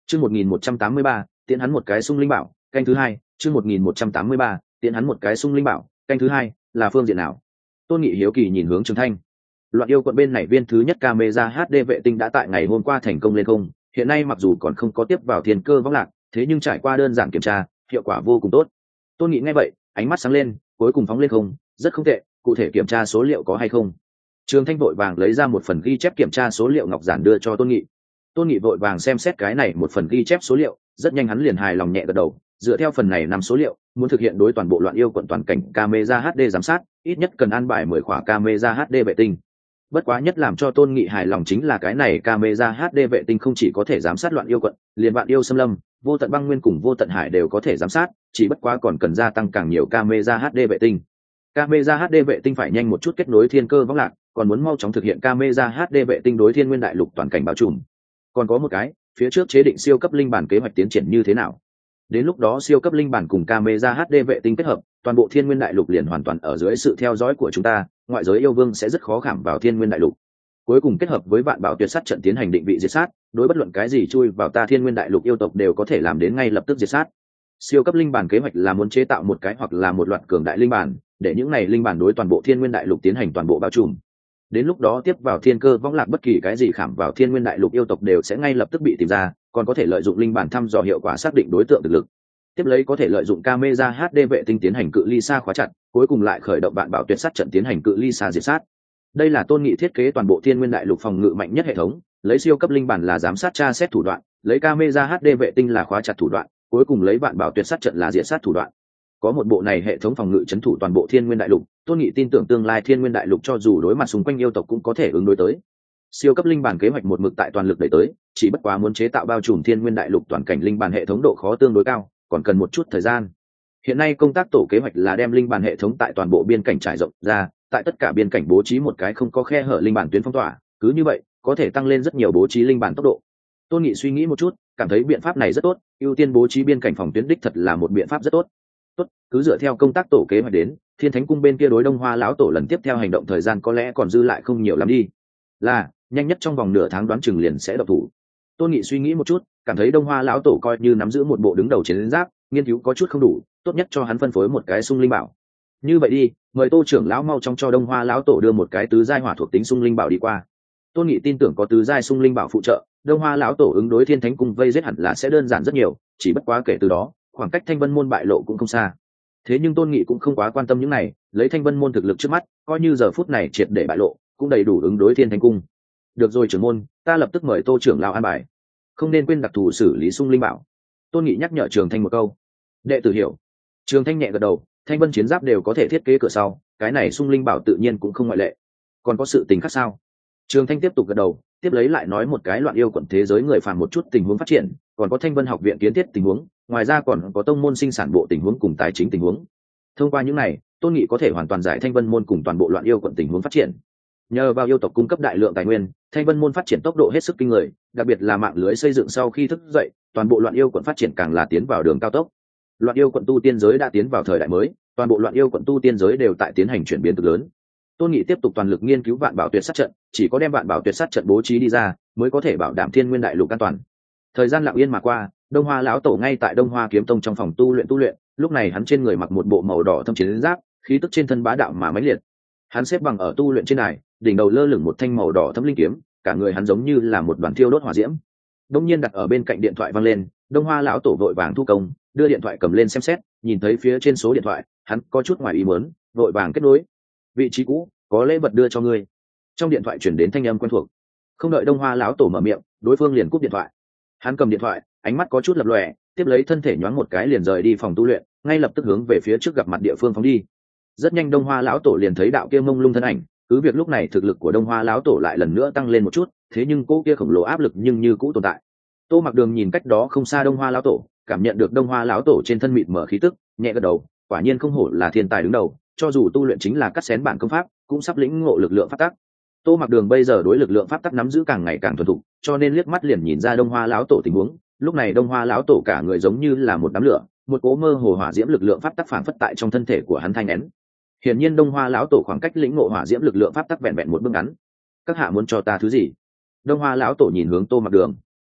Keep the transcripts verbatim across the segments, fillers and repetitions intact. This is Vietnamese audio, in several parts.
chương một nghìn một trăm tám mươi ba tiễn hắn một cái sung linh bảo canh thứ hai chương một nghìn một trăm tám mươi ba tiễn hắn một cái sung linh bảo canh thứ hai là phương diện nào? Tôn Nghị hiếu kỳ nhìn hướng Trường Thanh. Loạn yêu quận bên này viên thứ nhất camera hát đê vệ tinh đã tại ngày hôm qua thành công lên không, hiện nay mặc dù còn không có tiếp vào thiên cơ võng lạc, thế nhưng trải qua đơn giản kiểm tra, hiệu quả vô cùng tốt. Tôn Nghị nghe vậy, ánh mắt sáng lên, cuối cùng phóng lên không, rất không tệ, cụ thể kiểm tra số liệu có hay không? Trường Thanh vội vàng lấy ra một phần ghi chép kiểm tra số liệu ngọc giản đưa cho Tôn Nghị. Tôn Nghị vội vàng xem xét cái này một phần ghi chép số liệu, rất nhanh hắn liền hài lòng nhẹ gật đầu, dựa theo phần này năm số liệu, muốn thực hiện đối toàn bộ loạn yêu quận toàn cảnh camera hát đê giám sát, ít nhất cần an bài mười khỏa camera hát đê vệ tinh. Bất quá nhất làm cho Tôn Nghị hài lòng chính là cái này camera hát đê vệ tinh không chỉ có thể giám sát loạn yêu quận, liền vạn yêu xâm lâm, vô tận băng nguyên cùng vô tận hải đều có thể giám sát, chỉ bất quá còn cần gia tăng càng nhiều camera hát đê vệ tinh. Camera hát đê vệ tinh phải nhanh một chút kết nối thiên cơ võng lạc, còn muốn mau chóng thực hiện camera hát đê vệ tinh đối thiên nguyên đại lục toàn cảnh bao trùm. Còn có một cái, phía trước chế định siêu cấp linh bản kế hoạch tiến triển như thế nào? Đến lúc đó siêu cấp linh bản cùng camera hát đê vệ tinh kết hợp, toàn bộ thiên nguyên đại lục liền hoàn toàn ở dưới sự theo dõi của chúng ta, ngoại giới yêu vương sẽ rất khó khảm vào thiên nguyên đại lục. Cuối cùng kết hợp với vạn bảo tuyệt sát trận tiến hành định vị diệt sát, đối bất luận cái gì chui vào ta thiên nguyên đại lục yêu tộc đều có thể làm đến ngay lập tức diệt sát. Siêu cấp linh bản kế hoạch là muốn chế tạo một cái hoặc là một loạt cường đại linh bản, để những này linh bản đối toàn bộ thiên nguyên đại lục tiến hành toàn bộ bao trùm. Đến lúc đó tiếp vào thiên cơ võng lạc bất kỳ cái gì khảm vào thiên nguyên đại lục yêu tộc đều sẽ ngay lập tức bị tìm ra, còn có thể lợi dụng linh bản thăm dò hiệu quả xác định đối tượng thực lực. Tiếp lấy có thể lợi dụng camera hát đê vệ tinh tiến hành cự ly xa khóa chặt, cuối cùng lại khởi động vạn bảo tuyệt sát trận tiến hành cự ly xa diệt sát. Đây là Tôn Nghị thiết kế toàn bộ thiên nguyên đại lục phòng ngự mạnh nhất hệ thống, lấy siêu cấp linh bản là giám sát tra xét thủ đoạn, lấy camera hát đê vệ tinh là khóa chặt thủ đoạn, cuối cùng lấy vạn bảo tuyệt sát trận là diệt sát thủ đoạn. Có một bộ này hệ thống phòng ngự trấn thủ toàn bộ thiên nguyên đại lục, Tôn Nghị tin tưởng tương lai thiên nguyên đại lục cho dù đối mặt xung quanh yêu tộc cũng có thể ứng đối tới. Siêu cấp linh bản kế hoạch một mực tại toàn lực đẩy tới, chỉ bất quá muốn chế tạo bao trùm thiên nguyên đại lục toàn cảnh linh bản hệ thống độ khó tương đối cao, còn cần một chút thời gian. Hiện nay công tác tổ kế hoạch là đem linh bản hệ thống tại toàn bộ biên cảnh trải rộng ra, tại tất cả biên cảnh bố trí một cái không có khe hở linh bản tuyến phong tỏa, cứ như vậy có thể tăng lên rất nhiều bố trí linh bản tốc độ. Tôn Nghị suy nghĩ một chút, cảm thấy biện pháp này rất tốt, ưu tiên bố trí biên cảnh phòng tuyến đích thật là một biện pháp rất tốt. Tốt, cứ dựa theo công tác tổ kế hoạch đến, Thiên Thánh cung bên kia đối Đông Hoa lão tổ lần tiếp theo hành động thời gian có lẽ còn dư lại không nhiều lắm đi. Là, nhanh nhất trong vòng nửa tháng đoán chừng liền sẽ độc thủ. Tôn Nghị suy nghĩ một chút, cảm thấy Đông Hoa lão tổ coi như nắm giữ một bộ đứng đầu chiến giáp, nghiên cứu có chút không đủ, tốt nhất cho hắn phân phối một cái sung linh bảo. Như vậy đi, mời Tô trưởng lão mau chóng cho Đông Hoa lão tổ đưa một cái tứ giai hỏa thuộc tính sung linh bảo đi qua. Tôn Nghị tin tưởng có tứ giai sung linh bảo phụ trợ, Đông Hoa lão tổ ứng đối Thiên Thánh cung vây giết hẳn là sẽ đơn giản rất nhiều, chỉ bất quá kể từ đó, khoảng cách Thanh Vân môn bại lộ cũng không xa. Thế nhưng Tôn Nghị cũng không quá quan tâm những này, lấy Thanh Vân môn thực lực trước mắt, coi như giờ phút này triệt để bại lộ, cũng đầy đủ ứng đối Thiên Thánh cung. Được rồi trưởng môn, ta lập tức mời Tô trưởng lão an bài. Không nên quên đặc thù xử lý sung linh bảo. Tôn Nghị nhắc nhở Trường Thanh một câu. Đệ tử hiểu. Trường Thanh nhẹ gật đầu, Thanh Vân chiến giáp đều có thể thiết kế cửa sau, cái này sung linh bảo tự nhiên cũng không ngoại lệ. Còn có sự tình khác sao? Trường Thanh tiếp tục gật đầu, tiếp lấy lại nói một cái loạn yêu quận thế giới người phàm một chút tình huống phát triển, còn có Thanh Vân học viện kiến thiết tình huống, ngoài ra còn có tông môn sinh sản bộ tình huống cùng tài chính tình huống. Thông qua những này, Tôn Nghị có thể hoàn toàn giải Thanh Vân môn cùng toàn bộ loạn yêu quận tình huống phát triển. Nhờ vào yêu tộc cung cấp đại lượng tài nguyên, Thanh Vân môn phát triển tốc độ hết sức kinh người, đặc biệt là mạng lưới xây dựng sau khi thức dậy, toàn bộ loạn yêu quận phát triển càng là tiến vào đường cao tốc. Loạn yêu quận tu tiên giới đã tiến vào thời đại mới, toàn bộ loạn yêu quận tu tiên giới đều tại tiến hành chuyển biến cực lớn. Tôn Nghị tiếp tục toàn lực nghiên cứu vạn bảo tuyệt sát trận, chỉ có đem vạn bảo tuyệt sát trận bố trí đi ra, mới có thể bảo đảm thiên nguyên đại lục an toàn. Thời gian lặng yên mà qua, Đông Hoa lão tổ ngay tại Đông Hoa kiếm tông trong phòng tu luyện tu luyện, lúc này hắn trên người mặc một bộ màu đỏ thâm chiến giáp, khí tức trên thân bá đạo mà mãnh liệt. Hắn xếp bằng ở tu luyện trên đài, đỉnh đầu lơ lửng một thanh màu đỏ thâm linh kiếm, cả người hắn giống như là một đoàn thiêu đốt hỏa diễm. Đông nhiên đặt ở bên cạnh điện thoại vang lên, Đông Hoa lão tổ vội vàng thu công, đưa điện thoại cầm lên xem xét, nhìn thấy phía trên số điện thoại, hắn có chút ngoài ý muốn, vội vàng kết nối. Vị trí cũ, có lễ vật đưa cho ngươi. Trong điện thoại truyền đến thanh âm quen thuộc. Không đợi Đông Hoa lão tổ mở miệng, đối phương liền cúp điện thoại. Hắn cầm điện thoại, ánh mắt có chút lập lòe, tiếp lấy thân thể nhoáng một cái liền rời đi phòng tu luyện, ngay lập tức hướng về phía trước gặp mặt địa phương phóng đi. Rất nhanh Đông Hoa lão tổ liền thấy đạo kia mông lung thân ảnh, cứ việc lúc này thực lực của Đông Hoa lão tổ lại lần nữa tăng lên một chút, thế nhưng cô kia khổng lồ áp lực nhưng như cũ tồn tại. Tô Mặc Đường nhìn cách đó không xa Đông Hoa lão tổ, cảm nhận được Đông Hoa lão tổ trên thân mịt mở khí tức, nhẹ gật đầu, quả nhiên không hổ là thiên tài đứng đầu, cho dù tu luyện chính là cắt xén bản công pháp, cũng sắp lĩnh ngộ lực lượng pháp tắc. Tô Mặc Đường bây giờ đối lực lượng pháp tắc nắm giữ càng ngày càng thuần thục, cho nên liếc mắt liền nhìn ra Đông Hoa lão tổ tình huống. Lúc này Đông Hoa lão tổ cả người giống như là một đám lửa, một cỗ mơ hồ hỏa diễm lực lượng pháp tắc phản phất tại trong thân thể của hắn thanh nén. Hiển nhiên Đông Hoa lão tổ khoảng cách lĩnh ngộ hỏa diễm lực lượng pháp tắc vẹn vẹn một bước ngắn. Các hạ muốn cho ta thứ gì? Đông Hoa lão tổ nhìn hướng Tô Mặc Đường.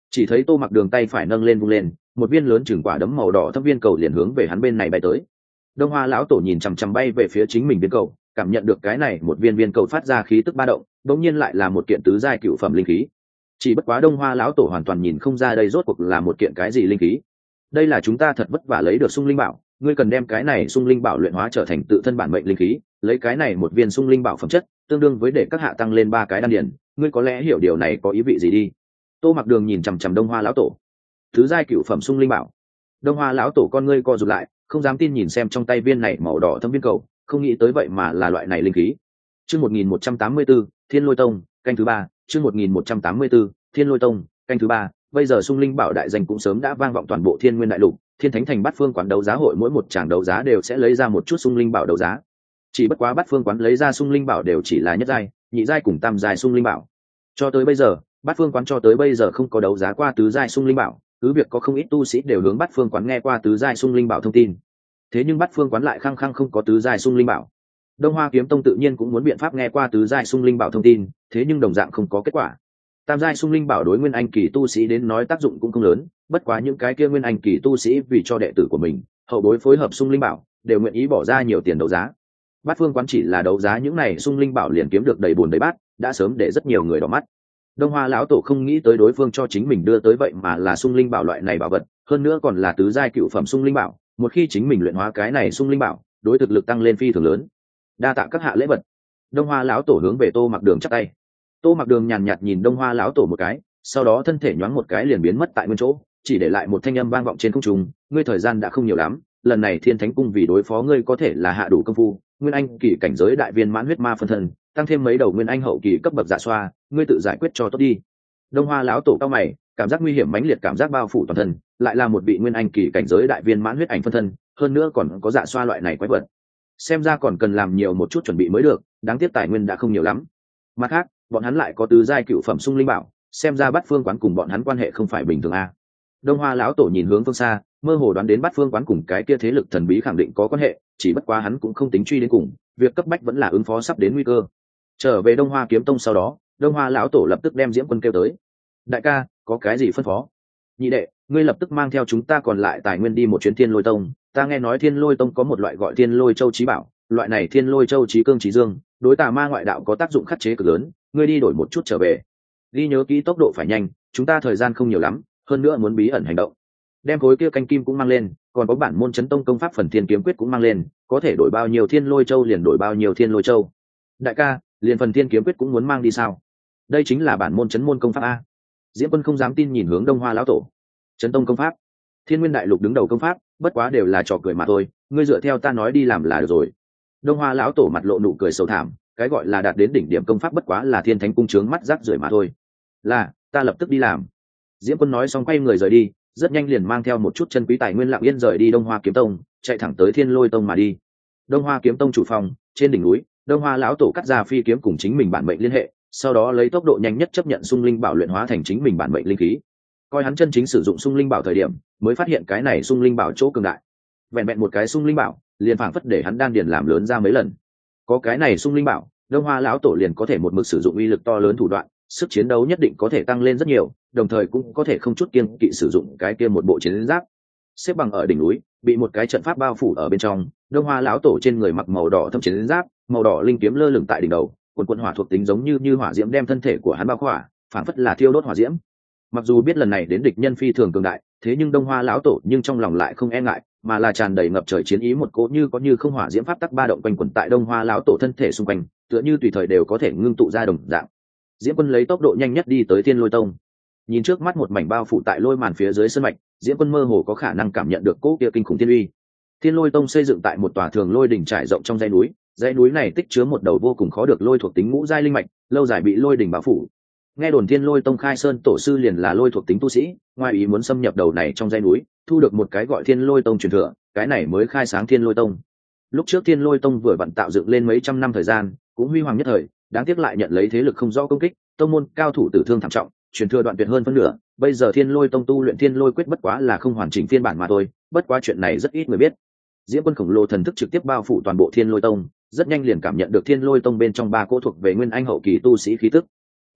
Chỉ thấy Tô Mặc Đường tay phải nâng lên vung lên, một viên lớn chừng quả đấm màu đỏ thâm viên cầu liền hướng về hắn bên này bay tới. Đông Hoa lão tổ nhìn chằm chằm bay về phía chính mình viên cầu, cảm nhận được cái này một viên viên cầu phát ra khí tức ba động, đống nhiên lại là một kiện tứ giai cựu phẩm linh khí. Chỉ bất quá Đông Hoa lão tổ hoàn toàn nhìn không ra đây rốt cuộc là một kiện cái gì linh khí. Đây là chúng ta thật vất vả lấy được Sung Linh Bảo, ngươi cần đem cái này Sung Linh Bảo luyện hóa trở thành tự thân bản mệnh linh khí, lấy cái này một viên Sung Linh Bảo phẩm chất, tương đương với để các hạ tăng lên ba cái đan điển, ngươi có lẽ hiểu điều này có ý vị gì đi. Tô Mặc Đường nhìn chằm chằm Đông Hoa lão tổ. Thứ giai cựu phẩm Sung Linh Bảo. Đông Hoa lão tổ con ngươi co rụt lại, không dám tin nhìn xem trong tay viên này màu đỏ thâm viên cầu, không nghĩ tới vậy mà là loại này linh khí. Chương một nghìn một trăm tám mươi tư, Thiên Lôi Tông, canh thứ ba, chương một nghìn một trăm tám mươi tư, Thiên Lôi Tông, canh thứ ba. Bây giờ Sung Linh Bảo đại danh cũng sớm đã vang vọng toàn bộ Thiên Nguyên đại lục, Thiên Thánh Thành Bát Phương quán đấu giá hội mỗi một tràng đấu giá đều sẽ lấy ra một chút Sung Linh Bảo đấu giá. Chỉ bất quá Bát Phương quán lấy ra Sung Linh Bảo đều chỉ là nhất giai, nhị giai cùng tam giai Sung Linh Bảo. Cho tới bây giờ, Bát Phương quán cho tới bây giờ không có đấu giá qua tứ giai Sung Linh Bảo, cứ việc có không ít tu sĩ đều hướng Bát Phương quán nghe qua tứ giai Sung Linh Bảo thông tin. Thế nhưng Bát Phương quán lại khăng khăng không có tứ giai Sung Linh Bảo. Đông Hoa Kiếm Tông tự nhiên cũng muốn biện pháp nghe qua tứ giai Sung Linh Bảo thông tin, thế nhưng đồng dạng không có kết quả. Tam giai Sung Linh Bảo đối nguyên anh kỳ tu sĩ đến nói tác dụng cũng không lớn, bất quá những cái kia nguyên anh kỳ tu sĩ vì cho đệ tử của mình, hậu bối phối hợp Sung Linh Bảo, đều nguyện ý bỏ ra nhiều tiền đấu giá. Bát Phương quán chỉ là đấu giá những này Sung Linh Bảo liền kiếm được đầy buồn đầy bát, đã sớm để rất nhiều người đỏ mắt. Đông Hoa lão tổ không nghĩ tới đối phương cho chính mình đưa tới vậy mà là Sung Linh Bảo loại này bảo vật, hơn nữa còn là tứ giai cựu phẩm Sung Linh Bảo, một khi chính mình luyện hóa cái này Sung Linh Bảo, đối thực lực tăng lên phi thường lớn. Đa tạ các hạ lễ vật. Đông Hoa lão tổ hướng về Tô Mặc Đường chắp tay. Tô Mặc Đường nhàn nhạt nhìn Đông Hoa lão tổ một cái, sau đó thân thể nhoáng một cái liền biến mất tại nguyên chỗ, chỉ để lại một thanh âm vang vọng trên không trung, ngươi thời gian đã không nhiều lắm, lần này Thiên Thánh cung vì đối phó ngươi có thể là hạ đủ công phu, nguyên anh kỳ cảnh giới đại viên mãn huyết ma phân thân, tăng thêm mấy đầu nguyên anh hậu kỳ cấp bậc dạ xoa, ngươi tự giải quyết cho tốt đi. Đông Hoa lão tổ cao mày, cảm giác nguy hiểm mãnh liệt cảm giác bao phủ toàn thân, lại là một vị nguyên anh kỳ cảnh giới đại viên mãn huyết ảnh phân thân, hơn nữa còn có dạ xoa loại này quái vật. Xem ra còn cần làm nhiều một chút chuẩn bị mới được, đáng tiếc tài nguyên đã không nhiều lắm. Mặt khác, bọn hắn lại có tứ giai cựu phẩm Sung Linh Bảo, xem ra Bát Phương quán cùng bọn hắn quan hệ không phải bình thường a. Đông Hoa lão tổ nhìn hướng phương xa, mơ hồ đoán đến Bát Phương quán cùng cái kia thế lực thần bí khẳng định có quan hệ, chỉ bất quá hắn cũng không tính truy đến cùng, việc cấp bách vẫn là ứng phó sắp đến nguy cơ. Trở về Đông Hoa Kiếm Tông sau đó, Đông Hoa lão tổ lập tức đem Diễm Quân kêu tới. Đại ca, có cái gì phân phó? Nhị đệ, ngươi lập tức mang theo chúng ta còn lại tài nguyên đi một chuyến Thiên Lôi Tông, ta nghe nói Thiên Lôi Tông có một loại gọi Thiên Lôi Châu Chí Bảo, loại này Thiên Lôi Châu Chí Cương Chí Dương, đối tà ma ngoại đạo có tác dụng khắc chế cực lớn, ngươi đi đổi một chút trở về. Ghi nhớ kỹ tốc độ phải nhanh, chúng ta thời gian không nhiều lắm, hơn nữa muốn bí ẩn hành động. Đem khối kia canh kim cũng mang lên, còn có bản môn chấn tông công pháp phần Thiên Kiếm Quyết cũng mang lên, có thể đổi bao nhiêu Thiên Lôi Châu liền đổi bao nhiêu Thiên Lôi Châu. Đại ca, liền phần Thiên Kiếm Quyết cũng muốn mang đi sao? Đây chính là bản môn chấn môn công pháp a. Diễm Quân không dám tin nhìn hướng Đông Hoa lão tổ. Chấn tông công pháp, Thiên Nguyên đại lục đứng đầu công pháp, bất quá đều là trò cười mà thôi, ngươi dựa theo ta nói đi làm là được rồi. Đông Hoa lão tổ mặt lộ nụ cười sầu thảm, cái gọi là đạt đến đỉnh điểm công pháp bất quá là Thiên Thánh cung trướng mắt rác rưởi mà thôi. Là, ta lập tức đi làm. Diễm Quân nói xong quay người rời đi, rất nhanh liền mang theo một chút chân quý tài nguyên lặng yên rời đi Đông Hoa Kiếm Tông, chạy thẳng tới Thiên Lôi Tông mà đi. Đông Hoa Kiếm Tông chủ phòng, trên đỉnh núi, Đông Hoa lão tổ cắt ra phi kiếm cùng chính mình bản mệnh liên hệ, sau đó lấy tốc độ nhanh nhất chấp nhận Sung Linh Bảo luyện hóa thành chính mình bản mệnh linh khí. Coi hắn chân chính sử dụng Sung Linh Bảo thời điểm, mới phát hiện cái này Sung Linh Bảo chỗ cường đại. Vẹn vẹn một cái Sung Linh Bảo, liền phảng phất để hắn đan điền làm lớn ra mấy lần. Có cái này Sung Linh Bảo, Đông Hoa lão tổ liền có thể một mực sử dụng uy lực to lớn thủ đoạn, sức chiến đấu nhất định có thể tăng lên rất nhiều, đồng thời cũng có thể không chút kiêng kỵ sử dụng cái kia một bộ chiến giáp. Xếp bằng ở đỉnh núi, bị một cái trận pháp bao phủ ở bên trong, Đông Hoa lão tổ trên người mặc màu đỏ thâm chiến giáp, màu đỏ linh kiếm lơ lửng tại đỉnh đầu, cuồn cuộn hỏa thuộc tính giống như như hỏa diễm đem thân thể của hắn bao khỏa, phảng phất là thiêu đốt hỏa diễm. Mặc dù biết lần này đến địch nhân phi thường cường đại, thế nhưng Đông Hoa lão tổ nhưng trong lòng lại không e ngại, mà là tràn đầy ngập trời chiến ý, một cỗ như có như không hỏa diễm pháp tắc ba động quanh quẩn tại Đông Hoa lão tổ thân thể xung quanh, tựa như tùy thời đều có thể ngưng tụ ra đồng dạng. Diễm Quân lấy tốc độ nhanh nhất đi tới Thiên Lôi Tông. Nhìn trước mắt một mảnh bao phủ tại lôi màn phía dưới sơn mạch, Diễm Quân mơ hồ có khả năng cảm nhận được cỗ kia kinh khủng thiên uy. Thiên Lôi Tông xây dựng tại một tòa thường lôi đỉnh trải rộng trong dãy núi, dãy núi này tích chứa một đầu vô cùng khó được lôi thuộc tính ngũ giai linh mạch, lâu dài bị lôi đỉnh bao phủ. Nghe đồn Thiên Lôi Tông khai sơn tổ sư liền là lôi thuộc tính tu sĩ, ngoài ý muốn xâm nhập đầu này trong dãy núi, thu được một cái gọi Thiên Lôi Tông truyền thừa, cái này mới khai sáng Thiên Lôi Tông. Lúc trước Thiên Lôi Tông vừa vặn tạo dựng lên mấy trăm năm thời gian, cũng huy hoàng nhất thời, đáng tiếc lại nhận lấy thế lực không rõ công kích, tông môn cao thủ tử thương thảm trọng, truyền thừa đoạn tuyệt hơn phân nửa. Bây giờ Thiên Lôi Tông tu luyện Thiên Lôi quyết bất quá là không hoàn chỉnh phiên bản mà thôi, bất quá chuyện này rất ít người biết. Diễm Quân khổng lồ thần thức trực tiếp bao phủ toàn bộ Thiên Lôi Tông, rất nhanh liền cảm nhận được Thiên Lôi Tông bên trong ba cỗ thuộc về nguyên anh hậu kỳ tu sĩ khí tức.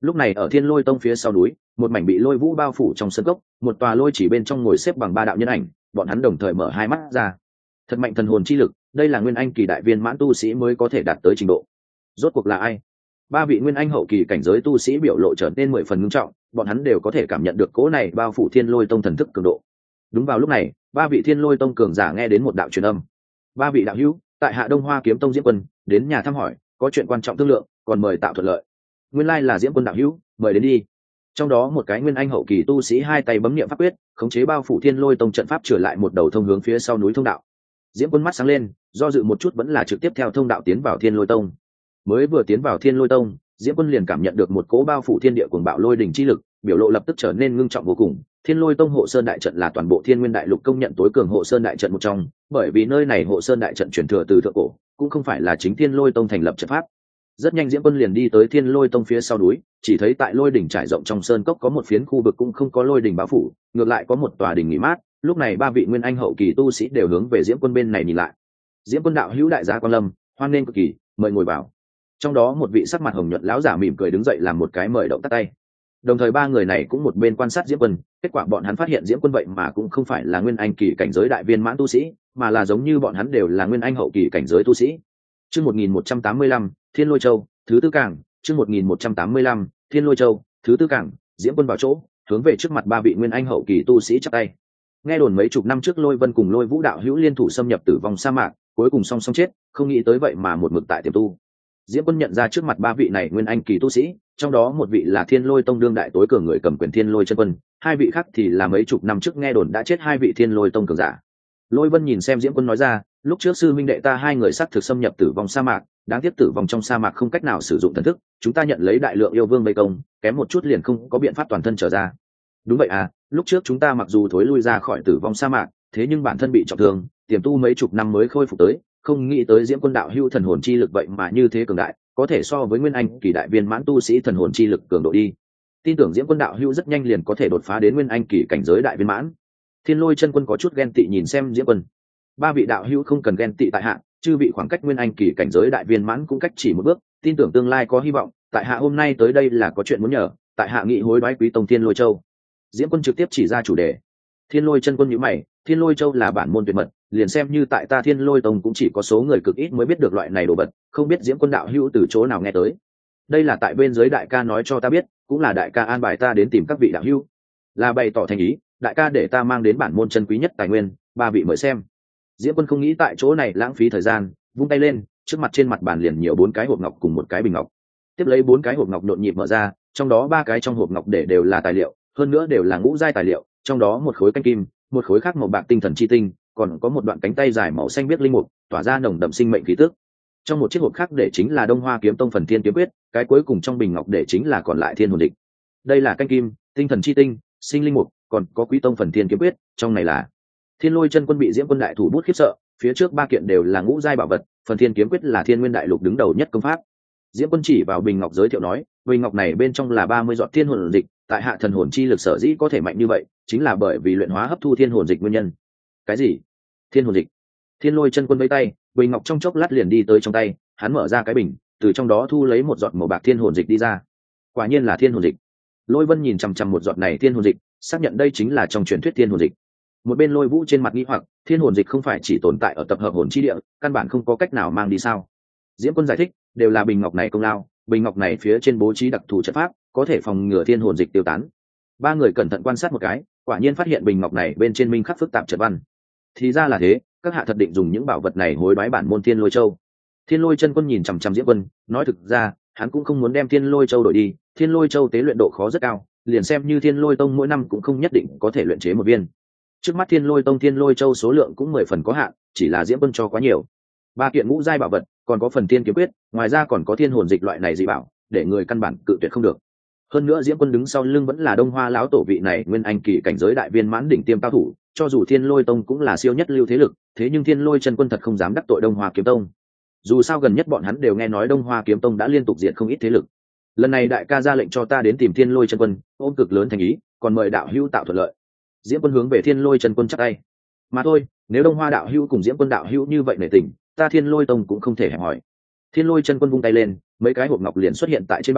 Lúc này ở Thiên Lôi Tông phía sau núi, một mảnh bị lôi vũ bao phủ trong sân cốc, một tòa lôi chỉ bên trong ngồi xếp bằng ba đạo nhân ảnh, bọn hắn đồng thời mở hai mắt ra. Thật mạnh thần hồn chi lực, đây là nguyên anh kỳ đại viên mãn tu sĩ mới có thể đạt tới trình độ. Rốt cuộc là ai? Ba vị nguyên anh hậu kỳ cảnh giới tu sĩ biểu lộ trở nên mười phần nghiêm trọng, bọn hắn đều có thể cảm nhận được cỗ này bao phủ Thiên Lôi Tông thần thức cường độ. Đúng vào lúc này, ba vị Thiên Lôi Tông cường giả nghe đến một đạo truyền âm. Ba vị đạo hữu, tại Hạ Đông Hoa Kiếm Tông Diễm Quân, đến nhà thăm hỏi, có chuyện quan trọng thương lượng, còn mời tạo thuận lợi. Nguyên lai là Diễm Quân đạo hữu, mời đến đi. Trong đó một cái nguyên anh hậu kỳ tu sĩ hai tay bấm niệm pháp quyết, khống chế bao phủ Thiên Lôi Tông trận pháp trở lại một đầu thông hướng phía sau núi thông đạo. Diễm Quân mắt sáng lên, do dự một chút vẫn là trực tiếp theo thông đạo tiến vào Thiên Lôi Tông. Mới vừa tiến vào Thiên Lôi Tông, Diễm Quân liền cảm nhận được một cỗ bao phủ thiên địa cuồng bạo lôi đỉnh chi lực, biểu lộ lập tức trở nên ngưng trọng vô cùng. Thiên Lôi Tông hộ sơn đại trận là toàn bộ Thiên Nguyên đại lục công nhận tối cường hộ sơn đại trận một trong, bởi vì nơi này hộ sơn đại trận truyền thừa từ thượng cổ, cũng không phải là chính Thiên Lôi Tông thành lập trận pháp. Rất nhanh Diễm Quân liền đi tới Thiên Lôi Tông phía sau núi, chỉ thấy tại lôi đỉnh trải rộng trong sơn cốc có một phiến khu vực cũng không có lôi đỉnh bao phủ, ngược lại có một tòa đỉnh nghỉ mát. Lúc này ba vị nguyên anh hậu kỳ tu sĩ đều hướng về Diễm Quân bên này nhìn lại. Diễm Quân đạo hữu đại gia quan lâm, hoan nghênh cực kỳ, mời ngồi vào. Trong đó một vị sắc mặt hồng nhuận lão giả mỉm cười đứng dậy làm một cái mời động tắt tay. Đồng thời ba người này cũng một bên quan sát Diễm Quân, kết quả bọn hắn phát hiện Diễm Quân vậy mà cũng không phải là nguyên anh kỳ cảnh giới đại viên mãn tu sĩ, mà là giống như bọn hắn đều là nguyên anh hậu kỳ cảnh giới tu sĩ. Chương một nghìn một trăm tám mươi lăm, Thiên Lôi Châu, thứ tư cảng, chương một nghìn một trăm tám mươi lăm, Thiên Lôi Châu, thứ tư cảng. Diễm Quân vào chỗ, hướng về trước mặt ba vị nguyên anh hậu kỳ tu sĩ chắp tay. Nghe đồn mấy chục năm trước Lôi Vân cùng Lôi Vũ đạo hữu liên thủ xâm nhập tử vong sa mạc, cuối cùng song song chết, không nghĩ tới vậy mà một mực tại tiềm tu. Diễm Quân nhận ra trước mặt ba vị này nguyên anh kỳ tu sĩ, trong đó một vị là Thiên Lôi Tông đương đại tối cường người cầm quyền Thiên Lôi chân quân, hai vị khác thì là mấy chục năm trước nghe đồn đã chết hai vị Thiên Lôi Tông cường giả. Lôi Vân nhìn xem Diễm Quân nói ra, lúc trước sư minh đệ ta hai người xác thực xâm nhập tử vong sa mạc, đáng tiếc tử vong trong sa mạc không cách nào sử dụng thần thức, chúng ta nhận lấy đại lượng yêu vương vây công, kém một chút liền không có biện pháp toàn thân trở ra. Đúng vậy à, lúc trước chúng ta mặc dù thối lui ra khỏi tử vong sa mạc, thế nhưng bản thân bị trọng thương, tiềm tu mấy chục năm mới khôi phục tới, không nghĩ tới Diễm Quân đạo hữu thần hồn chi lực vậy mà như thế cường đại, có thể so với nguyên anh kỳ đại viên mãn tu sĩ thần hồn chi lực cường độ đi. Tin tưởng Diễm Quân đạo hữu rất nhanh liền có thể đột phá đến nguyên anh kỳ cảnh giới đại viên mãn. Thiên Lôi chân quân có chút ghen tị nhìn xem Diễm Quân. Ba vị đạo hữu không cần ghen tị tại hạ, chư vị khoảng cách nguyên anh kỳ cảnh giới đại viên mãn cũng cách chỉ một bước, tin tưởng tương lai có hy vọng, tại hạ hôm nay tới đây là có chuyện muốn nhờ, tại hạ nghị hối đoái Quý Tông Thiên Lôi Châu. Diễm Quân trực tiếp chỉ ra chủ đề. Thiên Lôi chân quân nhíu mày, Thiên Lôi Châu là bản môn tuyệt mật, liền xem như tại ta Thiên Lôi Tông cũng chỉ có số người cực ít mới biết được loại này đồ vật, không biết Diễm Quân đạo hữu từ chỗ nào nghe tới. Đây là tại bên dưới đại ca nói cho ta biết, cũng là đại ca an bài ta đến tìm các vị đạo hữu, là bày tỏ thành ý, đại ca để ta mang đến bản môn chân quý nhất tài nguyên, ba vị mời xem. Diễm Quân không nghĩ tại chỗ này lãng phí thời gian, vung tay lên, trước mặt trên mặt bàn liền nhiều bốn cái hộp ngọc cùng một cái bình ngọc. Tiếp lấy bốn cái hộp ngọc nhộn nhịp mở ra, trong đó ba cái trong hộp ngọc để đều là tài liệu, hơn nữa đều là ngũ giai tài liệu, trong đó một khối canh kim, một khối khác màu bạc tinh thần chi tinh, còn có một đoạn cánh tay dài màu xanh biếc linh mục, tỏa ra nồng đậm sinh mệnh khí tức. Trong một chiếc hộp khác để chính là Đông Hoa Kiếm Tông phần Thiên Kiếm Quyết, cái cuối cùng trong bình ngọc để chính là còn lại Thiên Hồn Địch. Đây là canh kim, tinh thần chi tinh, sinh linh mục, còn có Quý Tông phần Thiên Kiếm Quyết, trong này là Thiên Lôi chân quân bị Diễm Quân đại thủ bút khiếp sợ, phía trước ba kiện đều là ngũ giai bảo vật, phần Thiên Kiếm Quyết là Thiên Nguyên đại lục đứng đầu nhất công pháp. Diễm Quân chỉ vào bình ngọc giới thiệu nói, bình ngọc này bên trong là ba mươi giọt thiên hồn dịch, tại hạ thần hồn chi lực sở dĩ có thể mạnh như vậy, chính là bởi vì luyện hóa hấp thu thiên hồn dịch nguyên nhân. Cái gì? Thiên hồn dịch? Thiên Lôi chân quân vẫy tay, bình ngọc trong chốc lát liền đi tới trong tay, hắn mở ra cái bình, từ trong đó thu lấy một giọt màu bạc thiên hồn dịch đi ra. Quả nhiên là thiên hồn dịch. Lôi Vân nhìn chằm chằm một giọt này thiên hồn dịch, xác nhận đây chính là trong truyền thuyết thiên hồn dịch. Một bên Lôi Vũ trên mặt nghi hoặc, thiên hồn dịch không phải chỉ tồn tại ở tập hợp hồn chi địa, căn bản không có cách nào mang đi sao? Diễm Quân giải thích, đều là bình ngọc này công lao, bình ngọc này phía trên bố trí đặc thù trận pháp, có thể phòng ngừa thiên hồn dịch tiêu tán. Ba người cẩn thận quan sát một cái, quả nhiên phát hiện bình ngọc này bên trên minh khắc phức tạp trận văn. Thì ra là thế, các hạ thật định dùng những bảo vật này hối đoái bản môn Thiên Lôi Châu. Thiên Lôi chân quân nhìn chằm chằm Diễm Quân, nói thực ra, hắn cũng không muốn đem Thiên Lôi Châu đổi đi, Thiên Lôi Châu tế luyện độ khó rất cao, liền xem như Thiên Lôi Tông mỗi năm cũng không nhất định có thể luyện chế một viên. Trước mắt Thiên Lôi Tông Thiên Lôi Châu số lượng cũng mười phần có hạn, chỉ là Diễm Quân cho quá nhiều. Ba kiện ngũ giai bảo vật, còn có phần Thiên Kiếm Quyết, ngoài ra còn có thiên hồn dịch loại này dị bảo, để người căn bản cự tuyệt không được. Hơn nữa Diễm Quân đứng sau lưng vẫn là Đông Hoa lão tổ vị này nguyên anh kỳ cảnh giới đại viên mãn đỉnh tiêm cao thủ, cho dù Thiên Lôi Tông cũng là siêu nhất lưu thế lực, thế nhưng Thiên Lôi chân quân thật không dám đắc tội Đông Hoa Kiếm Tông. Dù sao gần nhất bọn hắn đều nghe nói Đông Hoa Kiếm Tông đã liên tục diệt không ít thế lực. Lần này đại ca ra lệnh cho ta đến tìm Thiên Lôi chân quân, ôm cực lớn thành ý, còn mời đạo hữu tạo thuận lợi. Diễm Quân hướng về Thiên Lôi chân quân chắp tay. Mà thôi, nếu Đông Hoa đạo hữu cùng Diễm Quân đạo hữu như vậy nể tình, ta Thiên Lôi Tông cũng không thể hẹp hỏi. Thiên Lôi chân quân vung tay lên, mấy cái hộp ngọc liền xuất hiện tại trên bàn,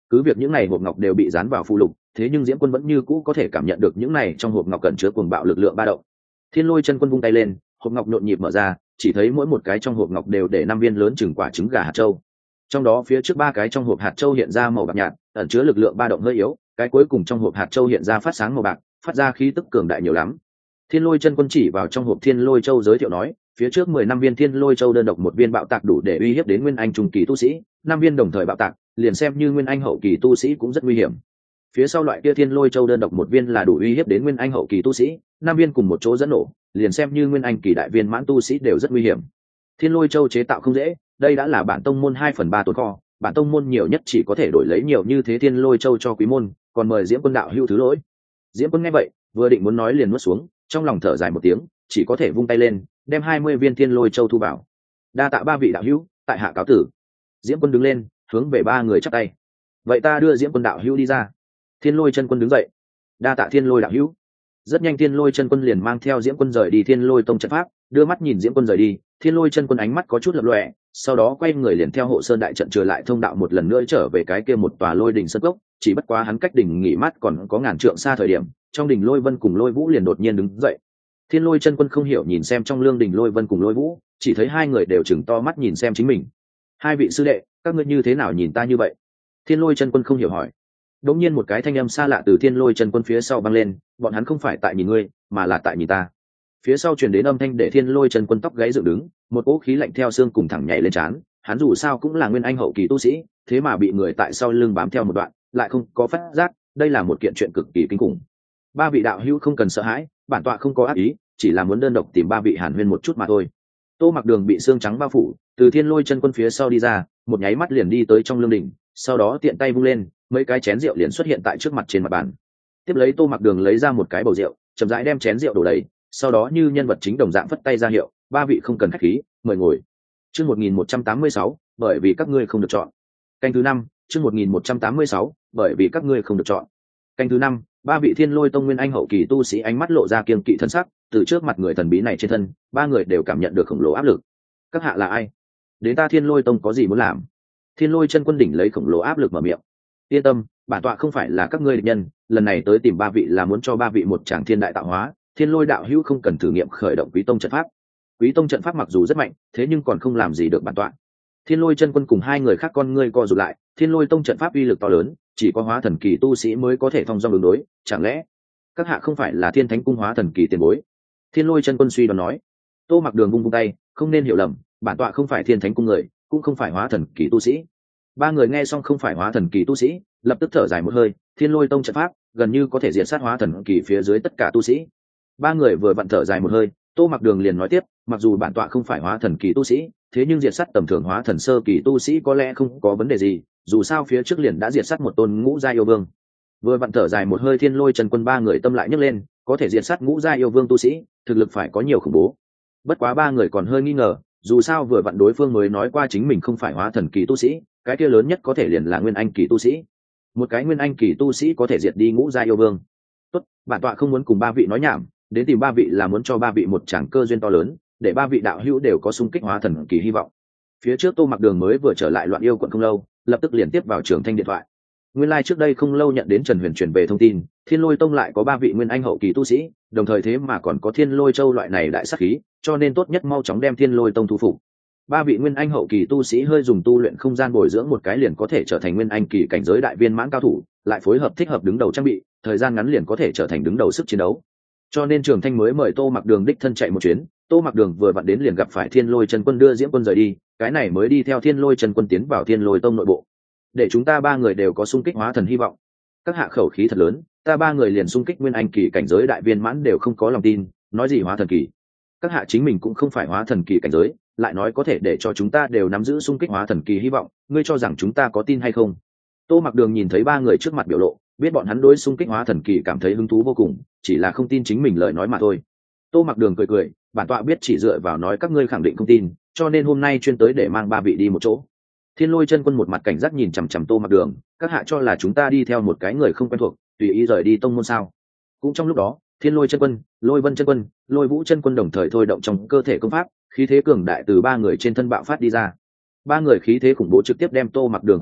cứ việc những này hộp ngọc đều bị dán vào phụ lục, thế nhưng Diễm Quân vẫn như cũ có thể cảm nhận được những này trong hộp ngọc cẩn chứa cuồng bạo lực lượng ba động. Thiên Lôi Chân Quân vung tay lên, hộp ngọc nhộn nhịp mở ra, chỉ thấy mỗi một cái trong hộp ngọc đều để năm viên lớn chừng quả trứng gà hạt châu. Trong đó phía trước ba cái trong hộp hạt châu hiện ra màu bạc nhạt, ẩn chứa lực lượng ba động hơi yếu, cái cuối cùng trong hộp hạt châu hiện ra phát sáng màu bạc, phát ra khí tức cường đại nhiều lắm. Thiên Lôi Chân Quân chỉ vào trong hộp Thiên Lôi Châu giới thiệu nói, phía trước mười năm viên Thiên Lôi Châu đơn độc một viên bạo tạc đủ để uy hiếp đến nguyên anh trung kỳ tu sĩ, năm viên đồng thời bạo tạc, liền xem như nguyên anh hậu kỳ tu sĩ cũng rất nguy hiểm. Phía sau loại kia Thiên Lôi Châu đơn độc một viên là đủ uy hiếp đến nguyên anh hậu kỳ tu sĩ, năm viên cùng một chỗ dẫn nổ, liền xem như nguyên anh kỳ đại viên mãn tu sĩ đều rất nguy hiểm. Thiên Lôi Châu chế tạo không dễ, đây đã là bản tông môn hai phần ba tồn kho, bản tông môn nhiều nhất chỉ có thể đổi lấy nhiều như thế Thiên Lôi Châu cho quý môn, còn mời Diễm Quân đạo hữu thứ lỗi. Diễm Quân nghe vậy, vừa định muốn nói liền nuốt xuống, trong lòng thở dài một tiếng, chỉ có thể vung tay lên, đem hai mươi viên Thiên Lôi Châu thu vào. Đa tạ ba vị đạo hữu, tại hạ cáo tử. Diễm Quân đứng lên, hướng về ba người chắp tay. Vậy ta đưa Diễm Quân đạo hữu đi ra. Thiên Lôi Chân Quân đứng dậy. Đa tạ Thiên Lôi đạo hữu. Rất nhanh Thiên Lôi Chân Quân liền mang theo Diễm Quân rời đi Thiên Lôi Tông trận pháp, đưa mắt nhìn Diễm Quân rời đi, Thiên Lôi Chân Quân ánh mắt có chút lập lòe, sau đó quay người liền theo hộ sơn đại trận trở lại thông đạo một lần nữa trở về cái kia một tòa lôi đỉnh sơn cốc, chỉ bất quá hắn cách đỉnh nghỉ mát còn có ngàn trượng xa thời điểm, trong đỉnh Lôi Vân cùng Lôi Vũ liền đột nhiên đứng dậy. Thiên Lôi Chân Quân không hiểu nhìn xem trong lương đỉnh Lôi Vân cùng Lôi Vũ, chỉ thấy hai người đều chừng to mắt nhìn xem chính mình. Hai vị sư đệ, các ngươi như thế nào nhìn ta như vậy? Thiên Lôi Chân Quân không hiểu hỏi. Đống nhiên một cái thanh âm xa lạ từ Thiên Lôi Chân Quân phía sau vang lên, bọn hắn không phải tại nhìn ngươi, mà là tại nhìn ta. Phía sau truyền đến âm thanh để Thiên Lôi Chân Quân tóc gáy dựng đứng, một cỗ khí lạnh theo xương cùng thẳng nhảy lên trán, hắn dù sao cũng là nguyên anh hậu kỳ tu sĩ, thế mà bị người tại sau lưng bám theo một đoạn, lại không có phát giác, đây là một kiện chuyện cực kỳ kinh khủng. Ba vị đạo hữu không cần sợ hãi, bản tọa không có ác ý, chỉ là muốn đơn độc tìm ba vị hàn huyên một chút mà thôi. Tô Mặc Đường bị xương trắng bao phủ, từ Thiên Lôi Chân Quân phía sau đi ra, một nháy mắt liền đi tới trong lương đỉnh, sau đó tiện tay vung lên, mấy cái chén rượu liền xuất hiện tại trước mặt trên mặt bàn. Tiếp lấy Tô Mặc Đường lấy ra một cái bầu rượu, chậm rãi đem chén rượu đổ đầy, sau đó như nhân vật chính đồng dạng phất tay ra hiệu, ba vị không cần khách khí, mời ngồi. Chương một nghìn một trăm tám mươi sáu, bởi vì các ngươi không được chọn. Canh thứ năm, chương một nghìn một trăm tám mươi sáu, bởi vì các ngươi không được chọn. Canh thứ năm, ba vị Thiên Lôi Tông nguyên anh hậu kỳ tu sĩ ánh mắt lộ ra kiêng kỵ thân sắc, từ trước mặt người thần bí này trên thân, ba người đều cảm nhận được khổng lồ áp lực. Các hạ là ai? Đến ta Thiên Lôi Tông có gì muốn làm? Thiên Lôi Chân Quân đỉnh lấy khổng lồ áp lực mở miệng. Yên tâm, bản tọa không phải là các ngươi địch nhân, lần này tới tìm ba vị là muốn cho ba vị một tràng thiên đại tạo hóa, Thiên Lôi đạo hữu không cần thử nghiệm khởi động Quý Tông trận pháp. Quý Tông trận pháp mặc dù rất mạnh, thế nhưng còn không làm gì được bản tọa. Thiên Lôi Chân Quân cùng hai người khác con ngươi co rụt lại, Thiên Lôi Tông trận pháp uy lực to lớn, chỉ có hóa thần kỳ tu sĩ mới có thể thông dong ứng đối, chẳng lẽ các hạ không phải là Thiên Thánh cung hóa thần kỳ tiền bối? Thiên Lôi Chân Quân suy đoán nói. Tô Mặc Đường vung vung tay, không nên hiểu lầm, bản tọa không phải Thiên Thánh cung người, cũng không phải hóa thần kỳ tu sĩ. Ba người nghe xong không phải hóa thần kỳ tu sĩ, lập tức thở dài một hơi, Thiên Lôi Tông trận pháp gần như có thể diệt sát hóa thần kỳ phía dưới tất cả tu sĩ. Ba người vừa vặn thở dài một hơi, Tô Mặc Đường liền nói tiếp, mặc dù bản tọa không phải hóa thần kỳ tu sĩ, thế nhưng diệt sát tầm thường hóa thần sơ kỳ tu sĩ có lẽ không có vấn đề gì, dù sao phía trước liền đã diệt sát một tôn ngũ gia yêu vương. Vừa vặn thở dài một hơi, Thiên Lôi Chân Quân ba người tâm lại nhấc lên, có thể diệt sát ngũ gia yêu vương tu sĩ, thực lực phải có nhiều khủng bố. Bất quá ba người còn hơi nghi ngờ, dù sao vừa vặn đối phương mới nói qua chính mình không phải hóa thần kỳ tu sĩ, cái kia lớn nhất có thể liền là nguyên anh kỳ tu sĩ. Một cái nguyên anh kỳ tu sĩ có thể diệt đi ngũ gia yêu vương. Tốt, bản tọa không muốn cùng ba vị nói nhảm, đến tìm ba vị là muốn cho ba vị một tràng cơ duyên to lớn, để ba vị đạo hữu đều có xung kích hóa thần kỳ hy vọng. Phía trước Tô Mặc Đường mới vừa trở lại Loạn Yêu quận không lâu, lập tức liền tiếp vào Trường Thanh điện thoại. Nguyên lai like trước đây không lâu nhận đến Trần Huyền truyền về thông tin, Thiên Lôi Tông lại có ba vị nguyên anh hậu kỳ tu sĩ, đồng thời thế mà còn có Thiên Lôi Châu loại này đại sát khí, cho nên tốt nhất mau chóng đem Thiên Lôi Tông thu phục. Ba vị nguyên anh hậu kỳ tu sĩ hơi dùng tu luyện không gian bồi dưỡng một cái liền có thể trở thành nguyên anh kỳ cảnh giới đại viên mãn cao thủ, lại phối hợp thích hợp đứng đầu trang bị, thời gian ngắn liền có thể trở thành đứng đầu sức chiến đấu. Cho nên Trường Thanh mới mời Tô Mặc Đường đích thân chạy một chuyến. Tô Mặc Đường vừa vặn đến liền gặp phải Thiên Lôi Chân Quân đưa Diễm Quân rời đi, cái này mới đi theo Thiên Lôi Chân Quân tiến vào Thiên Lôi Tông nội bộ. Để chúng ta ba người đều có xung kích hóa thần hy vọng. Các hạ khẩu khí thật lớn, ta ba người liền xung kích nguyên anh kỳ cảnh giới đại viên mãn đều không có lòng tin, nói gì hóa thần kỳ? Các hạ chính mình cũng không phải hóa thần kỳ cảnh giới, lại nói có thể để cho chúng ta đều nắm giữ xung kích hóa thần kỳ hy vọng, ngươi cho rằng chúng ta có tin hay không? Tô Mặc Đường nhìn thấy ba người trước mặt biểu lộ, biết bọn hắn đối xung kích hóa thần kỳ cảm thấy hứng thú vô cùng, chỉ là không tin chính mình lời nói mà thôi. Tô Mặc Đường cười cười, bản tọa biết chỉ dựa vào nói các ngươi khẳng định không tin, cho nên hôm nay chuyên tới để mang ba vị đi một chỗ. Thiên Lôi Chân Quân một mặt cảnh giác nhìn chằm chằm Tô Mặc Đường, các hạ cho là chúng ta đi theo một cái người không quen thuộc, tùy ý rời đi tông môn sao? Cũng trong lúc đó, Thiên Lôi Chân Quân, Lôi Vân Chân Quân, Lôi Vũ Chân Quân đồng thời thôi động trong cơ thể công pháp, khí thế cường đại từ ba người trên thân bạo phát đi ra. Ba người khí thế khủng bố trực tiếp đem Tô Mặc Đường khóa chặt,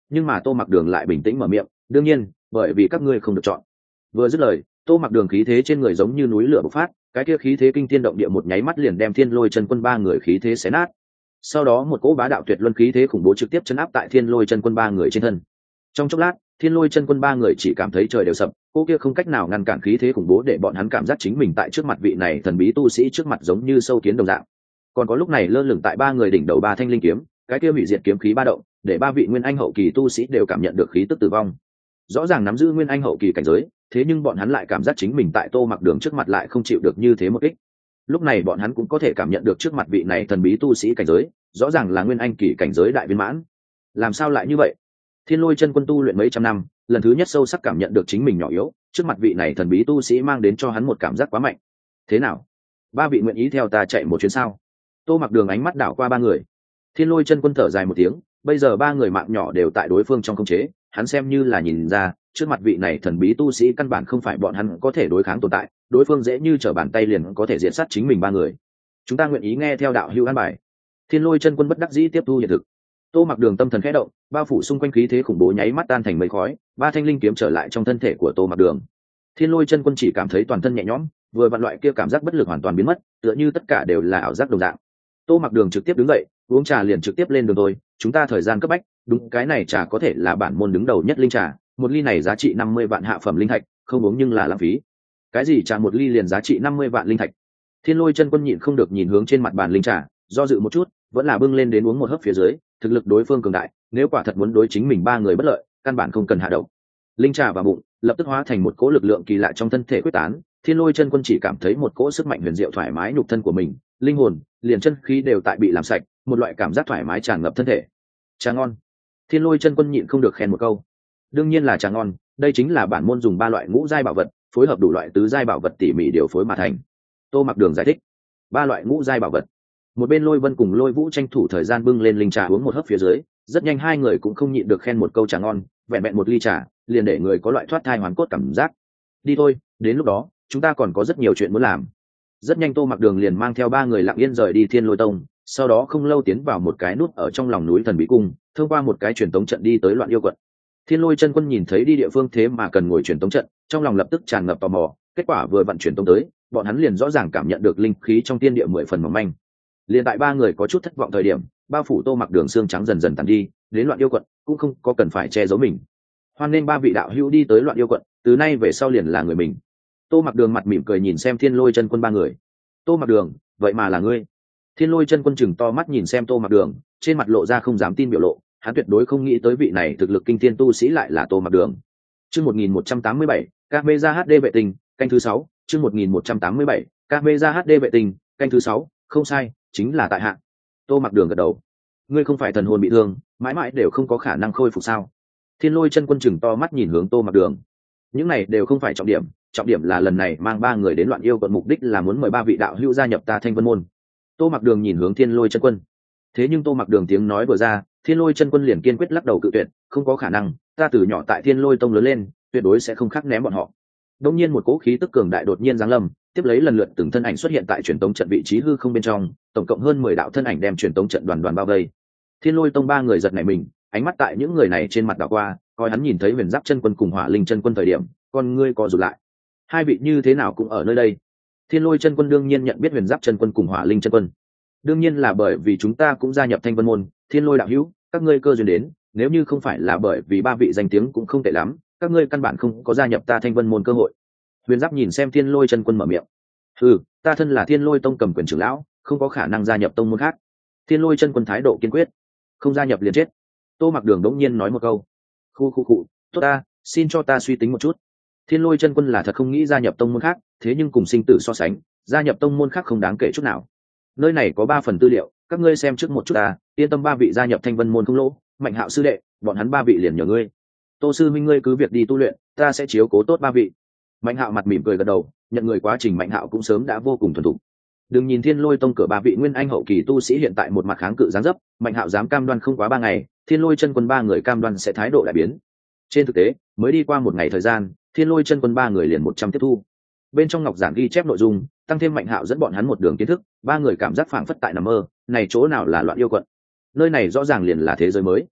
nhưng mà tô mặc đường lại bình tĩnh mở miệng, đương nhiên bởi vì các ngươi không được chọn. Vừa dứt lời, tô mặc đường khí thế trên người giống như núi lửa bộc phát, cái kia khí thế kinh thiên động địa một nháy mắt liền đem thiên lôi chân quân ba người khí thế xé nát. Sau đó một cỗ bá đạo tuyệt luân khí thế khủng bố trực tiếp chấn áp tại thiên lôi chân quân ba người trên thân. Trong chốc lát, thiên lôi chân quân ba người chỉ cảm thấy trời đều sập, cô kia không cách nào ngăn cản khí thế khủng bố để bọn hắn cảm giác chính mình tại trước mặt vị này thần bí tu sĩ trước mặt giống như sâu kiến đồng dạng. Còn có lúc này lơ lửng tại ba người đỉnh đầu ba thanh linh kiếm, cái kia hủy diệt kiếm khí ba động, để ba vị nguyên anh hậu kỳ tu sĩ đều cảm nhận được khí tức tử vong. Rõ ràng nắm giữ nguyên anh hậu kỳ cảnh giới, thế nhưng bọn hắn lại cảm giác chính mình tại tô mặc đường trước mặt lại không chịu được như thế một kích. Lúc này bọn hắn cũng có thể cảm nhận được trước mặt vị này thần bí tu sĩ cảnh giới, rõ ràng là nguyên anh kỳ cảnh giới đại viên mãn. Làm sao lại như vậy? Thiên lôi chân quân tu luyện mấy trăm năm, lần thứ nhất sâu sắc cảm nhận được chính mình nhỏ yếu, trước mặt vị này thần bí tu sĩ mang đến cho hắn một cảm giác quá mạnh. Thế nào? Ba vị nguyện ý theo ta chạy một chuyến sao? Tô mặc đường ánh mắt đảo qua ba người. Thiên lôi chân quân thở dài một tiếng, bây giờ ba người mạng nhỏ đều tại đối phương trong khống chế, hắn xem như là nhìn ra trước mặt vị này thần bí tu sĩ căn bản không phải bọn hắn có thể đối kháng tồn tại, đối phương dễ như trở bàn tay liền có thể diệt sát chính mình ba người. Chúng ta nguyện ý nghe theo đạo hữu an bài. Thiên lôi chân quân bất đắc dĩ tiếp thu hiện thực. Tô mặc đường tâm thần khẽ động, bao phủ xung quanh khí thế khủng bố nháy mắt tan thành mây khói, ba thanh linh kiếm trở lại trong thân thể của tô mặc đường. Thiên lôi chân quân chỉ cảm thấy toàn thân nhẹ nhõm, vừa vặn loại kia cảm giác bất lực hoàn toàn biến mất, tựa như tất cả đều là ảo giác đồng dạng. Tô mặc đường trực tiếp đứng dậy, uống trà liền trực tiếp lên đường thôi, chúng ta thời gian cấp bách, đúng cái này trà có thể là bản môn đứng đầu nhất linh trà, một ly này giá trị năm mươi vạn hạ phẩm linh thạch, không uống nhưng là lãng phí. Cái gì trà một ly liền giá trị năm mươi vạn linh thạch? Thiên lôi chân quân nhịn không được nhìn hướng trên mặt bàn linh trà, do dự một chút, vẫn là bưng lên đến uống một hớp phía dưới, thực lực đối phương cường đại, nếu quả thật muốn đối chính mình ba người bất lợi, căn bản không cần hạ độc. Linh trà vào bụng, lập tức hóa thành một cỗ lực lượng kỳ lạ trong thân thể quyết tán, thiên lôi chân quân chỉ cảm thấy một cỗ sức mạnh huyền diệu thoải mái nhục thân của mình, linh hồn, liền chân khí đều tại bị làm sạch, một loại cảm giác thoải mái tràn ngập thân thể. Trà ngon. Thiên lôi chân quân nhịn không được khen một câu. Đương nhiên là trà ngon, đây chính là bản môn dùng ba loại ngũ giai bảo vật, phối hợp đủ loại tứ giai bảo vật tỉ mỉ điều phối mà thành. Tô mặc đường giải thích. Ba loại ngũ giai bảo vật. Một bên Lôi Vân cùng Lôi Vũ tranh thủ thời gian bưng lên linh trà uống một hớp phía dưới, rất nhanh hai người cũng không nhịn được khen một câu trà ngon, vẹn vẹn một ly trà, liền để người có loại thoát thai hoàn cốt cảm giác. Đi thôi, đến lúc đó, chúng ta còn có rất nhiều chuyện muốn làm. Rất nhanh Tô mặc đường liền mang theo ba người lặng yên rời đi Thiên Lôi Tông, sau đó không lâu tiến vào một cái nút ở trong lòng núi Thần Bí Cung, thông qua một cái truyền tống trận đi tới Loạn Yêu quận. Thiên Lôi chân quân nhìn thấy đi địa phương thế mà cần ngồi truyền tống trận, trong lòng lập tức tràn ngập tò mò, kết quả vừa vận chuyển tống tới, bọn hắn liền rõ ràng cảm nhận được linh khí trong thiên địa mười phần mỏng manh. Liền tại ba người có chút thất vọng thời điểm, bao phủ Tô mặc đường xương trắng dần dần tàn đi, đến Loạn Yêu quận cũng không có cần phải che giấu mình. Hoan nên ba vị đạo hữu đi tới Loạn Yêu quận, từ nay về sau liền là người mình. Tô mặc đường mặt mỉm cười nhìn xem Thiên Lôi chân quân ba người. Tô mặc đường, vậy mà là ngươi? Thiên Lôi chân quân chừng to mắt nhìn xem Tô mặc đường, trên mặt lộ ra không dám tin biểu lộ, hắn tuyệt đối không nghĩ tới vị này thực lực kinh thiên tu sĩ lại là Tô mặc đường. Chương một nghìn một trăm tám mươi bảy, các mê ra hát đê vệ tình, canh thứ sáu. Chương một nghìn một trăm tám mươi bảy, các mê ra hát đê vệ tình, canh thứ sáu. Không sai, chính là tại hạ. Tô mặc đường gật đầu. Ngươi không phải thần hồn bị thương, mãi mãi đều không có khả năng khôi phục sao? Thiên Lôi chân quân chừng to mắt nhìn hướng Tô mặc đường. Những này đều không phải trọng điểm, trọng điểm là lần này mang ba người đến Loạn Yêu quận mục đích là muốn mời ba vị đạo hữu gia nhập ta Thanh Vân môn. Tô mặc đường nhìn hướng Thiên Lôi chân quân. Thế nhưng Tô mặc đường tiếng nói vừa ra, Thiên Lôi chân quân liền kiên quyết lắc đầu cự tuyệt, không có khả năng, ta từ nhỏ tại Thiên Lôi tông lớn lên, tuyệt đối sẽ không khắc ném bọn họ. Đột nhiên một cỗ khí tức cường đại đột nhiên giáng lâm, tiếp lấy lần lượt từng thân ảnh xuất hiện tại truyền tống trận vị trí hư không bên trong, tổng cộng hơn mười đạo thân ảnh đem truyền tống trận đoàn đoàn bao vây. Thiên Lôi tông ba người giật nảy mình, ánh mắt tại những người này trên mặt đảo qua, coi hắn nhìn thấy Huyền Giáp chân quân cùng Hỏa Linh chân quân thời điểm, con ngươi co rụt lại. Hai vị như thế nào cũng ở nơi đây? Thiên Lôi chân quân đương nhiên nhận biết Huyền Giáp chân quân cùng Hỏa Linh chân quân. Đương nhiên là bởi vì chúng ta cũng gia nhập Thanh Vân môn, Thiên Lôi đạo hữu, các ngươi cơ duyên đến, nếu như không phải là bởi vì ba vị danh tiếng cũng không tệ lắm, các ngươi căn bản không có gia nhập ta Thanh Vân môn cơ hội. Huyền Giáp nhìn xem Thiên Lôi chân quân mở miệng. Ừ, ta thân là Thiên Lôi tông cầm quyền trưởng lão, không có khả năng gia nhập tông môn khác. Thiên Lôi chân quân thái độ kiên quyết, không gia nhập liền chết. Tô mặc đường đống nhiên nói một câu. Khu khu khu, tốt ta, xin cho ta suy tính một chút. Thiên Lôi chân quân là thật không nghĩ gia nhập tông môn khác, thế nhưng cùng sinh tử so sánh, gia nhập tông môn khác không đáng kể chút nào. Nơi này có ba phần tư liệu, các ngươi xem trước một chút ta, yên tâm ba vị gia nhập Thanh Vân môn không lỗ, Mạnh Hạo sư đệ, bọn hắn ba vị liền nhờ ngươi. Tô sư minh ngươi cứ việc đi tu luyện, ta sẽ chiếu cố tốt ba vị. Mạnh Hạo mặt mỉm cười gật đầu, nhận người quá trình Mạnh Hạo cũng sớm đã vô cùng thuần thục. Đừng nhìn Thiên Lôi tông cửa ba vị nguyên anh hậu kỳ tu sĩ hiện tại một mặt kháng cự giáng dấp, Mạnh Hạo dám cam đoan không quá ba ngày, Thiên Lôi chân quân ba người cam đoan sẽ thái độ đại biến. Trên thực tế, mới đi qua một ngày thời gian, Thiên Lôi chân quân ba người liền một trăm tiếp thu. Bên trong ngọc giản ghi chép nội dung, tăng thêm Mạnh Hạo dẫn bọn hắn một đường kiến thức, ba người cảm giác phảng phất tại nằm mơ, này chỗ nào là Loạn Yêu quận? Nơi này rõ ràng liền là thế giới mới.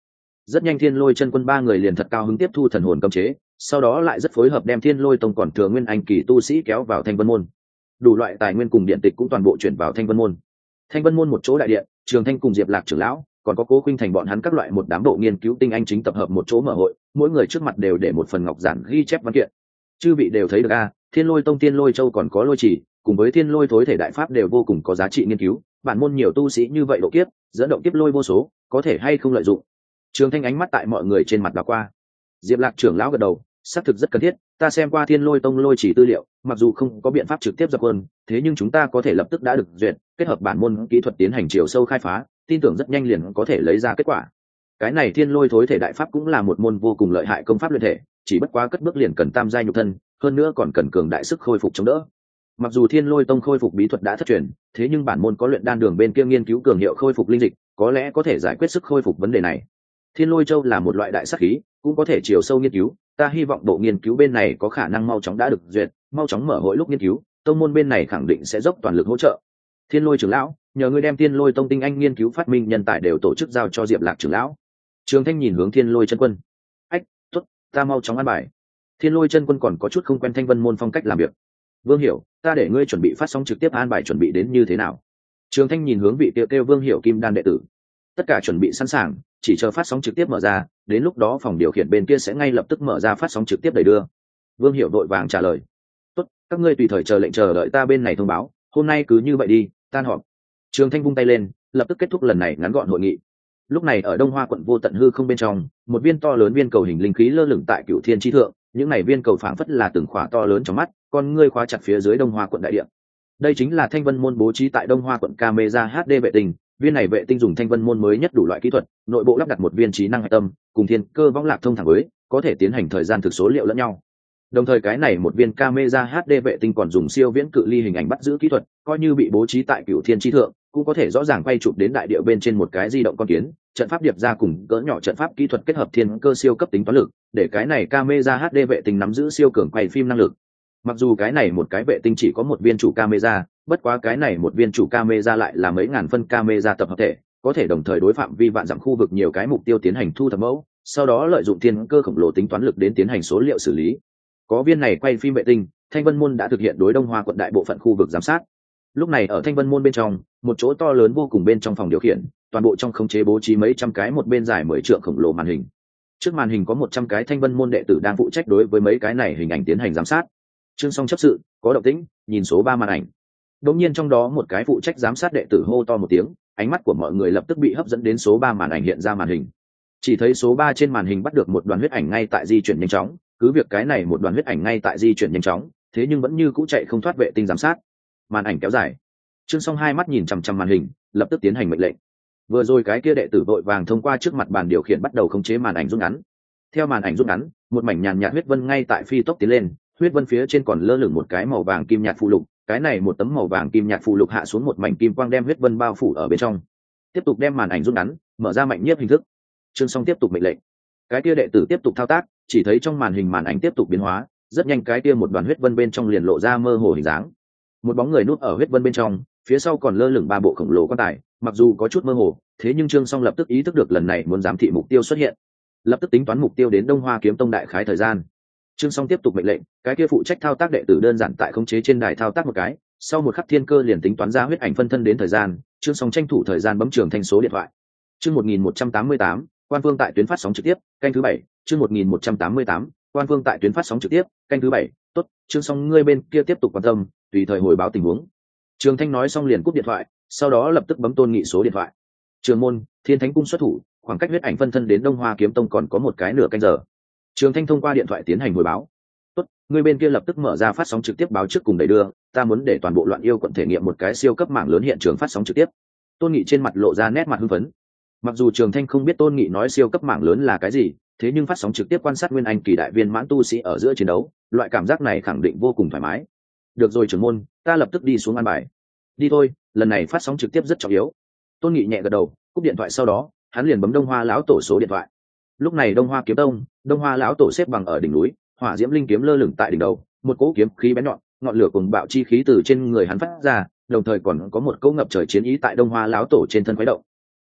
rất nhanh thiên lôi chân quân ba người liền thật cao hứng tiếp thu thần hồn cấm chế, sau đó lại rất phối hợp đem thiên lôi tông còn thừa nguyên anh kỳ tu sĩ kéo vào thanh vân môn. Đủ loại tài nguyên cùng điện tịch cũng toàn bộ chuyển vào thanh vân môn. Thanh vân môn một chỗ đại điện, Trường Thanh cùng Diệp Lạc trưởng lão, còn có Cố Khuynh Thành bọn hắn các loại một đám bộ nghiên cứu tinh anh chính tập hợp một chỗ mở hội, mỗi người trước mặt đều để một phần ngọc giản ghi chép văn kiện. Chư vị đều thấy được a, Thiên Lôi Tông, Thiên Lôi Châu còn có Lôi Chỉ, cùng với Thiên Lôi Thối Thể Đại Pháp đều vô cùng có giá trị nghiên cứu, bản môn nhiều tu sĩ như vậy độ kiếp, dẫn động kiếp lôi vô số, có thể hay không lợi dụng. Trường Thanh ánh mắt tại mọi người trên mặt đảo qua. Diệp Lạc trưởng lão gật đầu, xác thực rất cần thiết, ta xem qua Thiên Lôi Tông Lôi Chỉ tư liệu, mặc dù không có biện pháp trực tiếp dập quân, thế nhưng chúng ta có thể lập tức đã được duyệt, kết hợp bản môn kỹ thuật tiến hành chiều sâu khai phá, tin tưởng rất nhanh liền có thể lấy ra kết quả. Cái này Thiên Lôi Thối Thể Đại Pháp cũng là một môn vô cùng lợi hại công pháp luyện thể, chỉ bất quá cất bước liền cần tam giai nhục thân, hơn nữa còn cần cường đại sức khôi phục chống đỡ. Mặc dù Thiên Lôi Tông khôi phục bí thuật đã thất truyền, thế nhưng bản môn có luyện đan đường bên kia nghiên cứu cường hiệu khôi phục linh dịch, có lẽ có thể giải quyết sức khôi phục vấn đề này. Thiên Lôi Châu là một loại đại sát khí, cũng có thể chiều sâu nghiên cứu, ta hy vọng bộ nghiên cứu bên này có khả năng mau chóng đã được duyệt, mau chóng mở hội lúc nghiên cứu, tông môn bên này khẳng định sẽ dốc toàn lực hỗ trợ. Thiên Lôi trưởng lão, nhờ ngươi đem Thiên Lôi Tông tinh anh nghiên cứu phát minh nhân tài đều tổ chức giao cho Diệp Lạc trưởng lão. Trường Thanh nhìn hướng Thiên Lôi chân quân. Ách, tốt, ta mau chóng an bài. Thiên Lôi chân quân còn có chút không quen Thanh Vân môn phong cách làm việc. Vương Hiểu, ta để ngươi chuẩn bị phát sóng trực tiếp an bài chuẩn bị đến như thế nào? Trường Thanh nhìn hướng vị kêu kêu Vương Hiểu kim đan đệ tử. Tất cả chuẩn bị sẵn sàng, chỉ chờ phát sóng trực tiếp mở ra, đến lúc đó phòng điều khiển bên kia sẽ ngay lập tức mở ra phát sóng trực tiếp đẩy đưa. Vương Hiểu đội vàng trả lời. Tốt, các ngươi tùy thời chờ lệnh chờ đợi ta bên này thông báo, hôm nay cứ như vậy đi, tan họp. Trường Thanh vung tay lên, lập tức kết thúc lần này ngắn gọn hội nghị. Lúc này ở Đông Hoa quận vô tận hư không bên trong, một viên to lớn viên cầu hình linh khí lơ lửng tại Cửu Thiên chi thượng, những này viên cầu phảng phất là từng khỏa to lớn trong mắt, con ngươi khóa chặt phía dưới Đông Hoa quận đại địa. Đây chính là Thanh Vân môn bố trí tại Đông Hoa quận camera hát đê vệ tinh, viên này vệ tinh dùng Thanh Vân môn mới nhất đủ loại kỹ thuật, nội bộ lắp đặt một viên trí năng hạch tâm, cùng thiên cơ võng lạc thông thẳng với, có thể tiến hành thời gian thực số liệu lẫn nhau. Đồng thời cái này một viên camera hát đê vệ tinh còn dùng siêu viễn cự ly hình ảnh bắt giữ kỹ thuật, coi như bị bố trí tại Cửu Thiên chi thượng, cũng có thể rõ ràng quay chụp đến đại địa bên trên một cái di động con kiến, trận pháp điệp ra cùng cỡ nhỏ trận pháp kỹ thuật kết hợp thiên cơ siêu cấp tính toán lực, để cái này camera hát đê vệ tinh nắm giữ siêu cường quay phim năng lực. Mặc dù cái này một cái vệ tinh chỉ có một viên chủ camera, bất quá cái này một viên chủ camera lại là mấy ngàn phân camera tập hợp thể, có thể đồng thời đối phạm vi vạn dặm khu vực nhiều cái mục tiêu tiến hành thu thập mẫu, sau đó lợi dụng thiên cơ khổng lồ tính toán lực đến tiến hành số liệu xử lý. Có viên này quay phim vệ tinh, Thanh Vân môn đã thực hiện đối Đông Hoa quận đại bộ phận khu vực giám sát. Lúc này ở Thanh Vân môn bên trong, một chỗ to lớn vô cùng bên trong phòng điều khiển, toàn bộ trong khống chế bố trí mấy trăm cái một bên dài mười trượng khổng lồ màn hình. Trước màn hình có một trăm cái Thanh Vân môn đệ tử đang phụ trách đối với mấy cái này hình ảnh tiến hành giám sát. Chương Song chấp sự, có động tĩnh, nhìn số ba màn ảnh. Đột nhiên trong đó một cái phụ trách giám sát đệ tử hô to một tiếng, ánh mắt của mọi người lập tức bị hấp dẫn đến số ba màn ảnh hiện ra màn hình. Chỉ thấy số ba trên màn hình bắt được một đoàn huyết ảnh ngay tại di chuyển nhanh chóng, cứ việc cái này một đoàn huyết ảnh ngay tại di chuyển nhanh chóng, thế nhưng vẫn như cũ chạy không thoát vệ tinh giám sát. Màn ảnh kéo dài. Trương Song hai mắt nhìn chằm chằm màn hình, lập tức tiến hành mệnh lệnh. Vừa rồi cái kia đệ tử vội vàng thông qua trước mặt bàn điều khiển bắt đầu khống chế màn ảnh rút ngắn. Theo màn ảnh rút ngắn, một mảnh nhàn nhạt huyết vân ngay tại phi tốc tiến lên, huyết vân phía trên còn lơ lửng một cái màu vàng kim nhạt phụ lục, cái này một tấm màu vàng kim nhạt phụ lục hạ xuống một mảnh kim quang đem huyết vân bao phủ ở bên trong. Tiếp tục đem màn ảnh rút ngắn, mở ra mạnh nhiếp hình thức. Trương Song tiếp tục mệnh lệnh. Cái kia đệ tử tiếp tục thao tác, chỉ thấy trong màn hình màn ảnh tiếp tục biến hóa, rất nhanh cái kia một đoàn huyết vân bên trong liền lộ ra mơ hồ hình dáng. Một bóng người núp ở huyết vân bên trong, phía sau còn lơ lửng ba bộ khổng lồ quan tài, mặc dù có chút mơ hồ, thế nhưng Trương Song lập tức ý thức được lần này muốn giám thị mục tiêu xuất hiện, lập tức tính toán mục tiêu đến Đông Hoa Kiếm Tông đại khái thời gian. Trương Song tiếp tục mệnh lệnh, cái kia phụ trách thao tác đệ tử đơn giản tại khống chế trên đài thao tác một cái, sau một khắc thiên cơ liền tính toán ra huyết ảnh phân thân đến thời gian, Trương Song tranh thủ thời gian bấm Trường Thanh số điện thoại. Chương một nghìn một trăm tám mươi tám, quan phương tại tuyến phát sóng trực tiếp, canh thứ bảy, chương một nghìn một trăm tám mươi tám, quan phương tại tuyến phát sóng trực tiếp, canh thứ bảy, tốt, Trương Song ngươi bên kia tiếp tục quan tâm, tùy thời hồi báo tình huống. Trường Thanh nói xong liền cúp điện thoại, sau đó lập tức bấm Tôn Nghị số điện thoại. Trường môn, Thiên Thánh cung xuất thủ, khoảng cách huyết ảnh phân thân đến Đông Hoa Kiếm Tông còn có một cái nửa canh giờ. Trường Thanh thông qua điện thoại tiến hành hồi báo. Tốt, ngươi bên kia lập tức mở ra phát sóng trực tiếp báo trước cùng đẩy đưa, ta muốn để toàn bộ Loạn Yêu quận thể nghiệm một cái siêu cấp mạng lớn hiện trường phát sóng trực tiếp. Tôn Nghị trên mặt lộ ra nét mặt hưng phấn. Mặc dù Trường Thanh không biết Tôn Nghị nói siêu cấp mạng lớn là cái gì, thế nhưng phát sóng trực tiếp quan sát nguyên anh kỳ đại viên mãn tu sĩ ở giữa chiến đấu, loại cảm giác này khẳng định vô cùng thoải mái. Được rồi trưởng môn, ta lập tức đi xuống an bài. Đi thôi, lần này phát sóng trực tiếp rất trọng yếu. Tôn Nghị nhẹ gật đầu, cúp điện thoại sau đó, hắn liền bấm Đông Hoa lão tổ số điện thoại. Lúc này Đông Hoa Kiếm Tông, Đông Hoa lão tổ xếp bằng ở đỉnh núi, hỏa diễm linh kiếm lơ lửng tại đỉnh đầu, một cỗ kiếm khí bén nhọn, ngọn lửa cùng bạo chi khí từ trên người hắn phát ra, đồng thời còn có một cỗ ngập trời chiến ý tại Đông Hoa lão tổ trên thân khuấy động.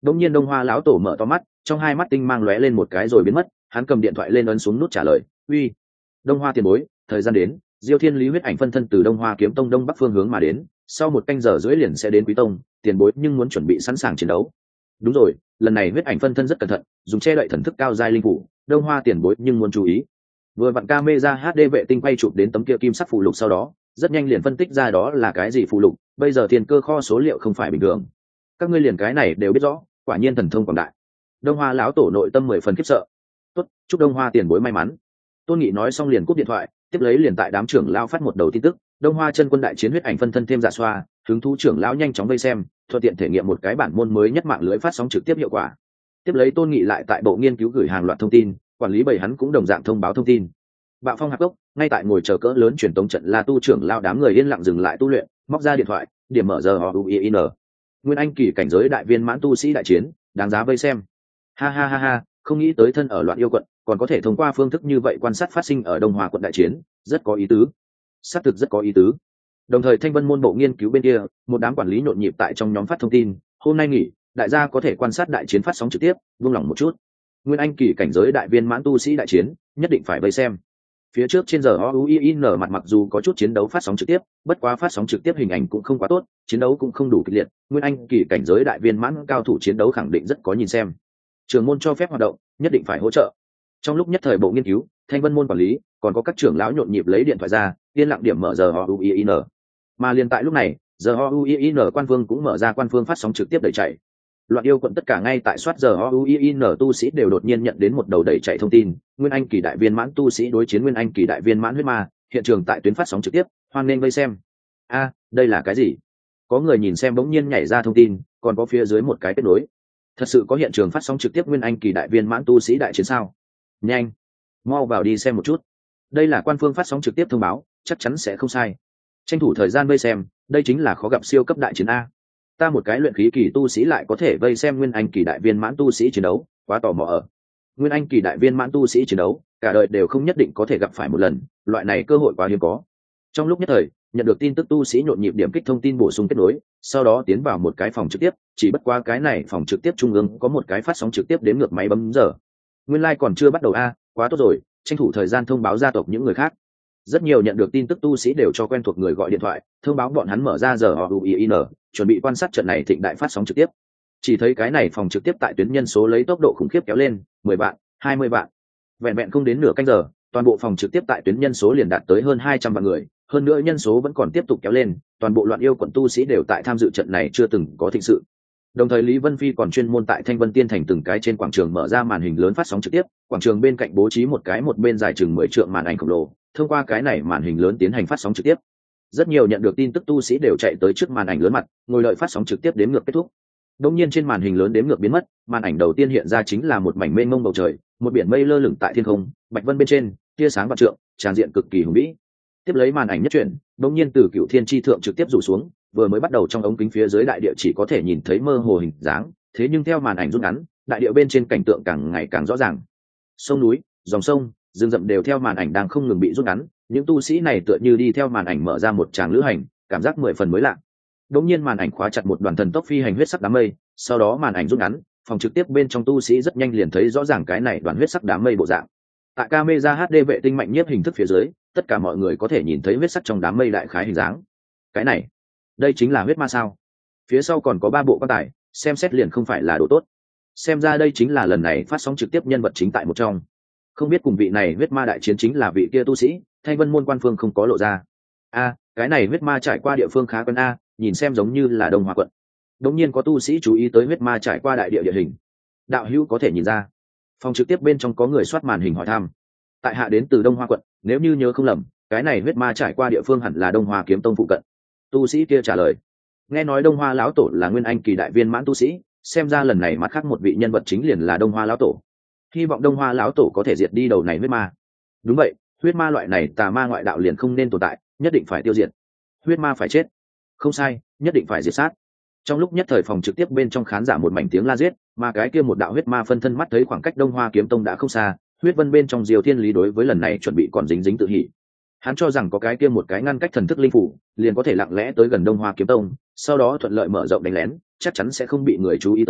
Đông nhiên Đông Hoa lão tổ mở to mắt, trong hai mắt tinh mang lóe lên một cái rồi biến mất, hắn cầm điện thoại lên ấn xuống nút trả lời, "Uy, Đông Hoa tiền bối, thời gian đến." Diêu Thiên Lý huyết ảnh phân thân từ Đông Hoa kiếm tông đông bắc phương hướng mà đến, sau một canh giờ rưỡi liền sẽ đến Quý tông, tiền bối nhưng muốn chuẩn bị sẵn sàng chiến đấu. Đúng rồi, lần này huyết ảnh phân thân rất cẩn thận, dùng che đậy thần thức cao giai linh phủ, Đông Hoa tiền bối nhưng muốn chú ý. Vừa vặn camera hát đê vệ tinh quay chụp đến tấm kia kim sắc phù lục sau đó, rất nhanh liền phân tích ra đó là cái gì phù lục, bây giờ tiền cơ kho số liệu không phải bình thường. Các ngươi liền cái này đều biết rõ, quả nhiên thần thông quảng đại. Đông Hoa lão tổ nội tâm mười phần khiếp sợ. Tốt, chúc Đông Hoa tiền bối may mắn. Tôn Nghị nói xong liền cúp điện thoại, tiếp lấy liền tại đám trưởng lão phát một đầu tin tức, Đông Hoa chân quân đại chiến huyết ảnh phân thân thêm dạ xoa, hứng thú trưởng lão nhanh chóng vây xem, thuận tiện thể nghiệm một cái bản môn mới nhất mạng lưới phát sóng trực tiếp hiệu quả. Tiếp lấy Tôn Nghị lại tại bộ nghiên cứu gửi hàng loạt thông tin, quản lý bầy hắn cũng đồng dạng thông báo thông tin. Bạo Phong hạp cốc, ngay tại ngồi chờ cỡ lớn truyền tống trận La tu trưởng lão đám người yên lặng dừng lại tu luyện, móc ra điện thoại, điểm mở giờ họ u i n. Nguyên Anh kỳ cảnh giới đại viên mãn tu sĩ đại chiến, đáng giá vây xem. Ha ha ha ha, không nghĩ tới thân ở loạn yêu quận, còn có thể thông qua phương thức như vậy quan sát phát sinh ở Đông Hoa quận đại chiến, rất có ý tứ. Xác thực rất có ý tứ. Đồng thời Thanh Vân môn bộ nghiên cứu bên kia, một đám quản lý nhộn nhịp tại trong nhóm phát thông tin, hôm nay nghỉ, đại gia có thể quan sát đại chiến phát sóng trực tiếp, buông lỏng một chút. Nguyên Anh kỳ cảnh giới đại viên mãn tu sĩ đại chiến, nhất định phải vây xem. Phía trước trên giờ o u i n mặt mặc dù có chút chiến đấu phát sóng trực tiếp, bất quá phát sóng trực tiếp hình ảnh cũng không quá tốt, chiến đấu cũng không đủ kịch liệt, Nguyên Anh kỳ cảnh giới đại viên mãn cao thủ chiến đấu khẳng định rất có nhìn xem. Trường môn cho phép hoạt động, nhất định phải hỗ trợ. Trong lúc nhất thời bộ nghiên cứu, Thanh Vân môn quản lý, còn có các trưởng lão nhộn nhịp lấy điện thoại ra, yên lặng điểm mở giờ o u i n. Mà liền tại lúc này, giờ o u i n quan phương cũng mở ra quan phương phát sóng trực tiếp đẩy chạy. Loạn yêu quận tất cả ngay tại soát giờ o u i n tu sĩ đều đột nhiên nhận đến một đầu đẩy chạy thông tin, Nguyên Anh kỳ đại viên mãn tu sĩ đối chiến Nguyên Anh kỳ đại viên mãn huyết ma, hiện trường tại tuyến phát sóng trực tiếp, hoan nên vây xem. A, đây là cái gì? Có người nhìn xem bỗng nhiên nhảy ra thông tin, còn có phía dưới một cái kết nối. Thật sự có hiện trường phát sóng trực tiếp Nguyên Anh kỳ đại viên mãn tu sĩ đại chiến sao? Nhanh, mau vào đi xem một chút. Đây là quan phương phát sóng trực tiếp thông báo, chắc chắn sẽ không sai. Tranh thủ thời gian vây xem, đây chính là khó gặp siêu cấp đại chiến a. Ta một cái luyện khí kỳ tu sĩ lại có thể vây xem Nguyên Anh kỳ đại viên mãn tu sĩ chiến đấu, quá tò mò ở. Nguyên Anh kỳ đại viên mãn tu sĩ chiến đấu, cả đời đều không nhất định có thể gặp phải một lần, loại này cơ hội quá hiếm có. Trong lúc nhất thời, nhận được tin tức tu sĩ nhộn nhịp điểm kích thông tin bổ sung kết nối, sau đó tiến vào một cái phòng trực tiếp, chỉ bất qua cái này phòng trực tiếp trung ương có một cái phát sóng trực tiếp đếm ngược máy bấm giờ. Nguyên lai like còn chưa bắt đầu a, quá tốt rồi, tranh thủ thời gian thông báo gia tộc những người khác. Rất nhiều nhận được tin tức tu sĩ đều cho quen thuộc người gọi điện thoại, thông báo bọn hắn mở ra giờ o u i n, chuẩn bị quan sát trận này thịnh đại phát sóng trực tiếp. Chỉ thấy cái này phòng trực tiếp tại tuyến nhân số lấy tốc độ khủng khiếp kéo lên, mười vạn, hai mươi vạn. Vẹn vẹn không đến nửa canh giờ, toàn bộ phòng trực tiếp tại tuyến nhân số liền đạt tới hơn hai trăm vạn người, hơn nữa nhân số vẫn còn tiếp tục kéo lên, toàn bộ loạn yêu quận tu sĩ đều tại tham dự trận này chưa từng có thịnh sự. Đồng thời Lý Vân Phi còn chuyên môn tại Thanh Vân Tiên thành từng cái trên quảng trường mở ra màn hình lớn phát sóng trực tiếp, quảng trường bên cạnh bố trí một cái một bên dài chừng mười trượng màn ảnh khổng lồ, thông qua cái này màn hình lớn tiến hành phát sóng trực tiếp. Rất nhiều nhận được tin tức tu sĩ đều chạy tới trước màn ảnh lớn mặt, ngồi đợi phát sóng trực tiếp đếm ngược kết thúc. Đột nhiên trên màn hình lớn đếm ngược biến mất, màn ảnh đầu tiên hiện ra chính là một mảnh mênh mông bầu trời, một biển mây lơ lửng tại thiên không, bạch vân bên trên, tia sáng vạn trượng, tràn diện cực kỳ hùng vĩ. Tiếp lấy màn ảnh nhất chuyển, đột nhiên từ Cửu Thiên chi thượng trực tiếp rủ xuống, vừa mới bắt đầu trong ống kính phía dưới đại địa chỉ có thể nhìn thấy mơ hồ hình dáng, thế nhưng theo màn ảnh rút ngắn, đại địa bên trên cảnh tượng càng ngày càng rõ ràng. Sông núi, dòng sông, rừng rậm đều theo màn ảnh đang không ngừng bị rút ngắn, những tu sĩ này tựa như đi theo màn ảnh mở ra một tràng lữ hành, cảm giác mười phần mới lạ. Đột nhiên màn ảnh khóa chặt một đoàn thần tốc phi hành huyết sắc đám mây, sau đó màn ảnh rút ngắn, phòng trực tiếp bên trong tu sĩ rất nhanh liền thấy rõ ràng cái này đoàn huyết sắc đám mây bộ dạng. Tại camera hát đê vệ tinh mạnh nhất hình thức phía dưới, tất cả mọi người có thể nhìn thấy huyết sắc trong đám mây đại khái hình dáng. Cái này, đây chính là huyết ma sao? Phía sau còn có ba bộ quan tài, xem xét liền không phải là đồ tốt. Xem ra đây chính là lần này phát sóng trực tiếp nhân vật chính tại một trong. Không biết cùng vị này huyết ma đại chiến chính là vị kia tu sĩ, Thanh Vân môn quan phương không có lộ ra. A, cái này huyết ma trải qua địa phương khá quen a, nhìn xem giống như là Đông Hoa quận. Đống nhiên có tu sĩ chú ý tới huyết ma trải qua đại địa địa hình. Đạo hữu có thể nhìn ra. Phòng trực tiếp bên trong có người soát màn hình hỏi thăm. Tại hạ đến từ Đông Hoa quận, nếu như nhớ không lầm, cái này huyết ma trải qua địa phương hẳn là Đông Hoa kiếm tông phụ cận. Tu sĩ kia trả lời. Nghe nói Đông Hoa lão tổ là Nguyên Anh kỳ đại viên mãn tu sĩ, xem ra lần này mặt khác một vị nhân vật chính liền là Đông Hoa lão tổ. Hy vọng Đông Hoa lão tổ có thể diệt đi đầu này huyết ma. Đúng vậy, huyết ma loại này tà ma ngoại đạo liền không nên tồn tại, nhất định phải tiêu diệt. Huyết ma phải chết. Không sai, nhất định phải diệt sát. Trong lúc nhất thời phòng trực tiếp bên trong khán giả một mảnh tiếng la giết, mà cái kia một đạo huyết ma phân thân mắt thấy khoảng cách Đông Hoa kiếm tông đã không xa, huyết vân bên trong Diều Thiên Lý đối với lần này chuẩn bị còn dính dính tự hỉ. Hắn cho rằng có cái kia một cái ngăn cách thần thức linh phủ, liền có thể lặng lẽ tới gần Đông Hoa kiếm tông, sau đó thuận lợi mở rộng đánh lén, chắc chắn sẽ không bị người chú ý tới,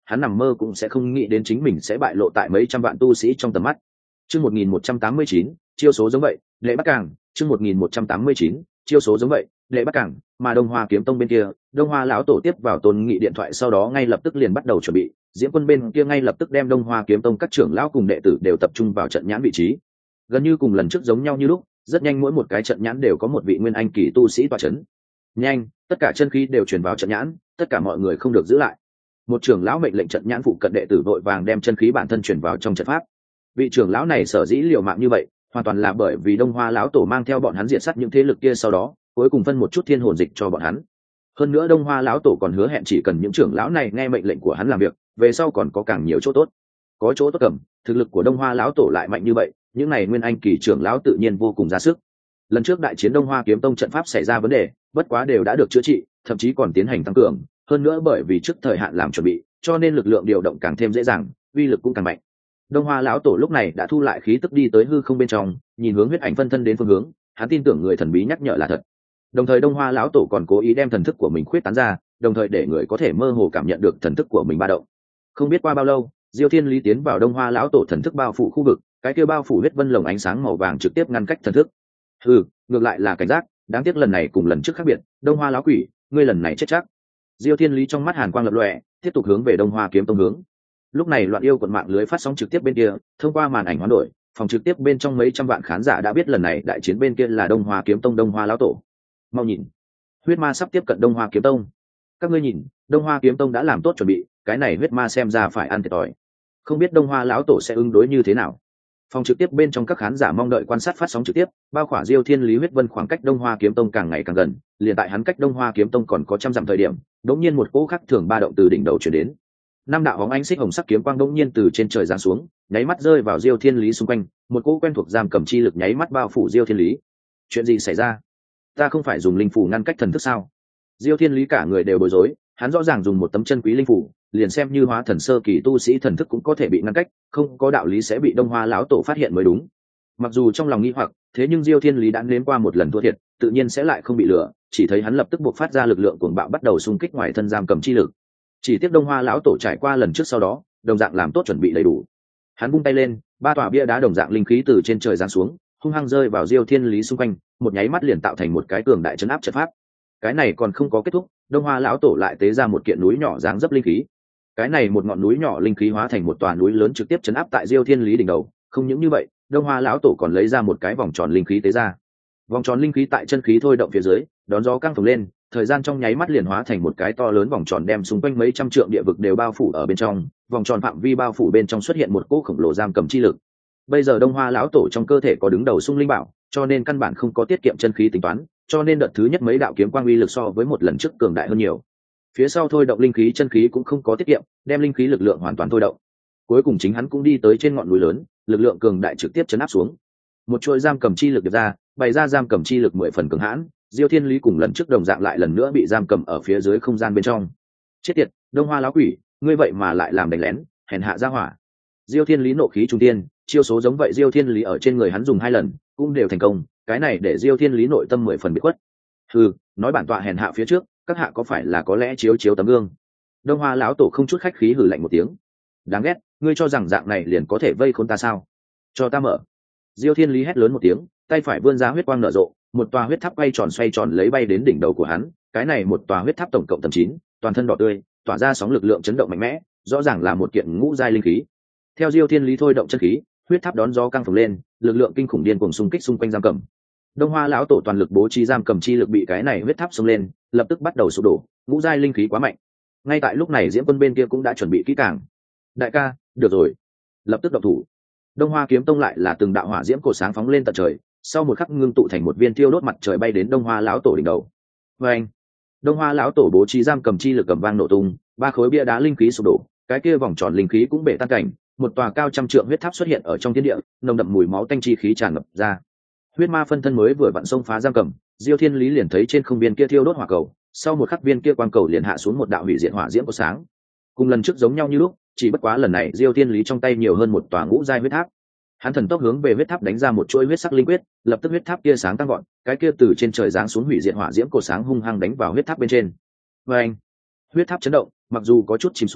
hắn nằm mơ cũng sẽ không nghĩ đến chính mình sẽ bại lộ tại mấy trăm vạn tu sĩ trong tầm mắt. Chương một nghìn một trăm tám mươi chín, chiêu số giống vậy, lệ bắc càng, chương một nghìn một trăm tám mươi chín, chiêu số giống vậy, lệ bắc càng, mà Đông Hoa Kiếm Tông bên kia, Đông Hoa lão tổ tiếp vào Tôn Nghị điện thoại sau đó ngay lập tức liền bắt đầu chuẩn bị, Diễm Quân bên kia ngay lập tức đem Đông Hoa Kiếm Tông các trưởng lão cùng đệ tử đều tập trung vào trận nhãn vị trí. Gần như cùng lần trước giống nhau như lúc, rất nhanh mỗi một cái trận nhãn đều có một vị nguyên anh kỳ tu sĩ tọa chấn. Nhanh, tất cả chân khí đều truyền vào trận nhãn, tất cả mọi người không được giữ lại. Một trưởng lão mệnh lệnh trận nhãn phụ cận đệ tử vội vàng đem chân khí bản thân truyền vào trong trận pháp. Vị trưởng lão này sở dĩ liều mạng như vậy, hoàn toàn là bởi vì Đông Hoa lão tổ mang theo bọn hắn diệt sát những thế lực kia sau đó, cuối cùng phân một chút thiên hồn dịch cho bọn hắn. Hơn nữa Đông Hoa lão tổ còn hứa hẹn chỉ cần những trưởng lão này nghe mệnh lệnh của hắn làm việc, về sau còn có càng nhiều chỗ tốt. Có chỗ tốt cầm, thực lực của Đông Hoa lão tổ lại mạnh như vậy, những này nguyên anh kỳ trưởng lão tự nhiên vô cùng ra sức. Lần trước đại chiến Đông Hoa Kiếm Tông trận pháp xảy ra vấn đề, bất quá đều đã được chữa trị, thậm chí còn tiến hành tăng cường, hơn nữa bởi vì trước thời hạn làm chuẩn bị, cho nên lực lượng điều động càng thêm dễ dàng, uy lực cũng càng mạnh. Đông Hoa lão tổ lúc này đã thu lại khí tức đi tới hư không bên trong, nhìn hướng huyết ảnh phân thân đến phương hướng, hắn tin tưởng người thần bí nhắc nhở là thật. Đồng thời Đông Hoa lão tổ còn cố ý đem thần thức của mình khuyết tán ra, đồng thời để người có thể mơ hồ cảm nhận được thần thức của mình ba động. Không biết qua bao lâu, Diêu Thiên Lý tiến vào Đông Hoa lão tổ thần thức bao phủ khu vực, cái kia bao phủ huyết vân lồng ánh sáng màu vàng trực tiếp ngăn cách thần thức. Ừ, ngược lại là cảnh giác, đáng tiếc lần này cùng lần trước khác biệt, Đông Hoa lão quỷ, ngươi lần này chết chắc. Diêu Thiên Lý trong mắt hàn quang lập lòe, tiếp tục hướng về Đông Hoa Kiếm Tông hướng. Lúc này loạn yêu quận mạng lưới phát sóng trực tiếp bên kia, thông qua màn ảnh hoán đổi, phòng trực tiếp bên trong mấy trăm vạn khán giả đã biết lần này đại chiến bên kia là Đông Hoa Kiếm Tông Đông Hoa lão tổ. Mau nhìn, huyết ma sắp tiếp cận Đông Hoa Kiếm Tông. Các ngươi nhìn, Đông Hoa Kiếm Tông đã làm tốt chuẩn bị, cái này huyết ma xem ra phải ăn thiệt thòi. Không biết Đông Hoa lão tổ sẽ ứng đối như thế nào. Phòng trực tiếp bên trong các khán giả mong đợi quan sát phát sóng trực tiếp, bao khỏa Diêu Thiên Lý huyết vân khoảng cách Đông Hoa Kiếm Tông càng ngày càng gần, liền tại hắn cách Đông Hoa Kiếm Tông còn có trăm dặm thời điểm, đống nhiên một cỗ khắc thường ba động từ đỉnh đầu chuyển đến. Năm đạo bóng ánh xích hồng sắc kiếm quang đống nhiên từ trên trời giáng xuống, nháy mắt rơi vào Diêu Thiên Lý xung quanh, một cỗ quen thuộc giam cầm chi lực nháy mắt bao phủ Diêu Thiên Lý. Chuyện gì xảy ra? Ta không phải dùng linh phủ ngăn cách thần thức sao? Diêu Thiên Lý cả người đều bối rối, hắn rõ ràng dùng một tấm chân quý linh phủ, liền xem như hóa thần sơ kỳ tu sĩ thần thức cũng có thể bị ngăn cách, không có đạo lý sẽ bị Đông Hoa lão tổ phát hiện mới đúng. Mặc dù trong lòng nghi hoặc, thế nhưng Diêu Thiên Lý đã nếm qua một lần thua thiệt, tự nhiên sẽ lại không bị lừa, chỉ thấy hắn lập tức buộc phát ra lực lượng cuồng bạo bắt đầu xung kích ngoài thân giam cầm chi lực. Chỉ tiếc Đông Hoa lão tổ trải qua lần trước sau đó, đồng dạng làm tốt chuẩn bị đầy đủ. Hắn vung tay lên, ba tòa bia đá đồng dạng linh khí từ trên trời giáng xuống, hung hăng rơi vào Diêu Thiên Lý xung quanh, một nháy mắt liền tạo thành một cái cường đại trấn áp trận pháp. Cái này còn không có kết thúc, Đông Hoa lão tổ lại tế ra một kiện núi nhỏ dáng dấp linh khí. Cái này một ngọn núi nhỏ linh khí hóa thành một tòa núi lớn trực tiếp chấn áp tại Diêu Thiên Lý đỉnh đầu. Không những như vậy, Đông Hoa lão tổ còn lấy ra một cái vòng tròn linh khí tế ra. Vòng tròn linh khí tại chân khí thôi động phía dưới, đón gió căng phồng lên, thời gian trong nháy mắt liền hóa thành một cái to lớn vòng tròn đem xung quanh mấy trăm trượng địa vực đều bao phủ ở bên trong. Vòng tròn phạm vi bao phủ bên trong xuất hiện một cỗ khổng lồ giam cầm chi lực. Bây giờ Đông Hoa lão tổ trong cơ thể có đứng đầu sung linh bảo, cho nên căn bản không có tiết kiệm chân khí tính toán, cho nên đợt thứ nhất mấy đạo kiếm quang uy lực so với một lần trước cường đại hơn nhiều. Phía sau thôi động linh khí chân khí cũng không có tiết kiệm, đem linh khí lực lượng hoàn toàn thôi động. Cuối cùng chính hắn cũng đi tới trên ngọn núi lớn, lực lượng cường đại trực tiếp chấn áp xuống. Một chuỗi giam cầm chi lực được ra, bày ra giam cầm chi lực mười phần cường hãn, Diêu Thiên Lý cùng lần trước đồng dạng lại lần nữa bị giam cầm ở phía dưới không gian bên trong. Chết tiệt, Đông Hoa lão quỷ, ngươi vậy mà lại làm đánh lén, hèn hạ ra hỏa. Diêu Thiên Lý nộ khí trung tiên, chiêu số giống vậy Diêu Thiên Lý ở trên người hắn dùng hai lần, cũng đều thành công, cái này để Diêu Thiên Lý nội tâm mười phần bị khuất. Hừ, nói bản tọa hèn hạ phía trước, các hạ có phải là có lẽ chiếu chiếu tấm gương? Đông Hoa lão tổ không chút khách khí hừ lạnh một tiếng. Đáng ghét, ngươi cho rằng dạng này liền có thể vây khốn ta sao? Cho ta mở. Diêu Thiên Lý hét lớn một tiếng, tay phải vươn ra huyết quang nở rộ, một tòa huyết tháp quay tròn xoay tròn lấy bay đến đỉnh đầu của hắn, cái này một tòa huyết tháp tổng cộng tầm chín, toàn thân đỏ tươi, tỏa ra sóng lực lượng chấn động mạnh mẽ, rõ ràng là một kiện ngũ giai linh khí. Theo Diêu Thiên Lý thôi động chân khí, huyết tháp đón gió căng phồng lên, lực lượng kinh khủng điên cuồng xung kích xung quanh giam cầm. Đông Hoa lão tổ toàn lực bố trí giam cầm chi lực bị cái này huyết tháp xông lên, lập tức bắt đầu sụp đổ, ngũ giai linh khí quá mạnh. Ngay tại lúc này Diễm Quân bên kia cũng đã chuẩn bị kỹ càng. Đại ca, được rồi, lập tức động thủ. Đông Hoa Kiếm Tông lại là từng đạo hỏa diễm cổ sáng phóng lên tận trời, sau một khắc ngưng tụ thành một viên thiêu đốt mặt trời bay đến Đông Hoa lão tổ đỉnh đầu. Oeng! Đông Hoa lão tổ bố trí giam cầm chi lực cầm vang nổ tung, ba khối bia đá linh khí sụp đổ, cái kia vòng tròn linh khí cũng bể tan cảnh, một tòa cao trăm trượng huyết tháp xuất hiện ở trong thiên địa, nồng đậm mùi máu tanh chi khí tràn ngập ra. Huyết ma phân thân mới vừa vặn xông phá giam cầm, Diêu Thiên Lý liền thấy trên không biên kia thiêu đốt hỏa cầu, sau một khắc viên kia quang cầu liền hạ xuống một đạo hủy diệt hỏa diễm của sáng. Cùng lần trước giống nhau như lúc, chỉ bất quá lần này Diêu Thiên Lý trong tay nhiều hơn một tòa ngũ giai huyết tháp. Hắn thần tốc hướng về huyết tháp đánh ra một chuỗi huyết sắc linh quyết, lập tức huyết tháp kia sáng tăng gọn, cái kia từ trên trời giáng xuống hủy diệt hỏa diễm cổ sáng hung hăng đánh vào huyết tháp bên trên. Oeng! Huyết tháp chấn động, mặc dù có chút chìm xuống,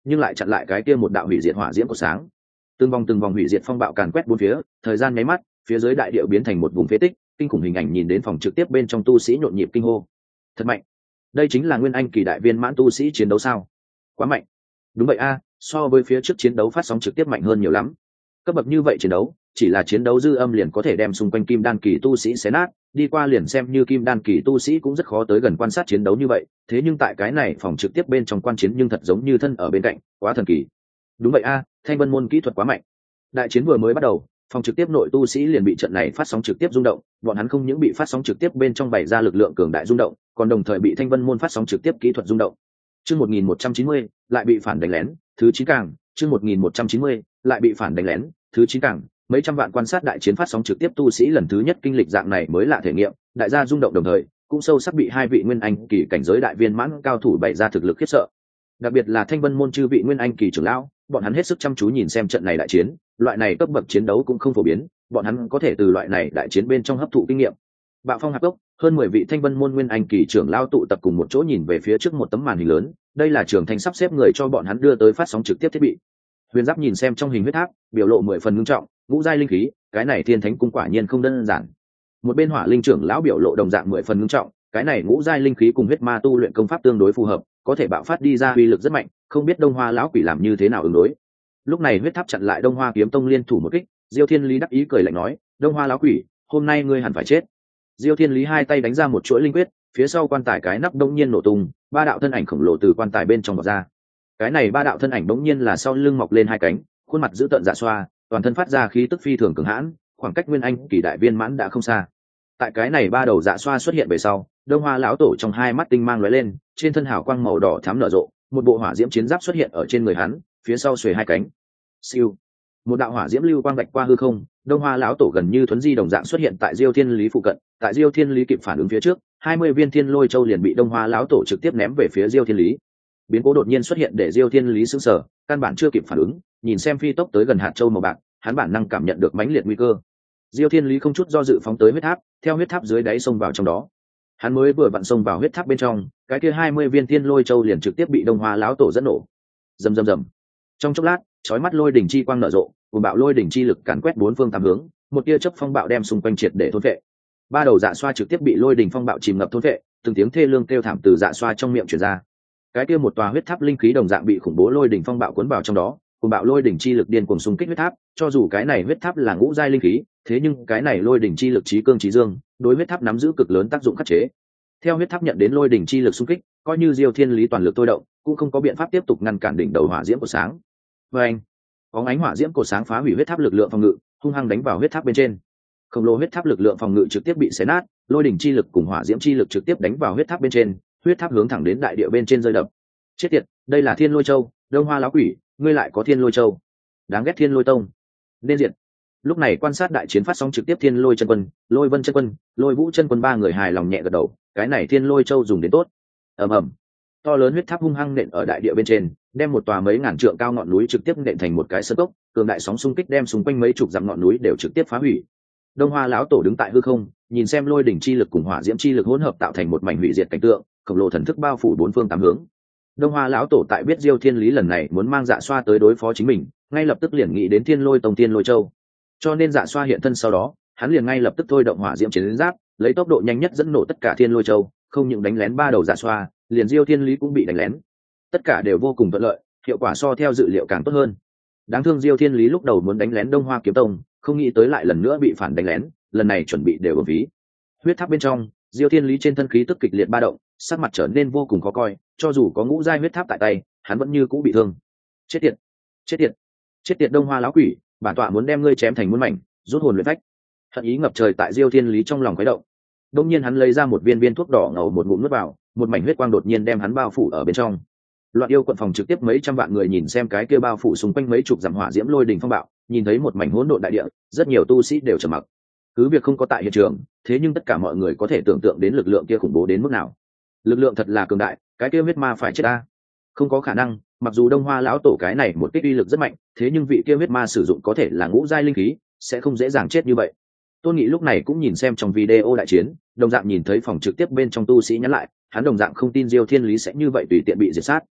nhưng lại chặn lại cái kia một đạo hủy diệt hỏa diễm của sáng. Từng vòng từng vòng hủy diệt phong bạo càn quét bốn phía, thời gian nháy mắt, phía dưới đại địa biến thành một vùng phế tích, kinh khủng hình ảnh nhìn đến phòng trực tiếp bên trong tu sĩ nhộn nhịp kinh hô. Thật mạnh. Đây chính là nguyên anh kỳ đại viên mãn tu sĩ chiến đấu sao? Quá mạnh. Đúng vậy a, so với phía trước chiến đấu phát sóng trực tiếp mạnh hơn nhiều lắm. Cấp bậc như vậy chiến đấu, chỉ là chiến đấu dư âm liền có thể đem xung quanh kim đan kỳ tu sĩ xé nát, đi qua liền xem như kim đan kỳ tu sĩ cũng rất khó tới gần quan sát chiến đấu như vậy, thế nhưng tại cái này phòng trực tiếp bên trong quan chiến nhưng thật giống như thân ở bên cạnh, quá thần kỳ. Đúng vậy a, Thanh Vân môn kỹ thuật quá mạnh. Đại chiến vừa mới bắt đầu, phòng trực tiếp nội tu sĩ liền bị trận này phát sóng trực tiếp rung động, bọn hắn không những bị phát sóng trực tiếp bên trong bày ra lực lượng cường đại rung động, còn đồng thời bị Thanh Vân môn phát sóng trực tiếp kỹ thuật rung động. Chương một nghìn một trăm chín mươi, lại bị phản đánh lén, thứ chín càng, chương một nghìn một trăm chín mươi, lại bị phản đánh lén, thứ chín càng, mấy trăm vạn quan sát đại chiến phát sóng trực tiếp tu sĩ lần thứ nhất kinh lịch dạng này mới lạ thể nghiệm, đại gia rung động đồng thời, cũng sâu sắc bị hai vị nguyên anh kỳ cảnh giới đại viên mãn cao thủ bày ra thực lực khiếp sợ. Đặc biệt là Thanh Vân môn chư vị nguyên anh kỳ trưởng lão, bọn hắn hết sức chăm chú nhìn xem trận này đại chiến, loại này cấp bậc chiến đấu cũng không phổ biến, bọn hắn có thể từ loại này đại chiến bên trong hấp thụ kinh nghiệm. Bạo phong hạp cốc, hơn mười vị Thanh Vân môn nguyên anh kỳ trưởng lão tụ tập cùng một chỗ nhìn về phía trước một tấm màn hình lớn, đây là Trường Thanh sắp xếp người cho bọn hắn đưa tới phát sóng trực tiếp thiết bị. Huyền Giáp nhìn xem trong hình huyết tháp, biểu lộ mười phần nghiêm trọng, ngũ giai linh khí, cái này thiên thánh cung quả nhiên không đơn giản. Một bên Hỏa Linh trưởng lão biểu lộ đồng dạng mười phần nghiêm trọng, cái này ngũ giai linh khí cùng huyết ma tu luyện công pháp tương đối phù hợp, có thể bạo phát đi ra uy lực rất mạnh, không biết Đông Hoa lão quỷ làm như thế nào ứng đối. Lúc này huyết tháp chặn lại Đông Hoa kiếm tông liên thủ một kích, Diêu Thiên Lý đắc ý cười lạnh nói, Đông Hoa lão quỷ, hôm nay ngươi hẳn phải chết. Diêu Thiên Lý hai tay đánh ra một chuỗi linh quyết, phía sau quan tài cái nắp đông nhiên nổ tung, ba đạo thân ảnh khổng lồ từ quan tài bên trong bò ra. Cái này ba đạo thân ảnh đống nhiên là sau lưng mọc lên hai cánh, khuôn mặt dữ tợn dạ xoa, toàn thân phát ra khí tức phi thường cường hãn, khoảng cách nguyên anh kỳ đại viên mãn đã không xa. Tại cái này ba đầu dạ xoa xuất hiện về sau, Đông Hoa lão tổ trong hai mắt tinh mang lóe lên, trên thân hào quang màu đỏ thắm nở rộ, một bộ hỏa diễm chiến giáp xuất hiện ở trên người hắn, phía sau xuề hai cánh. Siêu, một đạo hỏa diễm lưu quang vạch qua hư không, Đông Hoa lão tổ gần như thuấn di đồng dạng xuất hiện tại Diêu Thiên Lý phụ cận, tại Diêu Thiên Lý kịp phản ứng phía trước, hai mươi viên thiên lôi châu liền bị Đông Hoa lão tổ trực tiếp ném về phía Diêu Thiên Lý. Biến cố đột nhiên xuất hiện để Diêu Thiên Lý sững sờ, căn bản chưa kịp phản ứng, nhìn xem phi tốc tới gần hạt châu màu bạc, hắn bản năng cảm nhận được mãnh liệt nguy cơ. Diêu Thiên Lý không chút do dự phóng tới huyết tháp, theo huyết tháp dưới đáy xông vào trong đó. Hắn mới vừa vặn xông vào huyết tháp bên trong, cái kia hai mươi viên thiên lôi châu liền trực tiếp bị Đông Hoa lão tổ dẫn nổ. Rầm rầm rầm. Trong chốc lát, chói mắt lôi đỉnh chi quang nở rộ, cùng bạo lôi đỉnh chi lực càn quét bốn phương tám hướng, một tia chớp phong bạo đem xung quanh triệt để thôn vệ. Ba đầu dạ xoa trực tiếp bị lôi đỉnh phong bạo chìm ngập thôn vệ, từng tiếng thê lương kêu thảm từ dạ xoa trong miệng truyền ra. Cái kia một tòa huyết tháp linh khí đồng dạng bị khủng bố lôi đỉnh phong bạo cuốn vào trong đó, cùng bạo lôi đỉnh chi lực điên cuồng xung kích huyết tháp, cho dù cái này huyết tháp là ngũ giai linh khí, thế nhưng cái này lôi đỉnh chi lực chí cương chí dương, đối huyết tháp nắm giữ cực lớn tác dụng khắc chế. Theo huyết tháp nhận đến lôi đỉnh chi lực xung kích, coi như Diêu Thiên Lý toàn lực thôi động, cũng không có biện pháp tiếp tục ngăn cản đỉnh đầu hỏa diễm của sáng. Và anh, có ánh hỏa diễm của sáng phá hủy huyết tháp lực lượng phòng ngự, hung hăng đánh vào huyết tháp bên trên. Khổng lồ huyết tháp lực lượng phòng ngự trực tiếp bị xé nát, lôi đỉnh chi lực cùng hỏa diễm chi lực trực tiếp đánh vào huyết tháp bên trên, huyết tháp hướng thẳng đến đại địa bên trên rơi đập. Chết tiệt, đây là Thiên Lôi Châu, Đông Hoa lão quỷ, ngươi lại có Thiên Lôi Châu. Đáng ghét Thiên Lôi Tông. Nên diện. Lúc này quan sát đại chiến phát sóng trực tiếp Thiên Lôi chân quân, Lôi Vân chân quân, Lôi Vũ chân quân ba người hài lòng nhẹ gật đầu, cái này Thiên Lôi Châu dùng đến tốt. Ầm ầm. To lớn huyết tháp hung hăng nện ở đại địa bên trên, đem một tòa mấy ngàn trượng cao ngọn núi trực tiếp nện thành một cái sơn cốc, cường đại sóng xung kích đem xung quanh mấy chục dặm ngọn núi đều trực tiếp phá hủy. Đông Hoa lão tổ đứng tại hư không, nhìn xem lôi đỉnh chi lực cùng hỏa diễm chi lực hỗn hợp tạo thành một mảnh hủy diệt cảnh tượng, khổng lồ thần thức bao phủ bốn phương tám hướng. Đông Hoa lão tổ tại biết Diêu Thiên Lý lần này muốn mang Dạ Xoa tới đối phó chính mình, ngay lập tức liền nghĩ đến Thiên Lôi Tông Thiên Lôi Châu. Cho nên Dạ Xoa hiện thân sau đó, hắn liền ngay lập tức thôi động hỏa diễm chiến giáp, lấy tốc độ nhanh nhất dẫn nổ tất cả Thiên Lôi Châu, không những đánh lén ba đầu Dạ Xoa, liền Diêu Thiên Lý cũng bị đánh lén. Tất cả đều vô cùng thuận lợi, hiệu quả so theo dự liệu càng tốt hơn. Đáng thương Diêu Thiên Lý lúc đầu muốn đánh lén Đông Hoa Kiếm Tông, không nghĩ tới lại lần nữa bị phản đánh lén, lần này chuẩn bị đều uổng phí. Huyết tháp bên trong, Diêu Thiên Lý trên thân khí tức kịch liệt ba động, sắc mặt trở nên vô cùng khó coi, cho dù có ngũ giai huyết tháp tại tay, hắn vẫn như cũ bị thương. Chết tiệt, chết tiệt, chết tiệt Đông Hoa lão quỷ, bản tọa muốn đem ngươi chém thành muôn mảnh, rút hồn luyện phách. Hận ý ngập trời tại Diêu Thiên Lý trong lòng khuấy động. Đột nhiên hắn lấy ra một viên viên thuốc đỏ ngầu một ngụm nuốt vào, một mảnh huyết quang đột nhiên đem hắn bao phủ ở bên trong. Loạn yêu quận phòng trực tiếp mấy trăm vạn người nhìn xem cái kia bao phủ xung quanh mấy chục dặm hỏa diễm lôi đình phong bạo, nhìn thấy một mảnh hỗn độn đại địa, rất nhiều tu sĩ đều trầm mặc. Cứ việc không có tại hiện trường, thế nhưng tất cả mọi người có thể tưởng tượng đến lực lượng kia khủng bố đến mức nào. Lực lượng thật là cường đại, cái kia huyết ma phải chết ta. Không có khả năng, mặc dù Đông Hoa lão tổ cái này một kích uy lực rất mạnh, thế nhưng vị kia huyết ma sử dụng có thể là ngũ giai linh khí, sẽ không dễ dàng chết như vậy. Tôn Nghị lúc này cũng nhìn xem trong video đại chiến, đồng dạng nhìn thấy phòng trực tiếp bên trong tu sĩ nhắn lại, hắn đồng dạng không tin Diêu Thiên Lý sẽ như vậy tùy tiện bị diệt sát.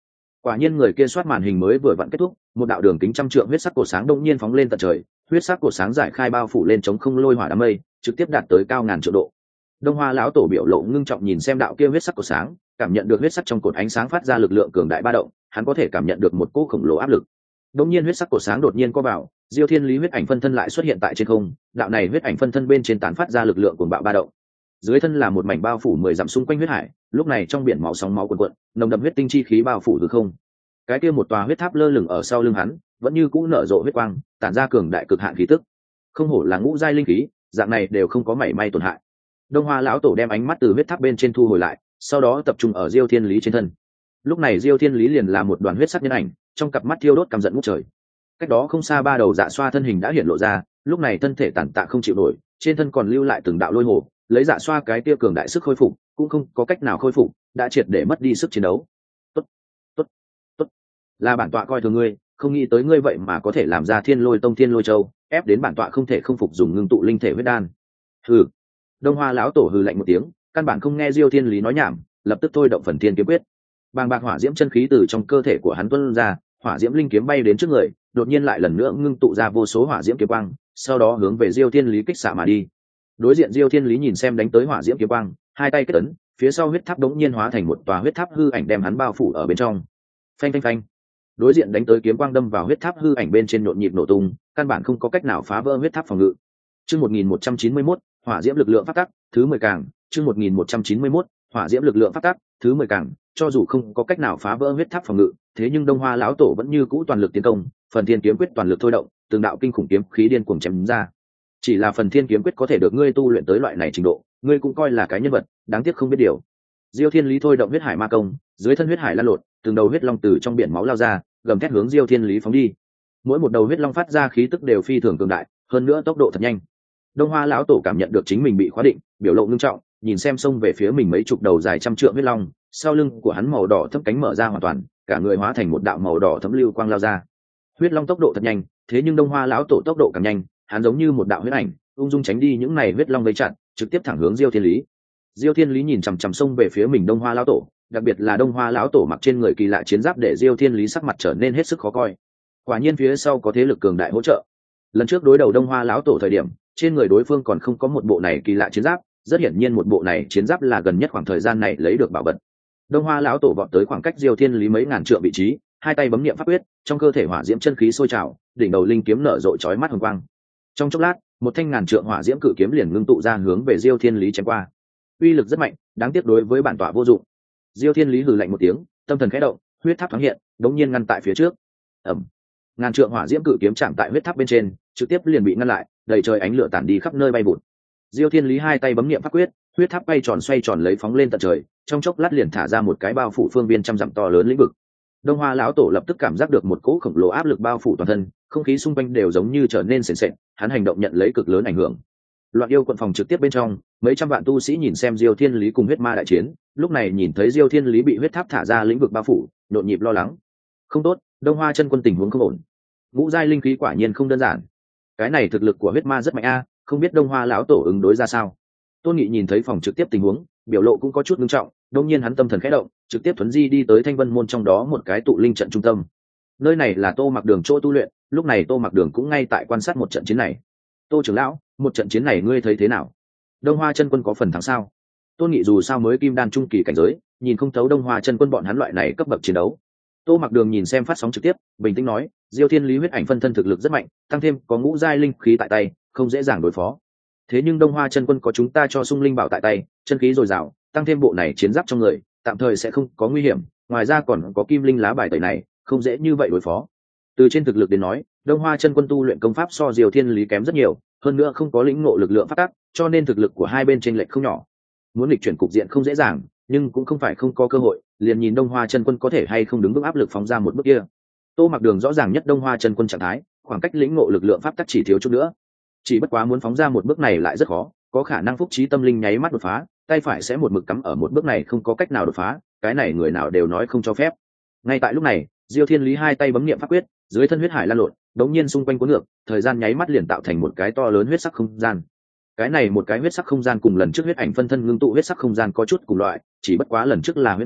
Quả nhiên người kia soát màn hình mới vừa vặn kết thúc, một đạo đường kính trăm trượng huyết sắc cột sáng đông nhiên phóng lên tận trời, huyết sắc cột sáng giải khai bao phủ lên chống không lôi hỏa đám mây, trực tiếp đạt tới cao ngàn triệu độ. Đông Hoa lão tổ biểu lộ ngưng trọng nhìn xem đạo kia huyết sắc cột sáng, cảm nhận được huyết sắc trong cột ánh sáng phát ra lực lượng cường đại ba động, hắn có thể cảm nhận được một cỗ khổng lồ áp lực. Đông nhiên huyết sắc cột sáng đột nhiên co vào, Diêu Thiên Lý huyết ảnh phân thân lại xuất hiện tại trên không, đạo này huyết ảnh phân thân bên trên tán phát ra lực lượng cuồng bạo ba động. Dưới thân là một mảnh bao phủ mười dặm xung quanh huyết hải, lúc này trong biển máu sóng máu cuồn cuộn, nồng đậm huyết tinh chi khí bao phủ hư không. Cái kia một tòa huyết tháp lơ lửng ở sau lưng hắn, vẫn như cũ nở rộ huyết quang, tản ra cường đại cực hạn khí tức. Không hổ là ngũ giai linh khí, dạng này đều không có mảy may tổn hại. Đông Hoa lão tổ đem ánh mắt từ huyết tháp bên trên thu hồi lại, sau đó tập trung ở Diêu Thiên Lý trên thân. Lúc này Diêu Thiên Lý liền là một đoàn huyết sắc nhân ảnh, trong cặp mắt thiêu đốt căm giận ngút trời. Cách đó không xa ba đầu dạ xoa thân hình đã hiện lộ ra, lúc này thân thể tàn tạ không chịu nổi, trên thân còn lưu lại từng đạo lôi hồ, lấy dạ xoa cái tia cường đại sức khôi phục, cũng không có cách nào khôi phục, đã triệt để mất đi sức chiến đấu. Tốt, tốt, tốt, là bản tọa coi thường ngươi, không nghĩ tới ngươi vậy mà có thể làm ra Thiên Lôi Tông Thiên Lôi Châu, ép đến bản tọa không thể không phục dùng ngưng tụ linh thể huyết đan. Hừ. Đông Hoa lão tổ hừ lạnh một tiếng, căn bản không nghe Diêu Thiên Lý nói nhảm, lập tức thôi động phần thiên kiếm quyết. Bàng bạc hỏa diễm chân khí từ trong cơ thể của hắn tuôn ra, hỏa diễm linh kiếm bay đến trước người, đột nhiên lại lần nữa ngưng tụ ra vô số hỏa diễm kiếm quang, sau đó hướng về Diêu Thiên Lý kích xạ mà đi. Đối diện Diêu Thiên Lý nhìn xem đánh tới hỏa diễm kiếm quang, hai tay kết ấn, phía sau huyết tháp đống nhiên hóa thành một tòa huyết tháp hư ảnh đem hắn bao phủ ở bên trong. Phanh phanh phanh. Đối diện đánh tới kiếm quang đâm vào huyết tháp hư ảnh bên trên nhộn nhịp nổ tung, căn bản không có cách nào phá vỡ huyết tháp phòng ngự. Chương một nghìn một trăm chín mươi mốt, hỏa diễm lực lượng phát tác, thứ mười càng, chương một nghìn một trăm chín mươi mốt, hỏa diễm lực lượng phát tác, thứ mười càng, cho dù không có cách nào phá vỡ huyết tháp phòng ngự, thế nhưng Đông Hoa lão tổ vẫn như cũ toàn lực tiến công, phần thiên kiếm quyết toàn lực thôi động, từng đạo kinh khủng kiếm khí điên cuồng chém ra. Chỉ là phần thiên kiếm quyết có thể được ngươi tu luyện tới loại này trình độ, ngươi cũng coi là cái nhân vật, đáng tiếc không biết điều. Diêu Thiên Lý thôi động huyết hải ma công, dưới thân huyết hải lan lộn, từng đầu huyết long từ trong biển máu lao ra, gầm thét hướng Diêu Thiên Lý phóng đi. Mỗi một đầu huyết long phát ra khí tức đều phi thường cường đại, hơn nữa tốc độ thật nhanh. Đông Hoa lão tổ cảm nhận được chính mình bị khóa định, biểu lộ nghiêm trọng, nhìn xem xông về phía mình mấy chục đầu dài trăm trượng huyết long, sau lưng của hắn màu đỏ thẫm cánh mở ra hoàn toàn, cả người hóa thành một đạo màu đỏ thẫm lưu quang lao ra. Huyết long tốc độ thật nhanh, thế nhưng Đông Hoa lão tổ tốc độ càng nhanh, hắn giống như một đạo huyết ảnh, ung dung tránh đi những này huyết long vây chặn, trực tiếp thẳng hướng Diêu Thiên Lý. Diêu Thiên Lý nhìn chằm chằm xông về phía mình Đông Hoa lão tổ, đặc biệt là Đông Hoa lão tổ mặc trên người kỳ lạ chiến giáp để Diêu Thiên Lý sắc mặt trở nên hết sức khó coi. Quả nhiên phía sau có thế lực cường đại hỗ trợ. Lần trước đối đầu Đông Hoa lão tổ thời điểm, trên người đối phương còn không có một bộ này kỳ lạ chiến giáp, rất hiển nhiên một bộ này chiến giáp là gần nhất khoảng thời gian này lấy được bảo vật. Đông Hoa lão tổ vọt tới khoảng cách Diêu Thiên Lý mấy ngàn trượng vị trí, hai tay bấm niệm pháp quyết, trong cơ thể hỏa diễm chân khí sôi trào, đỉnh đầu linh kiếm nở rộ chói mắt hồng quang. Trong chốc lát, một thanh ngàn trượng hỏa diễm cự kiếm liền ngưng tụ ra hướng về Diêu Thiên Lý chém qua. Uy lực rất mạnh, đáng tiếc đối với bản tọa vô dụng. Diêu Thiên Lý hừ lạnh một tiếng, tâm thần khẽ động, huyết tháp thoáng hiện, đống nhiên ngăn tại phía trước. Ầm. Ngàn trượng hỏa diễm cự kiếm chạm tại huyết tháp bên trên, trực tiếp liền bị ngăn lại, đầy trời ánh lửa tản đi khắp nơi bay vụt. Diêu Thiên Lý hai tay bấm niệm pháp quyết, huyết tháp bay tròn xoay tròn lấy phóng lên tận trời, trong chốc lát liền thả ra một cái bao phủ phương viên trăm dặm to lớn lĩnh vực. Đông Hoa lão tổ lập tức cảm giác được một cỗ khổng lồ áp lực bao phủ toàn thân, không khí xung quanh đều giống như trở nên sền sệt, hắn hành động nhận lấy cực lớn ảnh hưởng. Loạn yêu quận phòng trực tiếp bên trong, mấy trăm vạn tu sĩ nhìn xem Diêu Thiên Lý cùng huyết ma đại chiến, lúc này nhìn thấy Diêu Thiên Lý bị huyết tháp thả ra lĩnh vực bao phủ, nhộn nhịp lo lắng. Không tốt, Đông Hoa chân quân tình huống không ổn. Ngũ giai linh khí quả nhiên không đơn giản. Cái này thực lực của huyết ma rất mạnh a, không biết Đông Hoa lão tổ ứng đối ra sao. Tôn Nghị nhìn thấy phòng trực tiếp tình huống, biểu lộ cũng có chút nghiêm trọng, đột nhiên hắn tâm thần khẽ động, trực tiếp thuấn di đi tới Thanh Vân môn trong đó một cái tụ linh trận trung tâm. Nơi này là Tô Mặc Đường chỗ tu luyện, lúc này Tô Mặc Đường cũng ngay tại quan sát một trận chiến này. Tô trưởng lão, một trận chiến này ngươi thấy thế nào? Đông Hoa chân quân có phần thắng sao? Tôn Nghị dù sao mới kim đan trung kỳ cảnh giới, nhìn không thấu Đông Hoa chân quân bọn hắn loại này cấp bậc chiến đấu. Tô Mặc Đường nhìn xem phát sóng trực tiếp, bình tĩnh nói, Diêu Thiên Lý huyết ảnh phân thân thực lực rất mạnh, tăng thêm có ngũ giai linh khí tại tay, không dễ dàng đối phó. Thế nhưng Đông Hoa chân quân có chúng ta cho Sung Linh Bảo tại tay, chân khí dồi dào, tăng thêm bộ này chiến giáp trong người, tạm thời sẽ không có nguy hiểm, ngoài ra còn có kim linh lá bài tẩy này, không dễ như vậy đối phó. Từ trên thực lực đến nói, Đông Hoa chân quân tu luyện công pháp so Diêu Thiên Lý kém rất nhiều, hơn nữa không có lĩnh ngộ lực lượng phát tác, cho nên thực lực của hai bên chênh lệch không nhỏ. Muốn nghịch chuyển cục diện không dễ dàng, nhưng cũng không phải không có cơ hội, liền nhìn Đông Hoa chân quân có thể hay không đứng vững áp lực phóng ra một bước kia. Tô Mặc Đường rõ ràng nhất Đông Hoa chân quân trạng thái, khoảng cách lĩnh ngộ lực lượng pháp tắc chỉ thiếu chút nữa. Chỉ bất quá muốn phóng ra một bước này lại rất khó, có khả năng phúc trí tâm linh nháy mắt đột phá, tay phải sẽ một mực cắm ở một bước này không có cách nào đột phá, cái này người nào đều nói không cho phép. Ngay tại lúc này, Diêu Thiên Lý hai tay bấm niệm pháp quyết, dưới thân huyết hải lan lộn, đống nhiên xung quanh cuốn ngược, thời gian nháy mắt liền tạo thành một cái to lớn huyết sắc không gian. Cái này một cái huyết sắc không gian cùng lần trước huyết ảnh phân thân ngưng tụ huyết sắc không gian có chút cùng loại, chỉ bất quá lần trước là huyết cảnh,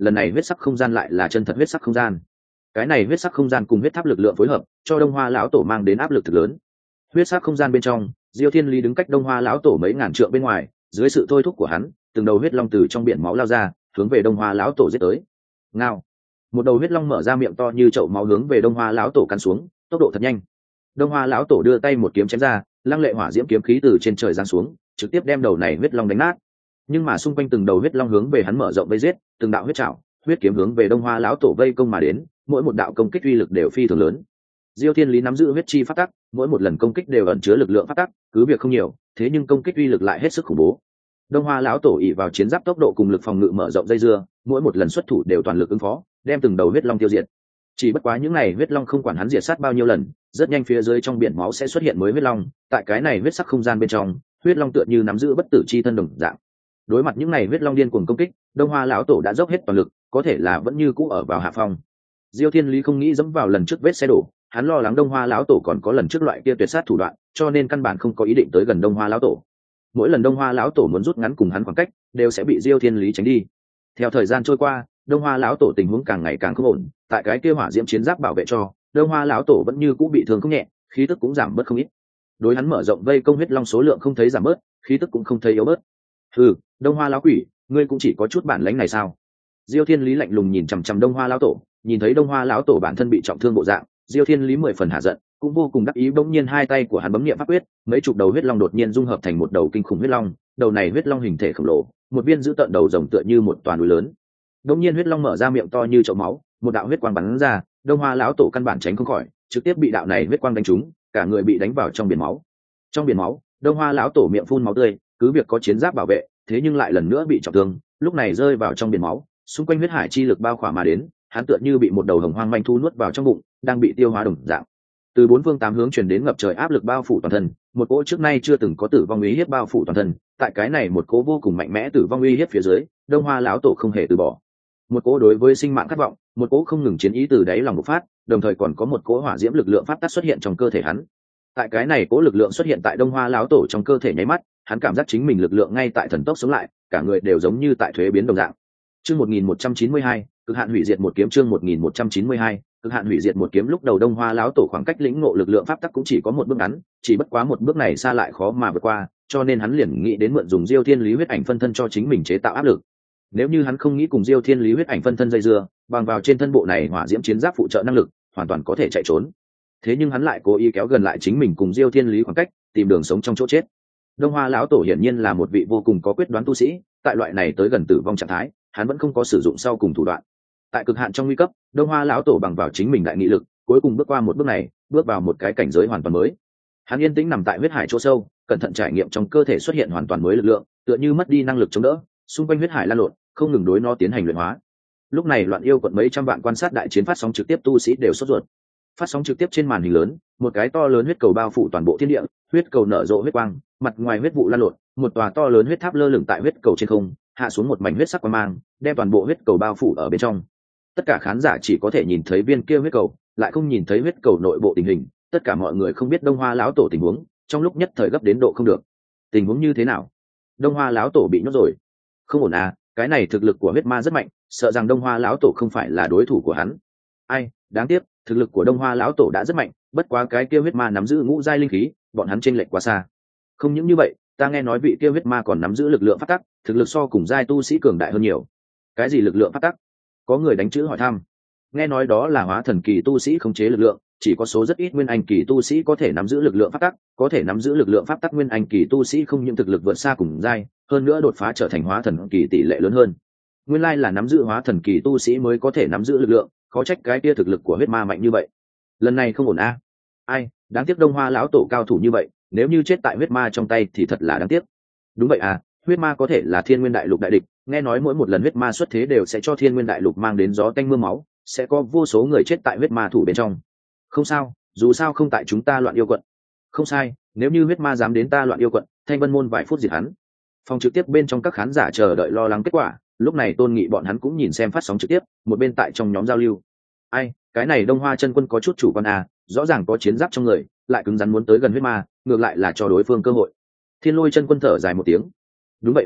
lần này huyết sắc không gian lại là chân thật huyết sắc không gian. Cái này huyết sắc không gian cùng huyết tháp lực lượng phối hợp, cho Đông Hoa lão tổ mang đến áp lực thực lớn. Huyết sắc không gian bên trong, Diêu Thiên Lý đứng cách Đông Hoa lão tổ mấy ngàn trượng bên ngoài, dưới sự thôi thúc của hắn, từng đầu huyết long từ trong biển máu lao ra, hướng về Đông Hoa lão tổ giết tới. Ngao, một đầu huyết long mở ra miệng to như chậu máu hướng về Đông Hoa lão tổ cắn xuống, tốc độ thật nhanh. Đông Hoa lão tổ đưa tay một kiếm chém ra, lăng lệ hỏa diễm kiếm khí từ trên trời giáng xuống, trực tiếp đem đầu này huyết long đánh nát. Nhưng mà xung quanh từng đầu huyết long hướng về hắn mở rộng vây giết, từng đạo huyết trảo, huyết kiếm hướng về Đông Hoa lão tổ vây công mà đến, mỗi một đạo công kích uy lực đều phi thường lớn. Diêu Thiên Lý nắm giữ huyết chi pháp tắc, mỗi một lần công kích đều ẩn chứa lực lượng pháp tắc, cứ việc không nhiều, thế nhưng công kích uy lực lại hết sức khủng bố. Đông Hoa lão tổ ỷ vào chiến giáp tốc độ cùng lực phòng ngự mở rộng dây dưa, mỗi một lần xuất thủ đều toàn lực ứng phó, đem từng đầu huyết long tiêu diệt. Chỉ bất quá những này huyết long không quản hắn diệt sát bao nhiêu lần, rất nhanh phía dưới trong biển máu sẽ xuất hiện mới huyết long, tại cái này huyết sắc không gian bên trong, huyết long tựa như nắm giữ bất tử chi thân đồng dạng. Đối mặt những này huyết long điên cuồng công kích, Đông Hoa lão tổ đã dốc hết toàn lực, có thể là vẫn như cũ ở vào hạ phong. Diêu Thiên Lý không nghĩ dẫm vào lần trước vết xe đổ, hắn lo lắng Đông Hoa lão tổ còn có lần trước loại kia tuyệt sát thủ đoạn, cho nên căn bản không có ý định tới gần Đông Hoa lão tổ. Mỗi lần Đông Hoa lão tổ muốn rút ngắn cùng hắn khoảng cách, đều sẽ bị Diêu Thiên Lý tránh đi. Theo thời gian trôi qua, Đông Hoa lão tổ tình huống càng ngày càng không ổn, tại cái kia hỏa diễm chiến giáp bảo vệ cho, Đông Hoa lão tổ vẫn như cũ bị thương không nhẹ, khí tức cũng giảm bớt không ít. Đối hắn mở rộng vây công huyết long số lượng không thấy giảm bớt, khí tức cũng không thấy yếu bớt. Hừ, Đông Hoa lão quỷ, ngươi cũng chỉ có chút bản lĩnh này sao? Diêu Thiên Lý lạnh lùng nhìn chằm chằm Đông Hoa lão tổ, nhìn thấy Đông Hoa lão tổ bản thân bị trọng thương bộ dạng, Diêu Thiên Lý mười phần hạ giận, cũng vô cùng đắc ý. Bỗng nhiên hai tay của hắn bấm niệm pháp quyết, mấy chục đầu huyết long đột nhiên dung hợp thành một đầu kinh khủng huyết long, đầu này huyết long hình thể khổng lồ, một viên giữ tận đầu rồng tựa như một toàn núi lớn. Bỗng nhiên huyết long mở ra miệng to như chậu máu, một đạo huyết quang bắn ra, Đông Hoa lão tổ căn bản tránh không khỏi, trực tiếp bị đạo này huyết quang đánh trúng, cả người bị đánh vào trong biển máu. Trong biển máu, Đông Hoa lão tổ miệng phun máu tươi, cứ việc có chiến giáp bảo vệ, thế nhưng lại lần nữa bị trọng thương, lúc này rơi vào trong biển máu, xung quanh huyết hải chi lực bao khỏa mà đến, hắn tựa như bị một đầu hồng hoang manh thu nuốt vào trong bụng, đang bị tiêu hóa đồng dạng. Từ bốn phương tám hướng truyền đến ngập trời áp lực bao phủ toàn thân, một cỗ trước nay chưa từng có tử vong uy hiếp bao phủ toàn thân, tại cái này một cỗ vô cùng mạnh mẽ tử vong uy hiếp phía dưới, Đông Hoa lão tổ không hề từ bỏ. Một cỗ đối với sinh mạng khát vọng, một cỗ không ngừng chiến ý từ đáy lòng bộc phát, đồng thời còn có một cỗ hỏa diễm lực lượng pháp tắc xuất hiện trong cơ thể hắn. Tại cái này cỗ lực lượng xuất hiện tại Đông Hoa lão tổ trong cơ thể nháy mắt, hắn cảm giác chính mình lực lượng ngay tại thần tốc sống lại, cả người đều giống như tại thuế biến đồng dạng. Chương một nghìn một trăm chín mươi hai, cực hạn hủy diệt một kiếm. Chương một nghìn một trăm chín mươi hai, cực hạn hủy diệt một kiếm. Lúc đầu Đông Hoa lão tổ khoảng cách lĩnh ngộ lực lượng pháp tắc cũng chỉ có một bước ngắn, chỉ bất quá một bước này xa lại khó mà vượt qua, cho nên hắn liền nghĩ đến mượn dùng Diêu Thiên Lý huyết ảnh phân thân cho chính mình chế tạo áp lực. Nếu như hắn không nghĩ cùng Diêu Thiên Lý huyết ảnh phân thân dây dưa, bằng vào trên thân bộ này hỏa diễm chiến giáp phụ trợ năng lực, hoàn toàn có thể chạy trốn. Thế nhưng hắn lại cố ý kéo gần lại chính mình cùng Diêu Thiên Lý khoảng cách, tìm đường sống trong chỗ chết. Đông Hoa lão tổ hiển nhiên là một vị vô cùng có quyết đoán tu sĩ, tại loại này tới gần tử vong trạng thái, hắn vẫn không có sử dụng sau cùng thủ đoạn. Tại cực hạn trong nguy cấp, Đông Hoa lão tổ bằng vào chính mình đại nghị lực, cuối cùng bước qua một bước này, bước vào một cái cảnh giới hoàn toàn mới. Hắn yên tĩnh nằm tại huyết hải chỗ sâu, cẩn thận trải nghiệm trong cơ thể xuất hiện hoàn toàn mới lực lượng, tựa như mất đi năng lực chống đỡ, xung quanh huyết hải lan lộn, không ngừng đối nó tiến hành luyện hóa. Lúc này Loạn Yêu quận mấy trăm vạn quan sát đại chiến phát sóng trực tiếp tu sĩ đều sốt ruột. Phát sóng trực tiếp trên màn hình lớn, một cái to lớn huyết cầu bao phủ toàn bộ thiên địa, huyết cầu nở rộ huyết quang, mặt ngoài huyết vụ lan lộn, một tòa to lớn huyết tháp lơ lửng tại huyết cầu trên không, hạ xuống một mảnh huyết sắc quang mang, đem toàn bộ huyết cầu bao phủ ở bên trong. Tất cả khán giả chỉ có thể nhìn thấy viên kia huyết cầu, lại không nhìn thấy huyết cầu nội bộ tình hình, tất cả mọi người không biết Đông Hoa lão tổ tình huống, trong lúc nhất thời gấp đến độ không được. Tình huống như thế nào? Đông Hoa lão tổ bị nhốt rồi. Không ổn à, cái này thực lực của huyết ma rất mạnh, sợ rằng Đông Hoa lão tổ không phải là đối thủ của hắn. Ai, đáng tiếc, thực lực của Đông Hoa lão tổ đã rất mạnh, bất quá cái kia huyết ma nắm giữ ngũ giai linh khí, bọn hắn chênh lệch quá xa. Không những như vậy, ta nghe nói vị kia huyết ma còn nắm giữ lực lượng pháp tắc, thực lực so cùng giai tu sĩ cường đại hơn nhiều. Cái gì lực lượng pháp tắc? Có người đánh chữ hỏi thăm. Nghe nói đó là hóa thần kỳ tu sĩ khống chế lực lượng, chỉ có số rất ít nguyên anh kỳ tu sĩ có thể nắm giữ lực lượng pháp tắc, có thể nắm giữ lực lượng pháp tắc nguyên anh kỳ tu sĩ không những thực lực vượt xa cùng giai, hơn nữa đột phá trở thành hóa thần kỳ tỷ lệ lớn hơn. Nguyên lai là nắm giữ hóa thần kỳ tu sĩ mới có thể nắm giữ lực lượng, khó trách cái kia thực lực của huyết ma mạnh như vậy. Lần này không ổn a. À? Ai, đáng tiếc Đông Hoa lão tổ cao thủ như vậy, nếu như chết tại huyết ma trong tay thì thật là đáng tiếc. Đúng vậy à, huyết ma có thể là Thiên Nguyên Đại Lục đại địch, nghe nói mỗi một lần huyết ma xuất thế đều sẽ cho Thiên Nguyên Đại Lục mang đến gió tanh mưa máu, sẽ có vô số người chết tại huyết ma thủ bên trong. Không sao, dù sao không tại chúng ta Loạn Yêu quận. Không sai, nếu như huyết ma dám đến ta Loạn Yêu quận, Thanh Vân môn vài phút diệt hắn. Phòng trực tiếp bên trong các khán giả chờ đợi lo lắng kết quả, lúc này Tôn Nghị bọn hắn cũng nhìn xem phát sóng trực tiếp, một bên tại trong nhóm giao lưu. Ai, cái này Đông Hoa chân quân có chút chủ quan à, rõ ràng có chiến giáp trong người, lại cứng rắn muốn tới gần huyết ma, ngược lại là cho đối phương cơ hội. Thiên Lôi chân quân thở dài một tiếng. Đúng vậy à,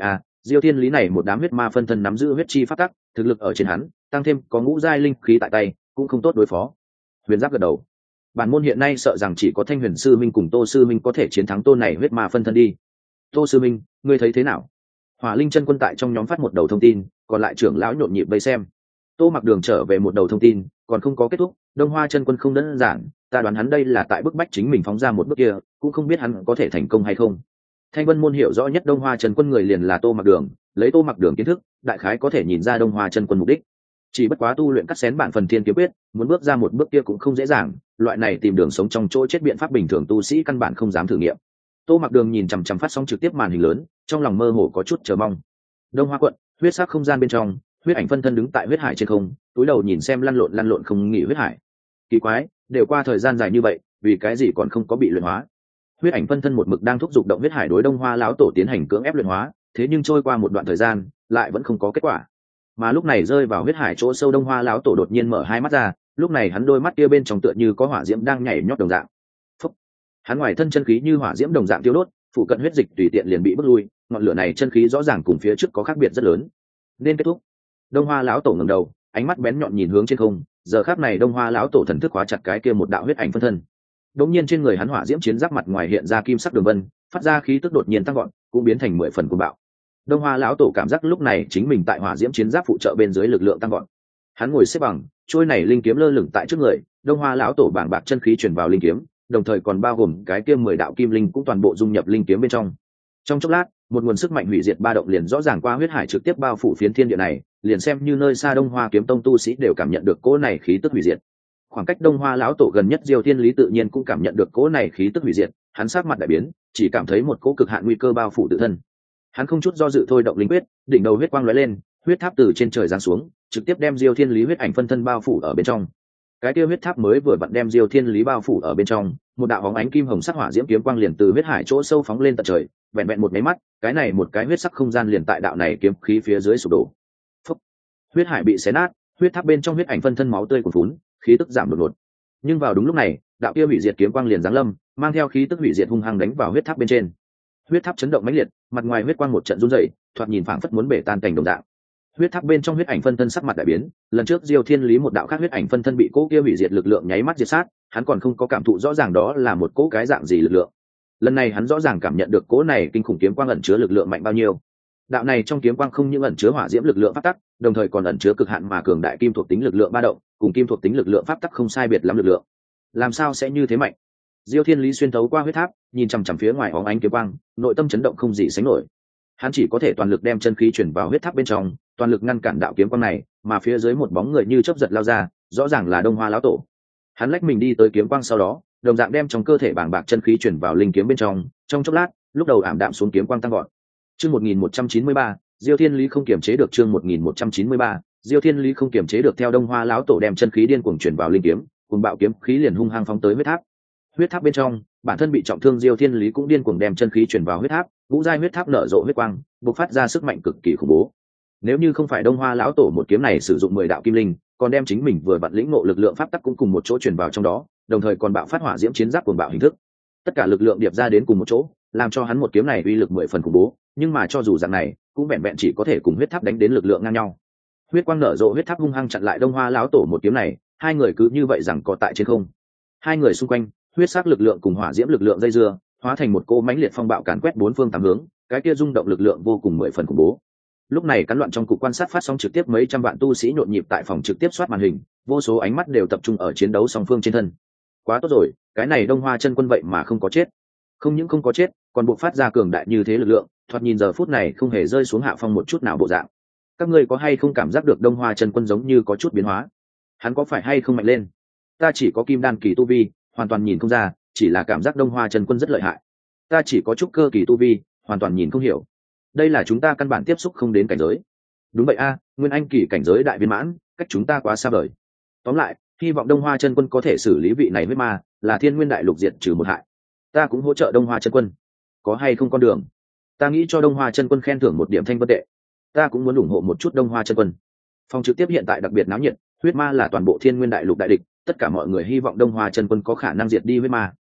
Diêu Thiên Lý này một đám huyết ma phân thân nắm giữ huyết chi pháp tắc, thực lực ở trên hắn, tăng thêm có ngũ giai linh khí tại tay, cũng không tốt đối phó. Huyền Giáp gật đầu. Bản môn hiện nay sợ rằng chỉ có Thanh Huyền sư minh cùng Tô sư minh có thể chiến thắng tôn này huyết ma phân thân đi. Tô sư minh, ngươi thấy thế nào? Hỏa Linh chân quân tại trong nhóm phát một đầu thông tin, còn lại trưởng lão nhộn nhịp vây xem. Tô Mặc Đường trở về một đầu thông tin, còn không có kết thúc, Đông Hoa chân quân không đơn giản, ta đoán hắn đây là tại bức bách chính mình phóng ra một bước kia, cũng không biết hắn có thể thành công hay không. Thanh Vân môn hiểu rõ nhất Đông Hoa chân quân người liền là Tô Mặc Đường, lấy Tô Mặc Đường kiến thức, đại khái có thể nhìn ra Đông Hoa chân quân mục đích. Chỉ bất quá tu luyện cắt xén bản phần thiên kiếm quyết, muốn bước ra một bước kia cũng không dễ dàng, loại này tìm đường sống trong chỗ chết biện pháp bình thường tu sĩ căn bản không dám thử nghiệm. Tô Mặc Đường nhìn chằm chằm phát sóng trực tiếp màn hình lớn, trong lòng mơ hồ có chút chờ mong. Đông Hoa quận, huyết sắc không gian bên trong, huyết ảnh phân thân đứng tại huyết hải trên không, túi đầu nhìn xem lăn lộn lăn lộn không nghỉ huyết hải. Kỳ quái, đều qua thời gian dài như vậy, vì cái gì còn không có bị luyện hóa? Huyết ảnh phân thân một mực đang thúc giục động huyết hải đối Đông Hoa lão tổ tiến hành cưỡng ép luyện hóa, thế nhưng trôi qua một đoạn thời gian, lại vẫn không có kết quả. Mà lúc này rơi vào huyết hải chỗ sâu Đông Hoa lão tổ đột nhiên mở hai mắt ra, lúc này hắn đôi mắt kia bên trong tựa như có hỏa diễm đang nhảy nhót đồng dạng. Phúc. Hắn ngoài thân chân khí như hỏa diễm đồng dạng tiêu đốt, phụ cận huyết dịch tùy tiện liền bị bức lui, ngọn lửa này chân khí rõ ràng cùng phía trước có khác biệt rất lớn. Nên kết thúc. Đông Hoa lão tổ ngẩng đầu, ánh mắt bén nhọn nhìn hướng trên không, giờ khắc này Đông Hoa lão tổ thần thức khóa chặt cái kia một đạo huyết ảnh phân thân. Đột nhiên trên người hắn hỏa diễm chiến giáp mặt ngoài hiện ra kim sắc đường vân, phát ra khí tức đột nhiên tăng gọn, cũng biến thành mười phần cuồng bạo. Đông Hoa lão tổ cảm giác lúc này chính mình tại hỏa diễm chiến giáp phụ trợ bên dưới lực lượng tăng gọn. Hắn ngồi xếp bằng, trôi này linh kiếm lơ lửng tại trước người, Đông Hoa lão tổ bảng bạc chân khí truyền vào linh kiếm, đồng thời còn bao gồm cái kia mười đạo kim linh cũng toàn bộ dung nhập linh kiếm bên trong. Trong chốc lát, một nguồn sức mạnh hủy diệt ba động liền rõ ràng qua huyết hải trực tiếp bao phủ phiến thiên địa này, liền xem như nơi xa Đông Hoa kiếm tông tu sĩ đều cảm nhận được cỗ này khí tức hủy diệt. Khoảng cách Đông Hoa lão tổ gần nhất Diêu Thiên Lý tự nhiên cũng cảm nhận được cỗ này khí tức hủy diệt, hắn sắc mặt đại biến, chỉ cảm thấy một cỗ cực hạn nguy cơ bao phủ tự thân. Hắn không chút do dự thôi động linh quyết, đỉnh đầu huyết quang lóe lên, huyết tháp từ trên trời giáng xuống, trực tiếp đem Diêu Thiên Lý huyết ảnh phân thân bao phủ ở bên trong. Cái kia huyết tháp mới vừa vặn đem Diêu Thiên Lý bao phủ ở bên trong, một đạo bóng ánh kim hồng sắc hỏa diễm kiếm quang liền từ huyết hải chỗ sâu phóng lên tận trời, vẹn vẹn một cái mắt, cái này một cái huyết sắc không gian liền tại đạo này kiếm khí phía dưới sụp đổ. Phúc. Huyết hải bị xé nát, huyết tháp bên trong huyết ảnh phân thân máu tươi cuồn phún, khí tức giảm đột ngột. Nhưng vào đúng lúc này, đạo kia hủy diệt kiếm quang liền giáng lâm, mang theo khí tức hủy diệt hung hăng đánh vào huyết tháp bên trên. Huyết tháp chấn động mãnh liệt, mặt ngoài huyết quang một trận run rẩy, thoạt nhìn phảng phất muốn bể tan cảnh đồng dạng. Huyết tháp bên trong huyết ảnh phân thân sắc mặt đại biến, lần trước Diêu Thiên Lý một đạo khác huyết ảnh phân thân bị cỗ kia hủy diệt lực lượng nháy mắt diệt sát, hắn còn không có cảm thụ rõ ràng đó là một cỗ cái dạng gì lực lượng. Lần này hắn rõ ràng cảm nhận được cỗ này kinh khủng kiếm quang ẩn chứa lực lượng mạnh bao nhiêu. Đạo này trong kiếm quang không những ẩn chứa hỏa diễm lực lượng pháp tắc, đồng thời còn ẩn chứa cực hạn mà cường đại kim thuộc tính lực lượng ba động, cùng kim thuộc tính lực lượng pháp tắc không sai biệt lắm lực lượng. Làm sao sẽ như thế mạnh? Diêu Thiên Lý xuyên thấu qua huyết tháp, nhìn chằm chằm phía ngoài óng ánh kiếm quang, nội tâm chấn động không gì sánh nổi. Hắn chỉ có thể toàn lực đem chân khí chuyển vào huyết tháp bên trong, toàn lực ngăn cản đạo kiếm quang này, mà phía dưới một bóng người như chớp giật lao ra, rõ ràng là Đông Hoa lão tổ. Hắn lách mình đi tới kiếm quang sau đó, đồng dạng đem trong cơ thể bàng bạc chân khí chuyển vào linh kiếm bên trong, trong chốc lát, lúc đầu ảm đạm xuống kiếm quang tăng vọt. Chương một nghìn một trăm chín mươi ba, Diêu Thiên Lý không kiềm chế được chương một nghìn một trăm chín mươi ba, Diêu Thiên Lý không kiềm chế được theo Đông Hoa lão tổ đem chân khí điên cuồng chuyển vào linh kiếm, cùng bạo kiếm khí liền hung hăng phóng tới huyết tháp. Huyết tháp bên trong, bản thân bị trọng thương Diêu Thiên Lý cũng điên cuồng đem chân khí chuyển vào huyết tháp, ngũ giai huyết tháp nở rộ huyết quang, bộc phát ra sức mạnh cực kỳ khủng bố. Nếu như không phải Đông Hoa lão tổ một kiếm này sử dụng mười đạo kim linh, còn đem chính mình vừa vặn lĩnh ngộ lực lượng pháp tắc cũng cùng một chỗ truyền vào trong đó, đồng thời còn bạo phát hỏa diễm chiến giáp cuồng bạo hình thức. Tất cả lực lượng điệp ra đến cùng một chỗ, làm cho hắn một kiếm này uy lực mười phần khủng bố, nhưng mà cho dù dạng này, cũng vẹn vẹn chỉ có thể cùng huyết tháp đánh đến lực lượng ngang nhau. Huyết quang nở rộ huyết tháp hung hăng chặn lại Đông Hoa lão tổ một kiếm này, hai người cứ như vậy rằng có tại trên không. Hai người xung quanh, huyết sắc lực lượng cùng hỏa diễm lực lượng dây dưa, hóa thành một cô mãnh liệt phong bạo càn quét bốn phương tám hướng, cái kia rung động lực lượng vô cùng mười phần khủng bố. Lúc này cắn loạn trong cục quan sát phát sóng trực tiếp mấy trăm vạn tu sĩ nhộn nhịp tại phòng trực tiếp soát màn hình, vô số ánh mắt đều tập trung ở chiến đấu song phương trên thân. Quá tốt rồi, cái này Đông Hoa chân quân vậy mà không có chết. Không những không có chết, còn buộc phát ra cường đại như thế lực lượng, thoạt nhìn giờ phút này không hề rơi xuống hạ phong một chút nào bộ dạng. Các ngươi có hay không cảm giác được Đông Hoa chân quân giống như có chút biến hóa? Hắn có phải hay không mạnh lên? Ta chỉ có kim đan kỳ tu vi, hoàn toàn nhìn không ra, chỉ là cảm giác Đông Hoa chân quân rất lợi hại. Ta chỉ có trúc cơ kỳ tu vi, hoàn toàn nhìn không hiểu. Đây là chúng ta căn bản tiếp xúc không đến cảnh giới. Đúng vậy a, nguyên anh kỳ cảnh giới đại viên mãn, cách chúng ta quá xa vời. Tóm lại, hy vọng Đông Hoa chân quân có thể xử lý vị này huyết ma, là thiên nguyên đại lục diệt trừ một hại. Ta cũng hỗ trợ Đông Hoa chân quân. Có hay không con đường? Ta nghĩ cho Đông Hoa chân quân khen thưởng một điểm thanh vân tệ. Ta cũng muốn ủng hộ một chút Đông Hoa chân quân. Phòng trực tiếp hiện tại đặc biệt náo nhiệt, huyết ma là toàn bộ thiên nguyên đại lục đại địch, tất cả mọi người hy vọng Đông Hoa chân quân có khả năng diệt đi huyết ma.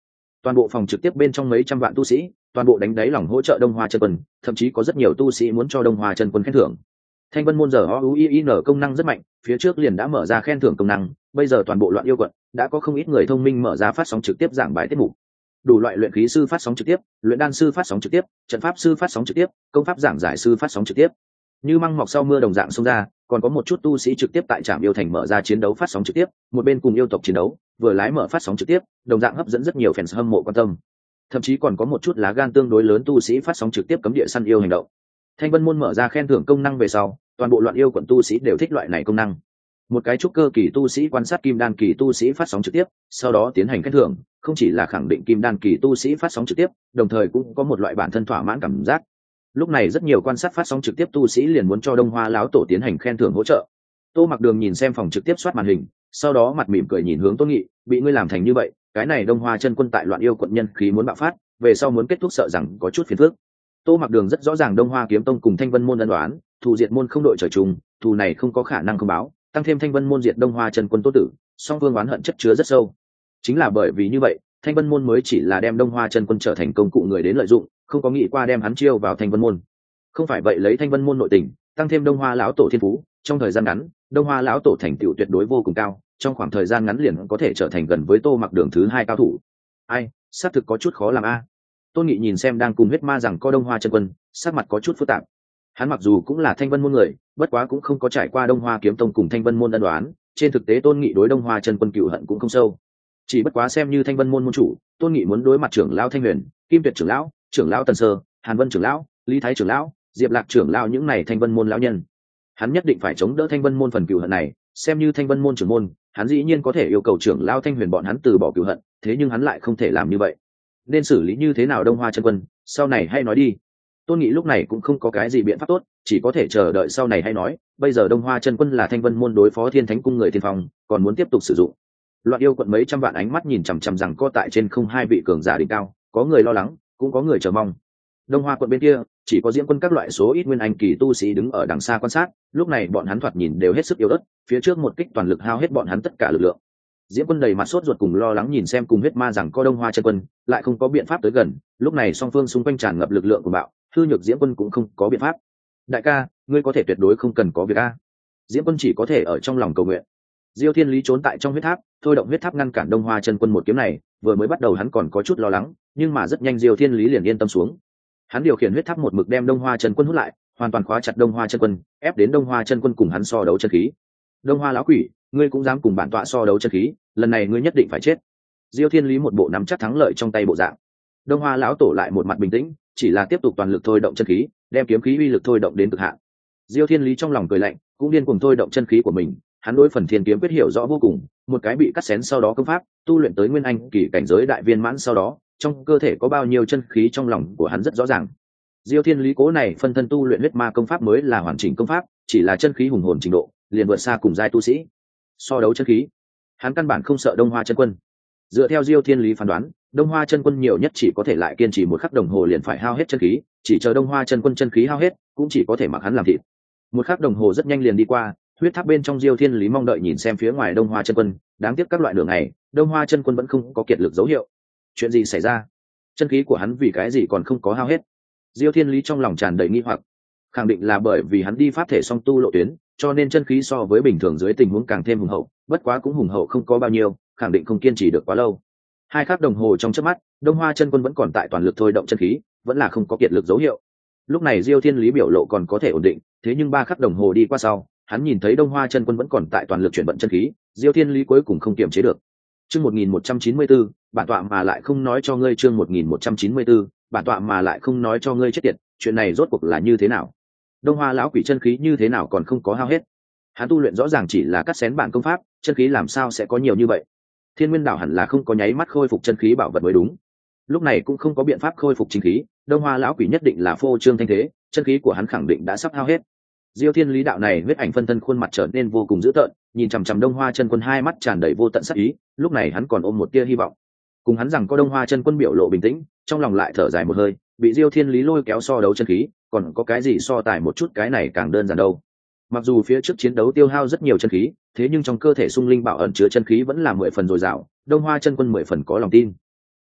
toàn bộ phòng trực tiếp bên trong mấy trăm vạn tu sĩ toàn bộ đánh đáy lòng hỗ trợ Đông Hoa chân quân, thậm chí có rất nhiều tu sĩ muốn cho Đông Hoa chân quân khen thưởng. Thanh Vân môn giờ o u i n công năng rất mạnh, phía trước liền đã mở ra khen thưởng công năng, bây giờ toàn bộ Loạn Yêu quận đã có không ít người thông minh mở ra phát sóng trực tiếp giảng bài tiết mục. Đủ loại luyện khí sư phát sóng trực tiếp, luyện đan sư phát sóng trực tiếp, trận pháp sư phát sóng trực tiếp, công pháp giảng giải sư phát sóng trực tiếp. Như măng mọc sau mưa đồng dạng xông ra, còn có một chút tu sĩ trực tiếp tại trạm yêu thành mở ra chiến đấu phát sóng trực tiếp, một bên cùng yêu tộc chiến đấu, vừa lái mở phát sóng trực tiếp, đồng dạng hấp dẫn rất nhiều fans hâm mộ quan tâm. Thậm chí còn có một chút lá gan tương đối lớn tu sĩ phát sóng trực tiếp cấm địa săn yêu hành động. Thanh Vân môn mở ra khen thưởng công năng về sau, toàn bộ Loạn Yêu quận tu sĩ đều thích loại này công năng. Một cái trúc cơ kỳ tu sĩ quan sát kim đan kỳ tu sĩ phát sóng trực tiếp, sau đó tiến hành khen thưởng, không chỉ là khẳng định kim đan kỳ tu sĩ phát sóng trực tiếp, đồng thời cũng có một loại bản thân thỏa mãn cảm giác. Lúc này rất nhiều quan sát phát sóng trực tiếp tu sĩ liền muốn cho Đông Hoa lão tổ tiến hành khen thưởng hỗ trợ. Tô Mặc Đường nhìn xem phòng trực tiếp soát màn hình, sau đó mặt mỉm cười nhìn hướng Tôn Nghị, bị ngươi làm thành như vậy, cái này Đông Hoa chân quân tại Loạn Yêu quận nhân khí muốn bạo phát, về sau muốn kết thúc sợ rằng có chút phiền phức. Tô Mặc Đường rất rõ ràng Đông Hoa kiếm tông cùng Thanh Vân môn ân đoán, thù diệt môn không đội trời chung, thù này không có khả năng không báo, tăng thêm Thanh Vân môn diệt Đông Hoa chân quân tốt tử, song phương oán hận chất chứa rất sâu. Chính là bởi vì như vậy, Thanh Vân môn mới chỉ là đem Đông Hoa chân quân trở thành công cụ người đến lợi dụng, không có nghĩ qua đem hắn chiêu vào Thanh Vân môn. Không phải vậy lấy Thanh Vân môn nội tình, tăng thêm Đông Hoa lão tổ thiên phú, trong thời gian ngắn, Đông Hoa lão tổ thành tựu tuyệt đối vô cùng cao, trong khoảng thời gian ngắn liền có thể trở thành gần với Tô Mặc Đường thứ hai cao thủ. Ai, xác thực có chút khó làm a. Tôn Nghị nhìn xem đang cùng huyết ma rằng có Đông Hoa chân quân, sắc mặt có chút phức tạp. Hắn mặc dù cũng là Thanh Vân môn người, bất quá cũng không có trải qua Đông Hoa kiếm tông cùng Thanh Vân môn ân đoán, trên thực tế Tôn Nghị đối Đông Hoa chân quân cựu hận cũng không sâu. Chỉ bất quá xem như Thanh Vân môn môn chủ, Tôn Nghị muốn đối mặt trưởng lão Thanh Huyền, Kim Tuyệt trưởng lão, trưởng lão Tần Sơ, Hàn Vân trưởng lão, Lý Thái trưởng lão, Diệp Lạc trưởng lão những này Thanh Vân môn lão nhân. Hắn nhất định phải chống đỡ Thanh Vân môn phần cựu hận này, xem như Thanh Vân môn trưởng môn, hắn dĩ nhiên có thể yêu cầu trưởng lão Thanh Huyền bọn hắn từ bỏ cựu hận, thế nhưng hắn lại không thể làm như vậy. Nên xử lý như thế nào Đông Hoa chân quân, sau này hay nói đi. Tôn Nghị lúc này cũng không có cái gì biện pháp tốt, chỉ có thể chờ đợi sau này hay nói, bây giờ Đông Hoa chân quân là Thanh Vân môn đối phó Thiên Thánh cung người tiên phong, còn muốn tiếp tục sử dụng. Loạn Yêu quận mấy trăm vạn ánh mắt nhìn chằm chằm rằng có tại trên không hai vị cường giả đỉnh cao, có người lo lắng, cũng có người chờ mong. Đông Hoa quận bên kia, chỉ có Diễm quân các loại số ít nguyên anh kỳ tu sĩ đứng ở đằng xa quan sát, lúc này bọn hắn thoạt nhìn đều hết sức yếu ớt, phía trước một kích toàn lực hao hết bọn hắn tất cả lực lượng. Diễm quân đầy mặt sốt ruột cùng lo lắng nhìn xem cùng huyết ma rằng có Đông Hoa chân quân, lại không có biện pháp tới gần, lúc này song phương xung quanh tràn ngập lực lượng của bạo, hư nhược Diễm quân cũng không có biện pháp. Đại ca, ngươi có thể tuyệt đối không cần có việc a. Diễm quân chỉ có thể ở trong lòng cầu nguyện. Diêu Thiên Lý trốn tại trong huyết tháp, thôi động huyết tháp ngăn cản Đông Hoa chân quân một kiếm này, vừa mới bắt đầu hắn còn có chút lo lắng, nhưng mà rất nhanh Diêu Thiên Lý liền yên tâm xuống. Hắn điều khiển huyết tháp một mực đem Đông Hoa chân quân hút lại, hoàn toàn khóa chặt Đông Hoa chân quân, ép đến Đông Hoa chân quân cùng hắn so đấu chân khí. Đông Hoa lão quỷ, ngươi cũng dám cùng bản tọa so đấu chân khí, lần này ngươi nhất định phải chết. Diêu Thiên Lý một bộ nắm chắc thắng lợi trong tay bộ dạng. Đông Hoa lão tổ lại một mặt bình tĩnh, chỉ là tiếp tục toàn lực thôi động chân khí, đem kiếm khí uy lực thôi động đến cực hạn. Diêu Thiên Lý trong lòng cười lạnh, cũng điên cuồng thôi động chân khí của mình, hắn đối phần thiên kiếm quyết hiểu rõ vô cùng, một cái bị cắt xén sau đó công pháp, tu luyện tới nguyên anh kỳ cảnh giới đại viên mãn sau đó, trong cơ thể có bao nhiêu chân khí trong lòng của hắn rất rõ ràng. Diêu Thiên Lý cố này phân thân tu luyện huyết ma công pháp mới là hoàn chỉnh công pháp, chỉ là chân khí hùng hồn trình độ, liền vượt xa cùng giai tu sĩ. So đấu chân khí, hắn căn bản không sợ Đông Hoa chân quân. Dựa theo Diêu Thiên Lý phán đoán, Đông Hoa chân quân nhiều nhất chỉ có thể lại kiên trì một khắc đồng hồ liền phải hao hết chân khí, chỉ chờ Đông Hoa chân quân chân khí hao hết, cũng chỉ có thể mặc hắn làm thịt. Một khắc đồng hồ rất nhanh liền đi qua, huyết tháp bên trong Diêu Thiên Lý mong đợi nhìn xem phía ngoài Đông Hoa chân quân, đáng tiếc các loại đường này, Đông Hoa chân quân vẫn không có kiệt lực dấu hiệu. Chuyện gì xảy ra? Chân khí của hắn vì cái gì còn không có hao hết? Diêu Thiên Lý trong lòng tràn đầy nghi hoặc, khẳng định là bởi vì hắn đi pháp thể song tu lộ tuyến, cho nên chân khí so với bình thường dưới tình huống càng thêm hùng hậu, bất quá cũng hùng hậu không có bao nhiêu, khẳng định không kiên trì được quá lâu. Hai khắc đồng hồ trong chớp mắt, Đông Hoa chân quân vẫn còn tại toàn lực thôi động chân khí, vẫn là không có kiệt lực dấu hiệu. Lúc này Diêu Thiên Lý biểu lộ còn có thể ổn định, thế nhưng ba khắc đồng hồ đi qua sau, hắn nhìn thấy Đông Hoa chân quân vẫn còn tại toàn lực chuyển vận chân khí, Diêu Thiên Lý cuối cùng không kiềm chế được. Chương một nghìn một trăm chín mươi tư, bản tọa mà lại không nói cho ngươi chương một nghìn một trăm chín mươi tư, bản tọa mà lại không nói cho ngươi chết tiệt, chuyện này rốt cuộc là như thế nào? Đông Hoa lão quỷ chân khí như thế nào còn không có hao hết? Hắn tu luyện rõ ràng chỉ là cắt xén bản công pháp, chân khí làm sao sẽ có nhiều như vậy? Thiên Nguyên đảo hẳn là không có nháy mắt khôi phục chân khí bảo vật mới đúng. Lúc này cũng không có biện pháp khôi phục chính khí, Đông Hoa lão quỷ nhất định là phô trương thanh thế, chân khí của hắn khẳng định đã sắp hao hết. Diêu Thiên Lý đạo này huyết ảnh phân thân khuôn mặt trở nên vô cùng dữ tợn, nhìn chằm chằm Đông Hoa chân quân hai mắt tràn đầy vô tận sát ý, lúc này hắn còn ôm một tia hy vọng. Cùng hắn rằng có Đông Hoa chân quân biểu lộ bình tĩnh, trong lòng lại thở dài một hơi, bị Diêu Thiên Lý lôi kéo so đấu chân khí, còn có cái gì so tài một chút, cái này càng đơn giản đâu. Mặc dù phía trước chiến đấu tiêu hao rất nhiều chân khí, thế nhưng trong cơ thể Sung Linh Bảo ẩn chứa chân khí vẫn là mười phần dồi dào, Đông Hoa chân quân mười phần có lòng tin.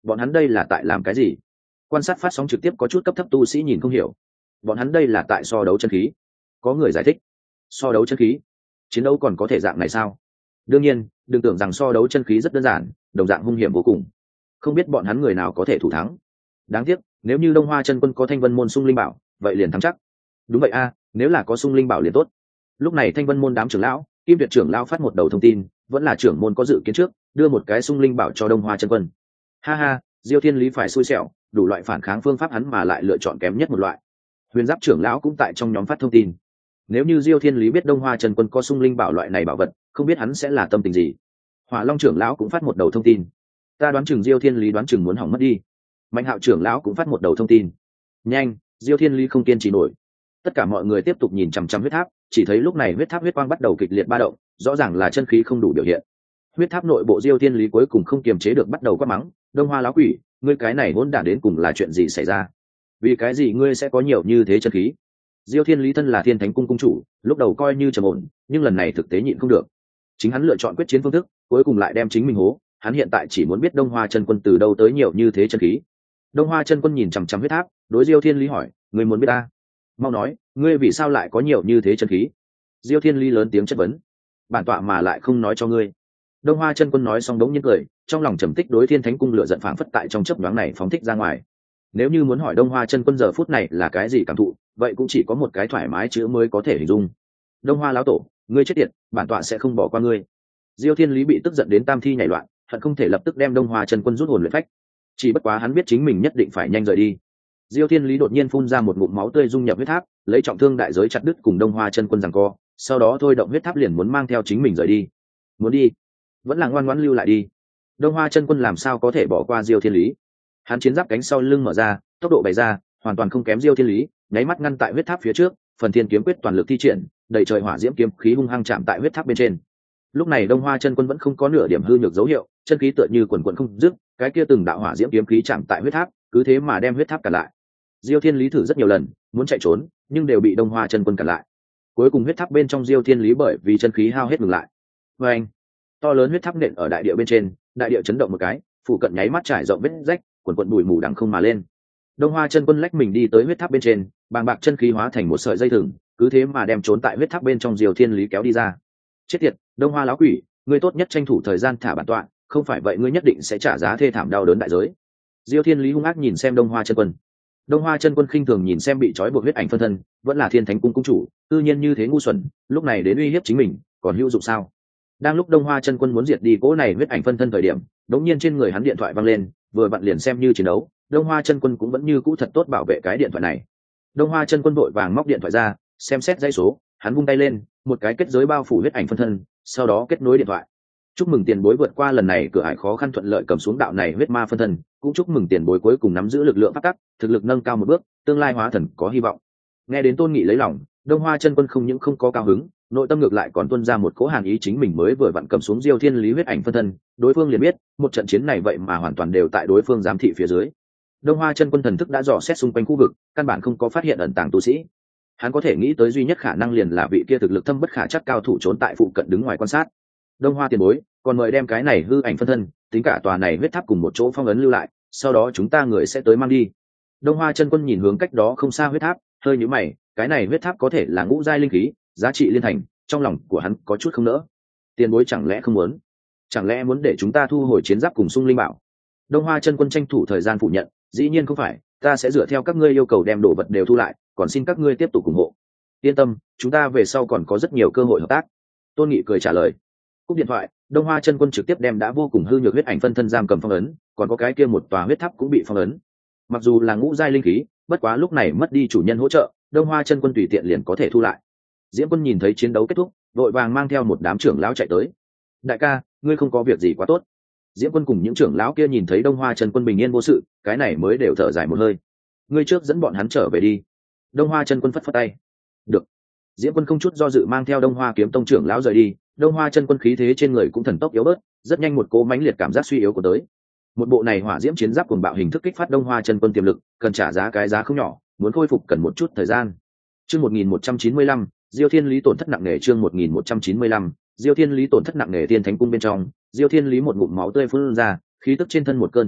bọn hắn đây là tại làm cái gì? Quan sát phát sóng trực tiếp có chút cấp thấp tu sĩ nhìn không hiểu. Bọn hắn đây là tại so đấu chân khí. Có người giải thích. So đấu chân khí? Chiến đấu còn có thể dạng này sao? Đương nhiên, đừng tưởng rằng so đấu chân khí rất đơn giản, đồng dạng hung hiểm vô cùng. Không biết bọn hắn người nào có thể thủ thắng. Đáng tiếc, nếu như Đông Hoa chân quân có Thanh Vân môn Sung Linh Bảo, vậy liền thắng chắc. Đúng vậy a, nếu là có Sung Linh Bảo liền tốt. Lúc này Thanh Vân môn đám trưởng lão, Kim Việt trưởng lão phát một đầu thông tin, vẫn là trưởng môn có dự kiến trước, đưa một cái Sung Linh Bảo cho Đông Hoa chân quân. Ha ha, Diêu Thiên Lý phải xui xẻo, đủ loại phản kháng phương pháp hắn mà lại lựa chọn kém nhất một loại. Huyền Giáp trưởng lão cũng tại trong nhóm phát thông tin. Nếu như Diêu Thiên Lý biết Đông Hoa chân quân có Sung Linh Bảo loại này bảo vật, không biết hắn sẽ là tâm tình gì. Hỏa Long trưởng lão cũng phát một đầu thông tin. Ta đoán chừng Diêu Thiên Lý đoán chừng muốn hỏng mất đi. Mạnh Hạo trưởng lão cũng phát một đầu thông tin. Nhanh, Diêu Thiên Lý không kiên trì nổi. Tất cả mọi người tiếp tục nhìn chằm chằm huyết tháp, chỉ thấy lúc này huyết tháp huyết quang bắt đầu kịch liệt ba động, rõ ràng là chân khí không đủ biểu hiện. Huyết tháp nội bộ Diêu Thiên Lý cuối cùng không kiềm chế được bắt đầu quát mắng, Đông Hoa lão quỷ, ngươi cái này hỗn đản đến cùng là chuyện gì xảy ra? Vì cái gì ngươi sẽ có nhiều như thế chân khí? Diêu Thiên Lý thân là Thiên Thánh cung cung chủ, lúc đầu coi như trầm ổn, nhưng lần này thực tế nhịn không được. Chính hắn lựa chọn quyết chiến phương thức, cuối cùng lại đem chính mình hố, hắn hiện tại chỉ muốn biết Đông Hoa chân quân từ đâu tới nhiều như thế chân khí. Đông Hoa chân quân nhìn chằm chằm huyết tháp, đối Diêu Thiên Lý hỏi, ngươi muốn biết ta? Mau nói, ngươi vì sao lại có nhiều như thế chân khí? Diêu Thiên Lý lớn tiếng chất vấn. Bản tọa mà lại không nói cho ngươi. Đông Hoa chân quân nói xong đống nhiên cười, trong lòng trầm tích đối Thiên Thánh cung lửa giận phảng phất tại trong chớp nhoáng này phóng thích ra ngoài. Nếu như muốn hỏi Đông Hoa chân quân giờ phút này là cái gì cảm thụ, vậy cũng chỉ có một cái thoải mái chữ mới có thể hình dung. Đông Hoa lão tổ, ngươi chết tiệt, bản tọa sẽ không bỏ qua ngươi. Diêu Thiên Lý bị tức giận đến tam thi nhảy loạn, hận không thể lập tức đem Đông Hoa chân quân rút hồn luyện phách. Chỉ bất quá hắn biết chính mình nhất định phải nhanh rời đi. Diêu Thiên Lý đột nhiên phun ra một ngụm máu tươi dung nhập huyết tháp, lấy trọng thương đại giới chặt đứt cùng Đông Hoa chân quân giằng co, sau đó thôi động huyết tháp liền muốn mang theo chính mình rời đi. Muốn đi, vẫn là ngoan ngoãn lưu lại đi. Đông Hoa chân quân làm sao có thể bỏ qua Diêu Thiên Lý? Hắn chiến giáp cánh sau lưng mở ra, tốc độ bày ra, hoàn toàn không kém Diêu Thiên Lý, nháy mắt ngăn tại huyết tháp phía trước, phần thiên kiếm quyết toàn lực thi triển, đầy trời hỏa diễm kiếm khí hung hăng chạm tại huyết tháp bên trên. Lúc này Đông Hoa chân quân vẫn không có nửa điểm hư nhược dấu hiệu, chân khí tựa như quần quần không dứt, cái kia từng đạo hỏa diễm kiếm khí chạm tại huyết tháp, cứ thế mà đem huyết tháp cản lại. Diêu Thiên Lý thử rất nhiều lần, muốn chạy trốn, nhưng đều bị Đông Hoa chân quân cản lại. Cuối cùng huyết tháp bên trong Diêu Thiên Lý bởi vì chân khí hao hết ngừng lại. Và anh, to lớn huyết tháp nện ở đại địa bên trên, đại địa chấn động một cái, phụ cận nháy mắt trải rộng vết rách, quần quần bụi mù đằng không mà lên. Đông Hoa chân quân lách mình đi tới huyết tháp bên trên, bàng bạc chân khí hóa thành một sợi dây thừng, cứ thế mà đem trốn tại huyết tháp bên trong Diêu Thiên Lý kéo đi ra. Chết tiệt, Đông Hoa lão quỷ, ngươi tốt nhất tranh thủ thời gian thả bản tọa, không phải vậy ngươi nhất định sẽ trả giá thê thảm đau đớn đại giới. Diêu Thiên Lý hung ác nhìn xem Đông Hoa chân quân. Đông Hoa chân quân khinh thường nhìn xem bị trói buộc huyết ảnh phân thân, vẫn là Thiên Thánh cung cung chủ, tự nhiên như thế ngu xuẩn, lúc này đến uy hiếp chính mình, còn hữu dụng sao? Đang lúc Đông Hoa chân quân muốn diệt đi cỗ này huyết ảnh phân thân thời điểm, đống nhiên trên người hắn điện thoại vang lên, vừa vặn liền xem như chiến đấu, Đông Hoa chân quân cũng vẫn như cũ thật tốt bảo vệ cái điện thoại này. Đông Hoa chân quân vội vàng móc điện thoại ra, xem xét dãy số, hắn vung tay lên, một cái kết giới bao phủ huyết ảnh phân thân, sau đó kết nối điện thoại. Chúc mừng tiền bối vượt qua lần này cửa ải khó khăn thuận lợi cầm xuống đạo này huyết ma phân thân, cũng chúc mừng tiền bối cuối cùng nắm giữ lực lượng pháp tắc, thực lực nâng cao một bước, tương lai hóa thần có hy vọng. Nghe đến Tôn Nghị lấy lòng, Đông Hoa chân quân không những không có cao hứng, nội tâm ngược lại còn tuôn ra một cỗ hàn ý, chính mình mới vừa vặn cầm xuống Diêu Thiên Lý huyết ảnh phân thân, đối phương liền biết, một trận chiến này vậy mà hoàn toàn đều tại đối phương giám thị phía dưới. Đông Hoa chân quân thần thức đã dò xét xung quanh khu vực, căn bản không có phát hiện ẩn tàng tu sĩ. Hắn có thể nghĩ tới duy nhất khả năng liền là vị kia thực lực thâm bất khả trắc cao thủ trốn tại phụ cận đứng ngoài quan sát. Đông Hoa tiền bối, còn mời đem cái này hư ảnh phân thân, tính cả tòa này huyết tháp cùng một chỗ phong ấn lưu lại, sau đó chúng ta người sẽ tới mang đi. Đông Hoa chân quân nhìn hướng cách đó không xa huyết tháp, hơi nhíu mày, cái này huyết tháp có thể là ngũ giai linh khí, giá trị liên thành, trong lòng của hắn có chút không nỡ. Tiền bối chẳng lẽ không muốn? Chẳng lẽ muốn để chúng ta thu hồi chiến giáp cùng Sung Linh Bảo? Đông Hoa chân quân tranh thủ thời gian phủ nhận, dĩ nhiên không phải, ta sẽ dựa theo các ngươi yêu cầu đem đồ vật đều thu lại, còn xin các ngươi tiếp tục ủng hộ. Yên tâm, chúng ta về sau còn có rất nhiều cơ hội hợp tác. Tôn Nghị cười trả lời. Cúp điện thoại, Đông Hoa chân quân trực tiếp đem đã vô cùng hư nhược huyết ảnh phân thân giam cầm phong ấn, còn có cái kia một tòa huyết tháp cũng bị phong ấn. Mặc dù là ngũ giai linh khí, bất quá lúc này mất đi chủ nhân hỗ trợ, Đông Hoa chân quân tùy tiện liền có thể thu lại. Diễm Quân nhìn thấy chiến đấu kết thúc, vội vàng mang theo một đám trưởng lão chạy tới. Đại ca, ngươi không có việc gì quá tốt. Diễm Quân cùng những trưởng lão kia nhìn thấy Đông Hoa chân quân bình yên vô sự, cái này mới đều thở dài một hơi. Ngươi trước dẫn bọn hắn trở về đi. Đông Hoa chân quân phất phất tay. Được. Diễm Quân không chút do dự mang theo Đông Hoa kiếm tông trưởng lão rời đi. Đông Hoa chân quân khí thế trên người cũng thần tốc yếu bớt, rất nhanh một cỗ mãnh liệt cảm giác suy yếu của tới. Một bộ này hỏa diễm chiến giáp cuồng bạo hình thức kích phát Đông Hoa chân quân tiềm lực, cần trả giá cái giá không nhỏ, muốn khôi phục cần một chút thời gian. Chương một nghìn một trăm chín mươi lăm, Diêu Thiên Lý tổn thất nặng nề. Chương một nghìn một trăm chín mươi lăm, Diêu Thiên Lý tổn thất nặng nề. Thiên Thánh cung bên trong, Diêu Thiên Lý một ngụm máu tươi phun ra, khí tức trên thân một cơn chấn động,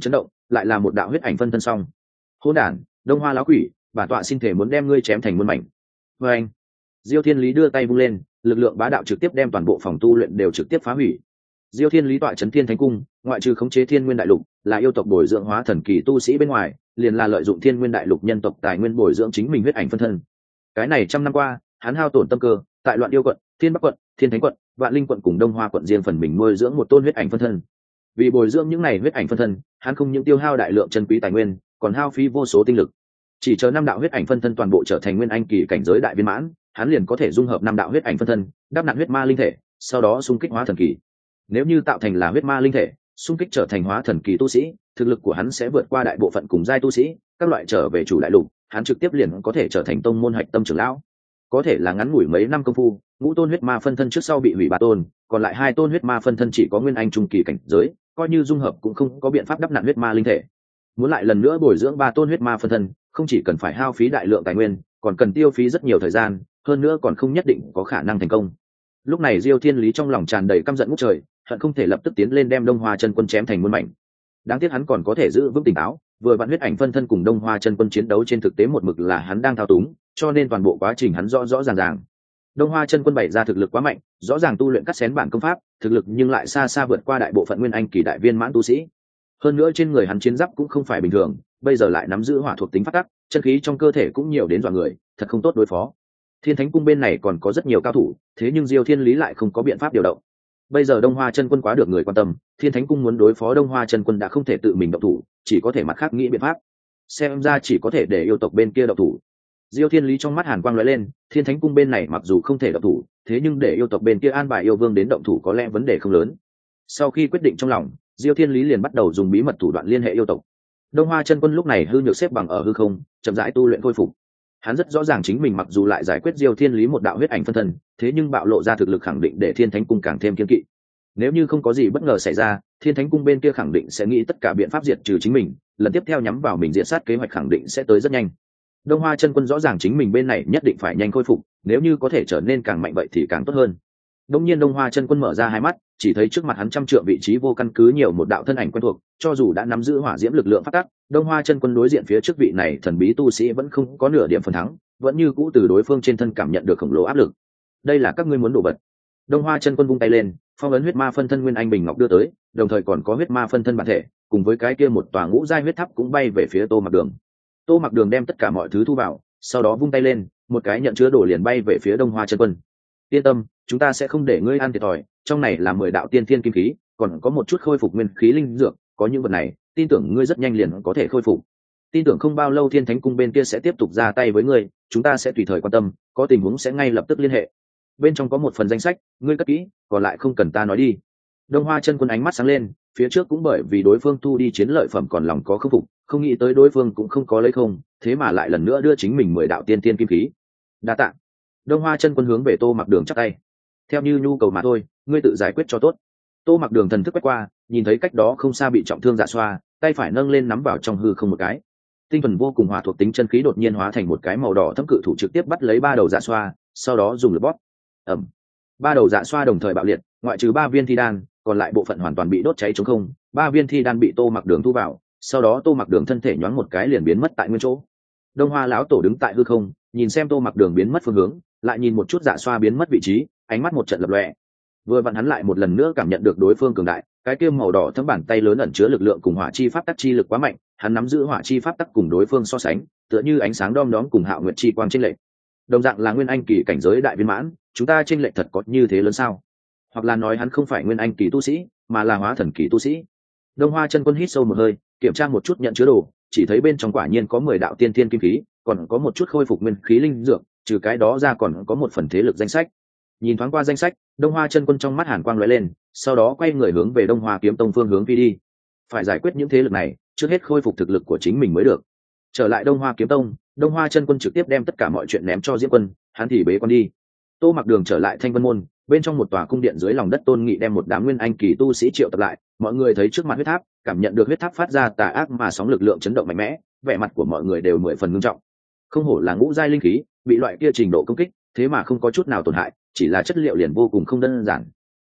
lại là một đạo huyết ảnh phân thân xong. Hỗn đản, Đông Hoa lão quỷ, bản tọa xin thể muốn đem ngươi chém thành muôn mảnh. Và anh, Diêu Thiên Lý đưa tay vung lên, lực lượng bá đạo trực tiếp đem toàn bộ phòng tu luyện đều trực tiếp phá hủy. Diêu Thiên Lý tọa chấn Thiên Thánh Cung, ngoại trừ khống chế Thiên Nguyên Đại Lục, là yêu tộc bồi dưỡng hóa thần kỳ tu sĩ bên ngoài, liền là lợi dụng Thiên Nguyên Đại Lục nhân tộc tài nguyên bồi dưỡng chính mình huyết ảnh phân thân. Cái này trăm năm qua, hắn hao tổn tâm cơ, tại Loạn Yêu quận, Thiên Bắc quận, Thiên Thánh quận, Vạn Linh quận cùng Đông Hoa quận riêng phần mình nuôi dưỡng một tôn huyết ảnh phân thân. Vì bồi dưỡng những này huyết ảnh phân thân, hắn không những tiêu hao đại lượng chân quý tài nguyên, còn hao phí vô số tinh lực. Chỉ chờ năm đạo huyết ảnh phân thân toàn bộ trở thành nguyên anh kỳ cảnh giới đại viên mãn, hắn liền có thể dung hợp năm đạo huyết ảnh phân thân, đắp nặn huyết ma linh thể, sau đó xung kích hóa thần kỳ. Nếu như tạo thành là huyết ma linh thể, xung kích trở thành hóa thần kỳ tu sĩ, thực lực của hắn sẽ vượt qua đại bộ phận cùng giai tu sĩ, các loại trở về chủ đại lục, hắn trực tiếp liền có thể trở thành tông môn hạch tâm trưởng lão. Có thể là ngắn ngủi mấy năm công phu, ngũ tôn huyết ma phân thân trước sau bị hủy ba tôn, còn lại hai tôn huyết ma phân thân chỉ có nguyên anh trung kỳ cảnh giới, coi như dung hợp cũng không có biện pháp đắp nặn huyết ma linh thể. Muốn lại lần nữa bồi dưỡng ba tôn huyết ma phân thân, không chỉ cần phải hao phí đại lượng tài nguyên, còn cần tiêu phí rất nhiều thời gian, hơn nữa còn không nhất định có khả năng thành công. Lúc này Diêu Thiên Lý trong lòng tràn đầy căm giận ngút trời, hận không thể lập tức tiến lên đem Đông Hoa Chân Quân chém thành muôn mảnh. Đáng tiếc hắn còn có thể giữ vững tỉnh táo, vừa vặn huyết ảnh phân thân cùng Đông Hoa Chân Quân chiến đấu trên thực tế một mực là hắn đang thao túng, cho nên toàn bộ quá trình hắn rõ rõ ràng ràng. Đông Hoa Chân Quân bày ra thực lực quá mạnh, rõ ràng tu luyện cắt xén bản công pháp, thực lực nhưng lại xa xa vượt qua đại bộ phận nguyên anh kỳ đại viên mãn tu sĩ. Hơn nữa trên người hắn chiến giáp cũng không phải bình thường, bây giờ lại nắm giữ hỏa thuộc tính phát tắc, chân khí trong cơ thể cũng nhiều đến dọa người, thật không tốt đối phó. Thiên Thánh Cung bên này còn có rất nhiều cao thủ, thế nhưng Diêu Thiên Lý lại không có biện pháp điều động. Bây giờ Đông Hoa Chân Quân quá được người quan tâm, Thiên Thánh Cung muốn đối phó Đông Hoa Chân Quân đã không thể tự mình động thủ, chỉ có thể mặt khác nghĩ biện pháp. Xem ra chỉ có thể để yêu tộc bên kia động thủ. Diêu Thiên Lý trong mắt hàn quang lóe lên, Thiên Thánh Cung bên này mặc dù không thể động thủ, thế nhưng để yêu tộc bên kia an bài yêu vương đến động thủ có lẽ vấn đề không lớn. Sau khi quyết định trong lòng, Diêu Thiên Lý liền bắt đầu dùng bí mật thủ đoạn liên hệ yêu tộc. Đông Hoa Chân Quân lúc này hư nhược xếp bằng ở hư không, chậm rãi tu luyện khôi phục. Hắn rất rõ ràng chính mình mặc dù lại giải quyết Diêu Thiên Lý một đạo huyết ảnh phân thân, thế nhưng bạo lộ ra thực lực khẳng định để Thiên Thánh Cung càng thêm kiên kỵ. Nếu như không có gì bất ngờ xảy ra, Thiên Thánh Cung bên kia khẳng định sẽ nghĩ tất cả biện pháp diệt trừ chính mình, lần tiếp theo nhắm vào mình diệt sát kế hoạch khẳng định sẽ tới rất nhanh. Đông Hoa Chân Quân rõ ràng chính mình bên này nhất định phải nhanh khôi phục, nếu như có thể trở nên càng mạnh vậy thì càng tốt hơn. Đống nhiên Đông Hoa Chân Quân mở ra hai mắt, chỉ thấy trước mặt hắn trăm trượng vị trí vô căn cứ nhiều một đạo thân ảnh quen thuộc, cho dù đã nắm giữ hỏa diễm lực lượng phát tác, Đông Hoa Chân Quân đối diện phía trước vị này thần bí tu sĩ vẫn không có nửa điểm phần thắng, vẫn như cũ từ đối phương trên thân cảm nhận được khổng lồ áp lực. Đây là các ngươi muốn đổ vật. Đông Hoa Chân Quân vung tay lên, phong ấn huyết ma phân thân nguyên anh bình ngọc đưa tới, đồng thời còn có huyết ma phân thân bản thể, cùng với cái kia một tòa ngũ giai huyết tháp cũng bay về phía Tô Mặc Đường. Tô Mặc Đường đem tất cả mọi thứ thu vào, sau đó vung tay lên, một cái nhận chứa đồ liền bay về phía Đông Hoa Chân Quân. Yên tâm, chúng ta sẽ không để ngươi ăn thiệt thòi, trong này là mười đạo tiên thiên kim khí, còn có một chút khôi phục nguyên khí linh dược, có những vật này, tin tưởng ngươi rất nhanh liền có thể khôi phục. Tin tưởng không bao lâu Thiên Thánh Cung bên kia sẽ tiếp tục ra tay với ngươi, chúng ta sẽ tùy thời quan tâm, có tình huống sẽ ngay lập tức liên hệ. Bên trong có một phần danh sách, ngươi cất kỹ, còn lại không cần ta nói đi. Đông Hoa Chân Quân ánh mắt sáng lên, phía trước cũng bởi vì đối phương thu đi chiến lợi phẩm còn lòng có khâm phục, không nghĩ tới đối phương cũng không có lấy không, thế mà lại lần nữa đưa chính mình mười đạo tiên thiên kim khí. Đa tạ. Đông Hoa Chân Quân hướng về Tô Mặc Đường chắp tay. Theo như nhu cầu mà thôi, ngươi tự giải quyết cho tốt. Tô Mặc Đường thần thức quét qua, nhìn thấy cách đó không xa bị trọng thương Dạ Xoa, tay phải nâng lên nắm vào trong hư không một cái. Tinh thuần vô cùng hỏa thuộc tính chân khí đột nhiên hóa thành một cái màu đỏ thâm cự thủ trực tiếp bắt lấy ba đầu Dạ Xoa, sau đó dùng lực bóp. Ầm. Ba đầu Dạ Xoa đồng thời bạo liệt, ngoại trừ ba viên thi đan, còn lại bộ phận hoàn toàn bị đốt cháy trống không, ba viên thi đan bị Tô Mặc Đường thu vào, sau đó Tô Mặc Đường thân thể nhoáng một cái liền biến mất tại nguyên chỗ. Đông Hoa lão tổ đứng tại hư không, nhìn xem Tô Mặc Đường biến mất phương hướng, lại nhìn một chút Dạ Xoa biến mất vị trí, ánh mắt một trận lập lòe. Vừa vặn hắn lại một lần nữa cảm nhận được đối phương cường đại, cái kia màu đỏ thấm bàn tay lớn ẩn chứa lực lượng cùng hỏa chi pháp tắc chi lực quá mạnh, hắn nắm giữ hỏa chi pháp tắc cùng đối phương so sánh, tựa như ánh sáng đom đóm cùng Hạo Nguyệt chi quang chênh lệch. Đồng dạng là nguyên anh kỳ cảnh giới đại viên mãn, chúng ta chênh lệch thật có như thế lớn sao? Hoặc là nói hắn không phải nguyên anh kỳ tu sĩ, mà là hóa thần kỳ tu sĩ. Đông Hoa Chân Quân hít sâu một hơi, kiểm tra một chút nhận chứa đồ, chỉ thấy bên trong quả nhiên có mười đạo tiên thiên kim khí, còn có một chút khôi phục nguyên khí linh dược, trừ cái đó ra còn có một phần thế lực danh sách. Nhìn thoáng qua danh sách, Đông Hoa Chân Quân trong mắt hàn quang lóe lên, sau đó quay người hướng về Đông Hoa Kiếm Tông phương hướng phi đi. Phải giải quyết những thế lực này, trước hết khôi phục thực lực của chính mình mới được. Trở lại Đông Hoa Kiếm Tông, Đông Hoa Chân Quân trực tiếp đem tất cả mọi chuyện ném cho Diễm Quân, hắn thì bế quan đi. Tô Mặc Đường trở lại Thanh Vân Môn, bên trong một tòa cung điện dưới lòng đất Tôn Nghị đem một đám nguyên anh kỳ tu sĩ triệu tập lại, mọi người thấy trước mặt huyết tháp, cảm nhận được huyết tháp phát ra tà ác mà sóng lực lượng chấn động mạnh mẽ, vẻ mặt của mọi người đều mười phần nghiêm trọng. Không hổ là ngũ giai linh khí, bị loại kia trình độ công kích, thế mà không có chút nào tổn hại, chỉ là chất liệu liền vô cùng không đơn giản.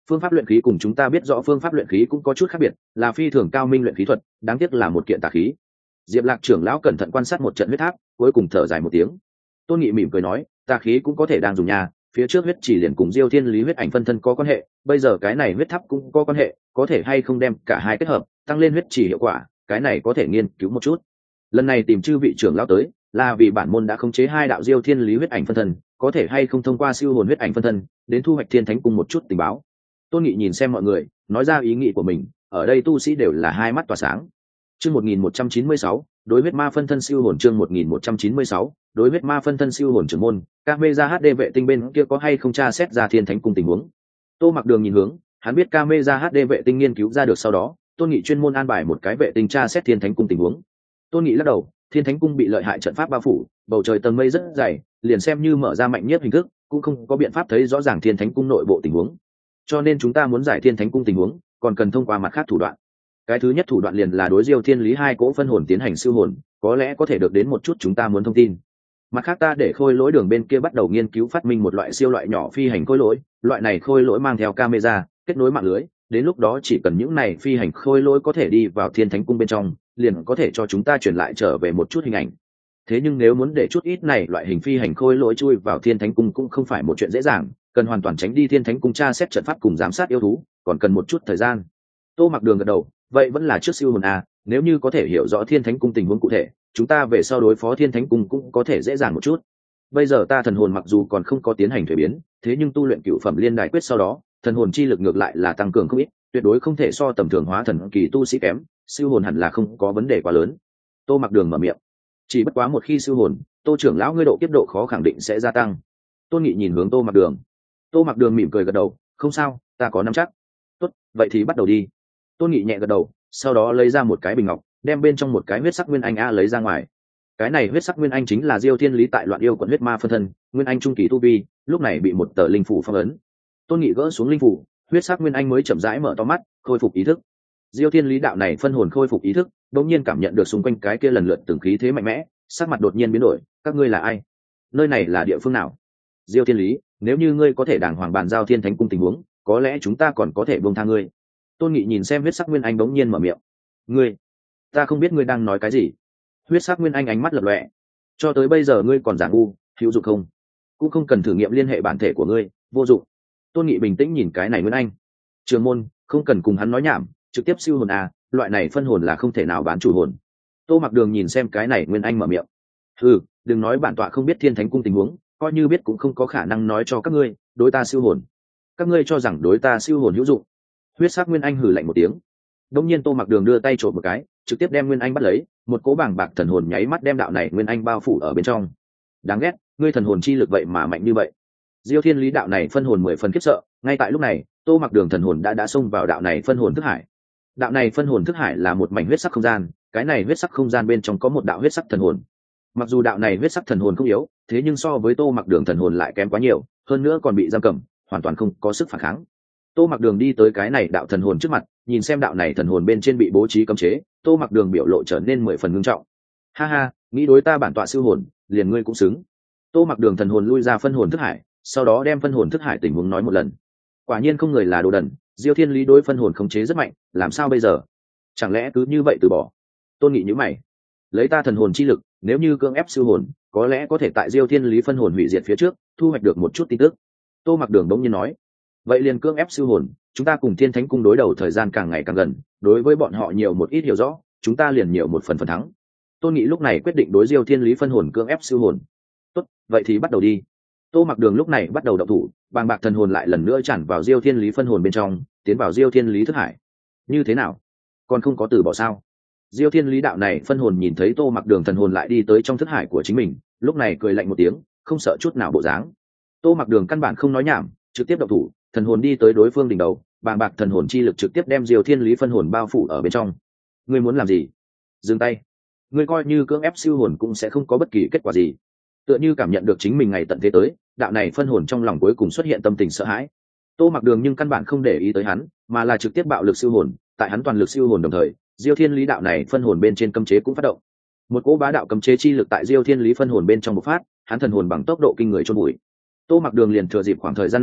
phương pháp luyện khí cùng chúng ta biết rõ phương pháp luyện khí cũng có chút khác biệt, là phi thường cao minh luyện khí thuật, đáng tiếc là một kiện tà khí. Diệp Lạc trưởng lão cẩn thận quan sát một trận huyết tháp, cuối cùng thở dài một tiếng. Tôn Nghị mỉm cười nói, tà khí cũng có thể đang dùng nhà, phía trước huyết chỉ liền cùng Diêu Thiên Lý huyết ảnh phân thân có quan hệ, bây giờ cái này huyết tháp cũng có quan hệ, có thể hay không đem cả hai kết hợp, tăng lên huyết chỉ hiệu quả, cái này có thể nghiên cứu một chút. Lần này tìm chư vị trưởng lão tới, là vì bản môn đã khống chế hai đạo Diêu Thiên Lý huyết ảnh phân thân, có thể hay không thông qua siêu hồn huyết ảnh phân thân, đến thu hoạch Thiên Thánh cung một chút tình báo. Tôn Nghị nhìn xem mọi người, nói ra ý nghĩ của mình, ở đây tu sĩ đều là hai mắt tỏa sáng. Chương một nghìn một trăm chín mươi sáu, đối huyết ma phân thân siêu hồn chương một nghìn một trăm chín mươi sáu, đối huyết ma phân thân siêu hồn trưởng môn, camera hát đê vệ tinh bên kia có hay không tra xét ra Thiên Thánh cung tình huống. Tô Mặc Đường nhìn hướng, hắn biết camera hát đê vệ tinh nghiên cứu ra được sau đó, Tôn Nghị chuyên môn an bài một cái vệ tinh tra xét Thiên Thánh cung tình huống. Tôn Nghị lắc đầu, Thiên Thánh cung bị lợi hại trận pháp bao phủ, bầu trời tầng mây rất dày, liền xem như mở ra mạnh nhất hình thức, cũng không có biện pháp thấy rõ ràng Thiên Thánh cung nội bộ tình huống. Cho nên chúng ta muốn giải Thiên Thánh cung tình huống, còn cần thông qua mặt khác thủ đoạn. Cái thứ nhất thủ đoạn liền là đối Diêu Thiên Lý hai cỗ phân hồn tiến hành siêu hồn, có lẽ có thể được đến một chút chúng ta muốn thông tin. Mặt khác ta để khôi lỗi đường bên kia bắt đầu nghiên cứu phát minh một loại siêu loại nhỏ phi hành khôi lỗi, loại này khôi lỗi mang theo camera, kết nối mạng lưới, đến lúc đó chỉ cần những này phi hành khôi lỗi có thể đi vào Thiên Thánh cung bên trong, liền có thể cho chúng ta truyền lại trở về một chút hình ảnh. Thế nhưng nếu muốn để chút ít này loại hình phi hành khôi lỗi chui vào Thiên Thánh cung cũng không phải một chuyện dễ dàng, cần hoàn toàn tránh đi Thiên Thánh cung tra xét trận pháp cùng giám sát yêu thú, còn cần một chút thời gian. Tô Mặc Đường gật đầu, vậy vẫn là trước siêu hồn à, nếu như có thể hiểu rõ Thiên Thánh cung tình huống cụ thể, chúng ta về sau đối phó Thiên Thánh cung cũng có thể dễ dàng một chút. Bây giờ ta thần hồn mặc dù còn không có tiến hành thuế biến, thế nhưng tu luyện cựu phẩm liên đài quyết sau đó, thần hồn chi lực ngược lại là tăng cường không ít, tuyệt đối không thể so tầm thường hóa thần kỳ tu sĩ kém, siêu hồn hẳn là không có vấn đề quá lớn. Tô Mặc Đường mở miệng, chỉ bất quá một khi siêu hồn, Tô trưởng lão ngươi độ kiếp độ khó khẳng định sẽ gia tăng. Tôn Nghị nhìn hướng Tô Mặc Đường. Tô Mặc Đường mỉm cười gật đầu, không sao, ta có nắm chắc. Tốt, vậy thì bắt đầu đi. Tôn Nghị nhẹ gật đầu, sau đó lấy ra một cái bình ngọc, đem bên trong một cái huyết sắc nguyên anh a lấy ra ngoài. Cái này huyết sắc nguyên anh chính là Diêu Thiên Lý tại Loạn Yêu quận huyết ma phân thân, nguyên anh trung kỳ tu vi, lúc này bị một tờ linh phủ phong ấn. Tôn Nghị gỡ xuống linh phủ, huyết sắc nguyên anh mới chậm rãi mở to mắt, khôi phục ý thức. Diêu Thiên Lý đạo này phân hồn khôi phục ý thức, đống nhiên cảm nhận được xung quanh cái kia lần lượt từng khí thế mạnh mẽ, sắc mặt đột nhiên biến đổi, các ngươi là ai? Nơi này là địa phương nào? Diêu Thiên Lý, nếu như ngươi có thể đàng hoàng bàn giao Thiên Thánh cung tình huống, có lẽ chúng ta còn có thể buông tha ngươi. Tôn Nghị nhìn xem huyết sắc nguyên anh đống nhiên mở miệng. Ngươi, ta không biết ngươi đang nói cái gì. Huyết sắc nguyên anh ánh mắt lập lòe. Cho tới bây giờ ngươi còn giả ngu, hữu dụng không? Cũng không cần thử nghiệm liên hệ bản thể của ngươi, vô dụng. Tôn Nghị bình tĩnh nhìn cái này nguyên anh. Trường môn, không cần cùng hắn nói nhảm, trực tiếp siêu hồn à, loại này phân hồn là không thể nào bán chủ hồn. Tô Mặc Đường nhìn xem cái này nguyên anh mở miệng. Ừ, đừng nói bản tọa không biết Thiên Thánh cung tình huống, coi như biết cũng không có khả năng nói cho các ngươi, đối ta siêu hồn. Các ngươi cho rằng đối ta siêu hồn hữu dụng? Huyết sắc nguyên anh hừ lạnh một tiếng. Đông nhiên Tô Mặc Đường đưa tay trộm một cái, trực tiếp đem nguyên anh bắt lấy, một cỗ bảng bạc thần hồn nháy mắt đem đạo này nguyên anh bao phủ ở bên trong. Đáng ghét, ngươi thần hồn chi lực vậy mà mạnh như vậy. Diêu Thiên Lý đạo này phân hồn mười phần khiếp sợ, ngay tại lúc này, Tô Mặc Đường thần hồn đã đã xông vào đạo này phân hồn thức hải. Đạo này phân hồn thức hải là một mảnh huyết sắc không gian, cái này huyết sắc không gian bên trong có một đạo huyết sắc thần hồn. Mặc dù đạo này huyết sắc thần hồn không yếu, thế nhưng so với Tô Mặc Đường thần hồn lại kém quá nhiều, hơn nữa còn bị giam cầm, hoàn toàn không có sức phản kháng. Tô Mặc Đường đi tới cái này đạo thần hồn trước mặt, nhìn xem đạo này thần hồn bên trên bị bố trí cấm chế, Tô Mặc Đường biểu lộ trở nên mười phần ngưng trọng. Ha ha, nghĩ đối ta bản tọa siêu hồn, liền ngươi cũng xứng. Tô Mặc Đường thần hồn lui ra phân hồn thức hải, sau đó đem phân hồn thức hải tình huống nói một lần. Quả nhiên không người là đồ đần, Diêu Thiên Lý đối phân hồn khống chế rất mạnh, làm sao bây giờ? Chẳng lẽ cứ như vậy từ bỏ? Tôn Nghị nhíu mày. Lấy ta thần hồn chi lực, nếu như cưỡng ép siêu hồn, có lẽ có thể tại Diêu Thiên Lý phân hồn hủy diệt phía trước, thu hoạch được một chút tin tức. Tô Mặc Đường bỗng nhiên nói. Vậy liền cưỡng ép siêu hồn, chúng ta cùng Thiên Thánh cung đối đầu thời gian càng ngày càng gần, đối với bọn họ nhiều một ít hiểu rõ, chúng ta liền nhiều một phần phần thắng. Tôn Nghị lúc này quyết định đối Diêu Thiên Lý phân hồn cưỡng ép siêu hồn. Tốt, vậy thì bắt đầu đi. Tô Mặc Đường lúc này bắt đầu động thủ, bàng bạc thần hồn lại lần nữa tràn vào Diêu Thiên Lý phân hồn bên trong, tiến vào Diêu Thiên Lý thức hải. Như thế nào? Còn không có từ bỏ sao? Diêu Thiên Lý đạo này phân hồn nhìn thấy Tô Mặc Đường thần hồn lại đi tới trong thức hải của chính mình, lúc này cười lạnh một tiếng, không sợ chút nào bộ dáng. Tô Mặc Đường căn bản không nói nhảm, trực tiếp động thủ, thần hồn đi tới đối phương đỉnh đầu, bàng bạc thần hồn chi lực trực tiếp đem Diêu Thiên Lý phân hồn bao phủ ở bên trong. Ngươi muốn làm gì? Dừng tay. Ngươi coi như cưỡng ép siêu hồn cũng sẽ không có bất kỳ kết quả gì. Tựa như cảm nhận được chính mình ngày tận thế tới, đạo này phân hồn trong lòng cuối cùng xuất hiện tâm tình sợ hãi. Tô Mặc Đường nhưng căn bản không để ý tới hắn, mà là trực tiếp bạo lực siêu hồn, tại hắn toàn lực siêu hồn đồng thời, Diêu Thiên Lý đạo này phân hồn bên trên cấm chế cũng phát động. Một cỗ bá đạo cấm chế chi lực tại Diêu Thiên Lý phân hồn bên trong bộc phát, hắn thần hồn bằng tốc độ kinh người chôn bụi. Tô Mặc Đường liền thừa dịp khoảng thời gian này,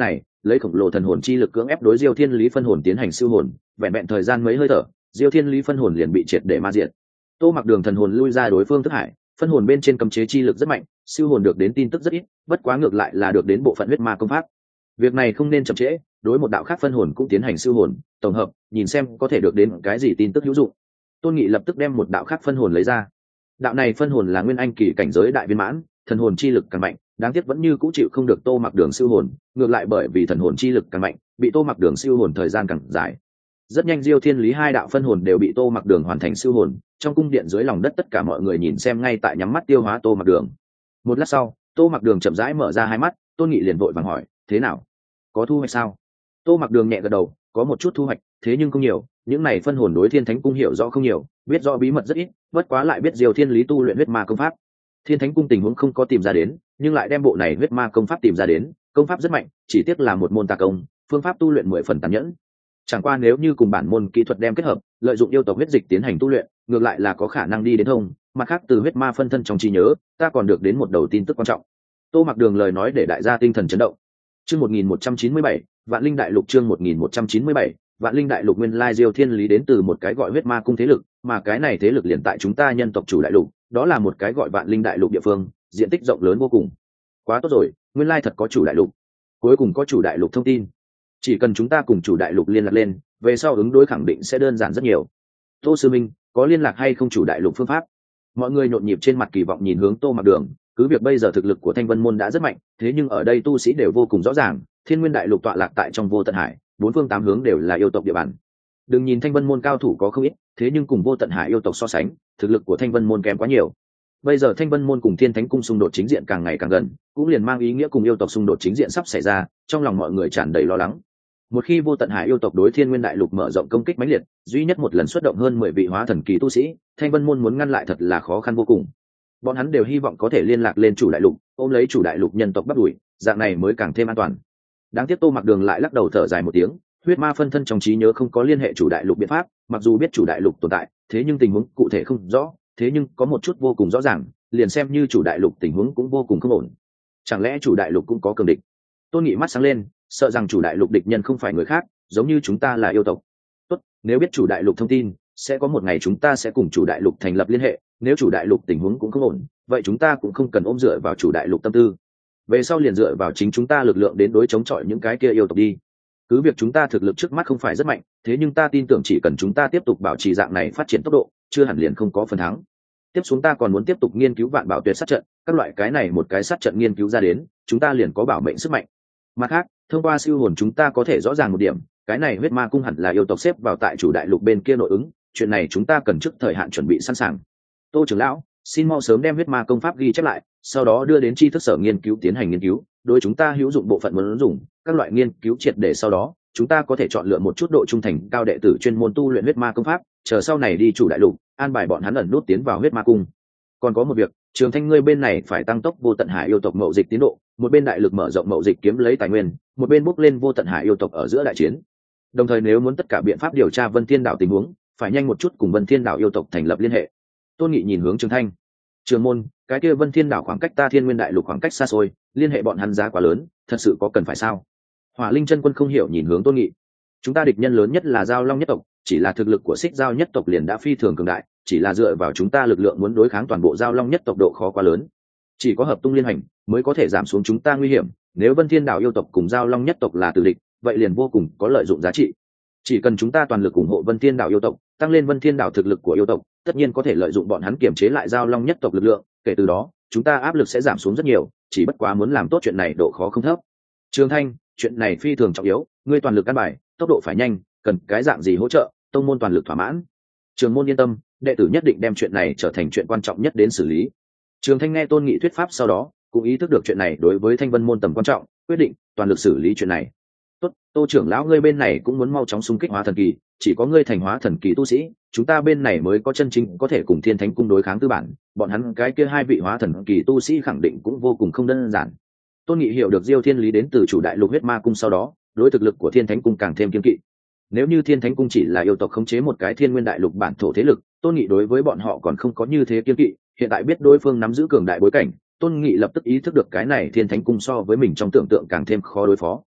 lấy khổng lồ thần hồn chi lực cưỡng ép đối Diêu Thiên Lý phân hồn tiến hành siêu hồn, vẹn vẹn thời gian mấy hơi thở, Diêu Thiên Lý phân hồn liền bị triệt để ma diệt. Tô Mặc Đường thần hồn lui ra đối phương thức hải, phân hồn bên trên cấm chế chi lực rất mạnh, siêu hồn được đến tin tức rất ít, bất quá ngược lại là được đến bộ phận huyết ma công pháp. Việc này không nên chậm trễ, đối một đạo khác phân hồn cũng tiến hành siêu hồn, tổng hợp, nhìn xem có thể được đến cái gì tin tức hữu dụng. Tôn Nghị lập tức đem một đạo khác phân hồn lấy ra. Đạo này phân hồn là nguyên anh kỳ cảnh giới đại viên mãn, thần hồn chi lực càng mạnh, đáng tiếc vẫn như cũ chịu không được Tô Mặc Đường siêu hồn, ngược lại bởi vì thần hồn chi lực càng mạnh, bị Tô Mặc Đường siêu hồn thời gian càng dài. Rất nhanh Diêu Thiên Lý hai đạo phân hồn đều bị Tô Mặc Đường hoàn thành siêu hồn, trong cung điện dưới lòng đất tất cả mọi người nhìn xem ngay tại nhắm mắt tiêu hóa Tô Mặc Đường. Một lát sau, Tô Mặc Đường chậm rãi mở ra hai mắt, Tôn Nghị liền vội vàng hỏi, thế nào? Có thu hoạch sao? Tô Mặc Đường nhẹ gật đầu, có một chút thu hoạch, thế nhưng không nhiều, những này phân hồn đối Thiên Thánh cung hiểu rõ không nhiều, biết rõ bí mật rất ít, bất quá lại biết Diêu Thiên Lý tu luyện huyết ma công pháp. Thiên Thánh cung tình huống không có tìm ra đến, nhưng lại đem bộ này huyết ma công pháp tìm ra đến, công pháp rất mạnh, chỉ tiếc là một môn tà công, phương pháp tu luyện mười phần tàn nhẫn. Chẳng qua nếu như cùng bản môn kỹ thuật đem kết hợp, lợi dụng yêu tộc huyết dịch tiến hành tu luyện, ngược lại là có khả năng đi đến thông, mặt khác từ huyết ma phân thân trong trí nhớ, ta còn được đến một đầu tin tức quan trọng. Tô Mặc Đường lời nói để đại gia tinh thần chấn động. Chương một nghìn một trăm chín mươi bảy, Vạn Linh Đại Lục chương một nghìn một trăm chín mươi bảy, Vạn Linh Đại Lục nguyên lai Diêu Thiên Lý đến từ một cái gọi huyết ma cung thế lực, mà cái này thế lực liền tại chúng ta nhân tộc chủ đại lục, đó là một cái gọi Vạn Linh Đại Lục địa phương, diện tích rộng lớn vô cùng. Quá tốt rồi, nguyên lai thật có chủ đại lục. Cuối cùng có chủ đại lục thông tin. Chỉ cần chúng ta cùng chủ đại lục liên lạc lên, về sau ứng đối khẳng định sẽ đơn giản rất nhiều. Tô sư minh, có liên lạc hay không chủ đại lục phương pháp? Mọi người nhộn nhịp trên mặt kỳ vọng nhìn hướng Tô Mặc Đường, cứ việc bây giờ thực lực của Thanh Vân môn đã rất mạnh, thế nhưng ở đây tu sĩ đều vô cùng rõ ràng, Thiên Nguyên Đại Lục tọa lạc tại trong Vô Tận Hải, bốn phương tám hướng đều là yêu tộc địa bàn. Đừng nhìn Thanh Vân môn cao thủ có không ít, thế nhưng cùng Vô Tận Hải yêu tộc so sánh, thực lực của Thanh Vân môn kém quá nhiều. Bây giờ Thanh Vân môn cùng Thiên Thánh cung xung đột chính diện càng ngày càng gần, cũng liền mang ý nghĩa cùng yêu tộc xung đột chính diện sắp xảy ra, trong lòng mọi người tràn đầy lo lắng. Một khi Vô Tận Hải yêu tộc đối Thiên Nguyên Đại Lục mở rộng công kích mãnh liệt, duy nhất một lần xuất động hơn mười vị hóa thần kỳ tu sĩ, Thanh Vân môn muốn ngăn lại thật là khó khăn vô cùng. Bọn hắn đều hy vọng có thể liên lạc lên chủ đại lục, ôm lấy chủ đại lục nhân tộc bắt đuổi, dạng này mới càng thêm an toàn. Đáng tiếc Tô Mặc Đường lại lắc đầu thở dài một tiếng, huyết ma phân thân trong trí nhớ không có liên hệ chủ đại lục biện pháp, mặc dù biết chủ đại lục tồn tại, thế nhưng tình huống cụ thể không rõ, thế nhưng có một chút vô cùng rõ ràng, liền xem như chủ đại lục tình huống cũng vô cùng không ổn. Chẳng lẽ chủ đại lục cũng có cường địch? Tôn Nghị mắt sáng lên, sợ rằng chủ đại lục địch nhân không phải người khác, giống như chúng ta là yêu tộc. Tốt, nếu biết chủ đại lục thông tin, sẽ có một ngày chúng ta sẽ cùng chủ đại lục thành lập liên hệ, nếu chủ đại lục tình huống cũng không ổn, vậy chúng ta cũng không cần ôm dựa vào chủ đại lục tâm tư, về sau liền dựa vào chính chúng ta lực lượng đến đối chống chọi những cái kia yêu tộc đi. Cứ việc chúng ta thực lực trước mắt không phải rất mạnh, thế nhưng ta tin tưởng chỉ cần chúng ta tiếp tục bảo trì dạng này phát triển tốc độ, chưa hẳn liền không có phần thắng. Tiếp xuống ta còn muốn tiếp tục nghiên cứu vạn bảo tuyệt sát trận, các loại cái này một cái sát trận nghiên cứu ra đến, chúng ta liền có bảo mệnh sức mạnh. Mặt khác, thông qua siêu hồn chúng ta có thể rõ ràng một điểm, cái này huyết ma cung hẳn là yêu tộc xếp vào tại chủ đại lục bên kia nội ứng, chuyện này chúng ta cần trước thời hạn chuẩn bị sẵn sàng. Tô trưởng lão, xin mau sớm đem huyết ma công pháp ghi chép lại, sau đó đưa đến tri thức sở nghiên cứu tiến hành nghiên cứu, đối chúng ta hữu dụng bộ phận muốn dùng các loại nghiên cứu triệt để, sau đó chúng ta có thể chọn lựa một chút độ trung thành cao đệ tử chuyên môn tu luyện huyết ma công pháp, chờ sau này đi chủ đại lục an bài bọn hắn ẩn nút tiến vào huyết ma cung. Còn có một việc, Trường Thanh ngươi bên này phải tăng tốc Vô Tận Hải yêu tộc mậu dịch tiến độ, một bên đại lực mở rộng mậu dịch kiếm lấy tài nguyên, một bên bốc lên Vô Tận Hải yêu tộc ở giữa đại chiến. Đồng thời nếu muốn tất cả biện pháp điều tra Vân Thiên Đảo tình huống, phải nhanh một chút cùng Vân Thiên Đảo yêu tộc thành lập liên hệ. Tôn Nghị nhìn hướng Trường Thanh, Trường môn, cái kia Vân Thiên Đảo khoảng cách ta Thiên Nguyên Đại Lục khoảng cách xa xôi, liên hệ bọn hắn giá quá lớn, thật sự có cần phải sao? Hỏa Linh chân quân không hiểu nhìn hướng Tôn Nghị. Chúng ta địch nhân lớn nhất là Giao Long nhất tộc, chỉ là thực lực của Xích Giao nhất tộc liền đã phi thường cường đại, chỉ là dựa vào chúng ta lực lượng muốn đối kháng toàn bộ Giao Long nhất tộc độ khó quá lớn. Chỉ có hợp tung liên hành mới có thể giảm xuống chúng ta nguy hiểm, nếu Vân Thiên Đảo yêu tộc cùng Giao Long nhất tộc là tử địch, vậy liền vô cùng có lợi dụng giá trị. Chỉ cần chúng ta toàn lực ủng hộ Vân Thiên Đảo yêu tộc, tăng lên Vân Thiên Đảo thực lực của yêu tộc, tất nhiên có thể lợi dụng bọn hắn kiềm chế lại Giao Long nhất tộc lực lượng, kể từ đó, chúng ta áp lực sẽ giảm xuống rất nhiều, chỉ bất quá muốn làm tốt chuyện này độ khó không thấp. Trường Thanh, chuyện này phi thường trọng yếu, ngươi toàn lực căn bài, tốc độ phải nhanh, cần cái dạng gì hỗ trợ, tông môn toàn lực thỏa mãn. Trường môn yên tâm, đệ tử nhất định đem chuyện này trở thành chuyện quan trọng nhất đến xử lý. Trường Thanh nghe Tôn Nghị thuyết pháp sau đó, cũng ý thức được chuyện này đối với Thanh Vân môn tầm quan trọng, quyết định toàn lực xử lý chuyện này. Tốt, Tô trưởng lão ngươi bên này cũng muốn mau chóng xung kích hóa thần kỳ, chỉ có ngươi thành hóa thần kỳ tu sĩ, chúng ta bên này mới có chân chính có thể cùng Thiên Thánh cung đối kháng tư bản, bọn hắn cái kia hai vị hóa thần kỳ tu sĩ khẳng định cũng vô cùng không đơn giản. Tôn Nghị hiểu được Diêu Thiên Lý đến từ chủ đại lục huyết ma cung sau đó, đối thực lực của Thiên Thánh cung càng thêm kiên kỵ. Nếu như Thiên Thánh cung chỉ là yêu tộc khống chế một cái Thiên Nguyên đại lục bản thổ thế lực, Tôn Nghị đối với bọn họ còn không có như thế kiên kỵ, hiện tại biết đối phương nắm giữ cường đại bối cảnh, Tôn Nghị lập tức ý thức được cái này Thiên Thánh cung so với mình trong tưởng tượng càng thêm khó đối phó.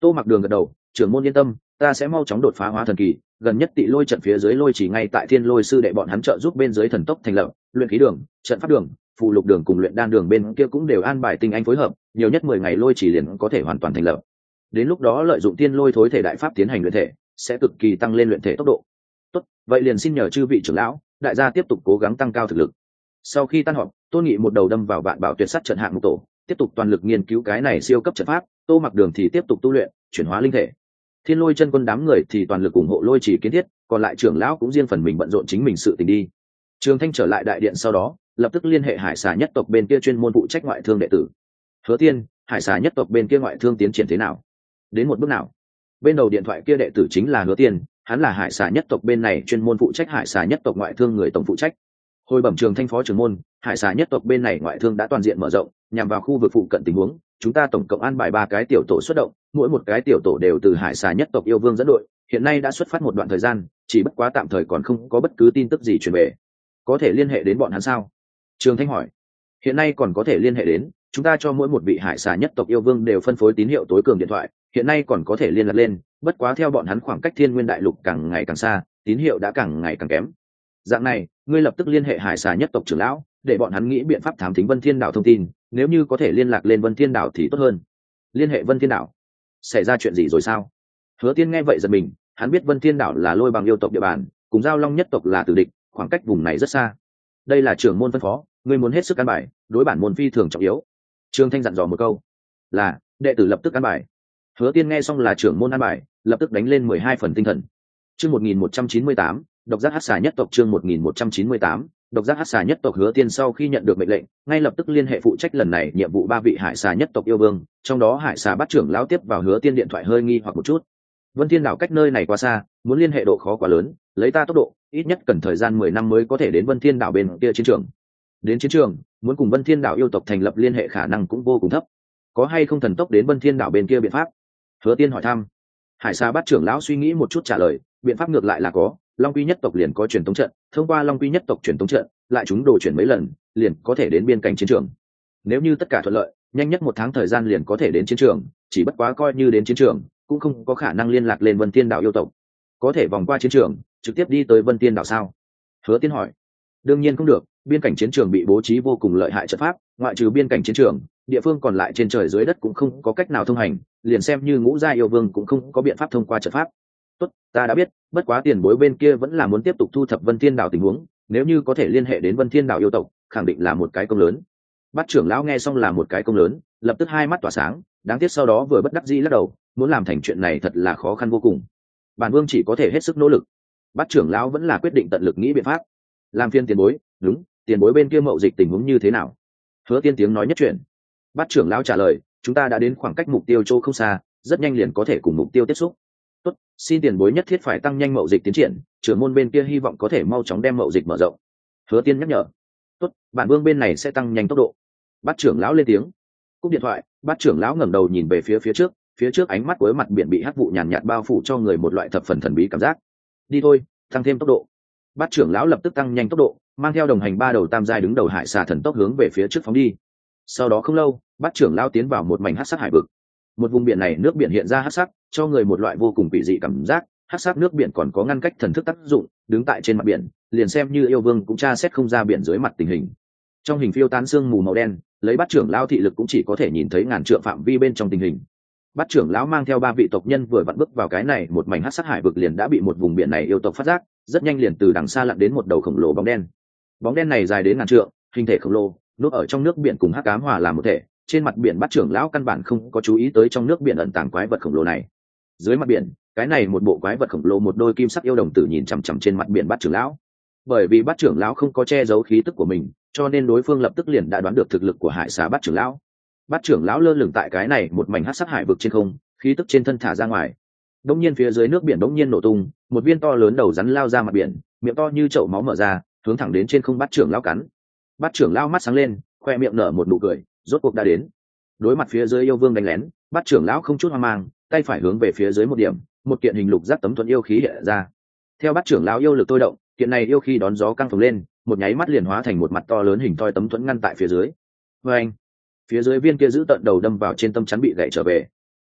Tô Mặc Đường gật đầu, trưởng môn yên tâm, ta sẽ mau chóng đột phá hóa thần kỳ, gần nhất Tị Lôi trận phía dưới lôi chỉ ngay tại Thiên Lôi sư đệ bọn hắn trợ giúp bên dưới thần tốc thành lập, luyện khí đường, trận pháp đường, phụ lục đường cùng luyện đan đường bên kia cũng đều an bài tinh anh phối hợp, nhiều nhất mười ngày lôi chỉ liền có thể hoàn toàn thành lập. Đến lúc đó lợi dụng Thiên Lôi thối thể đại pháp tiến hành luyện thể, sẽ cực kỳ tăng lên luyện thể tốc độ. Tốt, vậy liền xin nhờ chư vị trưởng lão, đại gia tiếp tục cố gắng tăng cao thực lực. Sau khi tan họp, Tôn Nghị một đầu đâm vào vạn bảo tuyệt sắt trận hạng mục tổ, tiếp tục toàn lực nghiên cứu cái này siêu cấp trận pháp. Tô Mặc Đường thì tiếp tục tu luyện, chuyển hóa linh thể. Thiên Lôi chân quân đám người thì toàn lực ủng hộ lôi chỉ kiến thiết, còn lại trưởng lão cũng riêng phần mình bận rộn chính mình sự tình đi. Trường Thanh trở lại đại điện sau đó, lập tức liên hệ Hải Xà nhất tộc bên kia chuyên môn phụ trách ngoại thương đệ tử. Hứa Tiên, Hải Xà nhất tộc bên kia ngoại thương tiến triển thế nào? Đến một bước nào? Bên đầu điện thoại kia đệ tử chính là Hứa Tiên, hắn là Hải Xà nhất tộc bên này chuyên môn phụ trách Hải Xà nhất tộc ngoại thương người tổng phụ trách. Hồi bẩm Trường Thanh phó trưởng môn, Hải Xà nhất tộc bên này ngoại thương đã toàn diện mở rộng, nhằm vào khu vực phụ cận tình huống, chúng ta tổng cộng an bài ba cái tiểu tổ xuất động, mỗi một cái tiểu tổ đều từ Hải Xà nhất tộc yêu vương dẫn đội, hiện nay đã xuất phát một đoạn thời gian, chỉ bất quá tạm thời còn không có bất cứ tin tức gì truyền về. Có thể liên hệ đến bọn hắn sao? Trường Thanh hỏi. Hiện nay còn có thể liên hệ đến, chúng ta cho mỗi một vị Hải Xà nhất tộc yêu vương đều phân phối tín hiệu tối cường điện thoại, hiện nay còn có thể liên lạc lên, bất quá theo bọn hắn khoảng cách Thiên Nguyên đại lục càng ngày càng xa, tín hiệu đã càng ngày càng kém. Dạng này, ngươi lập tức liên hệ Hải Xà nhất tộc trưởng lão, để bọn hắn nghĩ biện pháp thám thính Vân Thiên đảo thông tin, nếu như có thể liên lạc lên Vân Thiên đảo thì tốt hơn. Liên hệ Vân Thiên đảo? Xảy ra chuyện gì rồi sao? Hứa Tiên nghe vậy giật mình, hắn biết Vân Thiên đảo là Lôi Bằng yêu tộc địa bàn, cùng Giao Long nhất tộc là tử địch, khoảng cách vùng này rất xa. Đây là trưởng môn phân phó, ngươi muốn hết sức căn bài, đối bản môn phi thường trọng yếu. Trương Thanh dặn dò một câu. Là, đệ tử lập tức căn bài. Hứa Tiên nghe xong là trưởng môn an bài, lập tức đánh lên mười hai phần tinh thần. Chương một nghìn một trăm chín mươi tám, độc giác hắc xà nhất tộc chương một nghìn một trăm chín mươi tám, độc giác hắc xà nhất tộc. Hứa Tiên sau khi nhận được mệnh lệnh, ngay lập tức liên hệ phụ trách lần này nhiệm vụ ba vị Hải Xà nhất tộc yêu vương, trong đó Hải Xà Bát trưởng lão tiếp vào Hứa Tiên điện thoại hơi nghi hoặc một chút. Vân Thiên đảo cách nơi này quá xa, muốn liên hệ độ khó quá lớn, lấy ta tốc độ, ít nhất cần thời gian mười năm mới có thể đến Vân Thiên đảo bên kia chiến trường. Đến chiến trường, muốn cùng Vân Thiên đảo yêu tộc thành lập liên hệ khả năng cũng vô cùng thấp. Có hay không thần tốc đến Vân Thiên đảo bên kia biện pháp? Hứa Tiên hỏi thăm. Hải Xà Bát trưởng lão suy nghĩ một chút trả lời, biện pháp ngược lại là có, Long Quy nhất tộc liền có truyền tống trận, thông qua Long Quy nhất tộc truyền tống trận, lại chúng đồ chuyển mấy lần, liền có thể đến biên cảnh chiến trường. Nếu như tất cả thuận lợi, nhanh nhất một tháng thời gian liền có thể đến chiến trường, chỉ bất quá coi như đến chiến trường, cũng không có khả năng liên lạc lên Vân Thiên đảo yêu tộc. Có thể vòng qua chiến trường, trực tiếp đi tới Vân Thiên đảo sao? Hứa Tiên hỏi. Đương nhiên không được, biên cảnh chiến trường bị bố trí vô cùng lợi hại trận pháp, ngoại trừ biên cảnh chiến trường, địa phương còn lại trên trời dưới đất cũng không có cách nào thông hành, liền xem như ngũ gia yêu vương cũng không có biện pháp thông qua trận pháp. Tốt, ta đã biết, bất quá tiền bối bên kia vẫn là muốn tiếp tục thu thập Vân Thiên đảo tình huống, nếu như có thể liên hệ đến Vân Thiên đảo yêu tộc, khẳng định là một cái công lớn. Bát trưởng lão nghe xong là một cái công lớn, lập tức hai mắt tỏa sáng, đáng tiếc sau đó vừa bất đắc dĩ lắc đầu, muốn làm thành chuyện này thật là khó khăn vô cùng. Bản vương chỉ có thể hết sức nỗ lực. Bát trưởng lão vẫn là quyết định tận lực nghĩ biện pháp. Làm phiên tiền bối, đúng, tiền bối bên kia mậu dịch tình huống như thế nào? Hứa Tiên tiếng nói nhất chuyện. Bát trưởng lão trả lời, chúng ta đã đến khoảng cách mục tiêu chỗ không xa, rất nhanh liền có thể cùng mục tiêu tiếp xúc. Tốt, xin tiền bối nhất thiết phải tăng nhanh mậu dịch tiến triển, trưởng môn bên kia hy vọng có thể mau chóng đem mậu dịch mở rộng. Hứa Tiên nhắc nhở. Tốt, bản vương bên này sẽ tăng nhanh tốc độ. Bát trưởng lão lên tiếng. Cúp điện thoại, Bát trưởng lão ngẩng đầu nhìn về phía phía trước, phía trước ánh mắt cuối mặt biển bị hắc vụ nhàn nhạt bao phủ cho người một loại thập phần thần bí cảm giác. Đi thôi, tăng thêm tốc độ. Bát trưởng lão lập tức tăng nhanh tốc độ, mang theo đồng hành ba đầu tam giai đứng đầu Hải Xà thần tốc hướng về phía trước phóng đi. Sau đó không lâu, Bát trưởng lão tiến vào một mảnh hắc sắc hải vực. Một vùng biển này nước biển hiện ra hắc sắc, cho người một loại vô cùng kỳ dị cảm giác. Hắc sắc nước biển còn có ngăn cách thần thức tác dụng, đứng tại trên mặt biển, liền xem như yêu vương cũng tra xét không ra biển dưới mặt tình hình. Trong hình phiêu tán sương mù màu đen, lấy Bát trưởng lão thị lực cũng chỉ có thể nhìn thấy ngàn trượng phạm vi bên trong tình hình. Bát trưởng lão mang theo ba vị tộc nhân vừa vặn bước vào cái này một mảnh hắc sắc hải vực liền đã bị một vùng biển này yêu tộc phát giác, rất nhanh liền từ đằng xa lặn đến một đầu khổng lồ bóng đen. Bóng đen này dài đến ngàn trượng, hình thể khổng lồ, núp ở trong nước biển cùng hắc ám hòa làm một thể. Trên mặt biển Bát trưởng lão căn bản không có chú ý tới trong nước biển ẩn tàng quái vật khổng lồ này. Dưới mặt biển, cái này một bộ quái vật khổng lồ một đôi kim sắc yêu đồng tử nhìn chằm chằm trên mặt biển Bát trưởng lão. Bởi vì Bát trưởng lão không có che giấu khí tức của mình, cho nên đối phương lập tức liền đã đoán được thực lực của Hải Xà Bát trưởng lão. Bát trưởng lão lơ lửng tại cái này một mảnh hắc sắc hải vực trên không, khí tức trên thân thả ra ngoài. Đống nhiên phía dưới nước biển đống nhiên nổ tung, một viên to lớn đầu rắn lao ra mặt biển, miệng to như chậu máu mở ra, hướng thẳng đến trên không Bát trưởng lão cắn. Bát trưởng lão mắt sáng lên, khoe miệng nở một nụ cười, rốt cuộc đã đến. Đối mặt phía dưới yêu vương đánh lén, Bát trưởng lão không chút hoang mang, tay phải hướng về phía dưới một điểm, một kiện hình lục giác tấm thuẫn yêu khí hiện ra. Theo Bát trưởng lão yêu lực tôi động, kiện này yêu khí đón gió căng phồng lên, một nháy mắt liền hóa thành một mặt to lớn hình thoi tấm thuẫn ngăn tại phía dưới. Và anh, phía dưới viên kia giữ tận đầu đâm vào trên tâm chắn bị gãy trở về.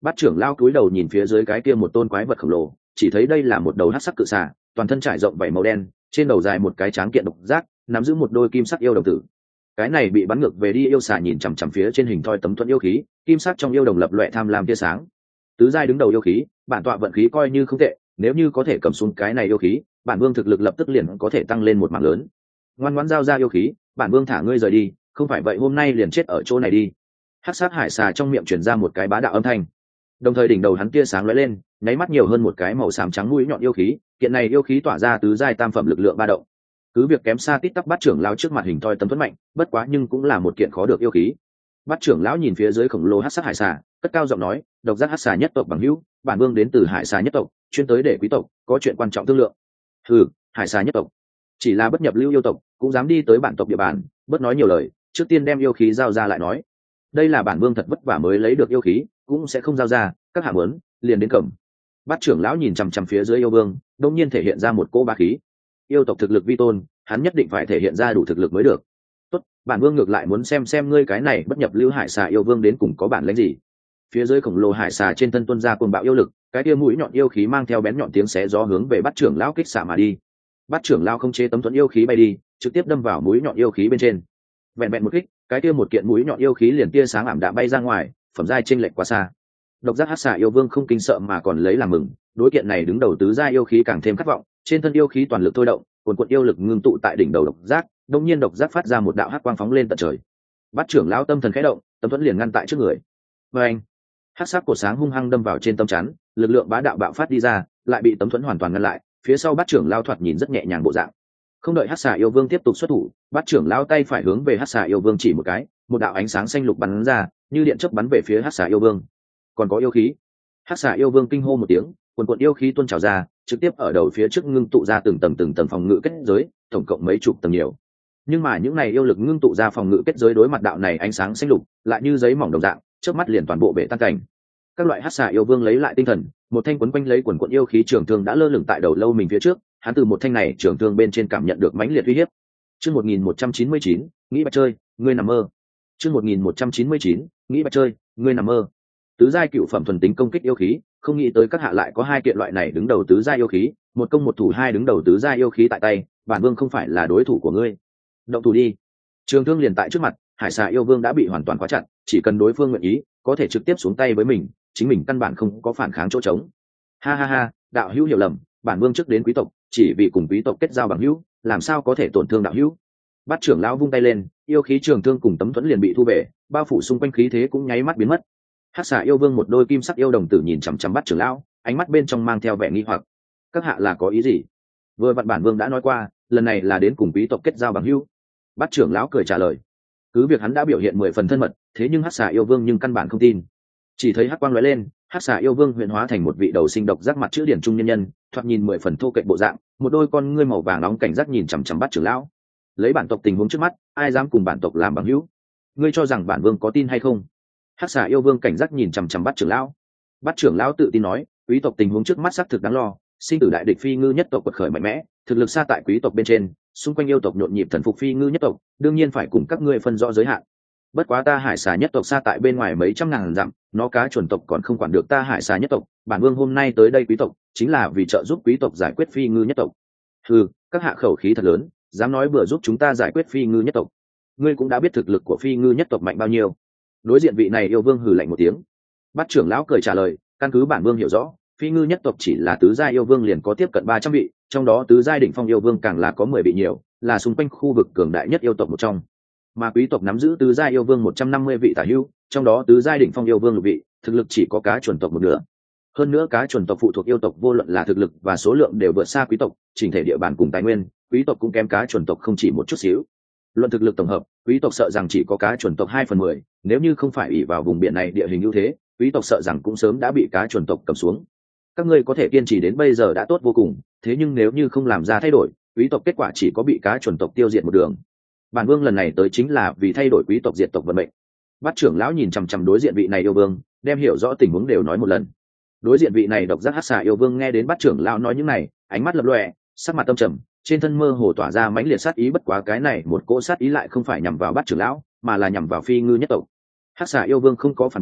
Bát trưởng lao cúi đầu nhìn phía dưới cái kia một tôn quái vật khổng lồ, chỉ thấy đây là một đầu hắc sắc cự xà, toàn thân trải rộng vảy màu đen, trên đầu dài một cái tráng kiện độc giác, nắm giữ một đôi kim sắc yêu đồng tử. Cái này bị bắn ngược về đi yêu xà nhìn chằm chằm phía trên hình thoi tấm thuẫn yêu khí, kim sắc trong yêu đồng lập loè tham lam tia sáng. Tứ giai đứng đầu yêu khí, bản tọa vận khí coi như không tệ, nếu như có thể cầm xuống cái này yêu khí, bản vương thực lực lập tức liền có thể tăng lên một mảng lớn. Ngoan ngoãn giao ra yêu khí, bản vương thả ngươi rời đi, không phải vậy hôm nay liền chết ở chỗ này đi. Hắc sát hải xà trong miệng truyền ra một cái bá đạo âm thanh, đồng thời đỉnh đầu hắn tia sáng lóe lên, nháy mắt nhiều hơn một cái màu xám trắng mũi nhọn yêu khí, kiện này yêu khí tỏa ra tứ giai tam phẩm lực lượng ba động. Cứ việc kém xa tít tắp Bát trưởng lão trước mặt hình thoi tấm thuẫn mạnh, bất quá nhưng cũng là một kiện khó được yêu khí. Bát trưởng lão nhìn phía dưới khổng lồ hắc sát hải xà, cất cao giọng nói, độc giác hắc xà nhất tộc bằng hữu, bản vương đến từ hải xà nhất tộc, chuyên tới để quý tộc có chuyện quan trọng thương lượng. Hừ, hải xà nhất tộc chỉ là bất nhập lưu yêu tộc, cũng dám đi tới bản tộc địa bàn, bất nói nhiều lời, trước tiên đem yêu khí giao ra lại nói. Đây là bản vương thật vất vả mới lấy được yêu khí, cũng sẽ không giao ra, các hạ muốn liền đến cầm. Bát trưởng lão nhìn chằm chằm phía dưới yêu vương, đột nhiên thể hiện ra một cỗ bá khí. Yêu tộc thực lực vi tôn, hắn nhất định phải thể hiện ra đủ thực lực mới được. Tốt, bản vương ngược lại muốn xem xem ngươi cái này bất nhập lưu hải xà yêu vương đến cùng có bản lĩnh gì. Phía dưới khổng lồ hải xà trên thân tuôn ra cuồng bạo yêu lực, cái kia mũi nhọn yêu khí mang theo bén nhọn tiếng xé gió hướng về Bát trưởng lão kích xạ mà đi. Bát trưởng lão không chế tấm thuẫn yêu khí bay đi, trực tiếp đâm vào mũi nhọn yêu khí bên trên. Vẹn vẹn một kích, cái kia một kiện mũi nhọn yêu khí liền tia sáng ảm đạm bay ra ngoài, phẩm giai chênh lệch quá xa. Độc giác hắc xà yêu vương không kinh sợ mà còn lấy làm mừng, đối kiện này đứng đầu tứ giai yêu khí càng thêm khát vọng, trên thân yêu khí toàn lực thôi động, cuồn cuộn yêu lực ngưng tụ tại đỉnh đầu độc giác, đột nhiên độc giác phát ra một đạo hắc quang phóng lên tận trời. Bát trưởng lão tâm thần khẽ động, tấm thuẫn liền ngăn tại trước người. Oeng! Hắc sắc cột sáng hung hăng đâm vào trên tấm chắn, lực lượng bá đạo bạo phát đi ra, lại bị tấm thuẫn hoàn toàn ngăn lại. Phía sau Bát trưởng lão thoạt nhìn rất nhẹ nhàng bộ dạng. Không đợi hắc xà yêu vương tiếp tục xuất thủ, Bát trưởng lão tay phải hướng về hắc xà yêu vương chỉ một cái, một đạo ánh sáng xanh lục bắn ra, như điện chớp bắn về phía hắc xà yêu vương. Còn có yêu khí. Hắc xà yêu vương kinh hô một tiếng, cuồn cuộn yêu khí tuôn trào ra, trực tiếp ở đầu phía trước ngưng tụ ra từng tầng từng tầng phòng ngự kết giới, tổng cộng mấy chục tầng nhiều. Nhưng mà những này yêu lực ngưng tụ ra phòng ngự kết giới đối mặt đạo này ánh sáng xanh lục, lại như giấy mỏng đồng dạng, chớp mắt liền toàn bộ bể tan cảnh. Các loại hắc xà yêu vương lấy lại tinh thần, một thanh quấn quanh lấy quần quần yêu khí trường thương đã lơ lửng tại đầu lâu mình phía trước, hắn từ một thanh này trường thương bên trên cảm nhận được mãnh liệt uy hiếp. Chương một nghìn một trăm chín mươi chín, nghĩ bạch chơi, ngươi nằm mơ. Chương một nghìn một trăm chín mươi chín, nghĩ bạch chơi, ngươi nằm mơ. Tứ giai cựu phẩm thuần tính công kích yêu khí, không nghĩ tới các hạ lại có hai kiện loại này đứng đầu tứ giai yêu khí, một công một thủ hai đứng đầu tứ giai yêu khí tại tay, bản vương không phải là đối thủ của ngươi. Động thủ đi. Trường thương liền tại trước mặt, hải xà yêu vương đã bị hoàn toàn khóa chặt, chỉ cần đối phương nguyện ý, có thể trực tiếp xuống tay với mình, chính mình căn bản không có phản kháng chỗ trống. Ha ha ha, đạo hữu hiểu lầm, bản vương trước đến quý tộc, chỉ vì cùng quý tộc kết giao bằng hữu, làm sao có thể tổn thương đạo hữu. Bát trưởng lão vung tay lên, yêu khí trường thương cùng tấm thuẫn liền bị thu về, bao phủ xung quanh khí thế cũng nháy mắt biến mất. Hắc xà yêu vương một đôi kim sắc yêu đồng tử nhìn chằm chằm Bát trưởng lão, ánh mắt bên trong mang theo vẻ nghi hoặc. Các hạ là có ý gì? Vừa vặn bản vương đã nói qua, lần này là đến cùng quý tộc kết giao bằng hữu. Bát trưởng lão cười trả lời. Cứ việc hắn đã biểu hiện mười phần thân mật, thế nhưng hắc xà yêu vương nhưng căn bản không tin. Chỉ thấy hắc quang lóe lên, hắc xà yêu vương huyện hóa thành một vị đầu sinh độc giác mặt chữ điển trung nhân nhân, thoạt nhìn mười phần thô kệch bộ dạng, một đôi con ngươi màu vàng nóng cảnh giác nhìn chằm chằm Bát trưởng lão. Lấy bản tộc tình huống trước mắt, ai dám cùng bản tộc làm bằng hữu? Ngươi cho rằng bản vương có tin hay không? Hắc xà yêu vương cảnh giác nhìn chằm chằm Bát trưởng lão. Bát trưởng lão tự tin nói, quý tộc tình huống trước mắt xác thực đáng lo, sinh tử đại địch phi ngư nhất tộc quật khởi mạnh mẽ, thực lực xa tại quý tộc bên trên, xung quanh yêu tộc nhộn nhịp thần phục phi ngư nhất tộc, đương nhiên phải cùng các ngươi phân rõ giới hạn. Bất quá ta hải xà nhất tộc xa tại bên ngoài mấy trăm ngàn dặm, nó cá chuẩn tộc còn không quản được ta hải xà nhất tộc, bản vương hôm nay tới đây quý tộc chính là vì trợ giúp quý tộc giải quyết phi ngư nhất tộc. Ừ, các hạ khẩu khí thật lớn, dám nói bừa giúp chúng ta giải quyết phi ngư nhất tộc. Ngươi cũng đã biết thực lực của phi ngư nhất tộc mạnh bao nhiêu. Đối diện vị này yêu vương hừ lạnh một tiếng. Bát trưởng lão cười trả lời, căn cứ bản vương hiểu rõ, phi ngư nhất tộc chỉ là tứ giai yêu vương liền có tiếp cận ba trăm vị, trong đó tứ giai đỉnh phong yêu vương càng là có mười vị nhiều, là xung quanh khu vực cường đại nhất yêu tộc một trong. Mà quý tộc nắm giữ tứ giai yêu vương một trăm năm mươi vị tả hữu, trong đó tứ giai đỉnh phong yêu vương lục vị, thực lực chỉ có cá chuẩn tộc một nửa. Hơn nữa cá chuẩn tộc phụ thuộc yêu tộc vô luận là thực lực và số lượng đều vượt xa quý tộc, chỉnh thể địa bàn cùng tài nguyên, quý tộc cũng kém cá chuẩn tộc không chỉ một chút xíu. Luận thực lực tổng hợp, quý tộc sợ rằng chỉ có cá chuẩn tộc hai phần mười, nếu như không phải ỷ vào vùng biển này địa hình ưu thế, quý tộc sợ rằng cũng sớm đã bị cá chuẩn tộc cầm xuống. Các ngươi có thể kiên trì đến bây giờ đã tốt vô cùng, thế nhưng nếu như không làm ra thay đổi, quý tộc kết quả chỉ có bị cá chuẩn tộc tiêu diệt một đường. Bản vương lần này tới chính là vì thay đổi quý tộc diệt tộc vận mệnh. Bát trưởng lão nhìn chằm chằm đối diện vị này yêu vương, đem hiểu rõ tình huống đều nói một lần. Đối diện vị này độc giác hắc xà yêu vương nghe đến Bát trưởng lão nói những này, ánh mắt lập lòe, sắc mặt tâm trầm, trên thân mơ hồ tỏa ra mãnh liệt sát ý, bất quá cái này một cỗ sát ý lại không phải nhằm vào Bát trưởng lão, mà là nhằm vào phi ngư nhất tộc. Hắc xà yêu vương không có phản bác,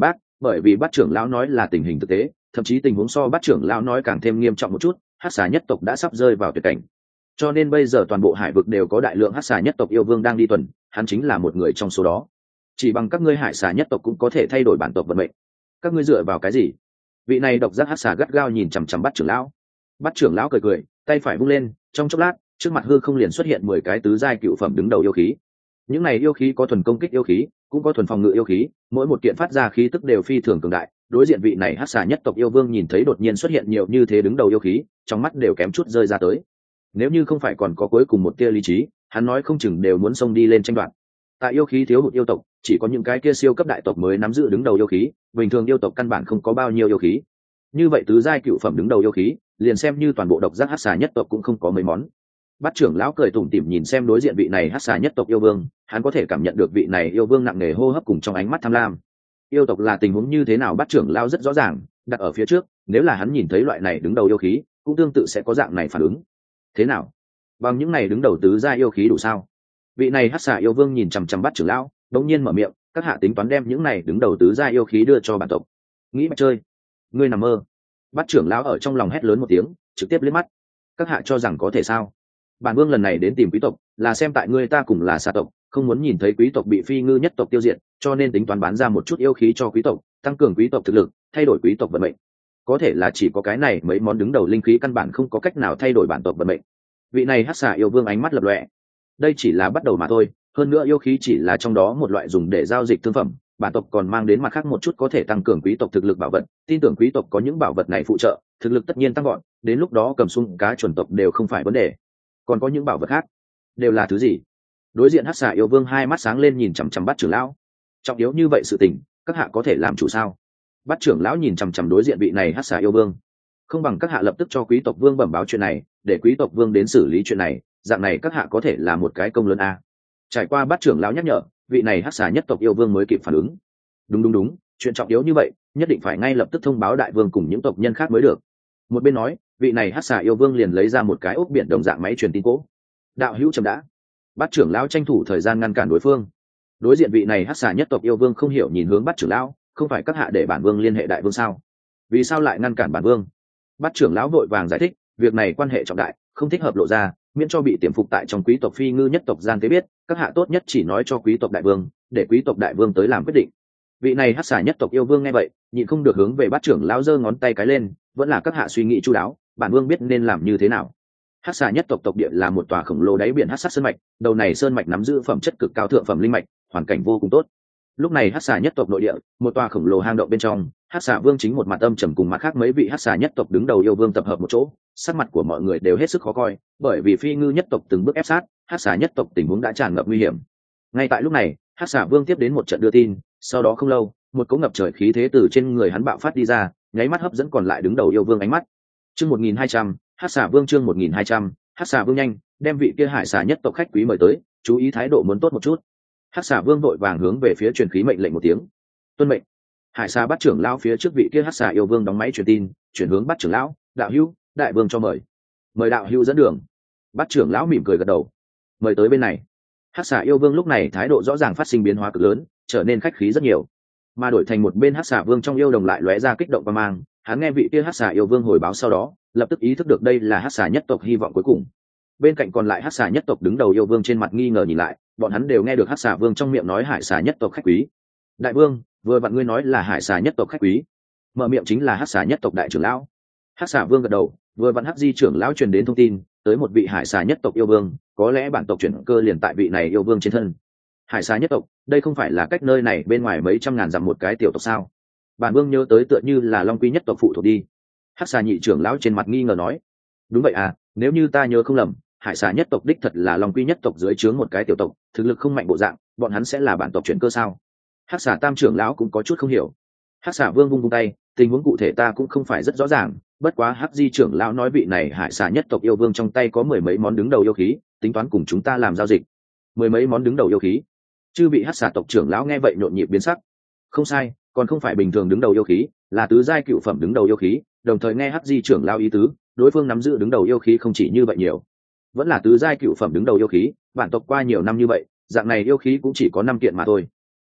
bởi vì bát trưởng lão nói là tình hình thực tế, thậm chí tình huống so bát trưởng lão nói càng thêm nghiêm trọng một chút, hắc xà nhất tộc đã sắp rơi vào tuyệt cảnh. Cho nên bây giờ toàn bộ hải vực đều có đại lượng hắc xà nhất tộc yêu vương đang đi tuần, hắn chính là một người trong số đó. Chỉ bằng các ngươi hải xà nhất tộc cũng có thể thay đổi bản tộc vận mệnh. Các ngươi dựa vào cái gì? Vị này độc giác hắc xà gắt gao nhìn chằm chằm bát trưởng lão. Bát trưởng lão cười cười, tay phải vung lên, trong chốc lát, trước mặt hư không liền xuất hiện mười cái tứ giai cựu phẩm đứng đầu yêu khí. Những này yêu khí có thuần công kích yêu khí, cũng có thuần phòng ngự yêu khí, mỗi một kiện phát ra khí tức đều phi thường cường đại. Đối diện vị này hắc xà nhất tộc yêu vương nhìn thấy đột nhiên xuất hiện nhiều như thế đứng đầu yêu khí, trong mắt đều kém chút rơi ra tới. Nếu như không phải còn có cuối cùng một tia lý trí, hắn nói không chừng đều muốn xông đi lên tranh đoạt. Tại yêu khí thiếu hụt yêu tộc, chỉ có những cái kia siêu cấp đại tộc mới nắm giữ đứng đầu yêu khí, bình thường yêu tộc căn bản không có bao nhiêu yêu khí. Như vậy tứ giai cựu phẩm đứng đầu yêu khí, liền xem như toàn bộ độc giác hắc xà nhất tộc cũng không có mấy món. Bát trưởng lão cười tủm tỉm nhìn xem đối diện vị này hắc xà nhất tộc yêu vương, hắn có thể cảm nhận được vị này yêu vương nặng nề hô hấp cùng trong ánh mắt tham lam. Yêu tộc là tình huống như thế nào Bát trưởng lão rất rõ ràng, đặt ở phía trước, nếu là hắn nhìn thấy loại này đứng đầu yêu khí, cũng tương tự sẽ có dạng này phản ứng. Thế nào? Bằng những này đứng đầu tứ giai yêu khí đủ sao? Vị này hắc xà yêu vương nhìn chằm chằm Bát trưởng lão, đột nhiên mở miệng, các hạ tính toán đem những này đứng đầu tứ giai yêu khí đưa cho bản tộc. Nghĩ mà chơi, ngươi nằm mơ. Bát trưởng lão ở trong lòng hét lớn một tiếng, trực tiếp liếc mắt. Các hạ cho rằng có thể sao? Bản vương lần này đến tìm quý tộc, là xem tại ngươi ta cùng là xà tộc, không muốn nhìn thấy quý tộc bị phi ngư nhất tộc tiêu diệt, cho nên tính toán bán ra một chút yêu khí cho quý tộc, tăng cường quý tộc thực lực, thay đổi quý tộc vận mệnh. Có thể là chỉ có cái này mấy món đứng đầu linh khí căn bản không có cách nào thay đổi bản tộc vận mệnh. Vị này hắc xà yêu vương ánh mắt lập lòe. Đây chỉ là bắt đầu mà thôi, hơn nữa yêu khí chỉ là trong đó một loại dùng để giao dịch thương phẩm, bản tộc còn mang đến mặt khác một chút có thể tăng cường quý tộc thực lực bảo vật, tin tưởng quý tộc có những bảo vật này phụ trợ, thực lực tất nhiên tăng gọn, đến lúc đó cầm sung cá chuẩn tộc đều không phải vấn đề. Còn có những bảo vật khác, đều là thứ gì? Đối diện hắc xà yêu vương hai mắt sáng lên nhìn chằm chằm Bát trưởng lão. Trọng yếu như vậy sự tình, các hạ có thể làm chủ sao? Bát trưởng lão nhìn chằm chằm đối diện vị này hắc xà yêu vương. Không bằng các hạ lập tức cho quý tộc vương bẩm báo chuyện này, để quý tộc vương đến xử lý chuyện này, dạng này các hạ có thể là một cái công lớn a. Trải qua Bát trưởng lão nhắc nhở, vị này hắc xà nhất tộc yêu vương mới kịp phản ứng. Đúng đúng đúng, chuyện trọng yếu như vậy, nhất định phải ngay lập tức thông báo đại vương cùng những tộc nhân khác mới được. Một bên nói, vị này hắc xà yêu vương liền lấy ra một cái ốc biển đồng dạng máy truyền tin cố. Đạo hữu chậm đã. Bát trưởng lão tranh thủ thời gian ngăn cản đối phương. Đối diện vị này hắc xà nhất tộc yêu vương không hiểu nhìn hướng Bát trưởng lão, không phải các hạ để bản vương liên hệ đại vương sao? Vì sao lại ngăn cản bản vương? Bát trưởng lão vội vàng giải thích, việc này quan hệ trọng đại, không thích hợp lộ ra, miễn cho bị tiềm phục tại trong quý tộc phi ngư nhất tộc gian tế biết, các hạ tốt nhất chỉ nói cho quý tộc đại vương, để quý tộc đại vương tới làm quyết định. Vị này hắc xà nhất tộc yêu vương nghe vậy, nhịn không được hướng về Bát trưởng lão giơ ngón tay cái lên, vẫn là các hạ suy nghĩ chu đáo, bản vương biết nên làm như thế nào. Hắc xà nhất tộc tộc địa là một tòa khổng lồ đáy biển hắc sắc sơn mạch, đầu này sơn mạch nắm giữ phẩm chất cực cao thượng phẩm linh mạch, hoàn cảnh vô cùng tốt. Lúc này hắc xà nhất tộc nội địa, một tòa khổng lồ hang động bên trong, hắc xà vương chính một mặt âm trầm cùng mặt khác mấy vị hắc xà nhất tộc đứng đầu yêu vương tập hợp một chỗ, sắc mặt của mọi người đều hết sức khó coi, bởi vì phi ngư nhất tộc từng bước ép sát, hắc xà nhất tộc tình huống đã tràn ngập nguy hiểm. Ngay tại lúc này, hắc xà vương tiếp đến một trận đưa tin, sau đó không lâu, một cỗ ngập trời khí thế từ trên người hắn bạo phát đi ra, nháy mắt hấp dẫn còn lại đứng đầu yêu vương ánh mắt. Chương một nghìn hai trăm, hắc xà vương chương một nghìn hai trăm, hắc xà vương nhanh, đem vị kia hải xà nhất tộc khách quý mời tới, chú ý thái độ muốn tốt một chút. Hắc xà vương vội vàng hướng về phía truyền khí mệnh lệnh một tiếng. Tuân mệnh. Hải xà Bát trưởng lão phía trước vị kia hắc xà yêu vương đóng máy truyền tin, chuyển hướng Bát trưởng lão, đạo hữu, đại vương cho mời. Mời đạo hữu dẫn đường. Bát trưởng lão mỉm cười gật đầu. Mời tới bên này. Hắc xà yêu vương lúc này thái độ rõ ràng phát sinh biến hóa cực lớn, trở nên khách khí rất nhiều. Mà đổi thành một bên hắc xà vương trong yêu đồng lại lóe ra kích động và mang, hắn nghe vị kia hắc xà yêu vương hồi báo sau đó, lập tức ý thức được đây là hắc xà nhất tộc hy vọng cuối cùng. Bên cạnh còn lại hắc xà nhất tộc đứng đầu yêu vương trên mặt nghi ngờ nhìn lại, bọn hắn đều nghe được hắc xà vương trong miệng nói hải xà nhất tộc khách quý. Đại vương, vừa vặn ngươi nói là hải xà nhất tộc khách quý, mở miệng chính là hắc xà nhất tộc đại trưởng lão. Hắc xà vương gật đầu, vừa vặn hắc di trưởng lão truyền đến thông tin, tới một vị hải xà nhất tộc yêu vương, có lẽ bản tộc chuyển cơ liền tại vị này yêu vương trên thân. Hải xà nhất tộc, đây không phải là cách nơi này bên ngoài mấy trăm ngàn dặm một cái tiểu tộc sao? Bản vương nhớ tới tựa như là Long Quy nhất tộc phụ thuộc đi. Hắc xà nhị trưởng lão trên mặt nghi ngờ nói. Đúng vậy à, nếu như ta nhớ không lầm, hải xà nhất tộc đích thật là Long Quy nhất tộc dưới trướng một cái tiểu tộc, thực lực không mạnh bộ dạng, bọn hắn sẽ là bản tộc chuyển cơ sao? Hắc xà tam trưởng lão cũng có chút không hiểu. Hắc xà vương vung vung tay, tình huống cụ thể ta cũng không phải rất rõ ràng, bất quá Hắc di trưởng lão nói vị này hải xà nhất tộc yêu vương trong tay có mười mấy món đứng đầu yêu khí, tính toán cùng chúng ta làm giao dịch. Mười mấy món đứng đầu yêu khí? Chư vị hắc xà tộc trưởng lão nghe vậy nhộn nhịp biến sắc. Không sai, còn không phải bình thường đứng đầu yêu khí, là tứ giai cựu phẩm đứng đầu yêu khí, đồng thời nghe hắc di trưởng lão ý tứ, đối phương nắm giữ đứng đầu yêu khí không chỉ như vậy nhiều, vẫn là tứ giai cựu phẩm đứng đầu yêu khí, bản tộc qua nhiều năm như vậy, dạng này yêu khí cũng chỉ có năm kiện mà thôi.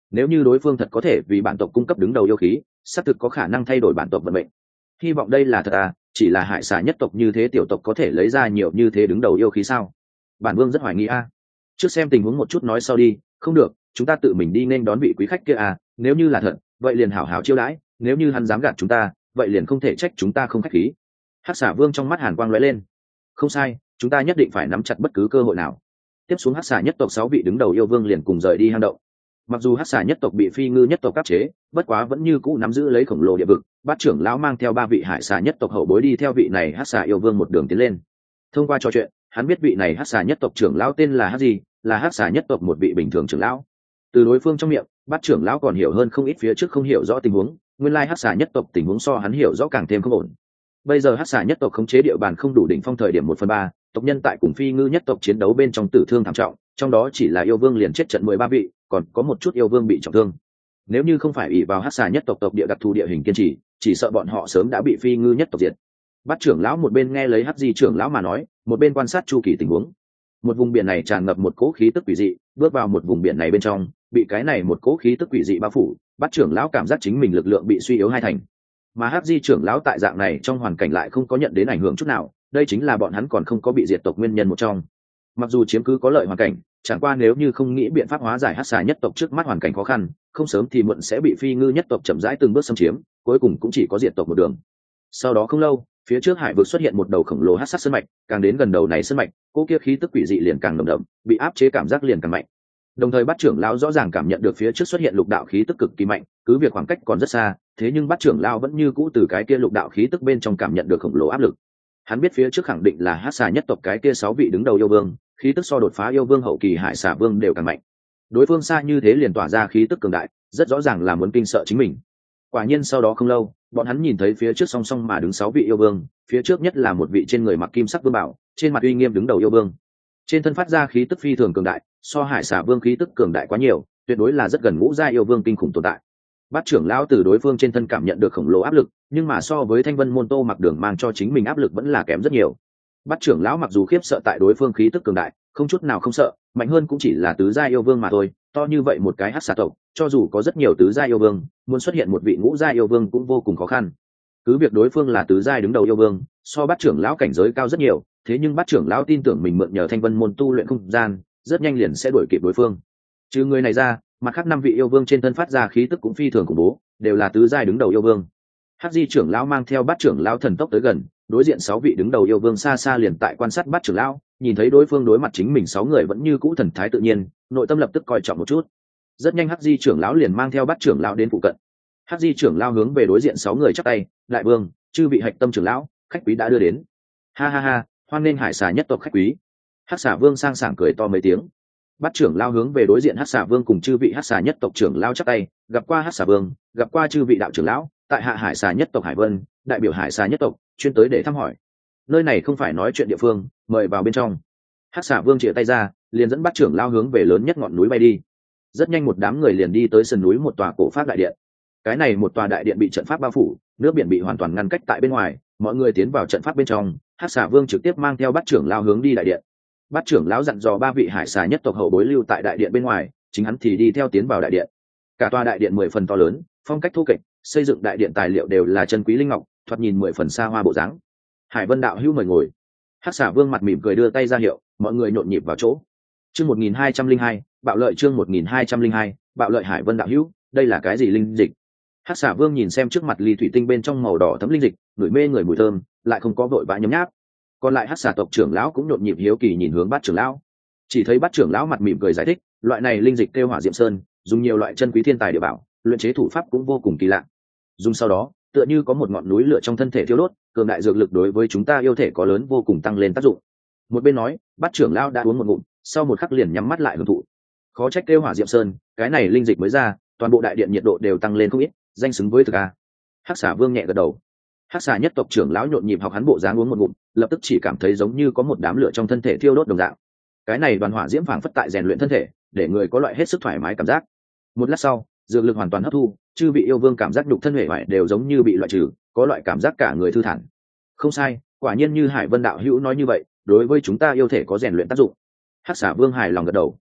nếu như đối phương thật có thể vì bản tộc cung cấp đứng đầu yêu khí xác thực có khả năng thay đổi bản tộc vận mệnh. Hy vọng đây là thật à, chỉ là hải xà nhất tộc như thế tiểu tộc có thể lấy ra nhiều như thế đứng đầu yêu khí sao? Bản vương rất hoài nghi a. Trước xem tình huống một chút nói sau đi. Không được, chúng ta tự mình đi nên đón vị quý khách kia à, nếu như là thật vậy liền hảo hảo chiêu đãi, nếu như hắn dám gạt chúng ta vậy liền không thể trách chúng ta không khách khí. Hắc xà vương trong mắt hàn quang lóe lên. Không sai, chúng ta nhất định phải nắm chặt bất cứ cơ hội nào. Tiếp xuống hắc xà nhất tộc sáu vị đứng đầu yêu vương liền cùng rời đi hang động. Mặc dù hắc xà nhất tộc bị phi ngư nhất tộc áp chế, bất quá vẫn như cũ nắm giữ lấy khổng lồ địa vực. Bát trưởng lão mang theo ba vị hải xà nhất tộc hậu bối đi theo vị này hắc xà yêu vương một đường tiến lên. Thông qua trò chuyện, hắn biết vị này hắc xà nhất tộc trưởng lão tên là hắc gì, là hắc xà nhất tộc một vị bình thường trưởng lão. Từ đối phương trong miệng, bát trưởng lão còn hiểu hơn không ít phía trước không hiểu rõ tình huống, nguyên lai hắc xà nhất tộc tình huống so hắn hiểu rõ càng thêm không ổn. Bây giờ hắc xà nhất tộc khống chế địa bàn không đủ đỉnh phong thời điểm một phần ba, tộc nhân tại cùng phi ngư nhất tộc chiến đấu bên trong tử thương thảm trọng, trong đó chỉ là yêu vương liền chết trận mười ba vị, còn có một chút yêu vương bị trọng thương. Nếu như không phải ỷ vào hắc xà nhất tộc tộc địa đặc thù địa hình kiên trì, chỉ sợ bọn họ sớm đã bị phi ngư nhất tộc diệt. Bát trưởng lão một bên nghe lấy hắc di trưởng lão mà nói, một bên quan sát chu kỳ tình huống. Một vùng biển này tràn ngập một cỗ khí tức quỷ dị, bước vào một vùng biển này bên trong, bị cái này một cỗ khí tức quỷ dị bao phủ, Bát trưởng lão cảm giác chính mình lực lượng bị suy yếu hai thành. Mà hắc di trưởng lão tại dạng này trong hoàn cảnh lại không có nhận đến ảnh hưởng chút nào, đây chính là bọn hắn còn không có bị diệt tộc nguyên nhân một trong. Mặc dù chiếm cứ có lợi hoàn cảnh, chẳng qua nếu như không nghĩ biện pháp hóa giải hắc xà nhất tộc trước mắt hoàn cảnh khó khăn, không sớm thì muộn sẽ bị phi ngư nhất tộc chậm rãi từng bước xâm chiếm, cuối cùng cũng chỉ có diệt tộc một đường. Sau đó không lâu, phía trước hải vực xuất hiện một đầu khổng lồ hắc sắc sơn mạch, càng đến gần đầu này sơn mạch, cô kia khí tức quỷ dị liền càng nồng đậm, bị áp chế cảm giác liền càng mạnh. Đồng thời Bát trưởng lão rõ ràng cảm nhận được phía trước xuất hiện lục đạo khí tức cực kỳ mạnh, cứ việc khoảng cách còn rất xa, thế nhưng Bát trưởng lão vẫn như cũ từ cái kia lục đạo khí tức bên trong cảm nhận được khổng lồ áp lực. Hắn biết phía trước khẳng định là hắc xà nhất tộc cái kia sáu vị đứng đầu yêu vương, khí tức so đột phá yêu vương hậu kỳ hải xà vương đều càng mạnh. Đối phương xa như thế liền tỏa ra khí tức cường đại, rất rõ ràng là muốn kinh sợ chính mình. Quả nhiên sau đó không lâu, bọn hắn nhìn thấy phía trước song song mà đứng sáu vị yêu vương, phía trước nhất là một vị trên người mặc kim sắc vương bảo, trên mặt uy nghiêm đứng đầu yêu vương. Trên thân phát ra khí tức phi thường cường đại, so hải xà vương khí tức cường đại quá nhiều, tuyệt đối là rất gần ngũ gia yêu vương kinh khủng tồn tại. Bát trưởng lão từ đối phương trên thân cảm nhận được khổng lồ áp lực, nhưng mà so với Thanh Vân Môn Tô Mặc Đường mang cho chính mình áp lực vẫn là kém rất nhiều. Bát trưởng lão mặc dù khiếp sợ tại đối phương khí tức cường đại, không chút nào không sợ, mạnh hơn cũng chỉ là tứ gia yêu vương mà thôi, to như vậy một cái hắc xà tộc, cho dù có rất nhiều tứ gia yêu vương, muốn xuất hiện một vị ngũ gia yêu vương cũng vô cùng khó khăn. Cứ việc đối phương là tứ gia đứng đầu yêu vương, so Bát trưởng lão cảnh giới cao rất nhiều, thế nhưng Bát trưởng lão tin tưởng mình mượn nhờ Thanh Vân Môn tu luyện không gian, rất nhanh liền sẽ đuổi kịp đối phương. Trừ người này ra, mặt khác năm vị yêu vương trên thân phát ra khí tức cũng phi thường khủng bố, đều là tứ gia đứng đầu yêu vương. Hắc di trưởng lão mang theo Bát trưởng lão thần tốc tới gần, đối diện sáu vị đứng đầu yêu vương xa xa liền tại quan sát Bát trưởng lão, nhìn thấy đối phương đối mặt chính mình sáu người vẫn như cũ thần thái tự nhiên, nội tâm lập tức coi trọng một chút. Rất nhanh Hắc di trưởng lão liền mang theo Bát trưởng lão đến phụ cận. Hắc di trưởng lão hướng về đối diện sáu người chắp tay, đại vương, chư vị hạch tâm trưởng lão, khách quý đã đưa đến. Ha ha ha, hoan nghênh hải xà nhất tộc khách quý. Hắc xà vương sang sảng cười to mấy tiếng. Bát trưởng lão hướng về đối diện hắc xà vương cùng chư vị hắc xà nhất tộc trưởng lão chắp tay, gặp qua hắc xà vương, gặp qua chư vị đạo trưởng lão, tại hạ hải xà nhất tộc Hải Vân, đại biểu hải xà nhất tộc, chuyên tới để thăm hỏi. Nơi này không phải nói chuyện địa phương, mời vào bên trong. Hắc xà vương chìa tay ra, liền dẫn Bát trưởng lão hướng về lớn nhất ngọn núi bay đi. Rất nhanh một đám người liền đi tới sườn núi một tòa cổ pháp đại điện. Cái này một tòa đại điện bị trận pháp bao phủ, nước biển bị hoàn toàn ngăn cách tại bên ngoài, mọi người tiến vào trận pháp bên trong. Hắc xà vương trực tiếp mang theo Bát trưởng lão hướng đi đại điện. Bát trưởng lão dặn dò ba vị hải xà nhất tộc hậu bối lưu tại đại điện bên ngoài, chính hắn thì đi theo tiến vào đại điện. Cả tòa đại điện mười phần to lớn, phong cách thô kệch, xây dựng đại điện tài liệu đều là chân quý linh ngọc, thoạt nhìn mười phần xa hoa bộ dáng. Hải Vân đạo hữu mời ngồi. Hắc xà vương mặt mỉm cười đưa tay ra hiệu, mọi người nhộn nhịp vào chỗ. Chương một nghìn hai trăm linh hai, bạo lợi chương một nghìn hai trăm linh hai, bạo lợi Hải Vân đạo hữu, đây là cái gì linh dịch? Hắc xà vương nhìn xem trước mặt ly thủy tinh bên trong màu đỏ thấm linh dịch, ngửi mê người mùi thơm, lại không có vội vã nhấm nháp. Còn lại hắc xà tộc trưởng lão cũng nhộn nhịp hiếu kỳ nhìn hướng Bát trưởng lão. Chỉ thấy Bát trưởng lão mặt mỉm cười giải thích, loại này linh dịch kêu Hỏa Diệm Sơn, dùng nhiều loại chân quý thiên tài địa bảo, luyện chế thủ pháp cũng vô cùng kỳ lạ. Dùng sau đó, tựa như có một ngọn núi lửa trong thân thể thiêu đốt, cường đại dược lực đối với chúng ta yêu thể có lớn vô cùng tăng lên tác dụng. Một bên nói, Bát trưởng lão đã uống một ngụm, sau một khắc liền nhắm mắt lại hưởng thụ. Khó trách kêu Hỏa Diệm Sơn, cái này linh dịch mới ra, toàn bộ đại điện nhiệt độ đều tăng lên không ít, danh xứng với thực a. Hắc xà vương nhẹ gật đầu. Hắc xà nhất tộc trưởng lão nhộn nhịp học hắn bộ dáng uống một ngụm, lập tức chỉ cảm thấy giống như có một đám lửa trong thân thể thiêu đốt đồng dạng. Cái này đoàn hỏa diễm phảng phất tại rèn luyện thân thể, để người có loại hết sức thoải mái cảm giác. Một lát sau, dược lực hoàn toàn hấp thu, chư vị yêu vương cảm giác nhục thân hệ hoại đều giống như bị loại trừ, có loại cảm giác cả người thư thản. Không sai, quả nhiên như Hải Vân đạo hữu nói như vậy, đối với chúng ta yêu thể có rèn luyện tác dụng. Hắc xà vương hài lòng gật đầu.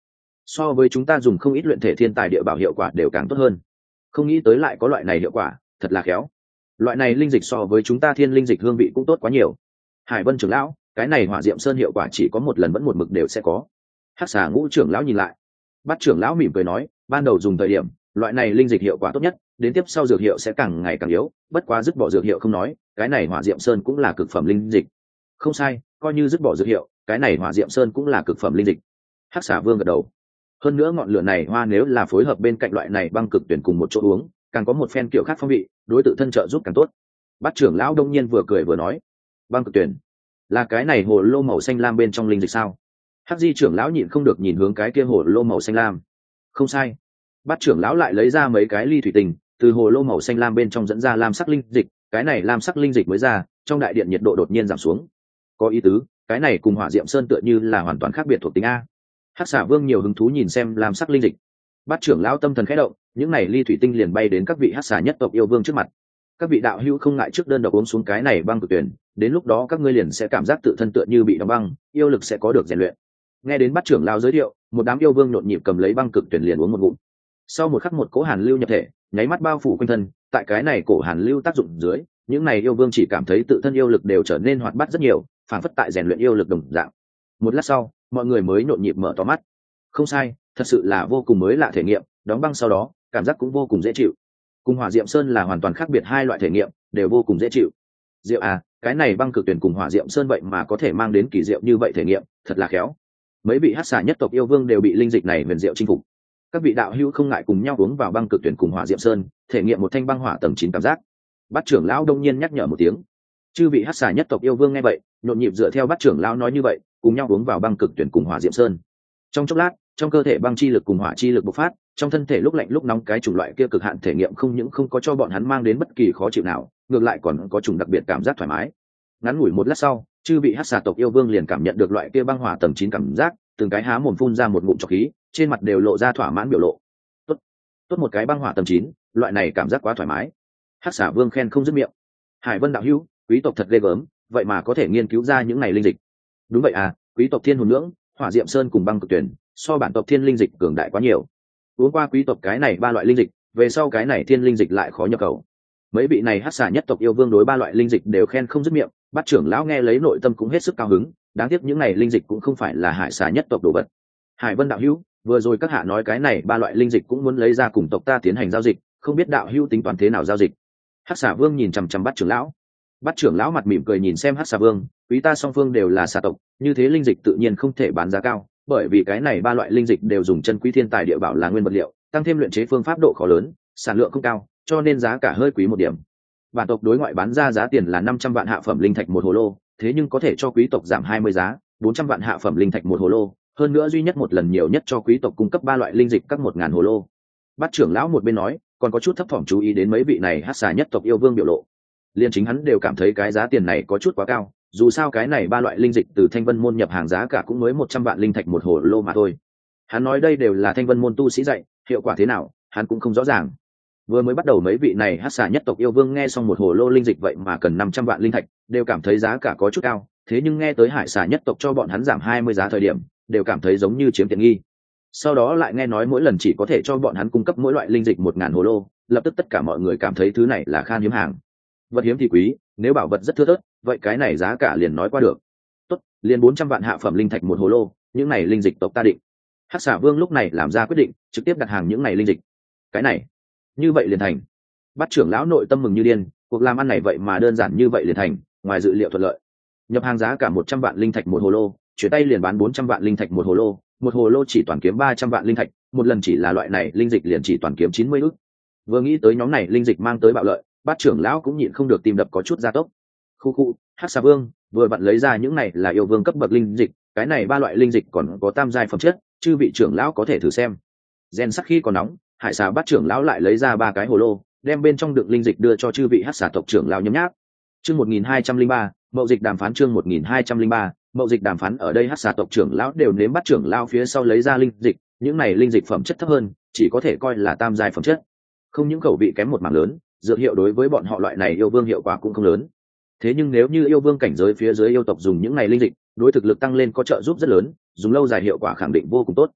so với chúng ta dùng không ít luyện thể thiên tài địa bảo hiệu quả đều càng tốt hơn. Không nghĩ tới lại có loại này hiệu quả, thật là khéo. Loại này linh dịch so với chúng ta thiên linh dịch hương vị cũng tốt quá nhiều. Hải Vân trưởng lão, cái này hỏa diệm sơn hiệu quả chỉ có một lần vẫn một mực đều sẽ có. Hắc xà ngũ trưởng lão nhìn lại, Bát trưởng lão mỉm cười nói, ban đầu dùng thời điểm loại này linh dịch hiệu quả tốt nhất, đến tiếp sau dược hiệu sẽ càng ngày càng yếu, bất quá dứt bỏ dược hiệu không nói, cái này hỏa diệm sơn cũng là cực phẩm linh dịch. Không sai, coi như dứt bỏ dược hiệu, cái này hỏa diệm sơn cũng là cực phẩm linh dịch. Hắc xà vương gật đầu. Hơn nữa ngọn lửa này hoa nếu là phối hợp bên cạnh loại này băng cực tuyển cùng một chỗ uống, càng có một phen kiểu khác phong vị, đối tự thân trợ giúp càng tốt. Bát trưởng lão đông nhiên vừa cười vừa nói, băng cực tuyển là cái này hồ lô màu xanh lam bên trong linh dịch sao? Hắc di trưởng lão nhịn không được nhìn hướng cái kia hồ lô màu xanh lam. Không sai. Bát trưởng lão lại lấy ra mấy cái ly thủy tinh, từ hồ lô màu xanh lam bên trong dẫn ra lam sắc linh dịch, cái này lam sắc linh dịch mới ra, trong đại điện nhiệt độ đột nhiên giảm xuống. Có ý tứ, cái này cùng hỏa diệm sơn tựa như là hoàn toàn khác biệt thuộc tính a. Hắc xà vương nhiều hứng thú nhìn xem lam sắc linh dịch. Bát trưởng lão tâm thần khẽ động, những này ly thủy tinh liền bay đến các vị hắc xà nhất tộc yêu vương trước mặt. Các vị đạo hữu không ngại trước đơn độc uống xuống cái này băng cực tuyển, đến lúc đó các ngươi liền sẽ cảm giác tự thân tựa như bị đóng băng, yêu lực sẽ có được rèn luyện. Nghe đến Bát trưởng lão giới thiệu, một đám yêu vương nhộn nhịp cầm lấy băng cực tuyển liền uống một ngụm. Sau một khắc một cỗ hàn lưu nhập thể, nháy mắt bao phủ quanh thân, tại cái này cổ hàn lưu tác dụng dưới, những này yêu vương chỉ cảm thấy tự thân yêu lực đều trở nên hoạt bát rất nhiều, phản phất tại rèn luyện yêu lực đồng dạng. Một lát sau, mọi người mới nhộn nhịp mở to mắt. Không sai, thật sự là vô cùng mới lạ thể nghiệm, đóng băng sau đó, cảm giác cũng vô cùng dễ chịu. Cùng hỏa diệm sơn là hoàn toàn khác biệt hai loại thể nghiệm, đều vô cùng dễ chịu. Diệu à, cái này băng cực tuyển cùng hỏa diệm sơn vậy mà có thể mang đến kỳ diệu như vậy thể nghiệm, thật là khéo. Mấy vị hắc xà nhất tộc yêu vương đều bị linh dịch này huyền diệu chinh phục. Các vị đạo hữu không ngại cùng nhau uống vào băng cực tuyển cùng hỏa diệm sơn, thể nghiệm một thanh băng hỏa tầng chín cảm giác. Bát trưởng lão đông nhiên nhắc nhở một tiếng. Chư vị hắc xà nhất tộc yêu vương nghe vậy, nhộn nhịp dựa theo Bát trưởng lão nói như vậy, cùng nhau uống vào băng cực tuyển cùng hỏa diệm sơn. Trong chốc lát, trong cơ thể băng chi lực cùng hỏa chi lực bộc phát, trong thân thể lúc lạnh lúc nóng cái chủng loại kia cực hạn thể nghiệm không những không có cho bọn hắn mang đến bất kỳ khó chịu nào, ngược lại còn có chủng đặc biệt cảm giác thoải mái. Ngắn ngủi một lát sau, chư vị hắc xà tộc yêu vương liền cảm nhận được loại kia băng hỏa tầng chín cảm giác, từng cái há mồm phun ra một ngụm trọc khí, trên mặt đều lộ ra thỏa mãn biểu lộ. Tốt, tốt một cái băng hỏa tầng chín, loại này cảm giác quá thoải mái. Hắc xà vương khen không dứt miệng. Hải Vân đạo hữu, quý tộc thật ghê gớm, vậy mà có thể nghiên cứu ra những này linh dịch. Đúng vậy à, quý tộc thiên hồn nhưỡng, hỏa diệm sơn cùng băng cực tuyển, so bản tộc thiên linh dịch cường đại quá nhiều. Uống qua quý tộc cái này ba loại linh dịch, về sau cái này thiên linh dịch lại khó nhập khẩu. Mấy vị này hắc xà nhất tộc yêu vương đối ba loại linh dịch đều khen không dứt miệng, Bát trưởng lão nghe lấy nội tâm cũng hết sức cao hứng, đáng tiếc những này linh dịch cũng không phải là hải xà nhất tộc đồ vật. Hải Vân đạo hữu, vừa rồi các hạ nói cái này ba loại linh dịch cũng muốn lấy ra cùng tộc ta tiến hành giao dịch, không biết đạo hữu tính toán thế nào giao dịch. Hắc xà vương nhìn chằm chằm Bát trưởng lão. Bát trưởng lão mặt mỉm cười nhìn xem Hắc xà vương, quý ta song phương đều là xà tộc, như thế linh dịch tự nhiên không thể bán giá cao, bởi vì cái này ba loại linh dịch đều dùng chân quý thiên tài địa bảo là nguyên vật liệu, tăng thêm luyện chế phương pháp độ khó lớn, sản lượng không cao, cho nên giá cả hơi quý một điểm. Bản tộc đối ngoại bán ra giá tiền là năm trăm vạn hạ phẩm linh thạch một hồ lô, thế nhưng có thể cho quý tộc giảm hai mươi giá, bốn trăm vạn hạ phẩm linh thạch một hồ lô, hơn nữa duy nhất một lần nhiều nhất cho quý tộc cung cấp ba loại linh dịch các một ngàn hồ lô. Bát trưởng lão một bên nói, còn có chút thấp thỏm chú ý đến mấy vị này hắc xà nhất tộc yêu vương biểu lộ. Liên chính hắn đều cảm thấy cái giá tiền này có chút quá cao, dù sao cái này ba loại linh dịch từ Thanh Vân môn nhập hàng giá cả cũng mới một trăm vạn linh thạch một hồ lô mà thôi. Hắn nói đây đều là Thanh Vân môn tu sĩ dạy, hiệu quả thế nào, hắn cũng không rõ ràng. Vừa mới bắt đầu mấy vị này hắc xà nhất tộc yêu vương nghe xong một hồ lô linh dịch vậy mà cần năm trăm vạn linh thạch, đều cảm thấy giá cả có chút cao, thế nhưng nghe tới hải xà nhất tộc cho bọn hắn giảm hai mươi giá thời điểm, đều cảm thấy giống như chiếm tiện nghi. Sau đó lại nghe nói mỗi lần chỉ có thể cho bọn hắn cung cấp mỗi loại linh dịch một ngàn hồ lô, lập tức tất cả mọi người cảm thấy thứ này là khan hiếm hàng. Vật hiếm thì quý, nếu bảo vật rất thưa thớt, vậy cái này giá cả liền nói qua được. Tốt, liền bốn trăm vạn hạ phẩm linh thạch một hồ lô, những này linh dịch tộc ta định. Hắc xà vương lúc này làm ra quyết định, trực tiếp đặt hàng những này linh dịch. Cái này, như vậy liền thành. Bát trưởng lão nội tâm mừng như điên, cuộc làm ăn này vậy mà đơn giản như vậy liền thành, ngoài dự liệu thuận lợi. Nhập hàng giá cả một trăm vạn linh thạch một hồ lô, chuyển tay liền bán bốn trăm vạn linh thạch một hồ lô, một hồ lô chỉ toàn kiếm ba trăm vạn linh thạch, một lần chỉ là loại này linh dịch liền chỉ toàn kiếm chín mươi ức. Vừa nghĩ tới nhóm này linh dịch mang tới bạo lợi, Bát trưởng lão cũng nhịn không được tim đập có chút gia tốc. Khu khu, Hắc xà vương, vừa vặn lấy ra những này là yêu vương cấp bậc linh dịch, cái này ba loại linh dịch còn có tam giai phẩm chất, chư vị trưởng lão có thể thử xem. Gen sắc khi còn nóng, hải xà Bát trưởng lão lại lấy ra ba cái hồ lô, đem bên trong đựng linh dịch đưa cho chư vị hắc xà tộc trưởng lão nhấm nháp. Chương một nghìn hai trăm linh ba, mậu dịch đàm phán chương một nghìn hai trăm linh ba, mậu dịch đàm phán ở đây hắc xà tộc trưởng lão đều nếm Bát trưởng lão phía sau lấy ra linh dịch, những này linh dịch phẩm chất thấp hơn, chỉ có thể coi là tam giai phẩm chất. Không những khẩu vị kém một mảng lớn, dược hiệu đối với bọn họ loại này yêu vương hiệu quả cũng không lớn. Thế nhưng nếu như yêu vương cảnh giới phía dưới yêu tộc dùng những này linh dịch, đối thực lực tăng lên có trợ giúp rất lớn, dùng lâu dài hiệu quả khẳng định vô cùng tốt.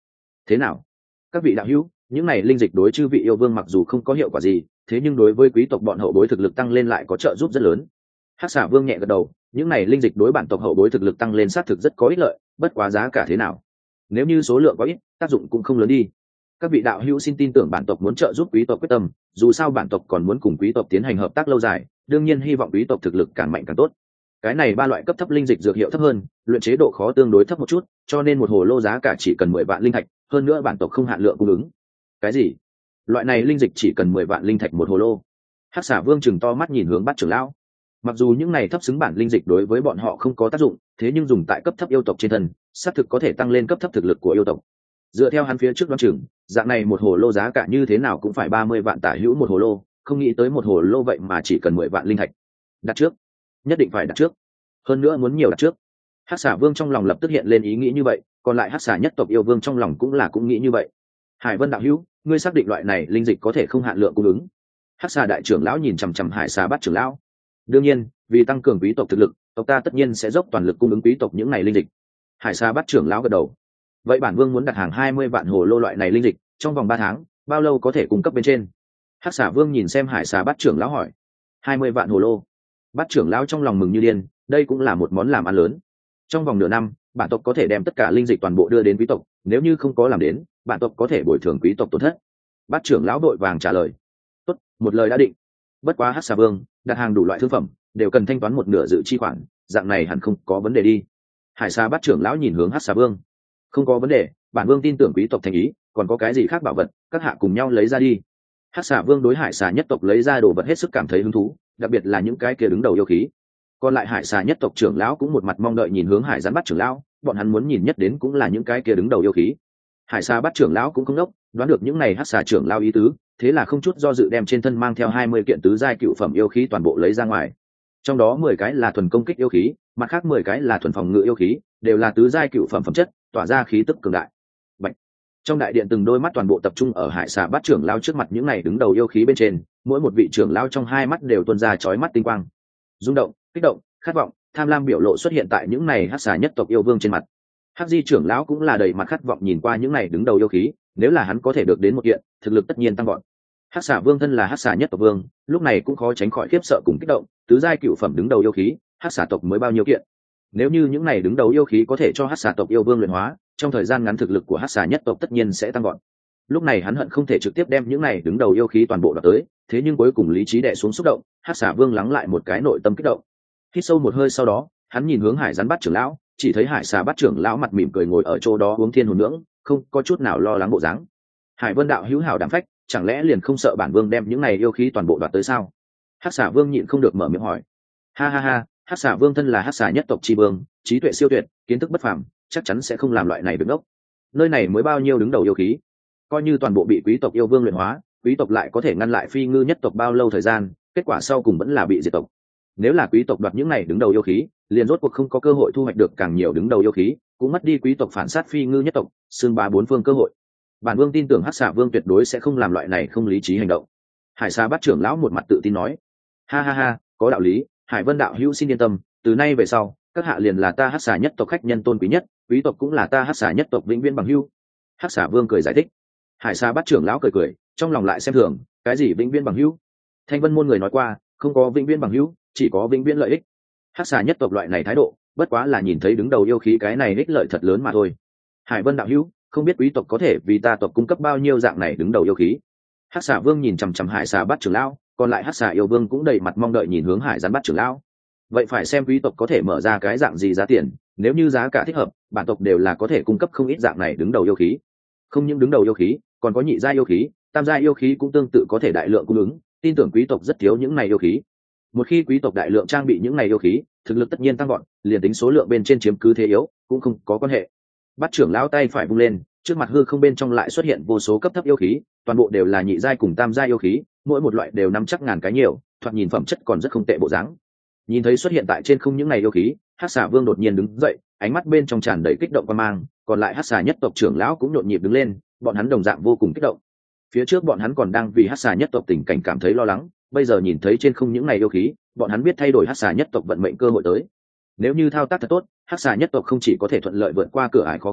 Thế nào các vị đạo hữu, những này linh dịch đối chư vị yêu vương mặc dù không có hiệu quả gì, thế nhưng đối với quý tộc bọn hậu bối thực lực tăng lên lại có trợ giúp rất lớn. Hắc xà vương nhẹ gật đầu, những này linh dịch đối bản tộc hậu bối thực lực tăng lên xác thực rất có ích lợi, bất quá giá cả thế nào, nếu như số lượng có ít tác dụng cũng không lớn đi. Các vị đạo hữu xin tin tưởng bản tộc muốn trợ giúp quý tộc quyết tâm, dù sao bản tộc còn muốn cùng quý tộc tiến hành hợp tác lâu dài, đương nhiên hy vọng quý tộc thực lực càng mạnh càng tốt. Cái này ba loại cấp thấp linh dịch dược hiệu thấp hơn, luyện chế độ khó tương đối thấp một chút, cho nên một hồ lô giá cả chỉ cần mười vạn linh thạch, hơn nữa bản tộc không hạn lượng cung ứng. Cái gì? Loại này linh dịch chỉ cần mười vạn linh thạch một hồ lô? Hắc xà vương chừng to mắt nhìn hướng Bát trưởng lão. Mặc dù những này thấp xứng bản linh dịch đối với bọn họ không có tác dụng, thế nhưng dùng tại cấp thấp yêu tộc trên thân, xác thực có thể tăng lên cấp thấp thực lực của yêu tộc. Dựa theo hắn phía trước đoán chừng, dạng này một hồ lô giá cả như thế nào cũng phải ba mươi vạn tả hữu một hồ lô, không nghĩ tới một hồ lô vậy mà chỉ cần mười vạn linh thạch. Đặt trước, nhất định phải đặt trước. Hơn nữa muốn nhiều đặt trước. Hắc xà vương trong lòng lập tức hiện lên ý nghĩ như vậy, còn lại hắc xà nhất tộc yêu vương trong lòng cũng là cũng nghĩ như vậy. Hải Vân đạo hữu, ngươi xác định loại này linh dịch có thể không hạn lượng cung ứng? Hắc xà đại trưởng lão nhìn chằm chằm Hải xà Bát trưởng lão. Đương nhiên, vì tăng cường quý tộc thực lực, tộc ta tất nhiên sẽ dốc toàn lực cung ứng quý tộc những này linh dịch. Hải xà Bát trưởng lão gật đầu. Vậy bản vương muốn đặt hàng hai mươi vạn hồ lô loại này linh dịch, trong vòng ba tháng, bao lâu có thể cung cấp bên trên? Hắc xà vương nhìn xem Hải xà Bát trưởng lão hỏi. Hai mươi vạn hồ lô. Bát trưởng lão trong lòng mừng như điên, đây cũng là một món làm ăn lớn. Trong vòng nửa năm, bản tộc có thể đem tất cả linh dịch toàn bộ đưa đến quý tộc, nếu như không có làm đến, bản tộc có thể bồi thường quý tộc tổn thất. Bát trưởng lão đội vàng trả lời. Tốt, một lời đã định. Bất quá Hắc xà vương, đặt hàng đủ loại thương phẩm, đều cần thanh toán một nửa dự chi khoản, dạng này hẳn không có vấn đề đi. Hải xà Bát trưởng lão nhìn hướng Hắc xà vương. Không có vấn đề, bản vương tin tưởng quý tộc thành ý, còn có cái gì khác bảo vật, các hạ cùng nhau lấy ra đi. Hắc xà vương đối hải xà nhất tộc lấy ra đồ vật hết sức cảm thấy hứng thú, đặc biệt là những cái kia đứng đầu yêu khí. Còn lại hải xà nhất tộc trưởng lão cũng một mặt mong đợi nhìn hướng hải rắn Bát trưởng lão, bọn hắn muốn nhìn nhất đến cũng là những cái kia đứng đầu yêu khí. Hải xà Bát trưởng lão cũng không đốc, đoán được những này hắc xà trưởng lão ý tứ, thế là không chút do dự đem trên thân mang theo hai mươi kiện tứ giai cựu phẩm yêu khí toàn bộ lấy ra ngoài. Trong đó mười cái là thuần công kích yêu khí, mặt khác mười cái là thuần phòng ngự yêu khí, đều là tứ giai cựu phẩm phẩm chất, tỏa ra khí tức cường đại. Bạch. Trong đại điện từng đôi mắt toàn bộ tập trung ở hải xà Bát trưởng lão trước mặt những này đứng đầu yêu khí bên trên, mỗi một vị trưởng lão trong hai mắt đều tuôn ra chói mắt tinh quang. Rung động, kích động, khát vọng, tham lam biểu lộ xuất hiện tại những này hắc xà nhất tộc yêu vương trên mặt. Hắc di trưởng lão cũng là đầy mặt khát vọng nhìn qua những này đứng đầu yêu khí, nếu là hắn có thể được đến một kiện, thực lực tất nhiên tăng vọt. Hắc xà vương thân là hắc xà nhất tộc vương, lúc này cũng khó tránh khỏi khiếp sợ cùng kích động, tứ giai cựu phẩm đứng đầu yêu khí, hắc xà tộc mới bao nhiêu kiện? Nếu như những này đứng đầu yêu khí có thể cho hắc xà tộc yêu vương luyện hóa, trong thời gian ngắn thực lực của hắc xà nhất tộc tất nhiên sẽ tăng vọt. Lúc này hắn hận không thể trực tiếp đem những này đứng đầu yêu khí toàn bộ đoạt tới, thế nhưng cuối cùng lý trí đè xuống xúc động, hắc xà vương lắng lại một cái nội tâm kích động. Hít sâu một hơi sau đó, hắn nhìn hướng hải rắn Bát trưởng lão, chỉ thấy hải xà Bát trưởng lão mặt mỉm cười ngồi ở chỗ đó uống thiên hồn nhưỡng, không có chút nào lo lắng bộ dáng. Hải Vân đạo hữu hảo đảm phách, chẳng lẽ liền không sợ bản vương đem những này yêu khí toàn bộ đoạt tới sao? Hắc xà vương nhịn không được mở miệng hỏi. Ha ha ha, hắc xà vương thân là hắc xà nhất tộc tri vương, trí tuệ siêu tuyệt, kiến thức bất phàm, chắc chắn sẽ không làm loại này đứng ốc. Nơi này mới bao nhiêu đứng đầu yêu khí, coi như toàn bộ bị quý tộc yêu vương luyện hóa, quý tộc lại có thể ngăn lại phi ngư nhất tộc bao lâu thời gian, kết quả sau cùng vẫn là bị diệt tộc. Nếu là quý tộc đoạt những này đứng đầu yêu khí, liền rốt cuộc không có cơ hội thu hoạch được càng nhiều đứng đầu yêu khí, cũng mất đi quý tộc phản sát phi ngư nhất tộc, xương bá bốn phương cơ hội. Bản vương tin tưởng hắc xà vương tuyệt đối sẽ không làm loại này không lý trí hành động. Hải xà Bát trưởng lão một mặt tự tin nói. Ha ha ha, có đạo lý, Hải Vân đạo hữu xin yên tâm, từ nay về sau, các hạ liền là ta hắc xà nhất tộc khách nhân tôn quý nhất, quý tộc cũng là ta hắc xà nhất tộc vĩnh viễn bằng hữu. Hắc xà vương cười giải thích. Hải xà Bát trưởng lão cười cười, trong lòng lại xem thường, cái gì vĩnh viễn bằng hữu? Thanh Vân môn người nói qua, không có vĩnh viễn bằng hữu, chỉ có vĩnh viễn lợi ích. Hắc xà nhất tộc loại này thái độ, bất quá là nhìn thấy đứng đầu yêu khí cái này ích lợi thật lớn mà thôi. Hải Vân đạo hữu, không biết quý tộc có thể vì ta tộc cung cấp bao nhiêu dạng này đứng đầu yêu khí? Hắc xà vương nhìn chằm chằm hải xà Bát trưởng lão, còn lại hắc xà yêu vương cũng đầy mặt mong đợi nhìn hướng hải rắn Bát trưởng lão. Vậy phải xem quý tộc có thể mở ra cái dạng gì giá tiền, nếu như giá cả thích hợp, bản tộc đều là có thể cung cấp không ít dạng này đứng đầu yêu khí. Không những đứng đầu yêu khí, còn có nhị gia yêu khí, tam gia yêu khí cũng tương tự có thể đại lượng cung ứng, tin tưởng quý tộc rất thiếu những này yêu khí. Một khi quý tộc đại lượng trang bị những này yêu khí, thực lực tất nhiên tăng gọn, liền tính số lượng bên trên chiếm cứ thế yếu, cũng không có quan hệ. Bát trưởng lão tay phải vung lên, trước mặt hư không bên trong lại xuất hiện vô số cấp thấp yêu khí, toàn bộ đều là nhị giai cùng tam giai yêu khí, mỗi một loại đều năm chắc ngàn cái nhiều, thoạt nhìn phẩm chất còn rất không tệ bộ dáng. Nhìn thấy xuất hiện tại trên không những này yêu khí, hắc xà vương đột nhiên đứng dậy, ánh mắt bên trong tràn đầy kích động quan mang, còn lại hắc xà nhất tộc trưởng lão cũng nhộn nhịp đứng lên, bọn hắn đồng dạng vô cùng kích động. Phía trước bọn hắn còn đang vì hắc xà nhất tộc tình cảnh cảm thấy lo lắng, bây giờ nhìn thấy trên không những này yêu khí, bọn hắn biết thay đổi hắc xà nhất tộc vận mệnh cơ hội tới. Nếu như thao tác thật tốt, hắc xà nhất tộc không chỉ có thể thuận lợi vượt qua cửa ải khó khăn,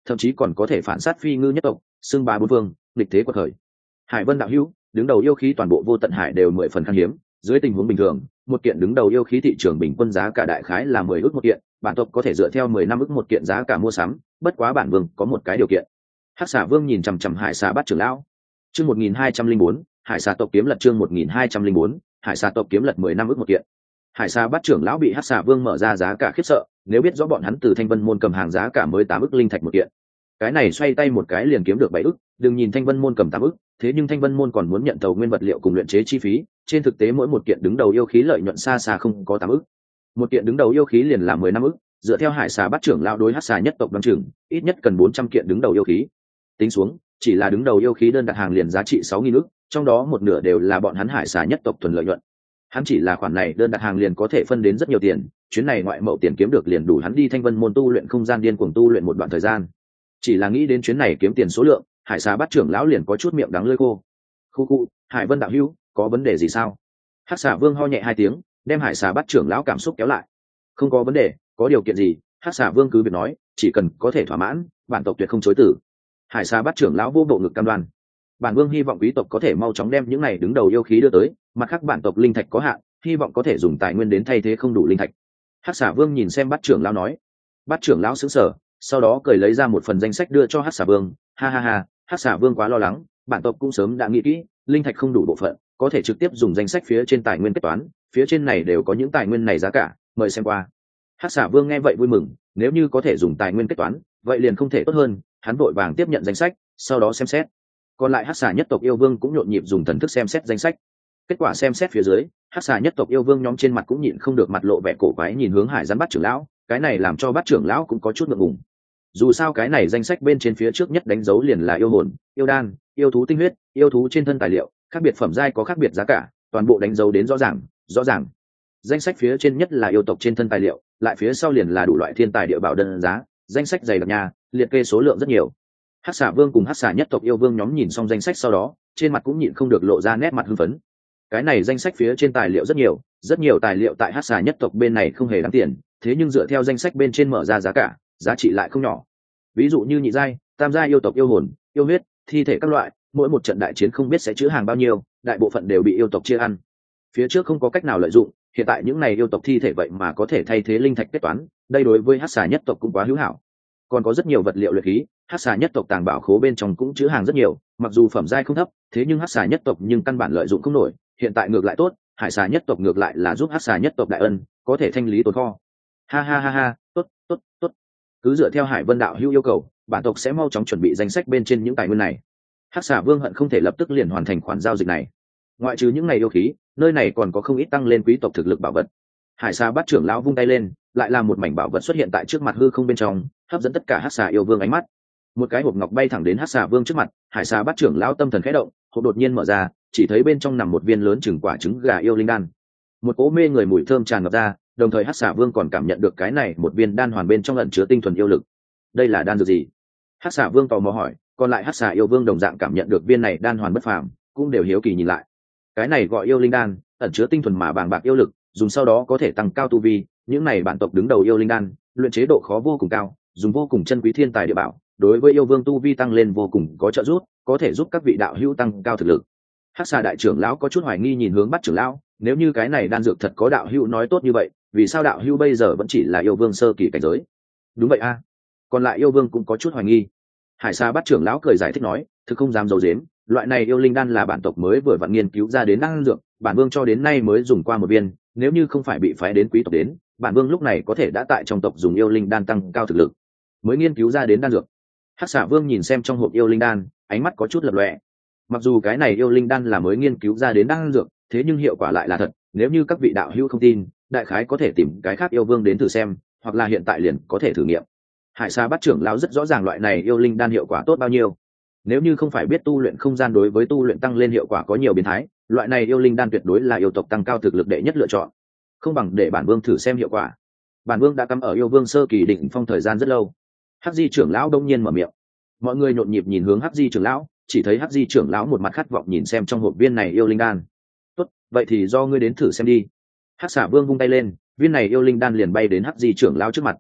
thậm chí còn có thể phản sát phi ngư nhất tộc, xưng bá bốn phương, nghịch thế quật khởi. Hải Vân đạo hữu, đứng đầu yêu khí toàn bộ vô tận hải đều mười phần khan hiếm, dưới tình huống bình thường, một kiện đứng đầu yêu khí thị trường bình quân giá cả đại khái là mười ức một kiện, bản tộc có thể dựa theo mười năm ức một kiện giá cả mua sắm, bất quá bản vương có một cái điều kiện. Hắc Xà Vương nhìn chằm chằm Hải Xà Bát trưởng lão. Chương một nghìn hai trăm linh bốn, Hải Xà tộc kiếm lật chương một nghìn hai trăm linh bốn, Hải Xà tộc kiếm lật mười năm ức một kiện. Hải Xà Bát trưởng lão bị Hắc Xà Vương mở ra giá cả khiếp sợ, nếu biết rõ bọn hắn từ Thanh Vân môn cầm hàng giá cả mới tám ức linh thạch một kiện. Cái này xoay tay một cái liền kiếm được bảy ức, đừng nhìn Thanh Vân môn cầm tám ức, thế nhưng Thanh Vân môn còn muốn nhận tàu nguyên vật liệu cùng luyện chế chi phí, trên thực tế mỗi một kiện đứng đầu yêu khí lợi nhuận xa xa không có tám ức. Một kiện đứng đầu yêu khí liền là mười năm ức, dựa theo Hải Xà Bát trưởng lão đối Hắc Xà nhất tộc đoán chừng, ít nhất cần bốn trăm kiện đứng đầu yêu khí. Tính xuống, chỉ là đứng đầu yêu khí đơn đặt hàng liền giá trị sáu nghìn ức, trong đó một nửa đều là bọn hắn Hải Xà nhất tộc thuần lợi nhuận. Hắn chỉ là khoản này đơn đặt hàng liền có thể phân đến rất nhiều tiền, chuyến này ngoại mậu tiền kiếm được liền đủ hắn đi Thanh Vân môn tu luyện không gian điên cuồng tu luyện một đoạn thời gian. Chỉ là nghĩ đến chuyến này kiếm tiền số lượng, Hải Xà Bát trưởng lão liền có chút miệng đắng lưỡi khô. Khu khu, Hải Vân đạo hữu, có vấn đề gì sao? Hắc Xà Vương ho nhẹ hai tiếng, đem Hải Xà Bát trưởng lão cảm xúc kéo lại. Không có vấn đề, có điều kiện gì? Hắc Xà Vương cứ việc nói, chỉ cần có thể thỏa mãn, bản tộc tuyệt không chối từ. Hải Xà Bát trưởng lão vô bộ ngực cam đoan. Bản vương hy vọng quý tộc có thể mau chóng đem những này đứng đầu yêu khí đưa tới, mặt khác bản tộc linh thạch có hạn, hy vọng có thể dùng tài nguyên đến thay thế không đủ linh thạch. Hắc Xà Vương nhìn xem Bát trưởng lão nói. Bát trưởng lão sững sờ, sau đó cười lấy ra một phần danh sách đưa cho Hắc Xà Vương. Ha ha ha, Hắc Xà Vương quá lo lắng, bản tộc cũng sớm đã nghĩ kỹ, linh thạch không đủ bộ phận, có thể trực tiếp dùng danh sách phía trên tài nguyên kết toán, phía trên này đều có những tài nguyên này giá cả, mời xem qua. Hắc Xà Vương nghe vậy vui mừng, nếu như có thể dùng tài nguyên kết toán, vậy liền không thể tốt hơn, hắn vội vàng tiếp nhận danh sách, sau đó xem xét. Còn lại Hắc Xà nhất tộc yêu vương cũng nhộn nhịp dùng thần thức xem xét danh sách. Kết quả xem xét phía dưới, Hắc Xà nhất tộc yêu vương nhóm trên mặt cũng nhịn không được mặt lộ vẻ cổ quái nhìn hướng Hải Giám Bát trưởng lão, cái này làm cho Bát trưởng lão cũng có chút ngượng ngùng. Dù sao cái này danh sách bên trên phía trước nhất đánh dấu liền là yêu hồn, yêu đan, yêu thú tinh huyết, yêu thú trên thân tài liệu, khác biệt phẩm giai có khác biệt giá cả, toàn bộ đánh dấu đến rõ ràng, rõ ràng. Danh sách phía trên nhất là yêu tộc trên thân tài liệu, lại phía sau liền là đủ loại thiên tài địa bảo đơn giá, danh sách dày đặc nhà, liệt kê số lượng rất nhiều. Hắc Xà Vương cùng Hắc Xà nhất tộc yêu vương nhóm nhìn xong danh sách sau đó, trên mặt cũng nhịn không được lộ ra nét mặt hưng phấn. Cái này danh sách phía trên tài liệu rất nhiều, rất nhiều tài liệu tại Hắc Xà nhất tộc bên này không hề đáng tiền, thế nhưng dựa theo danh sách bên trên mở ra giá cả, giá trị lại không nhỏ. Ví dụ như nhị giai, tam giai yêu tộc yêu hồn, yêu huyết, thi thể các loại, mỗi một trận đại chiến không biết sẽ chứa hàng bao nhiêu, đại bộ phận đều bị yêu tộc chia ăn. Phía trước không có cách nào lợi dụng, hiện tại những này yêu tộc thi thể vậy mà có thể thay thế linh thạch kết toán, đây đối với Hắc Xà nhất tộc cũng quá hữu hảo. Còn có rất nhiều vật liệu luyện khí, Hắc Xà nhất tộc tàng bảo khố bên trong cũng chứa hàng rất nhiều, mặc dù phẩm giai không thấp, thế nhưng Hắc Xà nhất tộc nhưng căn bản lợi dụng không nổi, hiện tại ngược lại tốt, Hải Xà nhất tộc ngược lại là giúp Hắc Xà nhất tộc đại ân, có thể thanh lý tồn kho. Ha ha ha ha, tốt, tốt, tốt. Cứ dựa theo Hải Vân đạo hữu yêu cầu, bản tộc sẽ mau chóng chuẩn bị danh sách bên trên những tài nguyên này. Hắc Xà Vương hận không thể lập tức liền hoàn thành khoản giao dịch này. Ngoại trừ những ngày yêu khí, nơi này còn có không ít tăng lên quý tộc thực lực bảo vật. Hải Xà Bát trưởng lão vung tay lên, lại là một mảnh bảo vật xuất hiện tại trước mặt hư không bên trong, hấp dẫn tất cả Hắc Xà yêu vương ánh mắt. Một cái hộp ngọc bay thẳng đến Hắc Xà Vương trước mặt, Hải Xà Bát trưởng lão tâm thần khẽ động, hộp đột nhiên mở ra, chỉ thấy bên trong nằm một viên lớn chừng quả trứng gà yêu linh đan. Một cỗ mê người mùi thơm tràn ngập ra, đồng thời Hắc Xà Vương còn cảm nhận được cái này một viên đan hoàn bên trong ẩn chứa tinh thuần yêu lực. Đây là đan dược gì? Hắc Xà Vương tò mò hỏi, còn lại Hắc Xà yêu vương đồng dạng cảm nhận được viên này đan hoàn bất phàm, cũng đều hiếu kỳ nhìn lại. Cái này gọi yêu linh đan, ẩn chứa tinh thuần mà bàng bạc yêu lực, dùng sau đó có thể tăng cao tu vi, những này bản tộc đứng đầu yêu linh đan, luyện chế độ khó vô cùng cao, dùng vô cùng chân quý thiên tài địa bảo, đối với yêu vương tu vi tăng lên vô cùng có trợ giúp, có thể giúp các vị đạo hữu tăng cao thực lực. Hắc Xà đại trưởng lão có chút hoài nghi nhìn hướng Bát trưởng lão, nếu như cái này đan dược thật có đạo hữu nói tốt như vậy, vì sao đạo hữu bây giờ vẫn chỉ là yêu vương sơ kỳ cảnh giới? Đúng vậy a. Còn lại yêu vương cũng có chút hoài nghi. Hải Xà Bát trưởng lão cười giải thích nói, thực không dám giấu giếm, loại này yêu linh đan là bản tộc mới vừa vặn nghiên cứu ra đến đan dược, bản vương cho đến nay mới dùng qua một viên, nếu như không phải bị phái đến quý tộc đến, bản vương lúc này có thể đã tại trong tộc dùng yêu linh đan tăng cao thực lực, mới nghiên cứu ra đến đan dược. Hắc Xà Vương nhìn xem trong hộp yêu linh đan, ánh mắt có chút lập lòe. Mặc dù cái này yêu linh đan là mới nghiên cứu ra đến đan dược, thế nhưng hiệu quả lại là thật, nếu như các vị đạo hữu không tin, đại khái có thể tìm cái khác yêu vương đến thử xem, hoặc là hiện tại liền có thể thử nghiệm. Hải Xà Bát trưởng lão rất rõ ràng loại này yêu linh đan hiệu quả tốt bao nhiêu. Nếu như không phải biết tu luyện không gian đối với tu luyện tăng lên hiệu quả có nhiều biến thái, loại này yêu linh đan tuyệt đối là yêu tộc tăng cao thực lực đệ nhất lựa chọn. Không bằng để bản vương thử xem hiệu quả. Bản vương đã cắm ở yêu vương sơ kỳ đỉnh phong thời gian rất lâu. Hắc Di trưởng lão đông nhiên mở miệng. Mọi người nhộn nhịp nhìn hướng Hắc Di trưởng lão, chỉ thấy Hắc Di trưởng lão một mặt khát vọng nhìn xem trong hộp viên này yêu linh đan. Tốt, vậy thì do ngươi đến thử xem đi. Hắc Xà Vương vung tay lên, viên này yêu linh đan liền bay đến Hắc Di trưởng lão trước mặt.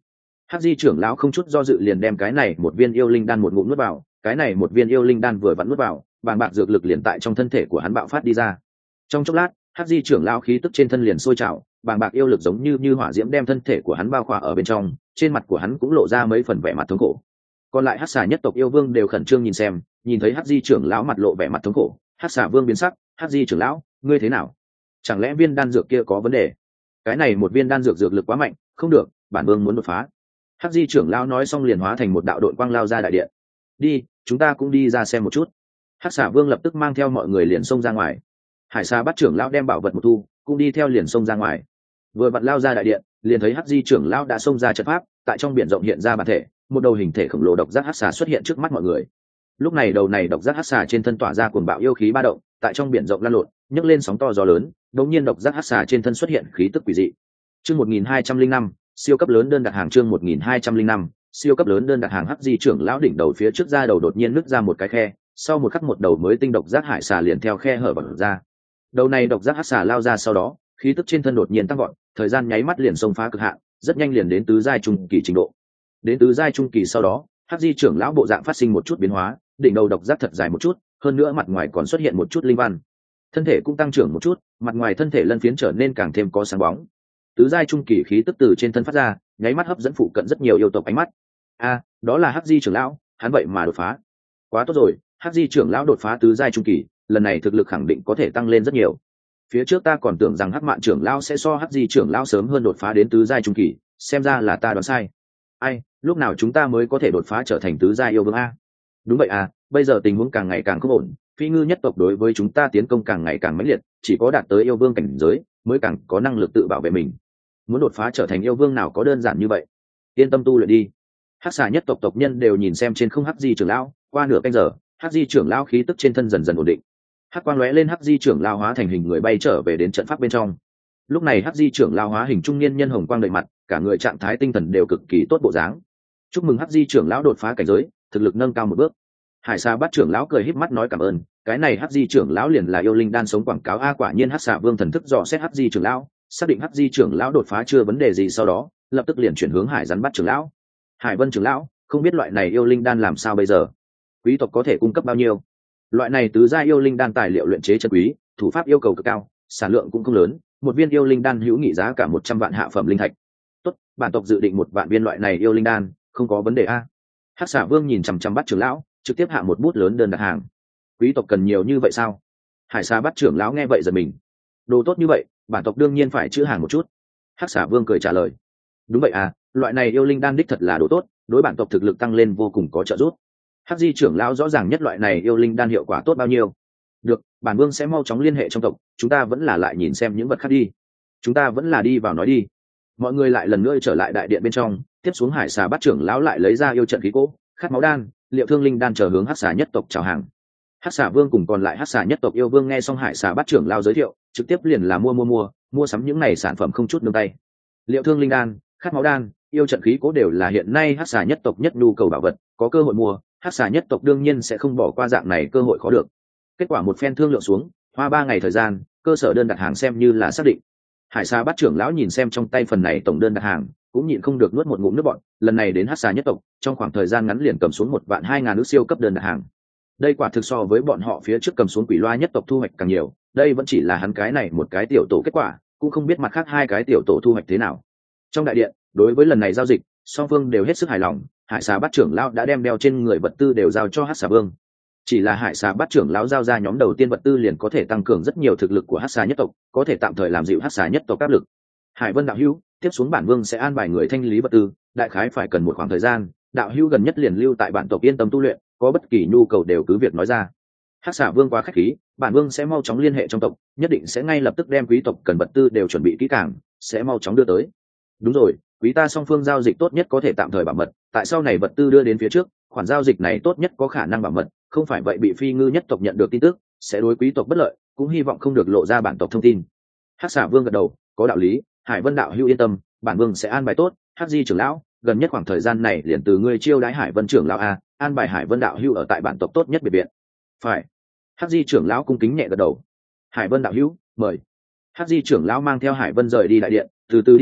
Hắc di trưởng lão không chút do dự liền đem cái này một viên yêu linh đan một ngụm nuốt vào, cái này một viên yêu linh đan vừa vặn nuốt vào, bàng bạc dược lực liền tại trong thân thể của hắn bạo phát đi ra. Trong chốc lát, Hắc di trưởng lão khí tức trên thân liền sôi trào, bàng bạc yêu lực giống như như hỏa diễm đem thân thể của hắn bao khỏa ở bên trong, trên mặt của hắn cũng lộ ra mấy phần vẻ mặt thống khổ. Còn lại Hắc xà nhất tộc yêu vương đều khẩn trương nhìn xem, nhìn thấy Hắc di trưởng lão mặt lộ vẻ mặt thống khổ, Hắc xà vương biến sắc, Hắc di trưởng lão, ngươi thế nào? Chẳng lẽ viên đan dược kia có vấn đề? Cái này một viên đan dược dược lực quá mạnh, không được, bản vương muốn đột phá. Hắc di trưởng lão nói xong liền hóa thành một đạo đội quang lao ra đại điện. Đi, chúng ta cũng đi ra xem một chút. Hắc xà vương lập tức mang theo mọi người liền xông ra ngoài. Hải xà bắt trưởng lão đem bảo vật một thu, cũng đi theo liền xông ra ngoài. Vừa vặn lao ra đại điện, liền thấy Hắc di trưởng lão đã xông ra trận pháp, tại trong biển rộng hiện ra bản thể, một đầu hình thể khổng lồ độc giác hắc xà xuất hiện trước mắt mọi người. Lúc này đầu này độc giác hắc xà trên thân tỏa ra cuồng bạo yêu khí ba động, tại trong biển rộng lan lộn, nhấc lên sóng to gió lớn, đột nhiên độc giác hắc xà trên thân xuất hiện khí tức quỷ dị. Chương một nghìn hai trăm linh năm, siêu cấp lớn đơn đặt hàng chương một nghìn hai trăm linh năm, siêu cấp lớn đơn đặt hàng Hắc di trưởng lão đỉnh đầu phía trước ra đầu đột nhiên nứt ra một cái khe, sau một khắc một đầu mới tinh độc giác hải xà liền theo khe hở bật ra. Đầu này độc giác hắc xà lao ra sau đó, khí tức trên thân đột nhiên tăng vọt, thời gian nháy mắt liền xông phá cực hạn, rất nhanh liền đến tứ giai trung kỳ trình độ. Đến tứ giai trung kỳ sau đó, Hắc di trưởng lão bộ dạng phát sinh một chút biến hóa, đỉnh đầu độc giác thật dài một chút, hơn nữa mặt ngoài còn xuất hiện một chút linh văn. Thân thể cũng tăng trưởng một chút, mặt ngoài thân thể lân phiến trở nên càng thêm có sáng bóng. Tứ giai trung kỳ khí tức từ trên thân phát ra, nháy mắt hấp dẫn phụ cận rất nhiều yêu tộc ánh mắt. A, đó là Hắc di trưởng lão, hắn vậy mà đột phá. Quá tốt rồi, Hắc di trưởng lão đột phá tứ giai trung kỳ, lần này thực lực khẳng định có thể tăng lên rất nhiều. Phía trước ta còn tưởng rằng Hắc mạn trưởng lão sẽ so Hắc di trưởng lão sớm hơn đột phá đến tứ giai trung kỳ, xem ra là ta đoán sai. Ai, lúc nào chúng ta mới có thể đột phá trở thành tứ giai yêu vương a? Đúng vậy à, bây giờ tình huống càng ngày càng không ổn, phi ngư nhất tộc đối với chúng ta tiến công càng ngày càng mãnh liệt, chỉ có đạt tới yêu vương cảnh giới mới càng có năng lực tự bảo vệ mình. Muốn đột phá trở thành yêu vương nào có đơn giản như vậy. Yên tâm tu luyện đi. Hắc xà nhất tộc tộc nhân đều nhìn xem trên không Hắc di trưởng lão, qua nửa canh giờ, Hắc di trưởng lão khí tức trên thân dần dần ổn định. Hắc quang lóe lên, Hắc di trưởng lão hóa thành hình người bay trở về đến trận pháp bên trong. Lúc này Hắc di trưởng lão hóa hình trung niên nhân hồng quang đầy mặt, cả người trạng thái tinh thần đều cực kỳ tốt bộ dáng. Chúc mừng Hắc di trưởng lão đột phá cảnh giới, thực lực nâng cao một bước. Hải xà bắt trưởng lão cười híp mắt nói cảm ơn, cái này Hắc di trưởng lão liền là yêu linh đan sống quảng cáo a. Quả nhiên Hắc xà vương thần thức dò xét Hắc di trưởng lão, xác định Hắc di trưởng lão đột phá chưa vấn đề gì, sau đó lập tức liền chuyển hướng Hải rắn bắt trưởng lão. Hải vân trưởng lão, không biết loại này yêu linh đan làm sao bây giờ, quý tộc có thể cung cấp bao nhiêu? Loại này tứ gia yêu linh đan tài liệu luyện chế chân quý, thủ pháp yêu cầu cực cao, sản lượng cũng không lớn, một viên yêu linh đan hữu nghị giá cả một trăm vạn hạ phẩm linh thạch. Tốt, bản tộc dự định một vạn viên loại này yêu linh đan, không có vấn đề a. Hắc xà vương nhìn chằm chằm bắt trưởng lão, trực tiếp hạ một bút lớn đơn đặt hàng. Quý tộc cần nhiều như vậy sao? Hải xà bắt trưởng lão nghe vậy giật mình. Đồ tốt như vậy, bản tộc đương nhiên phải chữ hàng một chút. Hắc xà vương cười trả lời. Đúng vậy à, loại này yêu linh đan đích thật là đồ tốt, đối bản tộc thực lực tăng lên vô cùng có trợ giúp. Hắc di trưởng lão rõ ràng nhất loại này yêu linh đan hiệu quả tốt bao nhiêu. Được, bản vương sẽ mau chóng liên hệ trong tộc, chúng ta vẫn là lại nhìn xem những vật khác đi. Chúng ta vẫn là đi vào nói đi. Mọi người lại lần nữa trở lại đại điện bên trong, tiếp xuống Hải xà bắt trưởng lão lại lấy ra yêu trận khí cỗ, khát máu đan, liệu thương linh đan chờ hướng Hắc xà nhất tộc chào hàng. Hắc xà vương cùng còn lại Hắc xà nhất tộc yêu vương nghe xong Hải xà bắt trưởng lão giới thiệu, trực tiếp liền là mua mua mua, mua sắm những này sản phẩm không chút nương tay. Liệu thương linh đan, khát máu đan, yêu trận khí cỗ đều là hiện nay Hắc xà nhất tộc nhất nhu cầu bảo vật, có cơ hội mua, Hắc xà nhất tộc đương nhiên sẽ không bỏ qua dạng này cơ hội khó được. Kết quả một phen thương lượng xuống, hoa ba ngày thời gian, cơ sở đơn đặt hàng xem như là xác định. Hải xà bắt trưởng lão nhìn xem trong tay phần này tổng đơn đặt hàng, cũng nhịn không được nuốt một ngụm nước bọt. Lần này đến Hắc xà nhất tộc, trong khoảng thời gian ngắn liền cầm xuống một vạn hai ngàn nước siêu cấp đơn đặt hàng. Đây quả thực so với bọn họ phía trước cầm xuống quỷ loa nhất tộc thu hoạch càng nhiều. Đây vẫn chỉ là hắn cái này một cái tiểu tổ kết quả, cũng không biết mặt khác hai cái tiểu tổ thu hoạch thế nào. Trong đại điện, đối với lần này giao dịch, song phương đều hết sức hài lòng. Hải xà bắt trưởng lão đã đem đeo trên người vật tư đều giao cho Hắc xà vương. Chỉ là Hải xà bắt trưởng lão giao ra nhóm đầu tiên vật tư liền có thể tăng cường rất nhiều thực lực của Hắc xà nhất tộc, có thể tạm thời làm dịu Hắc xà nhất tộc áp lực. Hải vân đạo hữu, tiếp xuống bản vương sẽ an bài người thanh lý vật tư, đại khái phải cần một khoảng thời gian, đạo hữu gần nhất liền lưu tại bản tộc yên tâm tu luyện, có bất kỳ nhu cầu đều cứ việc nói ra. Hắc xà vương quá khách khí, bản vương sẽ mau chóng liên hệ trong tộc, nhất định sẽ ngay lập tức đem quý tộc cần vật tư đều chuẩn bị kỹ càng, sẽ mau chóng đưa tới. Đúng rồi, quý ta song phương giao dịch tốt nhất có thể tạm thời bảo mật, tại sau này vật tư đưa đến phía trước, khoản giao dịch này tốt nhất có khả năng bảo mật, không phải vậy bị phi ngư nhất tộc nhận được tin tức, sẽ đối quý tộc bất lợi, cũng hy vọng không được lộ ra bản tộc thông tin. Hắc xà vương gật đầu, có đạo lý, Hải vân đạo hữu yên tâm, bản vương sẽ an bài tốt. Hắc di trưởng lão, gần nhất khoảng thời gian này liền từ ngươi chiêu đãi Hải vân trưởng lão a, an bài Hải vân đạo hữu ở tại bản tộc tốt nhất biệt viện. Phải. Hắc di trưởng lão cung kính nhẹ gật đầu. Hải vân đạo hữu, mời. Hắc di trưởng lão mang theo Hải vân rời đi đại điện, từ từ đi xa,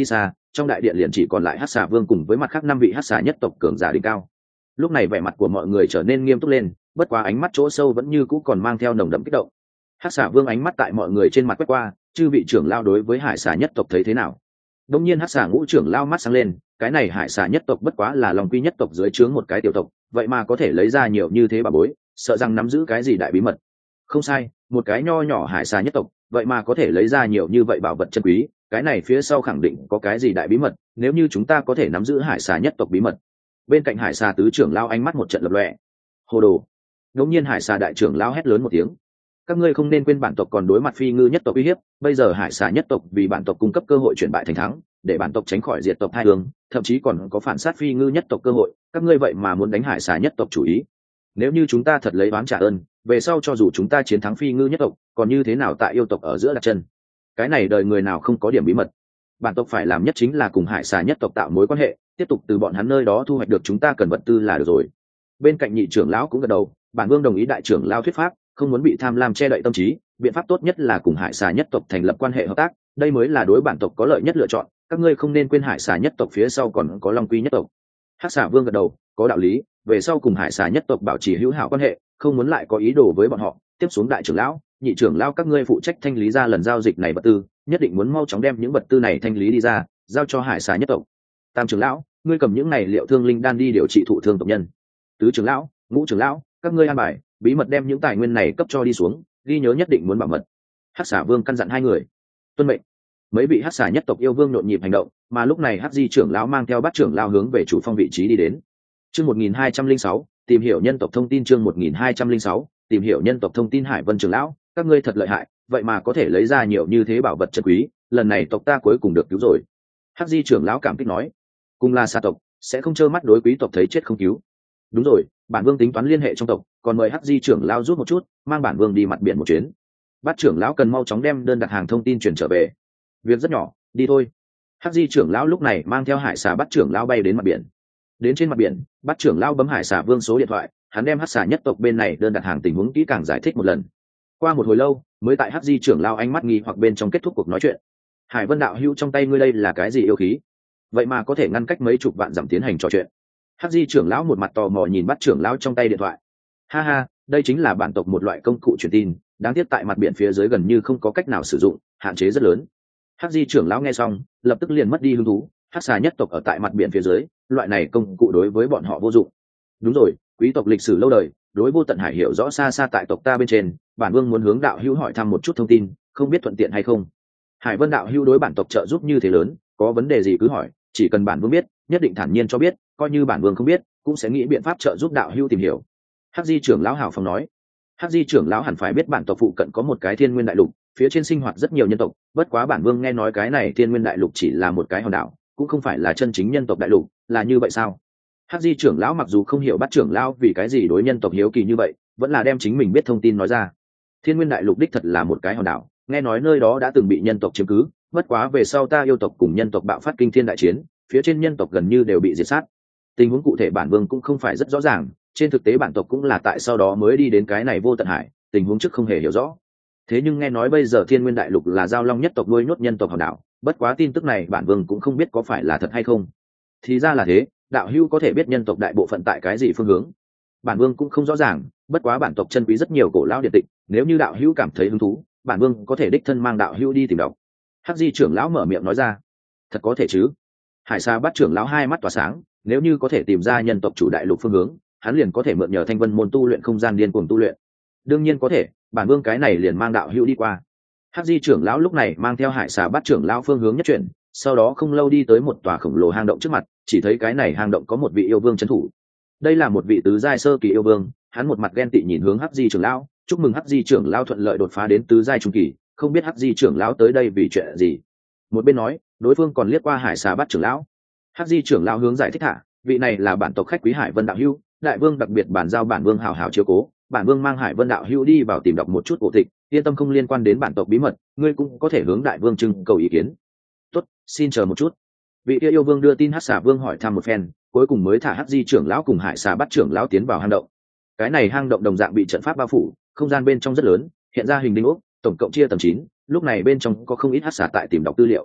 trong đại điện liền chỉ còn lại hắc xà vương cùng với mặt khác năm vị hắc xà nhất tộc cường giả đỉnh cao. Lúc này vẻ mặt của mọi người trở nên nghiêm túc lên, bất quá ánh mắt chỗ sâu vẫn như cũ còn mang theo nồng đậm kích động. Hắc xà vương ánh mắt tại mọi người trên mặt quét qua, chư vị trưởng lao đối với hải xà nhất tộc thấy thế nào? Đông nhiên hắc xà ngũ trưởng lao mắt sáng lên, cái này hải xà nhất tộc bất quá là lòng quy nhất tộc dưới trướng một cái tiểu tộc, vậy mà có thể lấy ra nhiều như thế bà bối, sợ rằng nắm giữ cái gì đại bí mật. Không sai, một cái nho nhỏ hải xà nhất tộc, vậy mà có thể lấy ra nhiều như vậy bảo vật chân quý, cái này phía sau khẳng định có cái gì đại bí mật, nếu như chúng ta có thể nắm giữ hải xà nhất tộc bí mật. Bên cạnh hải xà tứ trưởng lao ánh mắt một trận lập lòe. Hồ đồ. Đống nhiên hải xà đại trưởng lao hét lớn một tiếng. Các ngươi không nên quên bản tộc còn đối mặt phi ngư nhất tộc uy hiếp, bây giờ hải xà nhất tộc vì bản tộc cung cấp cơ hội chuyển bại thành thắng, để bản tộc tránh khỏi diệt tộc hai hướng, thậm chí còn có phản sát phi ngư nhất tộc cơ hội, các ngươi vậy mà muốn đánh hải xà nhất tộc chủ ý. Nếu như chúng ta thật lấy oán trả ơn, về sau cho dù chúng ta chiến thắng phi ngư nhất tộc, còn như thế nào tại yêu tộc ở giữa đặt chân? Cái này đời người nào không có điểm bí mật. Bản tộc phải làm nhất chính là cùng hải xà nhất tộc tạo mối quan hệ, tiếp tục từ bọn hắn nơi đó thu hoạch được chúng ta cần vật tư là được rồi. Bên cạnh nhị trưởng lão cũng gật đầu, bản vương đồng ý đại trưởng lão thuyết pháp, không muốn bị tham lam che đậy tâm trí, biện pháp tốt nhất là cùng hải xà nhất tộc thành lập quan hệ hợp tác, đây mới là đối bản tộc có lợi nhất lựa chọn, các ngươi không nên quên hải xà nhất tộc phía sau còn có long quy nhất tộc. Hắc xà vương gật đầu, có đạo lý, về sau cùng hải xà nhất tộc bảo trì hữu hảo quan hệ, không muốn lại có ý đồ với bọn họ. Tiếp xuống đại trưởng lão, nhị trưởng lão các ngươi phụ trách thanh lý ra lần giao dịch này vật tư, nhất định muốn mau chóng đem những vật tư này thanh lý đi ra, giao cho hải xà nhất tộc. Tam trưởng lão, ngươi cầm những này liệu thương linh đan đi điều trị thụ thương tộc nhân. Tứ trưởng lão, ngũ trưởng lão, các ngươi an bài bí mật đem những tài nguyên này cấp cho đi xuống, ghi nhớ nhất định muốn bảo mật. Hắc xà vương căn dặn hai người. Tuân mệnh. Mấy vị hắc xà nhất tộc yêu vương nhộn nhịp hành động, mà lúc này hắc di trưởng lão mang theo bát trưởng lão hướng về chủ phong vị trí đi đến. Chương một nghìn hai trăm linh sáu, tìm hiểu nhân tộc thông tin. Chương một nghìn hai trăm linh sáu, tìm hiểu nhân tộc thông tin. Hải Vân trưởng lão, các ngươi thật lợi hại, vậy mà có thể lấy ra nhiều như thế bảo vật chân quý, lần này tộc ta cuối cùng được cứu rồi. Hắc di trưởng lão cảm kích nói. Cùng là xa tộc, sẽ không trơ mắt đối quý tộc thấy chết không cứu. Đúng rồi, bản vương tính toán liên hệ trong tộc, còn mời hắc di trưởng lão rút một chút, mang bản vương đi mặt biển một chuyến. Bát trưởng lão cần mau chóng đem đơn đặt hàng thông tin chuyển trở về. Việc rất nhỏ, đi thôi. Hắc di trưởng lão lúc này mang theo hải xà bát trưởng lão bay đến mặt biển. Đến trên mặt biển, bát trưởng lão bấm hải xà vương số điện thoại, hắn đem hắc xà nhất tộc bên này đơn đặt hàng tình huống kỹ càng giải thích một lần. Qua một hồi lâu, mới tại hắc di trưởng lão ánh mắt nghi hoặc bên trong kết thúc cuộc nói chuyện. Hải Vân đạo hữu, trong tay ngươi đây là cái gì yêu khí? Vậy mà có thể ngăn cách mấy chục vạn dặm tiến hành trò chuyện. Hắc di trưởng lão một mặt tò mò nhìn bát trưởng lão trong tay điện thoại. Ha ha, đây chính là bản tộc một loại công cụ truyền tin, đáng tiếc tại mặt biển phía dưới gần như không có cách nào sử dụng, hạn chế rất lớn. Hắc di trưởng lão nghe xong, lập tức liền mất đi hứng thú. Hắc xà nhất tộc ở tại mặt biển phía dưới, loại này công cụ đối với bọn họ vô dụng. Đúng rồi, quý tộc lịch sử lâu đời, đối vô tận hải hiểu rõ xa xa tại tộc ta bên trên, bản vương muốn hướng đạo hữu hỏi thăm một chút thông tin, không biết thuận tiện hay không. Hải Vân đạo hữu đối bản tộc trợ giúp như thế lớn, có vấn đề gì cứ hỏi, chỉ cần bản vương biết, nhất định thản nhiên cho biết, coi như bản vương không biết, cũng sẽ nghĩ biện pháp trợ giúp đạo hữu tìm hiểu. Hắc di trưởng lão hào phóng nói. Hắc di trưởng lão hẳn phải biết bản tộc phụ cận có một cái thiên nguyên đại lục, phía trên sinh hoạt rất nhiều nhân tộc, bất quá bản vương nghe nói cái này thiên nguyên đại lục chỉ là một cái hòn đảo, cũng không phải là chân chính nhân tộc đại lục, là như vậy sao? Hắc di trưởng lão mặc dù không hiểu bắt trưởng lão vì cái gì đối nhân tộc hiếu kỳ như vậy, vẫn là đem chính mình biết thông tin nói ra. Thiên nguyên đại lục đích thật là một cái hòn đảo, nghe nói nơi đó đã từng bị nhân tộc chiếm cứ, bất quá về sau ta yêu tộc cùng nhân tộc bạo phát kinh thiên đại chiến, phía trên nhân tộc gần như đều bị diệt sát. Tình huống cụ thể bản vương cũng không phải rất rõ ràng, trên thực tế bản tộc cũng là tại sau đó mới đi đến cái này vô tận hải, tình huống trước không hề hiểu rõ. Thế nhưng nghe nói bây giờ thiên nguyên đại lục là giao long nhất tộc nuôi nhốt nhân tộc hòn đảo, bất quá tin tức này bản vương cũng không biết có phải là thật hay không. Thì ra là thế, đạo hữu có thể biết nhân tộc đại bộ phận tại cái gì phương hướng? Bản vương cũng không rõ ràng, bất quá bản tộc chân quý rất nhiều cổ lão điện tịch, nếu như đạo hữu cảm thấy hứng thú, bản vương có thể đích thân mang đạo hữu đi tìm đọc. Hắc di trưởng lão mở miệng nói ra. Thật có thể chứ? Hải Sa bắt trưởng lão hai mắt tỏa sáng, nếu như có thể tìm ra nhân tộc chủ đại lục phương hướng, hắn liền có thể mượn nhờ thanh vân môn tu luyện không gian điên cuồng tu luyện. Đương nhiên có thể, bản vương cái này liền mang đạo hữu đi qua. Hắc di trưởng lão lúc này mang theo Hải Sa bắt trưởng lão phương hướng nhất chuyển, sau đó không lâu đi tới một tòa khổng lồ hang động trước mặt, chỉ thấy cái này hang động có một vị yêu vương trấn thủ. Đây là một vị tứ giai sơ kỳ yêu vương, hắn một mặt ghen tị nhìn hướng Hắc di trưởng lão, chúc mừng Hắc di trưởng lão thuận lợi đột phá đến tứ giai trung kỳ, không biết Hắc di trưởng lão tới đây vì chuyện gì. Một bên nói, đối phương còn liếc qua Hải Sa bắt trưởng lão. Hắc di trưởng lão hướng giải thích thả, vị này là bản tộc khách quý Hải Vân đạo hữu, đại vương đặc biệt bản giao bản vương hảo hảo chiếu cố, bản vương mang Hải Vân đạo hữu đi vào tìm đọc một chút cổ tịch, yên tâm không liên quan đến bản tộc bí mật, ngươi cũng có thể hướng đại vương trưng cầu ý kiến. Tốt, xin chờ một chút. Vị kia yêu vương đưa tin Hắc Xà vương hỏi thăm một phen, cuối cùng mới thả Hắc di trưởng lão cùng Hải Xà bắt trưởng lão tiến vào hang động. Cái này hang động đồng dạng bị trận pháp bao phủ, không gian bên trong rất lớn, hiện ra hình đinh ốc, tổng cộng chia tầng chín, lúc này bên trong có không ít Hắc Xà tại tìm đọc tư liệu.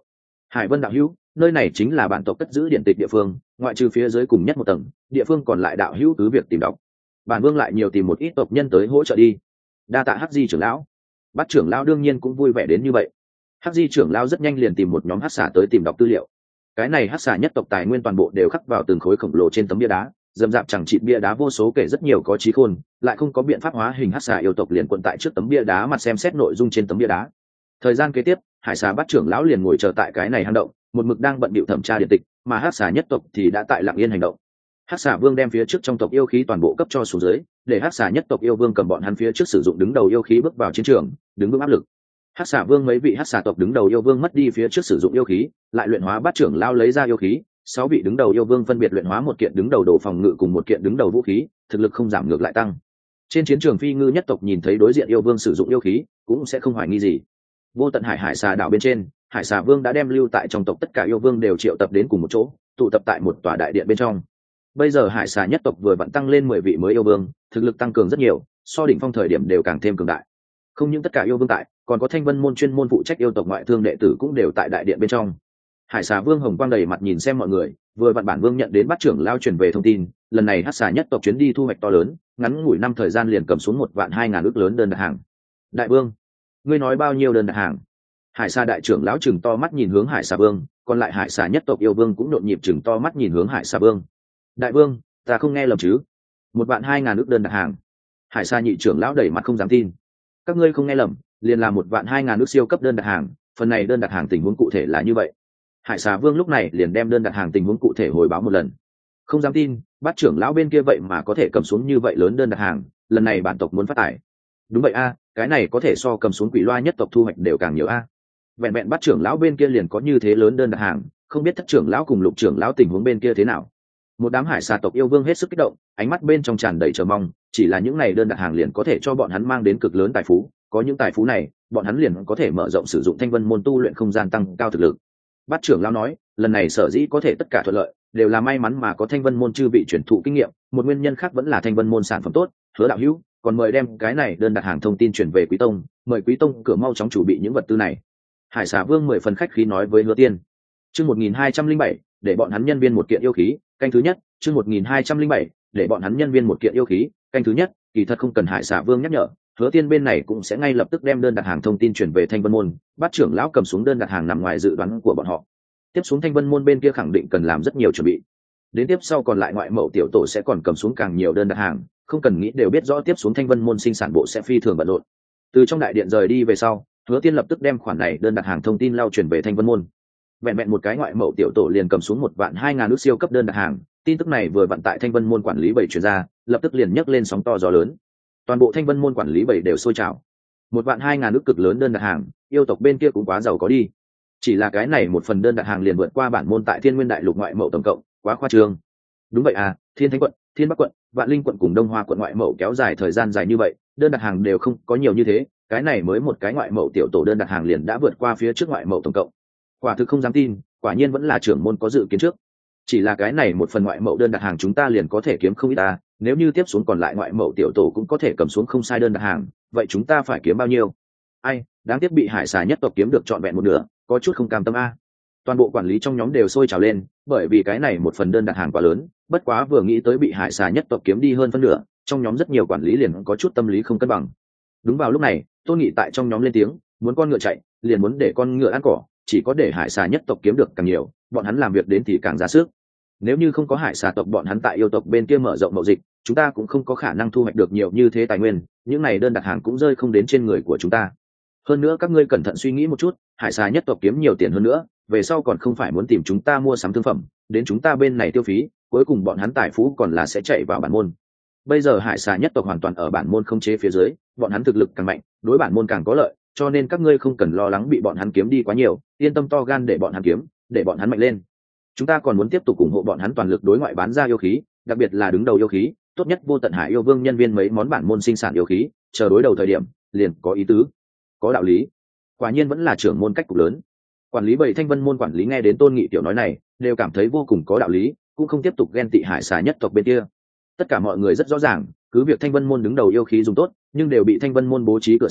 Hải Vân đạo hữu, nơi này chính là bản tộc cất giữ điện tịch địa phương, ngoại trừ phía dưới cùng nhất một tầng, địa phương còn lại đạo hữu cứ việc tìm đọc. Bản vương lại nhiều tìm một ít tộc nhân tới hỗ trợ đi. Đa tạ Hắc Di trưởng lão. Bát trưởng lão đương nhiên cũng vui vẻ đến như vậy. Hắc Di trưởng lão rất nhanh liền tìm một nhóm hắc xà tới tìm đọc tư liệu. Cái này hắc xà nhất tộc tài nguyên toàn bộ đều khắc vào từng khối khổng lồ trên tấm bia đá, dầm dạp chẳng chịt bia đá vô số kể rất nhiều có trí khôn, lại không có biện pháp hóa hình hắc xà yêu tộc liền quận tại trước tấm bia đá mặt xem xét nội dung trên tấm bia đá. Thời gian kế tiếp, hải xà bát trưởng lão liền ngồi chờ tại cái này hang động, một mực đang bận bịu thẩm tra điện tịch, mà hắc xà nhất tộc thì đã tại lặng yên hành động. Hắc xà vương đem phía trước trong tộc yêu khí toàn bộ cấp cho xuống dưới, để hắc xà nhất tộc yêu vương cầm bọn hắn phía trước sử dụng đứng đầu yêu khí bước vào chiến trường, đứng vững áp lực. Hắc xà vương mấy vị hắc xà tộc đứng đầu yêu vương mất đi phía trước sử dụng yêu khí, lại luyện hóa bát trưởng lão lấy ra yêu khí, sáu vị đứng đầu yêu vương phân biệt luyện hóa một kiện đứng đầu đồ phòng ngự cùng một kiện đứng đầu vũ khí, thực lực không giảm ngược lại tăng. Trên chiến trường phi ngư nhất tộc nhìn thấy đối diện yêu vương sử dụng yêu khí, cũng sẽ không hoài nghi gì. Vô tận hải hải xà đảo bên trên, hải xà vương đã đem lưu tại trong tộc tất cả yêu vương đều triệu tập đến cùng một chỗ, tụ tập tại một tòa đại điện bên trong. Bây giờ hải xà nhất tộc vừa vặn tăng lên mười vị mới yêu vương, thực lực tăng cường rất nhiều, so đỉnh phong thời điểm đều càng thêm cường đại. Không những tất cả yêu vương tại, còn có thanh vân môn chuyên môn phụ trách yêu tộc ngoại thương đệ tử cũng đều tại đại điện bên trong. Hải xà vương hồng quang đầy mặt nhìn xem mọi người, vừa vặn bản vương nhận đến bát trưởng lao truyền về thông tin, lần này hắc xà nhất tộc chuyến đi thu hoạch to lớn, ngắn ngủi năm thời gian liền cầm xuống một vạn hai ngàn ước lớn đơn đặt hàng. Đại vương, ngươi nói bao nhiêu đơn đặt hàng? Hải xà đại trưởng lão chừng to mắt nhìn hướng hải xà vương, còn lại hải xà nhất tộc yêu vương cũng nhộn nhịp chừng to mắt nhìn hướng hải xà vương. Đại vương, ta không nghe lầm chứ? Một vạn hai ngàn ước đơn đặt hàng? Hải xà nhị trưởng lão đẩy mặt không dám tin. Các ngươi không nghe lầm, liền là một vạn hai ngàn ước siêu cấp đơn đặt hàng, phần này đơn đặt hàng tình huống cụ thể là như vậy. Hải xà vương lúc này liền đem đơn đặt hàng tình huống cụ thể hồi báo một lần. Không dám tin, bát trưởng lão bên kia vậy mà có thể cầm xuống như vậy lớn đơn đặt hàng, lần này bản tộc muốn phát tải. Đúng vậy a, cái này có thể so cầm xuống quỷ loa nhất tộc thu hoạch đều càng nhiều a. Vẹn vẹn bát trưởng lão bên kia liền có như thế lớn đơn đặt hàng, không biết thất trưởng lão cùng lục trưởng lão tình huống bên kia thế nào. Một đám hải xà tộc yêu vương hết sức kích động, ánh mắt bên trong tràn đầy chờ mong, chỉ là những này đơn đặt hàng liền có thể cho bọn hắn mang đến cực lớn tài phú, có những tài phú này, bọn hắn liền có thể mở rộng sử dụng thanh vân môn tu luyện không gian tăng cao thực lực. Bát trưởng lão nói, lần này sở dĩ có thể tất cả thuận lợi, đều là may mắn mà có thanh vân môn chư vị truyền thụ kinh nghiệm, một nguyên nhân khác vẫn là thanh vân môn sản phẩm tốt. Hứa đạo hữu, còn mời đem cái này đơn đặt hàng thông tin chuyển về quý tông, mời quý tông cửa mau chóng chủ bị những vật tư này. Hải xà vương mười phần khách khí nói với Hứa Tiên. Chương một nghìn hai trăm linh bảy, để bọn hắn nhân viên một kiện yêu khí, canh thứ nhất. Chương một nghìn hai trăm linh bảy, để bọn hắn nhân viên một kiện yêu khí, canh thứ nhất. Kỳ thật không cần Hải xà vương nhắc nhở, Hứa Tiên bên này cũng sẽ ngay lập tức đem đơn đặt hàng thông tin chuyển về thanh vân môn. Bát trưởng lão cầm xuống đơn đặt hàng nằm ngoài dự đoán của bọn họ. Tiếp xuống thanh vân môn bên kia khẳng định cần làm rất nhiều chuẩn bị. Đến tiếp sau còn lại ngoại mậu tiểu tổ sẽ còn cầm xuống càng nhiều đơn đặt hàng, không cần nghĩ đều biết rõ tiếp xuống thanh vân môn sinh sản bộ sẽ phi thường bận rộn. Từ trong đại điện rời đi về sau, Hứa Tiên lập tức đem khoản này đơn đặt hàng thông tin lao chuyển về thanh vân môn. Vẹn vẹn một cái ngoại mậu tiểu tổ liền cầm xuống một vạn hai ngàn ước siêu cấp đơn đặt hàng, tin tức này vừa vận tại thanh vân môn quản lý bảy truyền ra, lập tức liền nhấc lên sóng to gió lớn. Toàn bộ thanh vân môn quản lý bảy đều sôi trào. Một vạn hai ngàn ước cực lớn đơn đặt hàng, yêu tộc bên kia cũng quá giàu có đi. Chỉ là cái này một phần đơn đặt hàng liền vượt qua bản môn tại Thiên Nguyên Đại Lục ngoại mậu tổng cộng, quá khoa trương. Đúng vậy à, Thiên Thánh quận, Thiên Bắc quận, Vạn Linh quận cùng Đông Hoa quận ngoại mậu kéo dài thời gian dài như vậy, đơn đặt hàng đều không có nhiều như thế, cái này mới một cái ngoại mậu tiểu tổ đơn đặt hàng liền đã vượt qua phía trước ngoại mậu tổng cộng. Quả thực không dám tin, quả nhiên vẫn là trưởng môn có dự kiến trước. Chỉ là cái này một phần ngoại mậu đơn đặt hàng chúng ta liền có thể kiếm không ít ta, nếu như tiếp xuống còn lại ngoại mậu tiểu tổ cũng có thể cầm xuống không sai đơn đặt hàng, vậy chúng ta phải kiếm bao nhiêu? Ai, đáng tiếc bị hải xà nhất tộc kiếm được trọn vẹn một nửa, có chút không cam tâm a. Toàn bộ quản lý trong nhóm đều sôi trào lên, bởi vì cái này một phần đơn đặt hàng quá lớn, bất quá vừa nghĩ tới bị hải xà nhất tộc kiếm đi hơn phân nửa, trong nhóm rất nhiều quản lý liền có chút tâm lý không cân bằng. Đúng vào lúc này, Tôn Nghị tại trong nhóm lên tiếng, muốn con ngựa chạy, liền muốn để con ngựa ăn cỏ, chỉ có để hải xà nhất tộc kiếm được càng nhiều, bọn hắn làm việc đến thì càng ra sức. Nếu như không có hải xà tộc bọn hắn tại yêu tộc bên kia mở rộng mậu dịch, chúng ta cũng không có khả năng thu hoạch được nhiều như thế tài nguyên, những này đơn đặt hàng cũng rơi không đến trên người của chúng ta. Hơn nữa các ngươi cẩn thận suy nghĩ một chút, hải xà nhất tộc kiếm nhiều tiền hơn nữa, về sau còn không phải muốn tìm chúng ta mua sắm thương phẩm, đến chúng ta bên này tiêu phí, cuối cùng bọn hắn tài phú còn là sẽ chạy vào bản môn. Bây giờ hải xà nhất tộc hoàn toàn ở bản môn không chế phía dưới, bọn hắn thực lực càng mạnh, đối bản môn càng có lợi, cho nên các ngươi không cần lo lắng bị bọn hắn kiếm đi quá nhiều, yên tâm to gan để bọn hắn kiếm, để bọn hắn mạnh lên. Chúng ta còn muốn tiếp tục ủng hộ bọn hắn toàn lực đối ngoại bán ra yêu khí, đặc biệt là đứng đầu yêu khí, tốt nhất vô tận hải yêu vương nhân viên mấy món bản môn sinh sản yêu khí, chờ đối đầu thời điểm, liền có ý tứ, có đạo lý. Quả nhiên vẫn là trưởng môn cách cục lớn. Quản lý bảy thanh vân môn quản lý nghe đến Tôn Nghị tiểu nói này, đều cảm thấy vô cùng có đạo lý, cũng không tiếp tục ghen tị hải xà nhất tộc bên kia. Tất cả mọi người rất rõ ràng, cứ việc thanh vân môn đứng đầu yêu khí dùng tốt, nhưng đều bị thanh vân môn bố trí cửa sau,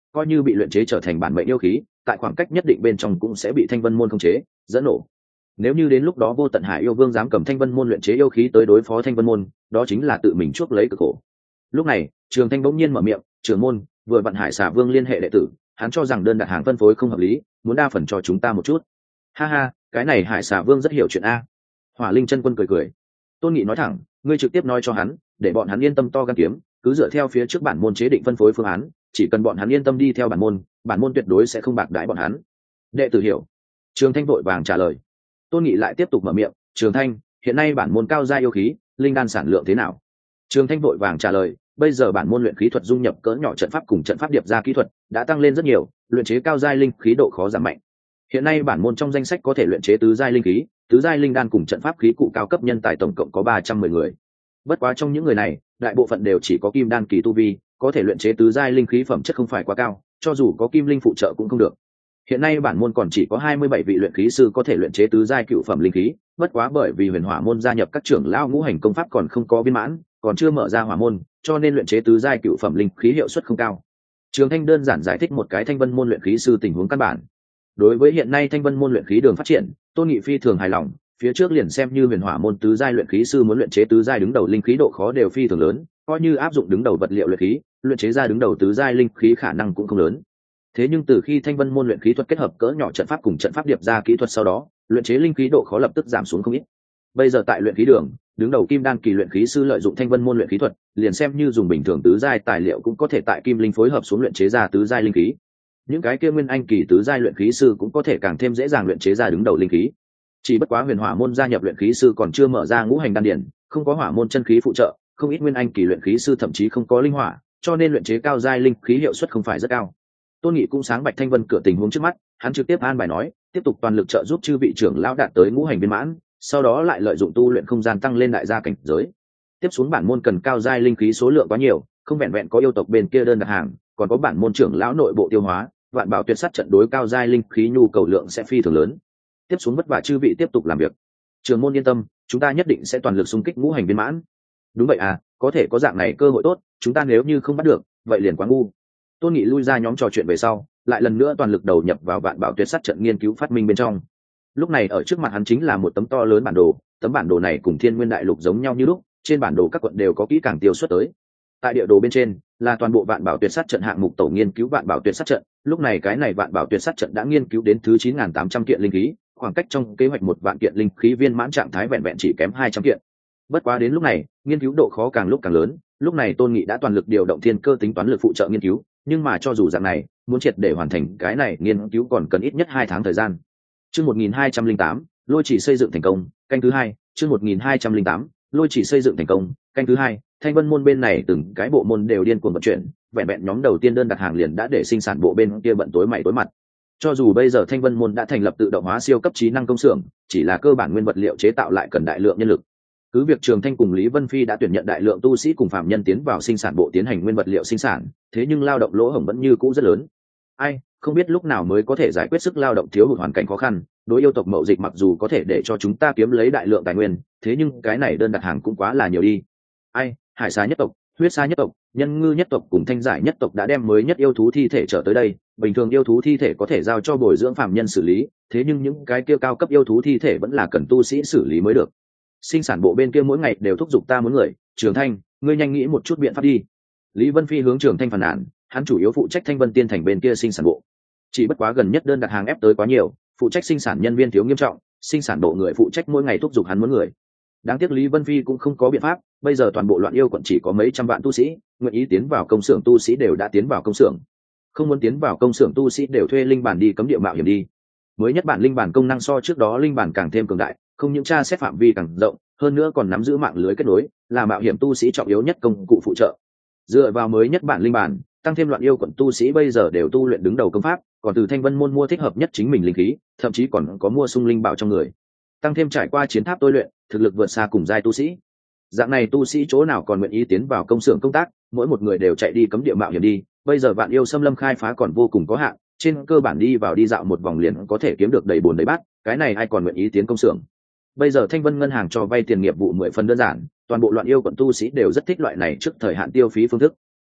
coi như bị luyện chế trở thành bản mệnh yêu khí, tại khoảng cách nhất định bên trong cũng sẽ bị thanh vân môn khống chế dẫn nổ. Nếu như đến lúc đó vô tận hải yêu vương dám cầm thanh vân môn luyện chế yêu khí tới đối phó thanh vân môn, đó chính là tự mình chuốc lấy cực khổ. Lúc này Trường Thanh bỗng nhiên mở miệng, trưởng môn, vừa vặn Hải Xà Vương liên hệ đệ tử, hắn cho rằng đơn đặt hàng phân phối không hợp lý, muốn đa phần cho chúng ta một chút. Ha ha, cái này Hải Xà Vương rất hiểu chuyện a. Hỏa Linh chân quân cười cười. Tôn Nghị nói thẳng, ngươi trực tiếp nói cho hắn, để bọn hắn yên tâm to gan kiếm, cứ dựa theo phía trước bản môn chế định phân phối phương án, chỉ cần bọn hắn yên tâm đi theo bản môn, bản môn tuyệt đối sẽ không bạc đãi bọn hắn. Đệ tử hiểu. Trường Thanh vội vàng trả lời. Tôn Nghị lại tiếp tục mở miệng, Trường Thanh, hiện nay bản môn cao gia yêu khí, linh đan sản lượng thế nào? Trường Thanh vội vàng trả lời, bây giờ bản môn luyện khí thuật dung nhập cỡ nhỏ trận pháp cùng trận pháp điệp ra kỹ thuật đã tăng lên rất nhiều, luyện chế cao giai linh khí độ khó giảm mạnh. Hiện nay bản môn trong danh sách có thể luyện chế tứ giai linh khí, tứ giai linh đan cùng trận pháp khí cụ cao cấp nhân tài tổng cộng có ba trăm mười người. Bất quá trong những người này, đại bộ phận đều chỉ có kim đan kỳ tu vi, có thể luyện chế tứ giai linh khí phẩm chất không phải quá cao, cho dù có kim linh phụ trợ cũng không được. Hiện nay bản môn còn chỉ có hai mươi bảy vị luyện khí sư có thể luyện chế tứ giai cựu phẩm linh khí, bất quá bởi vì Huyền Hỏa môn gia nhập các trưởng lão ngũ hành công pháp còn không có viên mãn, còn chưa mở ra hỏa môn, cho nên luyện chế tứ giai cựu phẩm linh khí hiệu suất không cao. Trường Thanh đơn giản giải thích một cái Thanh Vân môn luyện khí sư tình huống căn bản. Đối với hiện nay Thanh Vân môn luyện khí đường phát triển, Tôn Nghị phi thường hài lòng, phía trước liền xem như Huyền Hỏa môn tứ giai luyện khí sư muốn luyện chế tứ giai đứng đầu linh khí độ khó đều phi thường lớn, coi như áp dụng đứng đầu vật liệu luyện khí, luyện chế ra đứng đầu tứ giai linh khí khả năng cũng không lớn. Thế nhưng từ khi Thanh Vân môn luyện khí thuật kết hợp cỡ nhỏ trận pháp cùng trận pháp điệp ra kỹ thuật sau đó, luyện chế linh khí độ khó lập tức giảm xuống không ít. Bây giờ tại luyện khí đường, đứng đầu kim đan kỳ luyện khí sư lợi dụng Thanh Vân môn luyện khí thuật, liền xem như dùng bình thường tứ giai tài liệu cũng có thể tại kim linh phối hợp xuống luyện chế ra tứ giai linh khí. Những cái kia nguyên anh kỳ tứ giai luyện khí sư cũng có thể càng thêm dễ dàng luyện chế ra đứng đầu linh khí. Chỉ bất quá Huyền Hỏa môn gia nhập luyện khí sư còn chưa mở ra ngũ hành đan điển, không có hỏa môn chân khí phụ trợ, không ít nguyên anh kỳ luyện khí sư thậm chí không có linh hỏa, cho nên luyện chế cao giai linh khí hiệu suất không phải rất cao. Tôn Nghị cũng sáng bạch Thanh Vân cửa tình huống trước mắt, hắn trực tiếp an bài nói, tiếp tục toàn lực trợ giúp chư vị trưởng lão đạt tới ngũ hành viên mãn, sau đó lại lợi dụng tu luyện không gian tăng lên đại gia cảnh giới. Tiếp xuống bản môn cần cao giai linh khí số lượng quá nhiều, không vẹn vẹn có yêu tộc bên kia đơn đặt hàng, còn có bản môn trưởng lão nội bộ tiêu hóa, vạn bảo tuyệt sát trận đối cao giai linh khí nhu cầu lượng sẽ phi thường lớn. Tiếp xuống vất vả chư vị tiếp tục làm việc. Trường môn yên tâm, chúng ta nhất định sẽ toàn lực xung kích ngũ hành viên mãn. Đúng vậy à, có thể có dạng này cơ hội tốt, chúng ta nếu như không bắt được, vậy liền quá ngu. Tôn Nghị lui ra nhóm trò chuyện về sau, lại lần nữa toàn lực đầu nhập vào vạn bảo tuyệt sát trận nghiên cứu phát minh bên trong. Lúc này ở trước mặt hắn chính là một tấm to lớn bản đồ, tấm bản đồ này cùng Thiên Nguyên Đại Lục giống nhau như lúc, trên bản đồ các quận đều có kỹ càng tiêu xuất tới. Tại địa đồ bên trên là toàn bộ vạn bảo tuyệt sát trận hạng mục tổ nghiên cứu vạn bảo tuyệt sát trận, lúc này cái này vạn bảo tuyệt sát trận đã nghiên cứu đến thứ chín nghìn tám trăm kiện linh khí, khoảng cách trong kế hoạch một vạn kiện linh khí viên mãn trạng thái vẹn vẹn chỉ kém hai trăm kiện. Bất quá đến lúc này, nghiên cứu độ khó càng lúc càng lớn, lúc này Tôn Nghị đã toàn lực điều động thiên cơ tính toán lực phụ trợ nghiên cứu, nhưng mà cho dù dạng này, muốn triệt để hoàn thành cái này nghiên cứu còn cần ít nhất hai tháng thời gian. Chương một nghìn hai trăm lẻ tám, lôi chỉ xây dựng thành công, canh thứ hai, chương một nghìn hai trăm lẻ tám, lôi chỉ xây dựng thành công, canh thứ hai, Thanh Vân môn bên này từng cái bộ môn đều điên cuồng vận chuyển, vẹn vẹn nhóm đầu tiên đơn đặt hàng liền đã để sinh sản bộ bên kia bận tối mày tối mặt. Cho dù bây giờ Thanh Vân môn đã thành lập tự động hóa siêu cấp trí năng công xưởng, chỉ là cơ bản nguyên vật liệu chế tạo lại cần đại lượng nhân lực. Cứ việc Trường Thanh cùng Lý Vân Phi đã tuyển nhận đại lượng tu sĩ cùng phạm nhân tiến vào sinh sản bộ tiến hành nguyên vật liệu sinh sản, thế nhưng lao động lỗ hổng vẫn như cũ rất lớn. Ai, không biết lúc nào mới có thể giải quyết sức lao động thiếu hụt hoàn cảnh khó khăn, đối yêu tộc mậu dịch mặc dù có thể để cho chúng ta kiếm lấy đại lượng tài nguyên, thế nhưng cái này đơn đặt hàng cũng quá là nhiều đi. Ai, Hải Xà nhất tộc, Huyết Sa nhất tộc, Nhân Ngư nhất tộc cùng Thanh Giải nhất tộc đã đem mới nhất yêu thú thi thể trở tới đây, bình thường yêu thú thi thể có thể giao cho bồi dưỡng phạm nhân xử lý, thế nhưng những cái kia cao cấp yêu thú thi thể vẫn là cần tu sĩ xử lý mới được. Sinh sản bộ bên kia mỗi ngày đều thúc giục ta muốn người, Trường Thanh, ngươi nhanh nghĩ một chút biện pháp đi. Lý Vân Phi hướng Trường Thanh phàn nàn, hắn chủ yếu phụ trách Thanh Vân Tiên Thành bên kia sinh sản bộ. Chỉ bất quá gần nhất đơn đặt hàng ép tới quá nhiều, phụ trách sinh sản nhân viên thiếu nghiêm trọng, sinh sản bộ người phụ trách mỗi ngày thúc giục hắn muốn người. Đáng tiếc Lý Vân Phi cũng không có biện pháp, bây giờ toàn bộ Loạn Yêu quận chỉ có mấy trăm vạn tu sĩ, nguyện ý tiến vào công xưởng tu sĩ đều đã tiến vào công xưởng. Không muốn tiến vào công xưởng tu sĩ đều thuê linh bản đi cấm địa mạo hiểm đi. Mới nhất bản linh bản công năng so trước đó linh bản càng thêm cường đại, không những tra xét phạm vi càng rộng, hơn nữa còn nắm giữ mạng lưới kết nối, là mạo hiểm tu sĩ trọng yếu nhất công cụ phụ trợ. Dựa vào mới nhất bản linh bản, tăng thêm Loạn Yêu quận tu sĩ bây giờ đều tu luyện đứng đầu công pháp, còn từ Thanh Vân môn mua thích hợp nhất chính mình linh khí, thậm chí còn có mua sung linh bảo trong người. Tăng thêm trải qua chiến tháp tôi luyện, thực lực vượt xa cùng giai tu sĩ. Dạng này tu sĩ chỗ nào còn nguyện ý tiến vào công xưởng công tác, mỗi một người đều chạy đi cấm địa mạo hiểm đi, bây giờ Vạn Yêu xâm lâm khai phá còn vô cùng có hạn, trên cơ bản đi vào đi dạo một vòng liền có thể kiếm được đầy bồn đầy bát, cái này ai còn nguyện ý tiến công xưởng. Bây giờ Thanh Vân ngân hàng cho vay tiền nghiệp vụ mười phần đơn giản, toàn bộ Loạn Yêu quận tu sĩ đều rất thích loại này trước thời hạn tiêu phí phương thức.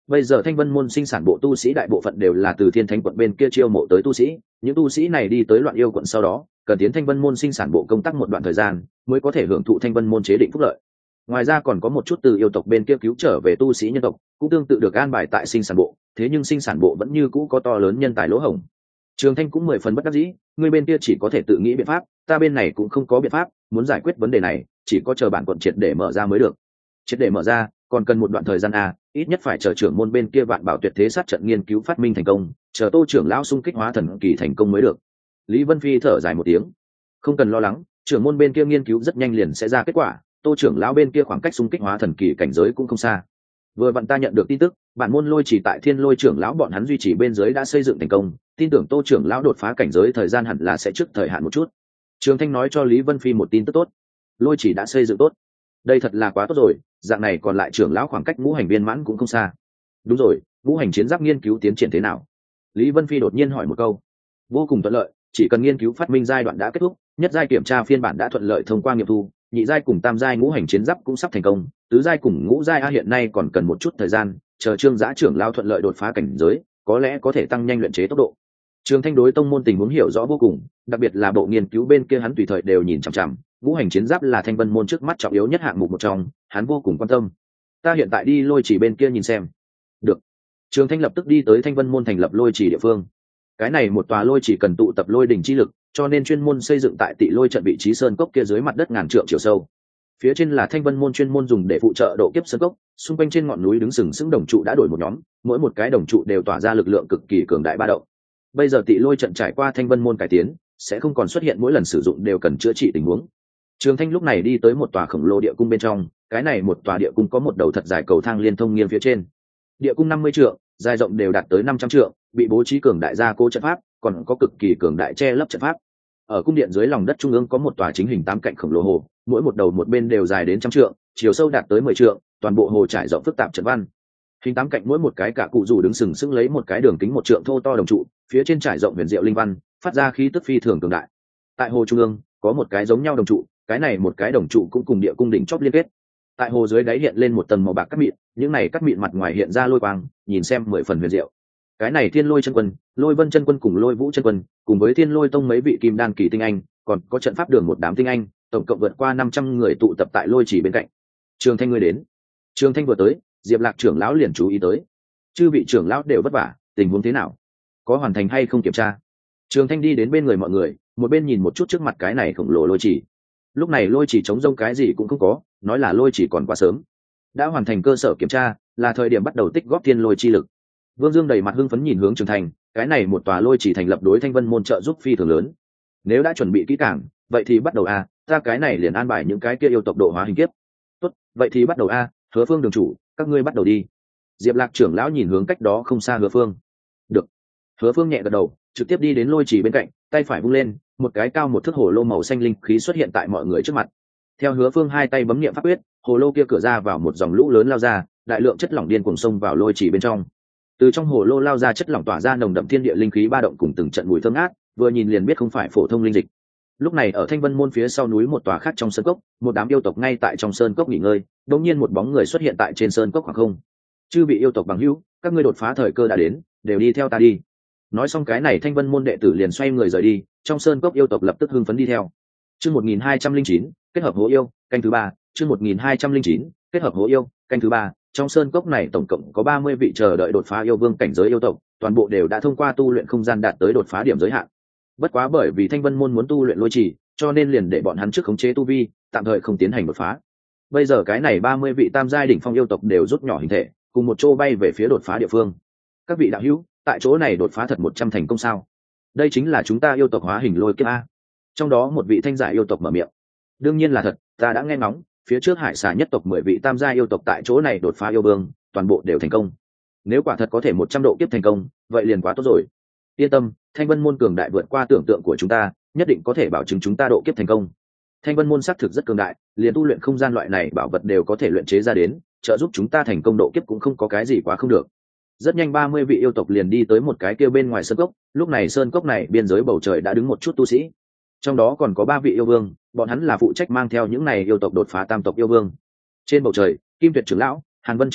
Bây giờ thanh vân môn sinh sản bộ tu sĩ đại bộ phận đều là từ thiên thánh quận bên kia chiêu mộ tới tu sĩ, những tu sĩ này đi tới loạn yêu quận sau đó cần tiến thanh vân môn sinh sản bộ công tác một đoạn thời gian mới có thể hưởng thụ thanh vân môn chế định phúc lợi. Ngoài ra còn có một chút từ yêu tộc bên kia cứu trở về tu sĩ nhân tộc cũng tương tự được an bài tại sinh sản bộ, thế nhưng sinh sản bộ vẫn như cũ có to lớn nhân tài lỗ hổng. Trường Thanh cũng mười phần bất đắc dĩ, người bên kia chỉ có thể tự nghĩ biện pháp, ta bên này cũng không có biện pháp, muốn giải quyết vấn đề này chỉ có chờ bản quận triệt để mở ra mới được. Triệt để mở ra còn cần một đoạn thời gian a, ít nhất phải chờ trưởng môn bên kia vạn bảo tuyệt thế sát trận nghiên cứu phát minh thành công, chờ Tô trưởng lão xung kích hóa thần kỳ thành công mới được. Lý Vân Phi thở dài một tiếng, không cần lo lắng, trưởng môn bên kia nghiên cứu rất nhanh liền sẽ ra kết quả, Tô trưởng lão bên kia khoảng cách xung kích hóa thần kỳ cảnh giới cũng không xa. Vừa vặn ta nhận được tin tức, bản môn lôi chỉ tại Thiên Lôi trưởng lão bọn hắn duy trì bên dưới đã xây dựng thành công, tin tưởng Tô trưởng lão đột phá cảnh giới thời gian hẳn là sẽ trước thời hạn một chút. Trường Thanh nói cho Lý Vân Phi một tin tức tốt, lôi chỉ đã xây dựng tốt, đây thật là quá tốt rồi, dạng này còn lại trưởng lão khoảng cách ngũ hành viên mãn cũng không xa. Đúng rồi, ngũ hành chiến giáp nghiên cứu tiến triển thế nào? Lý Vân Phi đột nhiên hỏi một câu. Vô cùng thuận lợi, chỉ cần nghiên cứu phát minh giai đoạn đã kết thúc, nhất giai kiểm tra phiên bản đã thuận lợi thông qua nghiệm thu, nhị giai cùng tam giai ngũ hành chiến giáp cũng sắp thành công, tứ giai cùng ngũ giai a hiện nay còn cần một chút thời gian, chờ Trương Giá trưởng lão thuận lợi đột phá cảnh giới, có lẽ có thể tăng nhanh luyện chế tốc độ. Trường Thanh đối tông môn tình huống hiểu rõ vô cùng, đặc biệt là bộ nghiên cứu bên kia hắn tùy thời đều nhìn chằm chằm, ngũ hành chiến giáp là thanh vân môn trước mắt trọng yếu nhất hạng mục một trong, hắn vô cùng quan tâm. Ta hiện tại đi lôi chỉ bên kia nhìn xem. Được. Trường Thanh lập tức đi tới thanh vân môn thành lập lôi chỉ địa phương. Cái này một tòa lôi chỉ cần tụ tập lôi đỉnh chi lực, cho nên chuyên môn xây dựng tại Tị Lôi trận vị trí sơn cốc kia dưới mặt đất ngàn trượng chiều sâu. Phía trên là thanh vân môn chuyên môn dùng để phụ trợ độ kiếp sơn cốc, xung quanh trên ngọn núi đứng sừng sững đồng trụ đã đổi một nhóm, mỗi một cái đồng trụ đều tỏa ra lực lượng cực kỳ cường đại ba động. Bây giờ Tị Lôi trận trải qua thanh vân môn cải tiến, sẽ không còn xuất hiện mỗi lần sử dụng đều cần chữa trị tình huống. Trường Thanh lúc này đi tới một tòa khổng lồ địa cung bên trong, cái này một tòa địa cung có một đầu thật dài cầu thang liên thông nghiêng phía trên. Địa cung năm mươi trượng, dài rộng đều đạt tới năm trăm trượng, bị bố trí cường đại gia cố trận pháp, còn có cực kỳ cường đại che lấp trận pháp. Ở cung điện dưới lòng đất trung ương có một tòa chính hình tám cạnh khổng lồ hồ, mỗi một đầu một bên đều dài đến trăm trượng, chiều sâu đạt tới mười trượng, toàn bộ hồ trải rộng phức tạp trận văn. Hình tám cạnh mỗi một cái cả cụ dù đứng sừng sững lấy một cái đường kính một trượng thô to đồng trụ, phía trên trải rộng huyền diệu linh văn, phát ra khí tức phi thường cường đại. Tại hồ trung ương có một cái giống nhau đồng trụ, cái này một cái đồng trụ cũng cùng địa cung đỉnh chóp liên kết. Tại hồ dưới đáy hiện lên một tầng màu bạc cát mịn, những này cát mịn mặt ngoài hiện ra lôi quang, nhìn xem mười phần huyền diệu. Cái này Thiên Lôi chân quân, Lôi Vân chân quân cùng Lôi Vũ chân quân, cùng với Thiên Lôi tông mấy vị kim đan kỳ tinh anh, còn có trận pháp đường một đám tinh anh, tổng cộng vượt qua năm trăm người tụ tập tại lôi chỉ bên cạnh. Trường Thanh ngươi đến. Trường Thanh vừa tới, Diệp Lạc trưởng lão liền chú ý tới. Chư vị trưởng lão đều vất vả, tình huống thế nào? Có hoàn thành hay không kiểm tra? Trường Thanh đi đến bên người mọi người, một bên nhìn một chút trước mặt cái này khổng lồ lôi chỉ. Lúc này lôi chỉ trống rông cái gì cũng không có, nói là lôi chỉ còn quá sớm. Đã hoàn thành cơ sở kiểm tra, là thời điểm bắt đầu tích góp thiên lôi chi lực. Vương Dương đầy mặt hưng phấn nhìn hướng Trường Thanh, cái này một tòa lôi chỉ thành lập đối thanh vân môn trợ giúp phi thường lớn. Nếu đã chuẩn bị kỹ càng, vậy thì bắt đầu a, ta cái này liền an bài những cái kia yêu tộc độ hóa hình kiếp. Tốt, vậy thì bắt đầu a, Hứa Phương đường chủ, các ngươi bắt đầu đi. Diệp Lạc trưởng lão nhìn hướng cách đó không xa Hứa Phương. Được. Hứa Phương nhẹ gật đầu, trực tiếp đi đến lôi chỉ bên cạnh, tay phải vung lên, một cái cao một thước hồ lô màu xanh linh khí xuất hiện tại mọi người trước mặt. Theo Hứa Phương hai tay bấm niệm pháp quyết, hồ lô kia cửa ra vào một dòng lũ lớn lao ra, đại lượng chất lỏng điên cuồng xông vào lôi chỉ bên trong. Từ trong hồ lô lao ra chất lỏng tỏa ra nồng đậm thiên địa linh khí ba động cùng từng trận mùi thơm ngát, vừa nhìn liền biết không phải phổ thông linh dịch. Lúc này ở thanh vân môn phía sau núi một tòa khác trong sơn cốc, một đám yêu tộc ngay tại trong sơn cốc nghỉ ngơi, đột nhiên một bóng người xuất hiện tại trên sơn cốc khoảng không. Chư vị yêu tộc bằng hữu, các ngươi đột phá thời cơ đã đến, đều đi theo ta đi. Nói xong cái này thanh vân môn đệ tử liền xoay người rời đi, trong sơn cốc yêu tộc lập tức hưng phấn đi theo. Chương một nghìn hai trăm linh chín, kết hợp hố yêu, canh thứ ba, chương một nghìn hai trăm linh chín, kết hợp hố yêu, canh thứ ba. Trong sơn cốc này tổng cộng có ba mươi vị chờ đợi đột phá yêu vương cảnh giới yêu tộc, toàn bộ đều đã thông qua tu luyện không gian đạt tới đột phá điểm giới hạn. Bất quá bởi vì thanh vân môn muốn tu luyện lôi trì, cho nên liền để bọn hắn trước khống chế tu vi, tạm thời không tiến hành đột phá. Bây giờ cái này ba mươi vị tam giai đỉnh phong yêu tộc đều rút nhỏ hình thể, cùng một chỗ bay về phía đột phá địa phương. Các vị đạo hữu, tại chỗ này đột phá thật một trăm thành công sao? Đây chính là chúng ta yêu tộc hóa hình lôi kiếp a. Trong đó một vị thanh giải yêu tộc mở miệng. Đương nhiên là thật, ta đã nghe ngóng, phía trước hải xà nhất tộc mười vị tam giai yêu tộc tại chỗ này đột phá yêu vương, toàn bộ đều thành công. Nếu quả thật có thể một trăm độ kiếp thành công, vậy liền quá tốt rồi. Yên tâm, thanh vân môn cường đại vượt qua tưởng tượng của chúng ta, nhất định có thể bảo chứng chúng ta độ kiếp thành công. Thanh vân môn xác thực rất cường đại, liền tu luyện không gian loại này bảo vật đều có thể luyện chế ra đến, trợ giúp chúng ta thành công độ kiếp cũng không có cái gì quá không được. Rất nhanh ba mươi vị yêu tộc liền đi tới một cái kia bên ngoài sơn cốc, lúc này sơn cốc này biên giới bầu trời đã đứng một chút tu sĩ. Trong đó còn có ba vị yêu vương, bọn hắn là phụ trách mang theo những này yêu tộc đột phá tam tộc yêu vương. Trên bầu trời, Kim Tuyệt trưởng lão, Hàn Vân trưởng lão,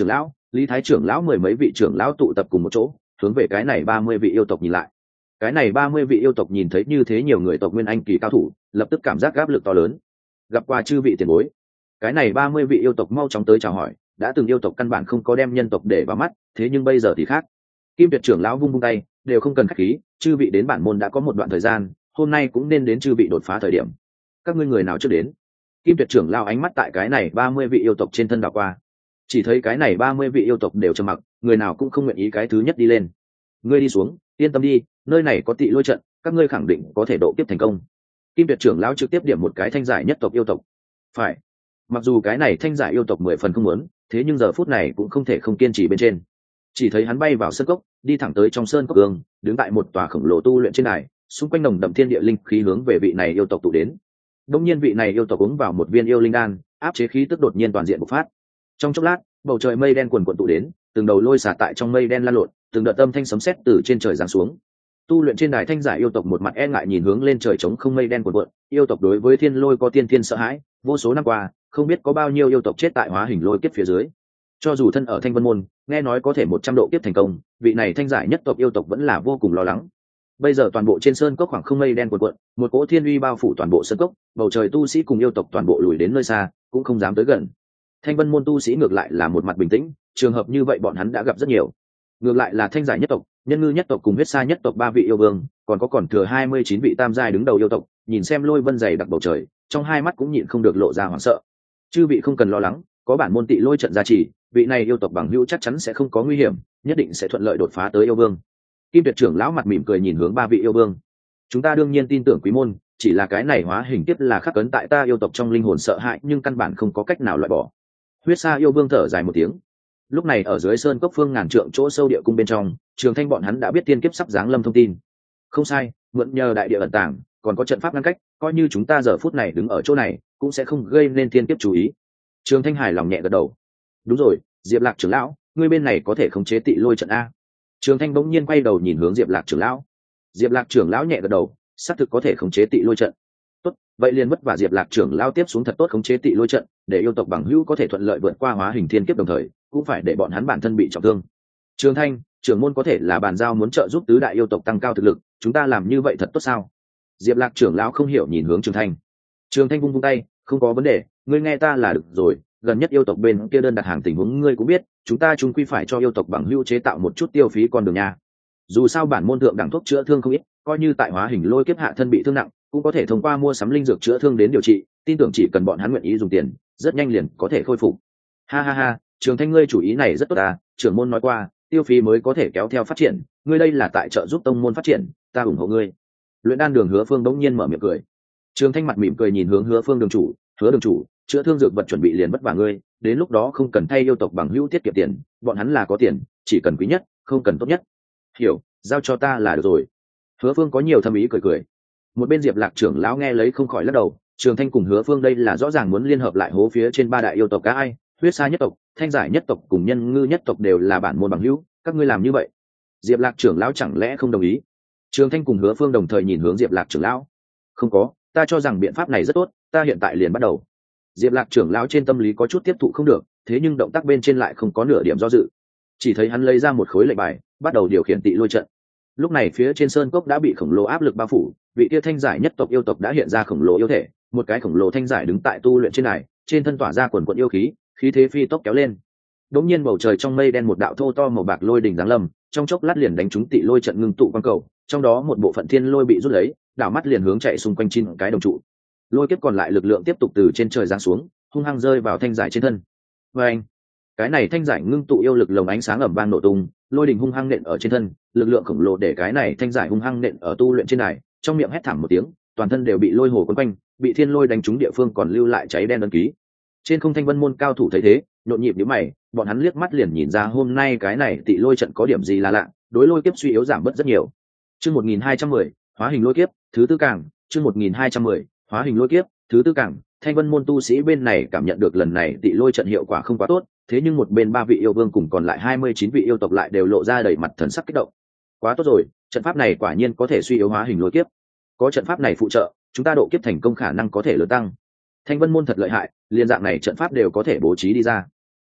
Lý Thái trưởng lão mười mấy vị trưởng lão tụ tập cùng một chỗ, hướng về cái này ba mươi vị yêu tộc nhìn lại. Cái này ba mươi vị yêu tộc nhìn thấy như thế nhiều người tộc nguyên anh kỳ cao thủ, lập tức cảm giác áp lực to lớn. Gặp qua chư vị tiền bối. Cái này ba mươi vị yêu tộc mau chóng tới chào hỏi, đã từng yêu tộc căn bản không có đem nhân tộc để vào mắt, thế nhưng bây giờ thì khác. Kim Tuyệt trưởng lão vung vung tay, đều không cần khách khí, chư vị đến bản môn đã có một đoạn thời gian, hôm nay cũng nên đến chư vị đột phá thời điểm. Các ngươi người nào trước đến? Kim Tuyệt trưởng lão ánh mắt tại cái này ba mươi vị yêu tộc trên thân đảo qua, chỉ thấy cái này ba mươi vị yêu tộc đều trầm mặc, người nào cũng không nguyện ý cái thứ nhất đi lên. Ngươi đi xuống, yên tâm đi, nơi này có tị lôi trận, các ngươi khẳng định có thể độ kiếp thành công. Kim Tuyệt trưởng lão trực tiếp điểm một cái thanh giải nhất tộc yêu tộc. Phải. Mặc dù cái này thanh giải yêu tộc mười phần không muốn, thế nhưng giờ phút này cũng không thể không kiên trì bên trên. Chỉ thấy hắn bay vào sơn cốc, đi thẳng tới trong sơn cốc gương, đứng tại một tòa khổng lồ tu luyện trên đài, xung quanh nồng đậm thiên địa linh khí hướng về vị này yêu tộc tụ đến. Đương nhiên vị này yêu tộc uống vào một viên yêu linh đan, áp chế khí tức đột nhiên toàn diện bộc phát. Trong chốc lát, bầu trời mây đen cuồn cuộn tụ đến, từng đầu lôi xả tại trong mây đen lan lộn, từng đợt âm thanh sấm sét từ trên trời giáng xuống. Tu luyện trên đài thanh giải yêu tộc một mặt e ngại nhìn hướng lên trời trống không mây đen cuồn cuộn, yêu tộc đối với thiên lôi có tiên thiên sợ hãi, vô số năm qua, không biết có bao nhiêu yêu tộc chết tại hóa hình lôi kiếp phía dưới. Cho dù thân ở Thanh Vân môn, nghe nói có thể một trăm độ kiếp thành công, vị này thanh giải nhất tộc yêu tộc vẫn là vô cùng lo lắng. Bây giờ toàn bộ trên sơn cốc khoảng không mây đen cuộn cuộn, một cỗ thiên uy bao phủ toàn bộ sơn cốc, bầu trời tu sĩ cùng yêu tộc toàn bộ lùi đến nơi xa, cũng không dám tới gần. Thanh Vân môn tu sĩ ngược lại là một mặt bình tĩnh, trường hợp như vậy bọn hắn đã gặp rất nhiều. Ngược lại là thanh giải nhất tộc, nhân ngư nhất tộc cùng huyết sa nhất tộc ba vị yêu vương, còn có còn thừa hai mươi chín vị tam giai đứng đầu yêu tộc, nhìn xem lôi vân dày đặc bầu trời, trong hai mắt cũng nhịn không được lộ ra hoảng sợ. Chư vị không cần lo lắng, có bản môn tị lôi trận gia trì, vị này yêu tộc bằng hữu chắc chắn sẽ không có nguy hiểm, nhất định sẽ thuận lợi đột phá tới yêu vương. Kim Tuyệt trưởng lão mặt mỉm cười nhìn hướng ba vị yêu vương. Chúng ta đương nhiên tin tưởng quý môn, chỉ là cái này hóa hình tiếp là khắc cấn tại ta yêu tộc trong linh hồn sợ hãi, nhưng căn bản không có cách nào loại bỏ. Huyết sa yêu vương thở dài một tiếng. Lúc này ở dưới sơn cốc phương ngàn trượng chỗ sâu địa cung bên trong, Trường Thanh bọn hắn đã biết tiên kiếp sắp giáng lâm thông tin. Không sai, mượn nhờ đại địa ẩn tàng, còn có trận pháp ngăn cách, coi như chúng ta giờ phút này đứng ở chỗ này, cũng sẽ không gây nên tiên kiếp chú ý. Trường Thanh hài lòng nhẹ gật đầu. Đúng rồi, Diệp Lạc trưởng lão, ngươi bên này có thể khống chế tị lôi trận a? Trường Thanh bỗng nhiên quay đầu nhìn hướng Diệp Lạc trưởng lão. Diệp Lạc trưởng lão nhẹ gật đầu, xác thực có thể khống chế tị lôi trận. Tốt, vậy liền vất vả Diệp Lạc trưởng lão tiếp xuống thật tốt khống chế tị lôi trận, để yêu tộc bằng hữu có thể thuận lợi vượt qua hóa hình thiên kiếp, đồng thời cũng phải để bọn hắn bản thân bị trọng thương. Trường Thanh, trưởng môn có thể là bàn giao muốn trợ giúp tứ đại yêu tộc tăng cao thực lực, chúng ta làm như vậy thật tốt sao? Diệp Lạc trưởng lão không hiểu nhìn hướng Trường Thanh. Trường Thanh vung vung tay, không có vấn đề, ngươi nghe ta là được rồi, gần nhất yêu tộc bên kia đơn đặt hàng tình huống ngươi cũng biết, chúng ta chung quy phải cho yêu tộc bằng hữu chế tạo một chút tiêu phí con đường nha. Dù sao bản môn thượng đẳng thuốc chữa thương không ít, coi như tại hóa hình lôi kiếp hạ thân bị thương nặng, cũng có thể thông qua mua sắm linh dược chữa thương đến điều trị, tin tưởng chỉ cần bọn hắn nguyện ý dùng tiền, rất nhanh liền có thể khôi phục. Ha ha ha, Trường Thanh ngươi chủ ý này rất tốt à, trưởng môn nói qua, tiêu phí mới có thể kéo theo phát triển, ngươi đây là tại trợ giúp tông môn phát triển, ta ủng hộ ngươi. Luyện Đan Đường Hứa Phương bỗng nhiên mở miệng cười. Trường Thanh mặt mỉm cười nhìn hướng Hứa Phương đường chủ, Hứa đường chủ, chữa thương dược vật chuẩn bị liền vất vả ngươi, đến lúc đó không cần thay yêu tộc bằng hữu tiết kiệm tiền, bọn hắn là có tiền, chỉ cần quý nhất, không cần tốt nhất. Hiểu, giao cho ta là được rồi. Hứa Phương có nhiều thâm ý cười cười. Một bên Diệp Lạc trưởng lão nghe lấy không khỏi lắc đầu, Trường Thanh cùng Hứa Phương đây là rõ ràng muốn liên hợp lại hố phía trên ba đại yêu tộc, cả ai, huyết sa nhất tộc, thanh giải nhất tộc cùng nhân ngư nhất tộc đều là bản môn bằng hữu, các ngươi làm như vậy. Diệp Lạc trưởng lão chẳng lẽ không đồng ý? Trường Thanh cùng Hứa Phương đồng thời nhìn hướng Diệp Lạc trưởng lão. Không có, ta cho rằng biện pháp này rất tốt, ta hiện tại liền bắt đầu. Diệp Lạc trưởng lão trên tâm lý có chút tiếp thụ không được, thế nhưng động tác bên trên lại không có nửa điểm do dự. Chỉ thấy hắn lấy ra một khối lệnh bài, bắt đầu điều khiển tị lôi trận. Lúc này phía trên sơn cốc đã bị khổng lồ áp lực bao phủ, vị kia thanh giải nhất tộc yêu tộc đã hiện ra khổng lồ yêu thể, một cái khổng lồ thanh giải đứng tại tu luyện trên này, trên thân tỏa ra quần quần yêu khí, khí thế phi tốc kéo lên. Đống nhiên bầu trời trong mây đen một đạo thô to màu bạc lôi đỉnh giáng lâm, trong chốc lát liền đánh trúng tị lôi trận ngưng tụ quang cầu, trong đó một bộ phận thiên lôi bị rút lấy, đảo mắt liền hướng chạy xung quanh chín cái đồng trụ. Lôi kiếp còn lại lực lượng tiếp tục từ trên trời giáng xuống, hung hăng rơi vào thanh giải trên thân. Và anh, cái này thanh giải ngưng tụ yêu lực lồng ánh sáng ầm vang nổ tung, lôi đình hung hăng nện ở trên thân, lực lượng khổng lồ để cái này thanh giải hung hăng nện ở tu luyện trên này, trong miệng hét thảm một tiếng, toàn thân đều bị lôi hồ quấn quanh, bị thiên lôi đánh trúng địa phương còn lưu lại cháy đen ấn ký. Trên không Thanh Vân môn cao thủ thấy thế, nhộn nhịp nhíu mày, bọn hắn liếc mắt liền nhìn ra hôm nay cái này tị lôi trận có điểm gì là lạ, đối lôi kiếp suy yếu giảm bớt rất nhiều. Chương một nghìn hai trăm mười, hóa hình lôi kiếp, thứ tư cảng, chương một nghìn hai trăm mười, hóa hình lôi kiếp, thứ tư cảng. Thanh Vân môn tu sĩ bên này cảm nhận được lần này tị lôi trận hiệu quả không quá tốt, thế nhưng một bên ba vị yêu vương cùng còn lại hai mươi chín vị yêu tộc lại đều lộ ra đầy mặt thần sắc kích động. Quá tốt rồi, trận pháp này quả nhiên có thể suy yếu hóa hình lôi kiếp. Có trận pháp này phụ trợ, chúng ta độ kiếp thành công khả năng có thể lớn tăng. Thanh Vân môn thật lợi hại, liên dạng này trận pháp đều có thể bố trí đi ra.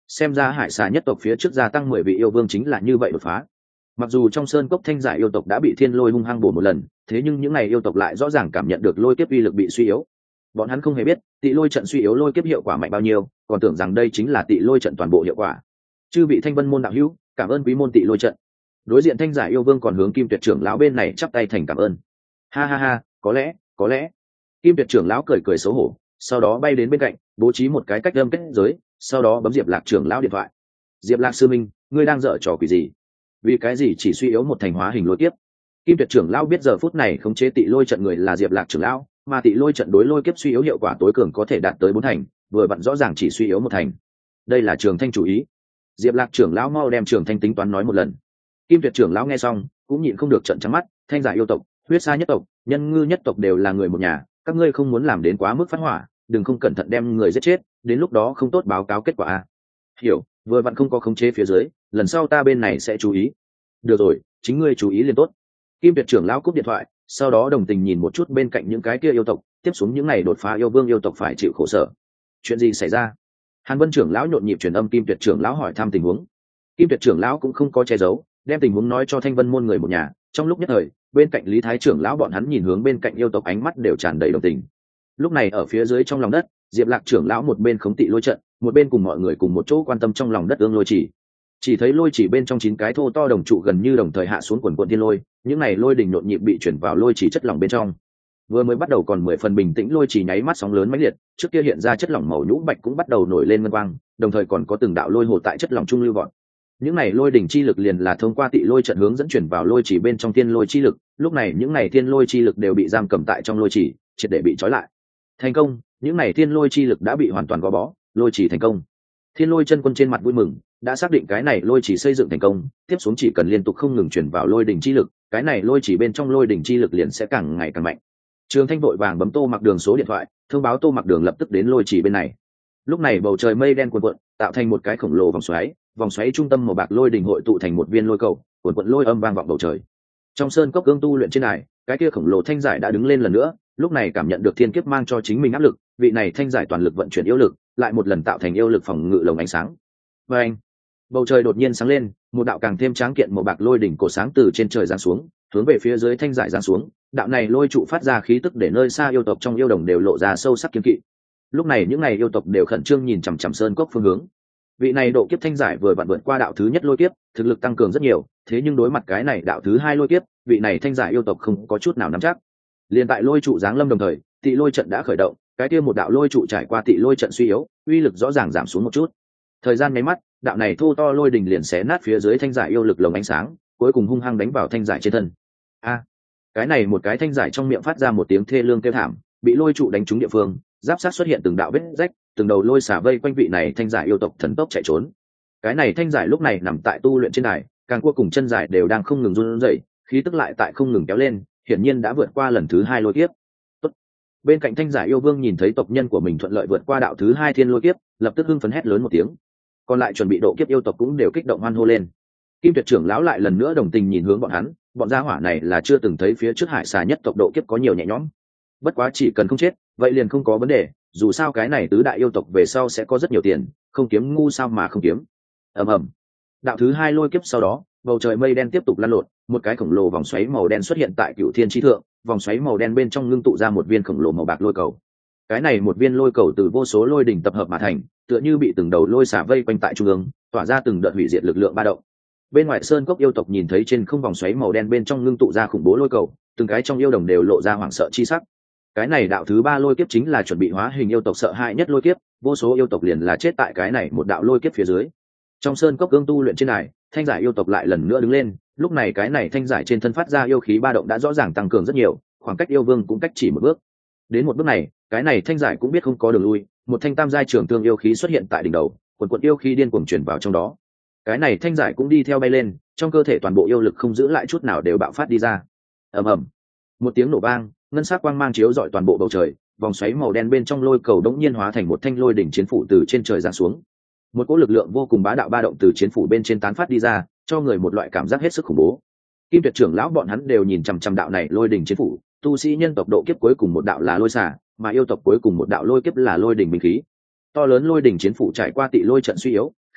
xem ra hải xà nhất tộc phía trước gia tăng mười vị yêu vương chính là như vậy đột phá. Mặc dù trong sơn cốc thanh giải yêu tộc đã bị thiên lôi hung hăng bổ một lần, thế nhưng những ngày yêu tộc lại rõ ràng cảm nhận được lôi kiếp uy lực bị suy yếu. Bọn hắn không hề biết tị lôi trận suy yếu lôi kiếp hiệu quả mạnh bao nhiêu, còn tưởng rằng đây chính là tị lôi trận toàn bộ hiệu quả. Chư vị thanh vân môn đạo hữu, cảm ơn quý môn tị lôi trận. Đối diện thanh giải yêu vương còn hướng kim tuyệt trưởng lão bên này chắp tay thành cảm ơn. Ha ha ha, có lẽ có lẽ kim tuyệt trưởng lão cười cười xấu hổ, sau đó bay đến bên cạnh bố trí một cái cách âm kết giới, sau đó bấm diệp lạc trưởng lão điện thoại. Diệp lạc sư minh, ngươi đang dở trò quỷ gì? Vì cái gì chỉ suy yếu một thành hóa hình lôi kiếp? Kim tuyệt trưởng lão biết giờ phút này khống chế tị lôi trận người là diệp lạc trưởng lão, mà tị lôi trận đối lôi kiếp suy yếu hiệu quả tối cường có thể đạt tới bốn thành, vừa vặn rõ ràng chỉ suy yếu một thành. Đây là Trường Thanh chủ ý. Diệp lạc trưởng lão mau đem Trường Thanh tính toán nói một lần. Kim tuyệt trưởng lão nghe xong cũng nhịn không được trợn trắng mắt. Thanh giả yêu tộc, huyết sa nhất tộc, nhân ngư nhất tộc đều là người một nhà, các ngươi không muốn làm đến quá mức phát hỏa, đừng không cẩn thận đem người giết chết, đến lúc đó không tốt báo cáo kết quả a. Hiểu, vừa vặn không có khống chế phía dưới, lần sau ta bên này sẽ chú ý. Được rồi, chính ngươi chú ý liền tốt. Kim tuyệt trưởng lão cúp điện thoại, sau đó đồng tình nhìn một chút bên cạnh những cái kia yêu tộc, tiếp xuống những ngày đột phá yêu vương yêu tộc phải chịu khổ sở. Chuyện gì xảy ra? Hàn Vân trưởng lão nhộn nhịp truyền âm Kim tuyệt trưởng lão hỏi thăm tình huống. Kim tuyệt trưởng lão cũng không có che giấu, đem tình huống nói cho thanh vân môn người một nhà. Trong lúc nhất thời, bên cạnh Lý Thái trưởng lão bọn hắn nhìn hướng bên cạnh yêu tộc, ánh mắt đều tràn đầy đồng tình. Lúc này ở phía dưới trong lòng đất, Diệp Lạc trưởng lão một bên khống tị lôi trận, một bên cùng mọi người cùng một chỗ quan tâm trong lòng đất ương lôi chỉ. Chỉ thấy lôi chỉ bên trong chín cái thô to đồng trụ gần như đồng thời hạ xuống quần quần thiên lôi, những này lôi đỉnh nhộn nhịp bị chuyển vào lôi chỉ chất lỏng bên trong. Vừa mới bắt đầu còn mười phần bình tĩnh lôi chỉ nháy mắt sóng lớn mãnh liệt, trước kia hiện ra chất lỏng màu nhũ bạch cũng bắt đầu nổi lên ngân quang, đồng thời còn có từng đạo lôi hồ tại chất lỏng trung lưu vọt. Những này lôi đỉnh chi lực liền là thông qua tị lôi trận hướng dẫn chuyển vào lôi chỉ bên trong thiên lôi chi lực, lúc này những này thiên lôi chi lực đều bị giam cầm tại trong lôi chỉ, triệt để bị trói lại. Thành công, những này thiên lôi chi lực đã bị hoàn toàn gò bó, lôi chỉ thành công. Thiên lôi chân quân trên mặt vui mừng, đã xác định cái này lôi chỉ xây dựng thành công, tiếp xuống chỉ cần liên tục không ngừng chuyển vào lôi đỉnh chi lực, cái này lôi chỉ bên trong lôi đỉnh chi lực liền sẽ càng ngày càng mạnh. Trường Thanh vội vàng bấm Tô Mặc Đường số điện thoại, thông báo Tô Mặc Đường lập tức đến lôi chỉ bên này. Lúc này bầu trời mây đen cuồn cuộn, tạo thành một cái khổng lồ vòng xoáy, vòng xoáy trung tâm màu bạc lôi đỉnh hội tụ thành một viên lôi cầu, cuồn cuộn lôi âm vang vọng bầu trời. Trong sơn cốc cương tu luyện trên này, cái kia khổng lồ thanh giải đã đứng lên lần nữa, lúc này cảm nhận được thiên kiếp mang cho chính mình áp lực, vị này thanh giải toàn lực vận chuyển yêu lực, lại một lần tạo thành yêu lực phòng ngự lồng ánh sáng. Và anh, bầu trời đột nhiên sáng lên, một đạo càng thêm tráng kiện màu bạc lôi đỉnh cổ sáng từ trên trời giáng xuống, hướng về phía dưới thanh giải giáng xuống. Đạo này lôi trụ phát ra khí tức để nơi xa yêu tộc trong yêu đồng đều lộ ra sâu sắc kiên kỵ. Lúc này những này yêu tộc đều khẩn trương nhìn chằm chằm sơn cốc phương hướng. Vị này độ kiếp thanh giải vừa vặn vượt qua đạo thứ nhất lôi kiếp, thực lực tăng cường rất nhiều, thế nhưng đối mặt cái này đạo thứ hai lôi kiếp, vị này thanh giải yêu tộc không có chút nào nắm chắc. Liên tại lôi trụ giáng lâm đồng thời, tị lôi trận đã khởi động, cái kia một đạo lôi trụ trải qua tị lôi trận suy yếu, uy lực rõ ràng giảm xuống một chút. Thời gian nháy mắt, đạo này thô to lôi đình liền xé nát phía dưới thanh giải yêu lực lồng ánh sáng, cuối cùng hung hăng đánh vào thanh giải trên thân. A, cái này một cái thanh giải trong miệng phát ra một tiếng thê lương kêu thảm, bị lôi trụ đánh trúng địa phương, giáp sát xuất hiện từng đạo vết rách, từng đầu lôi xả vây quanh vị này thanh giải yêu tộc thần tốc chạy trốn. Cái này thanh giải lúc này nằm tại tu luyện trên đài, càng cua cùng chân giải đều đang không ngừng run rẩy, khí tức lại tại không ngừng kéo lên, hiển nhiên đã vượt qua lần thứ hai lôi kiếp. Tốt. Bên cạnh thanh giải yêu vương nhìn thấy tộc nhân của mình thuận lợi vượt qua đạo thứ hai thiên lôi kiếp, lập tức hưng phấn hét lớn một tiếng. Còn lại chuẩn bị độ kiếp yêu tộc cũng đều kích động hoan hô lên. Kim tuyệt trưởng lão lại lần nữa đồng tình nhìn hướng bọn hắn, bọn gia hỏa này là chưa từng thấy phía trước hải xà nhất tộc độ kiếp có nhiều nhẹ nhõm. Bất quá chỉ cần không chết, vậy liền không có vấn đề, dù sao cái này tứ đại yêu tộc về sau sẽ có rất nhiều tiền, không kiếm ngu sao mà không kiếm. Ầm ầm. Đạo thứ hai lôi kiếp sau đó, bầu trời mây đen tiếp tục lăn lộn, một cái khổng lồ vòng xoáy màu đen xuất hiện tại Cửu Thiên chi thượng, vòng xoáy màu đen bên trong ngưng tụ ra một viên khổng lồ màu bạc lôi cầu. Cái này một viên lôi cầu từ vô số lôi đỉnh tập hợp mà thành, tựa như bị từng đầu lôi xả vây quanh tại trung ương, tỏa ra từng đợt hủy diệt lực lượng ba động. Bên ngoài sơn cốc yêu tộc nhìn thấy trên không vòng xoáy màu đen bên trong ngưng tụ ra khủng bố lôi cầu, từng cái trong yêu đồng đều lộ ra hoảng sợ chi sắc. Cái này đạo thứ ba lôi kiếp chính là chuẩn bị hóa hình yêu tộc sợ hãi nhất lôi kiếp, vô số yêu tộc liền là chết tại cái này một đạo lôi kiếp phía dưới. Trong sơn cốc cương tu luyện trên này, thanh giải yêu tộc lại lần nữa đứng lên, lúc này cái này thanh giải trên thân phát ra yêu khí ba động đã rõ ràng tăng cường rất nhiều, khoảng cách yêu vương cũng cách chỉ một bước. Đến một bước này, cái này thanh giải cũng biết không có đường lui, một thanh tam giai trường tương yêu khí xuất hiện tại đỉnh đầu, quần quần yêu khí điên cuồng truyền vào trong đó. Cái này thanh giải cũng đi theo bay lên, trong cơ thể toàn bộ yêu lực không giữ lại chút nào đều bạo phát đi ra. Ầm ầm, một tiếng nổ vang, ngân sắc quang mang chiếu rọi toàn bộ bầu trời, vòng xoáy màu đen bên trong lôi cầu đống nhiên hóa thành một thanh lôi đỉnh chiến phủ từ trên trời giáng xuống. Một cỗ lực lượng vô cùng bá đạo ba động từ chiến phủ bên trên tán phát đi ra, cho người một loại cảm giác hết sức khủng bố. Kim tuyệt trưởng lão bọn hắn đều nhìn chằm chằm đạo này lôi đỉnh chiến phủ, tu sĩ nhân tộc độ kiếp cuối cùng một đạo là lôi xả, mà yêu tộc cuối cùng một đạo lôi kiếp là lôi đỉnh binh khí. To lớn lôi đỉnh chiến phủ trải qua tị lôi trận suy yếu,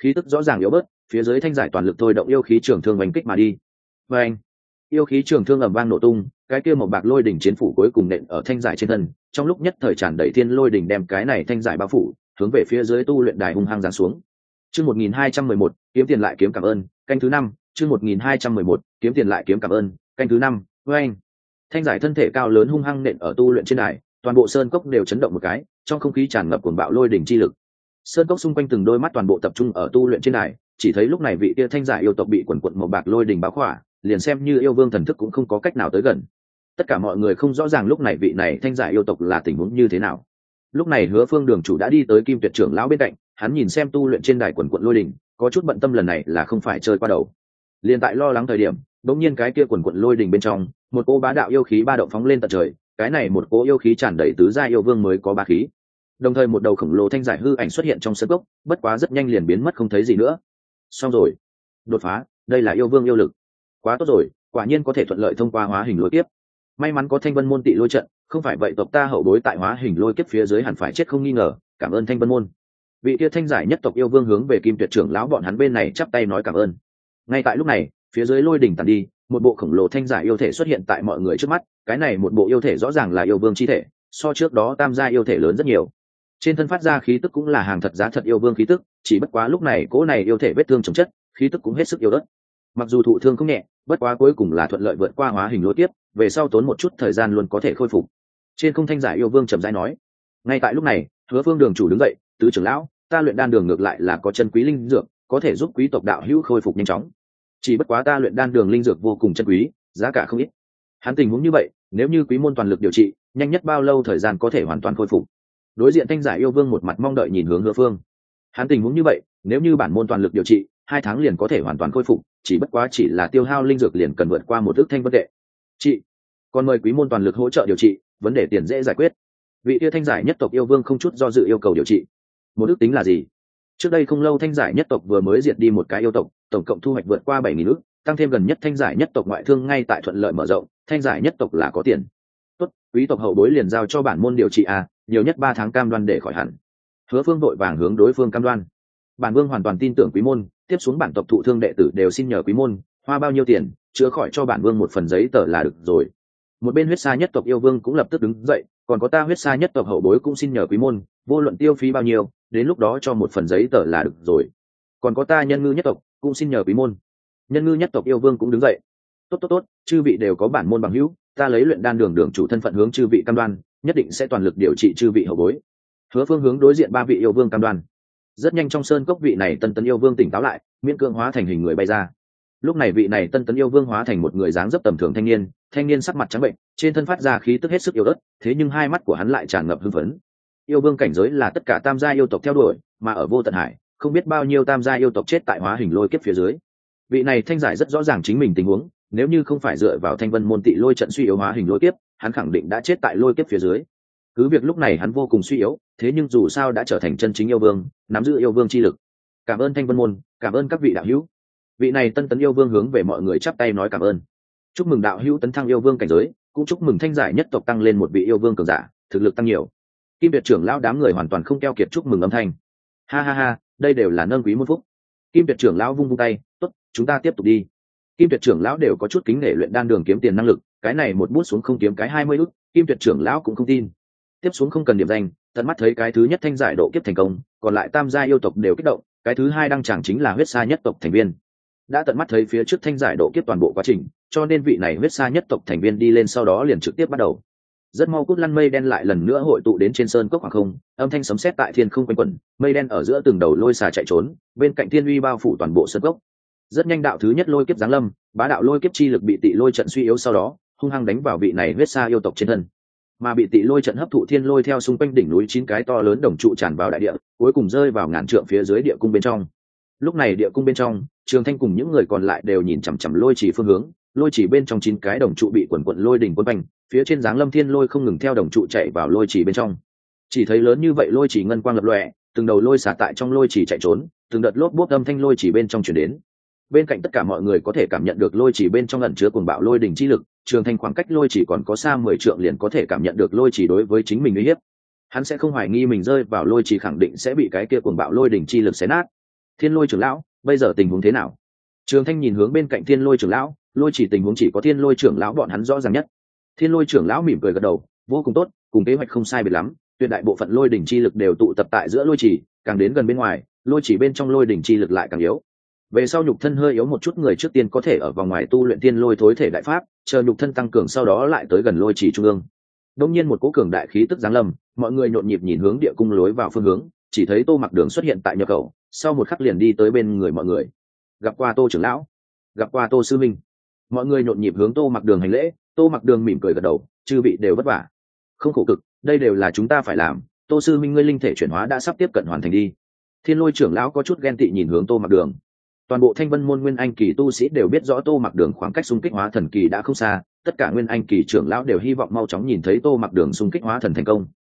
khí tức rõ ràng yếu bớt, phía dưới thanh giải toàn lực thôi động yêu khí trường thương đánh kích mà đi. Và anh, yêu khí trường thương ầm vang nổ tung, cái kia một bạc lôi đỉnh chiến phủ cuối cùng nện ở thanh giải trên thân, trong lúc nhất thời tràn đầy thiên lôi đỉnh đem cái này thanh giải bao phủ, hướng về phía dưới tu luyện đài hung hăng giáng xuống. Chương một nghìn hai trăm mười một, kiếm tiền lại kiếm cảm ơn, canh thứ năm, chương một nghìn hai trăm mười một, kiếm tiền lại kiếm cảm ơn, canh thứ năm. Với anh, thanh giải thân thể cao lớn hung hăng nện ở tu luyện trên đài, toàn bộ sơn cốc đều chấn động một cái, trong không khí tràn ngập cuồng bạo lôi đỉnh chi lực. Sơn cốc xung quanh từng đôi mắt toàn bộ tập trung ở tu luyện trên đài, chỉ thấy lúc này vị kia thanh giải yêu tộc bị quần quần một bạc lôi đỉnh bao khỏa, liền xem như yêu vương thần thức cũng không có cách nào tới gần. Tất cả mọi người không rõ ràng lúc này vị này thanh giải yêu tộc là tình huống như thế nào. Lúc này Hứa Phương đường chủ đã đi tới Kim Tuyệt trưởng lão bên cạnh, hắn nhìn xem tu luyện trên đài quần quần lôi đỉnh, có chút bận tâm lần này là không phải chơi qua đầu. Liên tại lo lắng thời điểm, đột nhiên cái kia quần quần lôi đỉnh bên trong, một cỗ bá đạo yêu khí ba động phóng lên tận trời, cái này một cỗ yêu khí tràn đầy tứ gia yêu vương mới có bá khí. Đồng thời một đầu khổng lồ thanh giải hư ảnh xuất hiện trong sân cốc, bất quá rất nhanh liền biến mất không thấy gì nữa. Xong rồi, đột phá, đây là yêu vương yêu lực. Quá tốt rồi, quả nhiên có thể thuận lợi thông qua hóa hình lôi kiếp. May mắn có Thanh Vân môn tị lôi trận, không phải vậy tộc ta hậu bối tại hóa hình lôi kiếp phía dưới hẳn phải chết không nghi ngờ, cảm ơn Thanh Vân môn. Vị kia thanh giải nhất tộc yêu vương hướng về Kim Tuyệt trưởng lão bọn hắn bên này chắp tay nói cảm ơn. Ngay tại lúc này, phía dưới lôi đỉnh tàn đi, một bộ khổng lồ thanh giải yêu thể xuất hiện tại mọi người trước mắt, cái này một bộ yêu thể rõ ràng là yêu vương chi thể, so trước đó tam gia yêu thể lớn rất nhiều. Trên thân phát ra khí tức cũng là hàng thật giá thật yêu vương khí tức, chỉ bất quá lúc này cỗ này yêu thể vết thương chồng chất, khí tức cũng hết sức yếu ớt. Mặc dù thụ thương không nhẹ, bất quá cuối cùng là thuận lợi vượt qua hóa hình lôi tiếp, về sau tốn một chút thời gian luôn có thể khôi phục. Trên không thanh giải yêu vương trầm rãi nói. Ngay tại lúc này, Hứa Phương đường chủ đứng dậy, tứ trưởng lão, ta luyện đan đường ngược lại là có chân quý linh dược, có thể giúp quý tộc đạo hữu khôi phục nhanh chóng. Chỉ bất quá ta luyện đan đường linh dược vô cùng chân quý, giá cả không ít. Hắn tình huống như vậy, nếu như quý môn toàn lực điều trị, nhanh nhất bao lâu thời gian có thể hoàn toàn khôi phục? Đối diện thanh giải yêu vương một mặt mong đợi nhìn hướng Hứa Phương. Hắn tình huống như vậy, nếu như bản môn toàn lực điều trị, hai tháng liền có thể hoàn toàn khôi phục, chỉ bất quá chỉ là tiêu hao linh dược liền cần vượt qua một ước thanh vân tệ. Chị, còn mời quý môn toàn lực hỗ trợ điều trị, vấn đề tiền dễ giải quyết. Vị kia thanh giải nhất tộc yêu vương không chút do dự yêu cầu điều trị. Một ước tính là gì? Trước đây không lâu thanh giải nhất tộc vừa mới diệt đi một cái yêu tộc, tổng cộng thu hoạch vượt qua bảy nghìn ước, tăng thêm gần nhất thanh giải nhất tộc ngoại thương ngay tại thuận lợi mở rộng, thanh giải nhất tộc là có tiền. Tốt, quý tộc hậu bối liền giao cho bản môn điều trị à, nhiều nhất ba tháng cam đoan để khỏi hẳn. Hứa Phương vội vàng hướng đối phương cam đoan. Bản vương hoàn toàn tin tưởng quý môn, tiếp xuống bản tộc thụ thương đệ tử đều xin nhờ quý môn, hoa bao nhiêu tiền, chữa khỏi cho bản vương một phần giấy tờ là được rồi. Một bên huyết sa nhất tộc yêu vương cũng lập tức đứng dậy, còn có ta huyết sa nhất tộc hậu bối cũng xin nhờ quý môn, vô luận tiêu phí bao nhiêu, đến lúc đó cho một phần giấy tờ là được rồi. Còn có ta nhân ngư nhất tộc cũng xin nhờ quý môn. Nhân ngư nhất tộc yêu vương cũng đứng dậy. Tốt tốt tốt, chư vị đều có bản môn bằng hữu, ta lấy luyện đan đường đường chủ thân phận hướng chư vị cam đoan, nhất định sẽ toàn lực điều trị chư vị hậu bối. Hứa Phương hướng đối diện ba vị yêu vương cam đoan. Rất nhanh trong sơn cốc vị này tân tấn yêu vương tỉnh táo lại, miễn cưỡng hóa thành hình người bay ra. Lúc này vị này tân tấn yêu vương hóa thành một người dáng dấp tầm thường thanh niên, thanh niên sắc mặt trắng bệnh, trên thân phát ra khí tức hết sức yếu ớt, thế nhưng hai mắt của hắn lại tràn ngập hưng phấn. Yêu vương cảnh giới là tất cả tam gia yêu tộc theo đuổi, mà ở Vô Tận Hải, không biết bao nhiêu tam gia yêu tộc chết tại hóa hình lôi kiếp phía dưới. Vị này thanh giải rất rõ ràng chính mình tình huống, nếu như không phải dựa vào Thanh Vân môn tị lôi trận suy yếu hóa hình lôi kiếp, hắn khẳng định đã chết tại lôi kiếp phía dưới. Cứ việc lúc này hắn vô cùng suy yếu, thế nhưng dù sao đã trở thành chân chính yêu vương, nắm giữ yêu vương chi lực. Cảm ơn Thanh Vân môn, cảm ơn các vị đạo hữu. Vị này tân tấn yêu vương hướng về mọi người chắp tay nói cảm ơn. Chúc mừng đạo hữu tấn thăng yêu vương cảnh giới, cũng chúc mừng thanh giải nhất tộc tăng lên một vị yêu vương cường giả, thực lực tăng nhiều. Kim Tuyệt trưởng lão đám người hoàn toàn không keo kiệt chúc mừng âm thanh. Ha ha ha, đây đều là nâng quý môn phúc. Kim Tuyệt trưởng lão vung vung tay, tốt, chúng ta tiếp tục đi. Kim Tuyệt trưởng lão đều có chút kính nể luyện đan đường kiếm tiền năng lực, cái này một bút xuống không kiếm cái hai mươi ức, Kim Tuyệt trưởng lão cũng không tin. Tiếp xuống không cần điểm danh, tận mắt thấy cái thứ nhất thanh giải độ kiếp thành công, còn lại tam gia yêu tộc đều kích động, cái thứ hai đăng chẳng chính là huyết sa nhất tộc thành viên. Đã tận mắt thấy phía trước thanh giải độ kiếp toàn bộ quá trình, cho nên vị này huyết sa nhất tộc thành viên đi lên sau đó liền trực tiếp bắt đầu. Rất mau cút lăn mây đen lại lần nữa hội tụ đến trên sơn cốc khoảng không, âm thanh sấm sét tại thiên không quanh quẩn, mây đen ở giữa từng đầu lôi xà chạy trốn, bên cạnh thiên uy bao phủ toàn bộ sơn cốc. Rất nhanh đạo thứ nhất lôi kiếp giáng lâm, bá đạo lôi kiếp chi lực bị tị lôi trận suy yếu sau đó, hung hăng đánh vào vị này huyết sa yêu tộc trên thân. Mà bị tị lôi trận hấp thụ thiên lôi theo xung quanh đỉnh núi chín cái to lớn đồng trụ tràn vào đại địa, cuối cùng rơi vào ngàn trượng phía dưới địa cung bên trong. Lúc này địa cung bên trong, Trường Thanh cùng những người còn lại đều nhìn chằm chằm lôi chỉ phương hướng, lôi chỉ bên trong chín cái đồng trụ bị quần quần lôi đỉnh quấn quanh, phía trên dáng lâm thiên lôi không ngừng theo đồng trụ chạy vào lôi chỉ bên trong. Chỉ thấy lớn như vậy lôi chỉ ngân quang lập lòe, từng đầu lôi xả tại trong lôi chỉ chạy trốn, từng đợt lốp bốp âm thanh lôi chỉ bên trong truyền đến. Bên cạnh tất cả mọi người có thể cảm nhận được lôi chỉ bên trong ẩn chứa cuồng bạo lôi đỉnh chi lực, Trường Thanh khoảng cách lôi chỉ còn có xa mười trượng liền có thể cảm nhận được lôi chỉ đối với chính mình uy hiếp. Hắn sẽ không hoài nghi mình rơi vào lôi chỉ khẳng định sẽ bị cái kia cuồng bạo lôi đỉnh chi lực xé nát. Thiên Lôi trưởng lão, bây giờ tình huống thế nào? Trường Thanh nhìn hướng bên cạnh Thiên Lôi trưởng lão, lôi chỉ tình huống chỉ có Thiên Lôi trưởng lão bọn hắn rõ ràng nhất. Thiên Lôi trưởng lão mỉm cười gật đầu, vô cùng tốt, cùng kế hoạch không sai biệt lắm, tuyệt đại bộ phận lôi đỉnh chi lực đều tụ tập tại giữa lôi chỉ, càng đến gần bên ngoài, lôi chỉ bên trong lôi đỉnh chi lực lại càng yếu. Về sau nhục thân hơi yếu một chút người trước tiên có thể ở vòng ngoài tu luyện Thiên Lôi thối thể đại pháp, chờ nhục thân tăng cường sau đó lại tới gần lôi chỉ trung ương. Đột nhiên một cỗ cường đại khí tức giáng lâm, mọi người nhộn nhịp nhìn hướng địa cung lối vào phương hướng, chỉ thấy Tô Mặc Đường xuất hiện tại nhập khẩu, sau một khắc liền đi tới bên người mọi người. Gặp qua Tô trưởng lão, gặp qua Tô sư minh. Mọi người nhộn nhịp hướng Tô Mặc Đường hành lễ. Tô Mặc Đường mỉm cười gật đầu, chư vị đều vất vả, không khổ cực, đây đều là chúng ta phải làm. Tô sư minh ngươi linh thể chuyển hóa đã sắp tiếp cận hoàn thành đi. Thiên Lôi trưởng lão có chút ghen tị nhìn hướng Tô Mặc Đường. Toàn bộ Thanh Vân môn nguyên anh kỳ tu sĩ đều biết rõ Tô Mặc Đường khoảng cách xung kích hóa thần kỳ đã không xa, tất cả nguyên anh kỳ trưởng lão đều hy vọng mau chóng nhìn thấy Tô Mặc Đường xung kích hóa thần thành công.